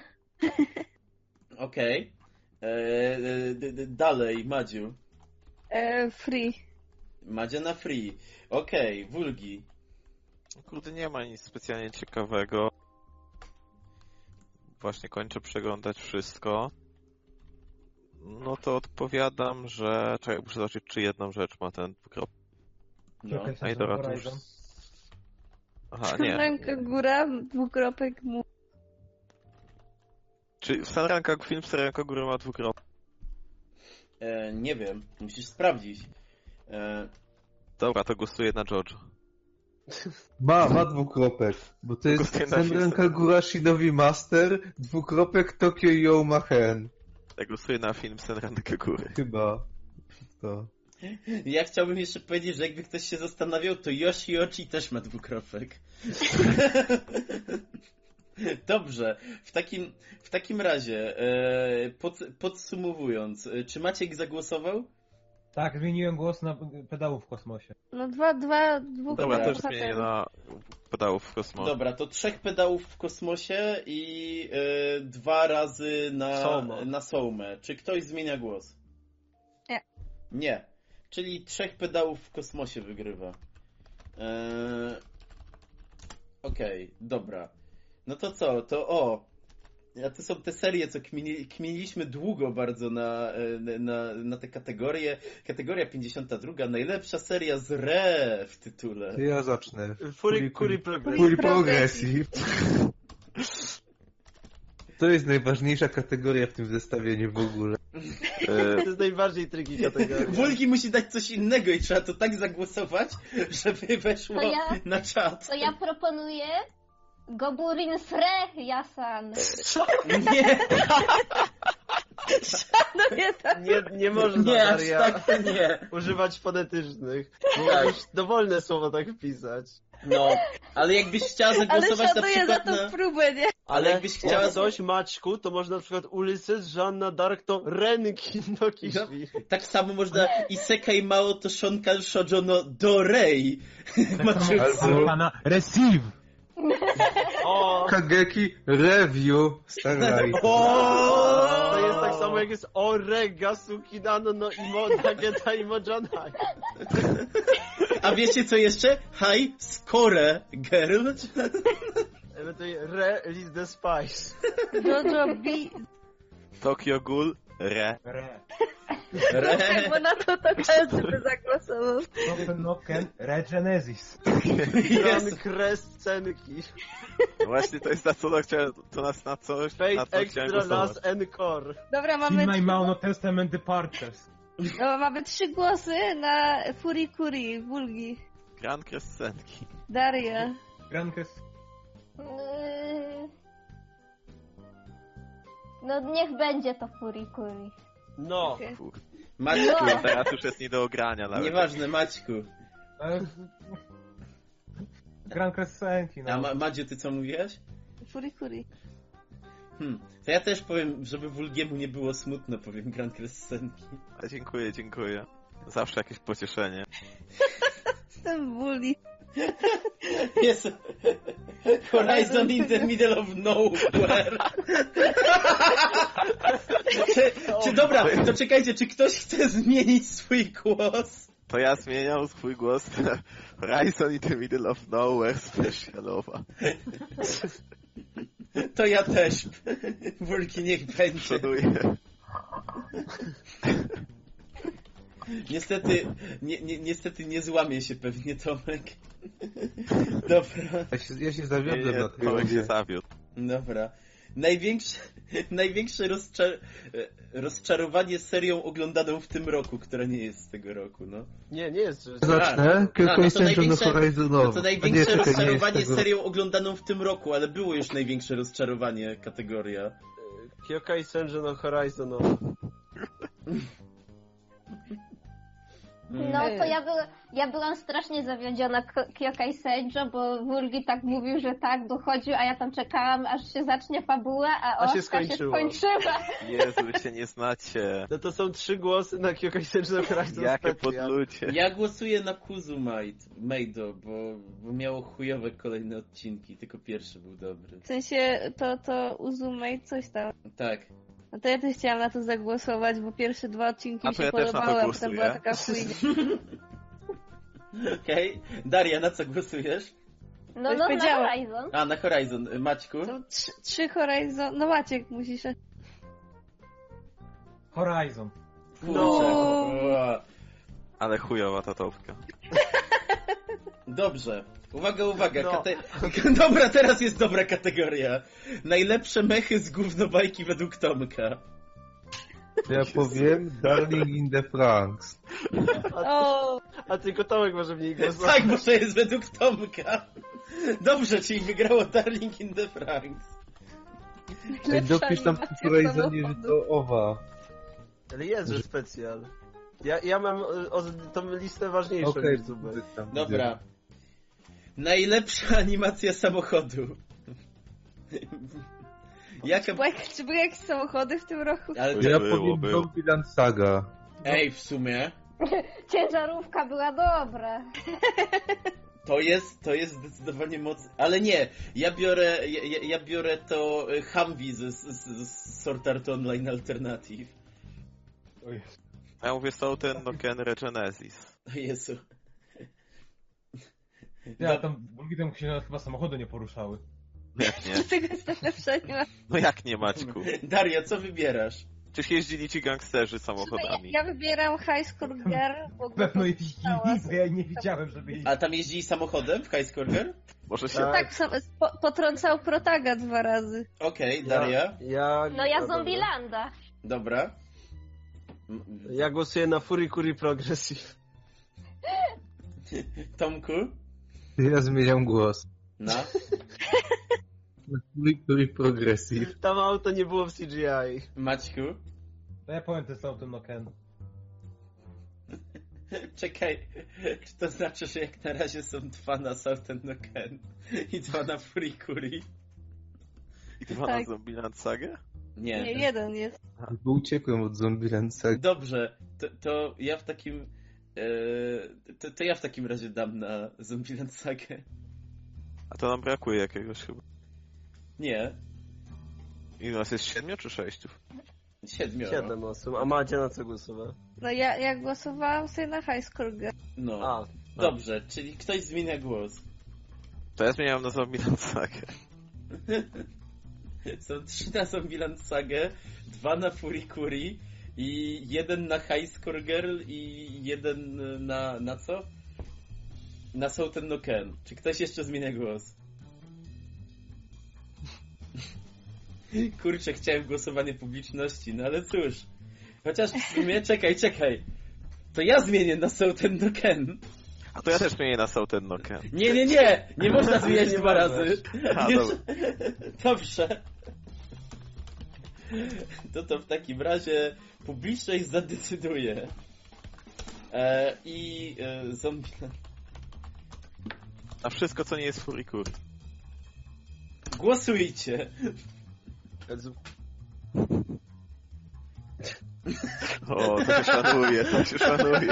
Okej. E, e, d- d- Dalej, Madziu. E, free. Madzia na free. Okej, Wulgi. Kurde, nie ma nic specjalnie ciekawego. Właśnie kończę przeglądać wszystko. No to odpowiadam, że... Czekaj, muszę zobaczyć, czy jedną rzecz ma ten dwukropek. No. A i dobra, to już... Aha, nie. Ręka góra, dwukropek mu. Czy Sanranka, film Sanranka Góra ma dwukropek? E, nie wiem, musisz sprawdzić. E, Dobra, to głosuję na Jojo. Ma, ma dwukropek, bo to jest Głosuję na Senran film. Kagura Shinobi Master, dwukropek Tokyo Yo Mahen. Ja głosuję na film Sanranka Góry. Chyba. To. ja chciałbym jeszcze powiedzieć, że jakby ktoś się zastanawiał, to Yoshi Ochi też ma dwukropek. Dobrze, w takim, w takim razie, e, pod, podsumowując, e, czy Maciek zagłosował? Tak, zmieniłem głos na pedałów w kosmosie. No dwa, dwa, dwóch Dobra, Dobra. też zmienię na pedałów w kosmosie. Dobra, to trzech pedałów w kosmosie i e, dwa razy na, Souma. na Soumę. Czy ktoś zmienia głos? Nie. Nie. Czyli trzech pedałów w kosmosie wygrywa. E, Okej, okay, dobra. No to co? To o. A to są te serie, co kmini, kminiliśmy długo bardzo na, na, na te kategorie. Kategoria pięćdziesiąta druga. Najlepsza seria z Re w tytule. To ja zacznę. Fury, Fury Progressive. Fury Progressive. To jest najważniejsza kategoria w tym zestawieniu w ogóle. To jest najbardziej tricky kategoria. Wulgi musi dać coś innego i trzeba to tak zagłosować, żeby weszło To ja- na czat. To ja proponuję Goburin Sre Yasan. Nie, No nie tak. Nie, nie można, nie, aż Daria, tak to nie. używać fonetycznych. Tak. Możesz dowolne słowo tak wpisać. No, ale jakbyś chciała Ale zagłosować na szanuję za przykład tą na... próbę, nie? Ale jakbyś chciała... Jak coś, Maćku, to można na przykład Ulysses, Żanna Dark to Renki no Kishi. Tak samo można Isekai Mao to Shonkan Shoujo no Dorei. Maciusu. Albo- Pana Receive! O, Kageki Review Starlight. O! to jest tak samo jak jest Orega, Sukinano, no Imo, Nageta, Imojanai. A wiecie co jeszcze? Hi, Score Girl. Ewentualnie Release the Spice. Jojo B. Tokyo Ghoul, Re. Re. Re. Bo na to to każdy by zagłosował. Noken Noken Regenesis. Gran Crescenki. Właśnie to jest na co chciałem, to nas na coś, na Fate co chciałem Extra głosować. Last Encore. Dobra, mamy, Shinai trzy, Mauno Testament Departures. no, mamy trzy głosy na Furikuri, Wulgi, Gran Crescenki. Daria. Grankes. Yy, No niech będzie to Furikuri. No. Okej. Maćku, No. Teraz już jest nie do ogrania nawet. nieważne, Maćku. E, Grankes Senki, A no. Ma- Madziu, ty co mówiłaś? Furikuri. Hmm. To ja też powiem, żeby Wulgiemu nie było smutno, powiem Grand Crescenki. A dziękuję, dziękuję. Zawsze jakieś pocieszenie. Jestem Wuli. Jest Horizon in the middle of nowhere. czy, czy dobra, to czekajcie, czy ktoś chce zmienić swój głos? To ja zmieniam swój głos na Horizon in the Middle of Nowhere Specialowa. To ja też. Wulki niech będzie. Szanuję. Niestety, nie, nie, niestety nie złamie się pewnie Tomek. Dobra, Ja się, ja się Nie, zawiodłem nie, na tej Tomek się rundzie. zawiódł. dobra. Największe, największe rozczar rozczarowanie serią oglądaną w tym roku, która nie jest z tego roku, no. Nie, nie jest. Że... Zacznę. A, no Kyokai to Senjon no największe- Horizonowo. No to A największe nie, czekaj, nie jest rozczarowanie tego. serią oglądaną w tym roku, ale było już największe rozczarowanie kategoria. Kyokai Senjon no Horizon. No. No to ja, była, ja byłam strasznie zawiedziona K- Kyokai Seijo, bo Wulgi tak mówił, że tak dochodził, a ja tam czekałam, aż się zacznie fabuła, a, A się Oskar się skończyło. skończyła. Jezu, wy się nie znacie. No to są trzy głosy na Kyokai Senjon no Horizon Jakie Special. podlucie. Ja głosuję na Kuzu Meido, bo, bo miało chujowe kolejne odcinki, tylko pierwszy był dobry. W sensie to, to Uzumate coś tam. Tak. No to ja też chciałam na to zagłosować, bo pierwsze dwa odcinki A mi to się ja też na to podobały, a głosuję. potem była taka chujnia. Okej. Okay. Daria, na co głosujesz? No, To już no na powiedziałam. Horizon. A, na Horizon. Maćku? To trzy, trzy Horizon... No Maciek musisz... Horizon. No. Ale chujowa ta topka. Dobrze. Uwaga, uwaga. No. Kate... Dobra, teraz jest dobra kategoria. Najlepsze mechy z gównobajki według Tomka. To ja powiem Darling in the Franxx. O, A tylko Tomek może mniej głosować. Tak, bo to jest według Tomka. Dobrze, czyli wygrało Darling in the Franxx. Ej, lepsza dopisz tam animacja w Horizonie, że samochodu. to owa. Ale jest, że specjal. Ja, ja mam o, o, tą listę ważniejszą Okej, niż Zubek. okay, tam Dobra. Najlepsza animacja samochodu. Jaka... Czy były, jak- czy były jakieś samochody w tym roku? Ale... Ja Było, powiem było. Zombieland Saga. Ej, w sumie... Ciężarówka była dobra. To jest, to jest zdecydowanie moc... Ale nie, ja biorę, ja, ja- ja biorę to y, Humvee z, z, z Sword Art Online Alternative. Ja mówię Souten no Ken Regenesis. O Jezu. Ja tam, drugi tam się chyba samochody nie poruszały. Jak nie? Dlatego jest najlepsza animacja. No jak nie, Maćku? Daria, co wybierasz? Czyż jeździli ci gangsterzy Ja, samochodami? ja wybieram High School Girl, bo Pewno go jeździli, czytała. bo ja nie widziałem, żeby jeździli. A tam jeździli samochodem w High Score Girl? Może się... Tak. Tak, sam, po, potrącał protaga dwa razy. Okej, Daria. Ja, No ja a, dobra. Zombilanda. Dobra. M- Ja głosuję na Furikuri Progressive. Tomku? Ja zmieniam głos. No. Victory Progressive. Tam auto nie było w C G I. Maćku? No ja powiem, to jest autem no Ken. Czekaj, czy to znaczy, że jak na razie są dwa na Southern no Ken i dwa na Furikuri? I dwa Tak. na Zombieland Sagę? Nie. Nie, jeden jest. Bo uciekłem od Zombieland Saga. Dobrze, to, to ja w takim... E, to, to ja w takim razie dam na Zombieland Sagę. A to nam brakuje jakiegoś chyba. Nie, I nas jest siedmiu czy sześciu? siedmioro. Siedem osób. A Macie na co głosował? No ja, ja głosowałam sobie na High School Girl. No, A, dobrze, czyli ktoś zmienia głos. To ja zmieniam na Zombieland Sagę. Są trzy na Zombieland Sagę, dwa na Furikuri i jeden na High Score Girl i jeden na... na co? Na Southern no Ken. Czy ktoś jeszcze zmienia głos? Kurczę, chciałem głosowanie publiczności, no ale cóż. Chociaż w sumie, czekaj, czekaj. To ja zmienię na Southern no Ken. A to ja też zmienię na Souten no Ken. Nie, nie, nie! Nie można zmieniać Nie dwa możesz. razy. A, Nie- dobra. Dobrze. To to w takim razie publiczność zadecyduje. E, I e, zombie... Na wszystko, co nie jest Furikuri. Głosujcie. O, to się szanuje, to się szanuje.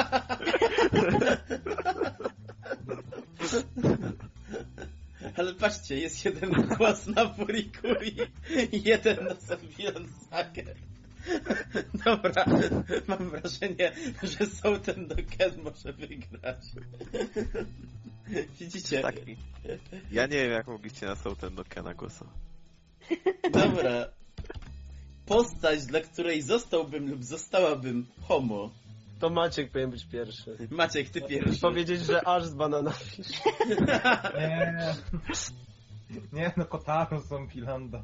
Ale patrzcie, jest jeden głos na Furikuri i jeden na Zombieland Sagę. Dobra, mam wrażenie, że Southern no Ken może wygrać. Widzicie? Taki. Ja nie wiem, jak mogliście na Souten no Kena głosować. Dobra. Postać, dla której zostałbym lub zostałabym homo. to Maciek powinien być pierwszy. Maciek, ty I pierwszy. powiedzieć, że aż z bananami. Nie. Nie, no Kotaro z Zombilanda.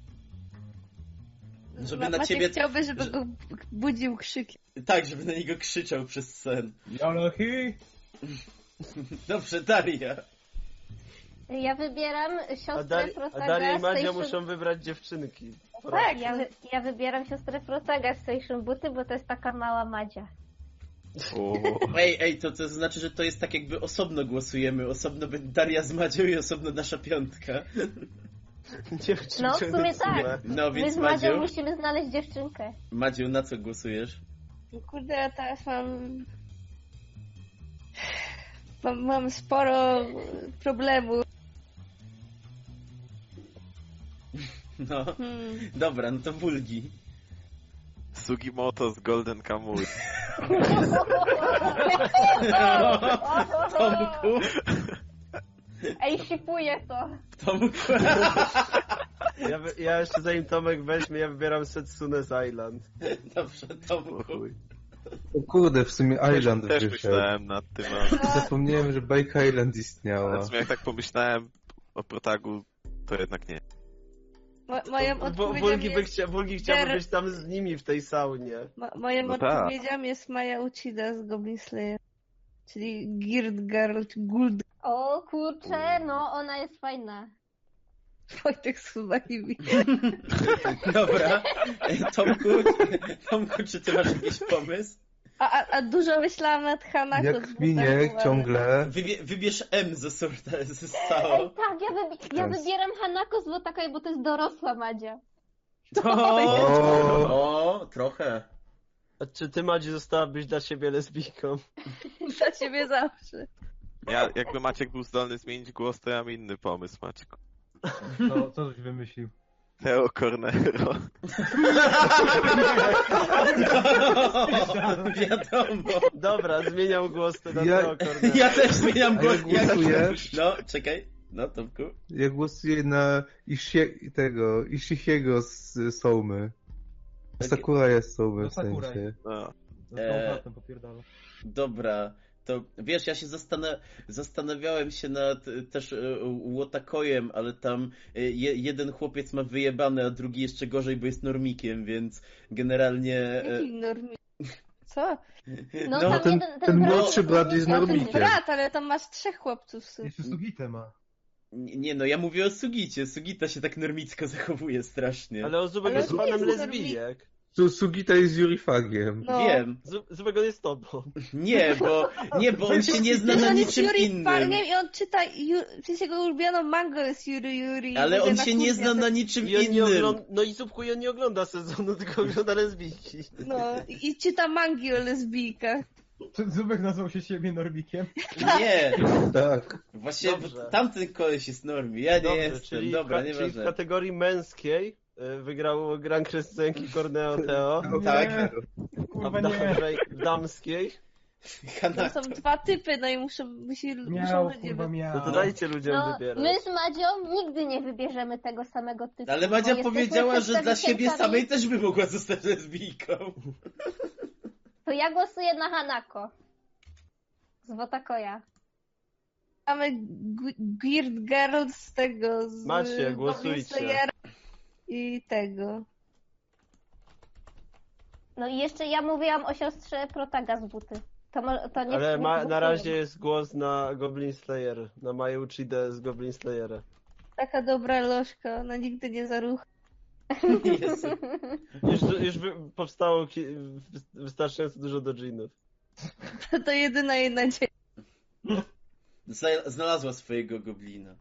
Żeby Ma- na Maciek ciebie... chciałby, żeby że- go budził krzykiem. Tak, żeby na niego krzyczał przez sen. Jolohi! Dobrze, Daria. Ja wybieram A, siostrę Dar- a Protaga Daria i Madzia Station... muszą wybrać dziewczynki. Tak, ja, wy- ja wybieram siostrę Protaga Station Buty, bo to jest taka mała Madzia. O, Ej, ej, to, to znaczy, że to jest tak jakby osobno głosujemy. Osobno będzie Daria z Madzią i osobno nasza piątka. Dziewczynki No, w sumie tak. No My więc z Madzią Madziu, musimy znaleźć dziewczynkę. Madziu, na co głosujesz? Kurde, ja teraz mam... mam... Mam sporo problemów. No, Hmm. dobra, no to Wulgi. Sugimoto z Golden Kamuy. Tomku, Ej, shipuję to. Tomku. Ja, wy- ja jeszcze zanim Tomek weźmie, ja wybieram Setsune's Island. Dobrze, Tomku. O kurde, w sumie Island Też wyszedł. myślałem nad tym, ale Zapomniałem, że Bike Island istniała. w sumie jak tak pomyślałem o protagu, to jednak nie. Mo- moją Bo- odpowiedzią Bulgi, by jest... chcia, Bulgi chciałby Ger- być tam z nimi w tej saunie. Mo- moją No tak. odpowiedzią jest Maja Uchida z Goblin Slayer. Czyli Girdgar, czy Guld... O kurczę, no ona jest fajna. Wojtek Suwajwi. Dobra. Tomku, Tomku, czy ty masz jakiś pomysł? A, a, a dużo myślałam nad Hanako. Jak z minie Botaku, ciągle... Wybie- wybierz M ze sorta, ze Ej, stało. tak, ja, wybi- ja wybieram Hanako z Wotakoi, bo to jest dorosła Madzia. O, o, trochę. A czy ty, Madzi, zostałabyś dla siebie lesbijką? Za ciebie zawsze. Ja, jakby Maciek był zdolny zmienić głos, to ja mam inny pomysł, Maciek. Co, co żeś wymyślił? Teo Cornero. Wiadomo. Dobra, zmieniam głos to na Ja- Teo Cornero. Ja też zmieniam A głos. ja głosuję, No, czekaj. No, Tomku. ja głosuję na Ishie, tego, Ishihiego z Soumy. Sakura jest Soumy No, w Sakura sensie. No. Z Eee. tą kartą popierdala. Dobra. To wiesz, ja się zastan- zastanawiałem się nad y, też y, Wotakojem, ale tam y, je- jeden chłopiec ma wyjebane, a drugi jeszcze gorzej, bo jest normikiem, więc generalnie... y, Jaki normi... Co? No, No, tam ten- jeden, ten młodszy brat- brat jest No to normikiem. jest brat, ale tam masz trzech chłopców w sumie. Jeszcze Sugitę ma. Nie, nie, no ja mówię o Sugicie. Sugita się tak normicko zachowuje strasznie. Ale Ozubek Ale jest nie panem jest lesbijek. Tu Sugita jest Yurifagiem. No. Wiem. Zu- Zubek on jest tobą. Nie, bo, nie, bo on się nie zna Przecież na on jest niczym Yuri innym. Farmiem i on czyta... Ju... Przecież jego ulubioną mango jest Yuri Yuri. Ale Będzie on na się nie kurwie, zna to- na niczym I on nie innym. ogląda, no i Zubku, i on nie ogląda sezonu, tylko ogląda lesbijki. No, i, i czyta mangi o lesbijkach. Czy Zubek nazwał się siebie Norbikiem? Nie, Tak. właśnie Dobrze. bo tamten koleś jest normi, ja nie Dobrze, jestem. czyli, Dobra, w, czyli w nieważne. kategorii męskiej y, wygrał Gran Crescenki Corneo Teo, Tak. a Kurwa w, nie. damskiej, w damskiej, To Hanako. są dwa typy, no i muszą, musi, muszą Miał, ludzie kurwa wy- miał. no to dajcie ludziom No, wybierać. my z Madzią nigdy nie wybierzemy tego samego typu. Ale bo Madzia jesteśmy powiedziała, że dla siebie przedstawicielkami. samej też by mogła zostać lesbijką. To ja głosuję na Hanako. Z Wotakoja. Mamy Gu- Weird Girl z tego, z Macie, Goblin głosujcie. Slayera i tego. No i jeszcze ja mówiłam o siostrze Protaga z Buty. To, mo- to nie Ale nie ma, na głosujemy. razie jest głos na Goblin Slayer, na Maję Uchidę z Goblin Slayera. Taka dobra lożka, ona nigdy nie zarucha. Jezu. Już, już wy, powstało ki, wystarczająco dużo dodżinów. To, to jedyna jej nadzieja. Zna- Znalazła swojego goblina.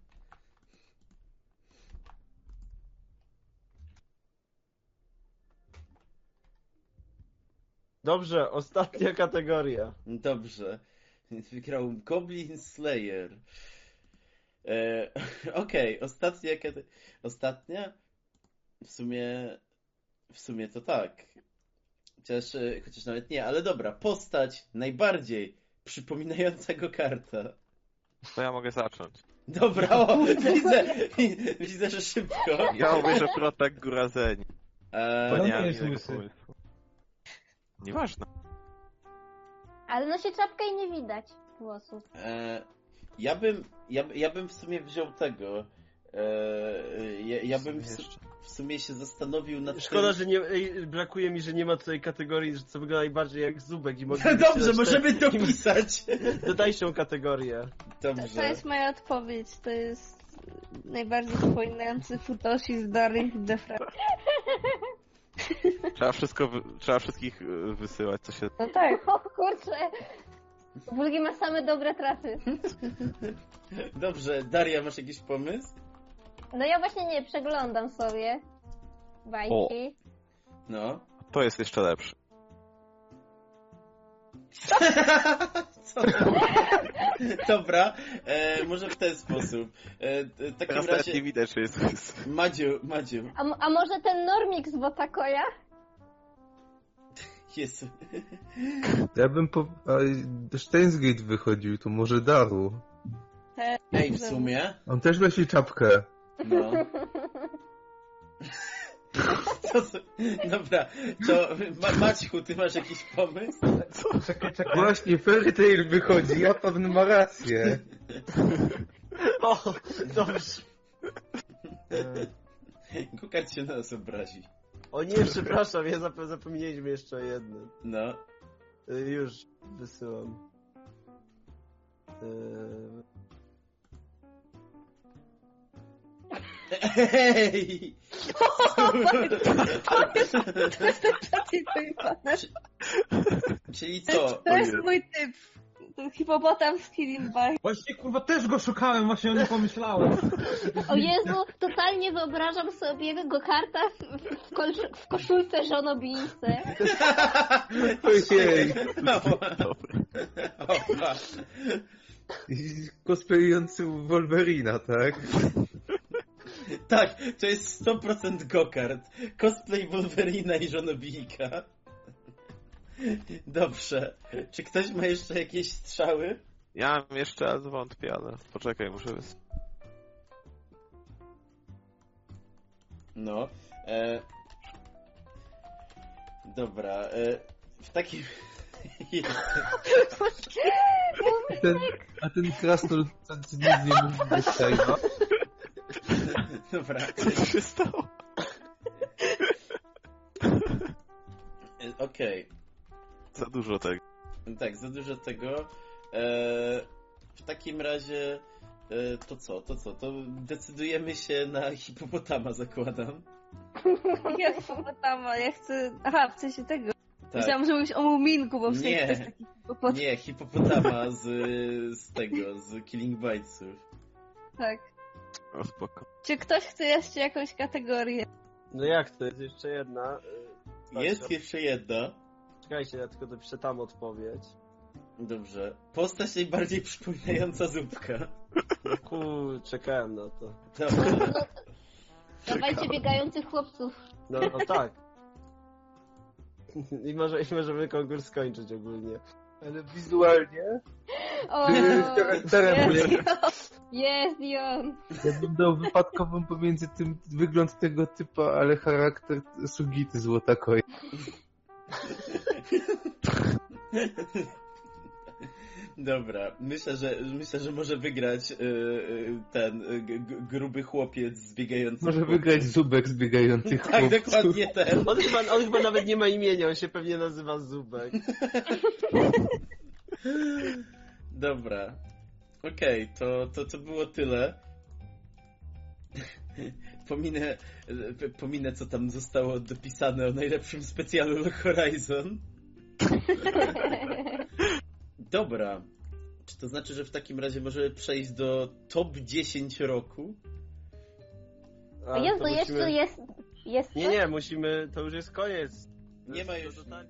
Dobrze, ostatnia kategoria. Dobrze. Wygrał Goblin Slayer. E, Okej, ostatnia kate- Ostatnia? W sumie... W sumie to tak. Chociaż, e, chociaż nawet nie, ale dobra. Postać najbardziej przypominająca go karta. To ja mogę zacząć. Dobra, o, widzę, widzę, że szybko. Ja mówię, że protag Gurazeni. E, Bo on nie nie mam jest innego łysy. pomysłu. Nieważne. Ale nosi czapkę i nie widać włosów. E, ja bym, ja, ja bym w sumie wziął tego. E, ja, ja bym w, su- w sumie się zastanowił nad Szkoda, tym... że nie, ej, brakuje mi, że nie ma tutaj kategorii, że co wygląda najbardziej jak Zubek i mogę Dobrze, możemy to pisać. Dodajcie kategorię. To, to Dobrze. jest moja odpowiedź. To jest najbardziej przypominający Futoshi z Daring the Fra. Trzeba wszystko, wy... trzeba wszystkich y, wysyłać, co się... No tak. O kurczę. Bulgi ma same dobre trasy. Dobrze, Daria, masz jakiś pomysł? No ja właśnie nie przeglądam sobie bajki. No. To jest jeszcze lepsze. Co? Dobra, e, może w ten sposób. E, w takim Teraz nawet nie razie... widać, że jest łysy. Madziu, Madziu. A, m- a może ten Normik z Wotakoja? Jezu. Ja bym po... a, Steins;Gate wychodził, to może Daru. Ej, w sumie? On też nosi czapkę. No. Co za... Dobra, to Ma- Maćku, ty masz jakiś pomysł? Czekaj, czekaj. Właśnie, Fairy Tail wychodzi, a pan ma rację. O, dobrze. Kukart się na nas obrazi. O nie, przepraszam, ja zap- zapomnieliśmy jeszcze o jednym. No. Y, Już wysyłam. Y, Ej! To jest ten czarny pojebane. Czyli co? To jest mój typ. Hipopotam z Killing Bike. Właśnie kurwa też go szukałem, właśnie o nim pomyślałem. O Jezu, totalnie wyobrażam sobie go-karta w, w, kol- w koszulce żonobijce. Ojej. Opa. Cosplayujący Wolverina, tak? Tak, to jest sto procent go-kart. Cosplay Wolverina i żonobijka. Dobrze. Czy ktoś ma jeszcze jakieś strzały? Ja mam jeszcze, ale wątpię, ale poczekaj, muszę wys... No. E... Dobra. E... W takim... Ten, a ten krasnolud nic nie mówi bez tego. Dobra. Co się stało? E, Okej. Za dużo tego. Tak, za dużo tego. E... W takim razie... E... To co, to co? To decydujemy się na hipopotama, zakładam. Ja hipopotama, ja chcę... Aha, w sensie tego. Tak. Myślałam, że mówisz o Muminku, bo w sensie Nie. to jest taki hipopot. Nie, hipopotama z, z tego, z Killing Bitesów. Tak. O, spoko. Czy ktoś chce jeszcze jakąś kategorię? No jak to? Jest jeszcze jedna. y, tak, Jest to- jeszcze jedna. Czekajcie, ja tylko dopiszę tam odpowiedź. Dobrze. Postać najbardziej przypominająca zupka. No ku, czekałem na to. Dobrze. Dawajcie biegających chłopców. No, no tak. I, może, I możemy konkurs skończyć ogólnie. Ale wizualnie O, charakterem Jest. jest i on. ja bym dał wypadkową pomiędzy tym wygląd tego typa, ale charakter Sugity Złotakoi. Dobra, myślę, że myślę, że może wygrać yy, yy, ten yy, g- g- gruby chłopiec zbiegający. Może wygrać Zubek z biegających Tak, chłopców. dokładnie ten. On chyba, on chyba nawet nie ma imienia, on się pewnie nazywa Zubek. Dobra. Okej, to, to, to było tyle. Pominę, p- pominę, co tam zostało dopisane o najlepszym specjalu Log Horizon. Dobra. Czy to znaczy, że w takim razie możemy przejść do top dziesięć roku? A, A Jezu, to jeszcze musimy... jest... jest Nie, nie, musimy, to już jest koniec. Nie ma już...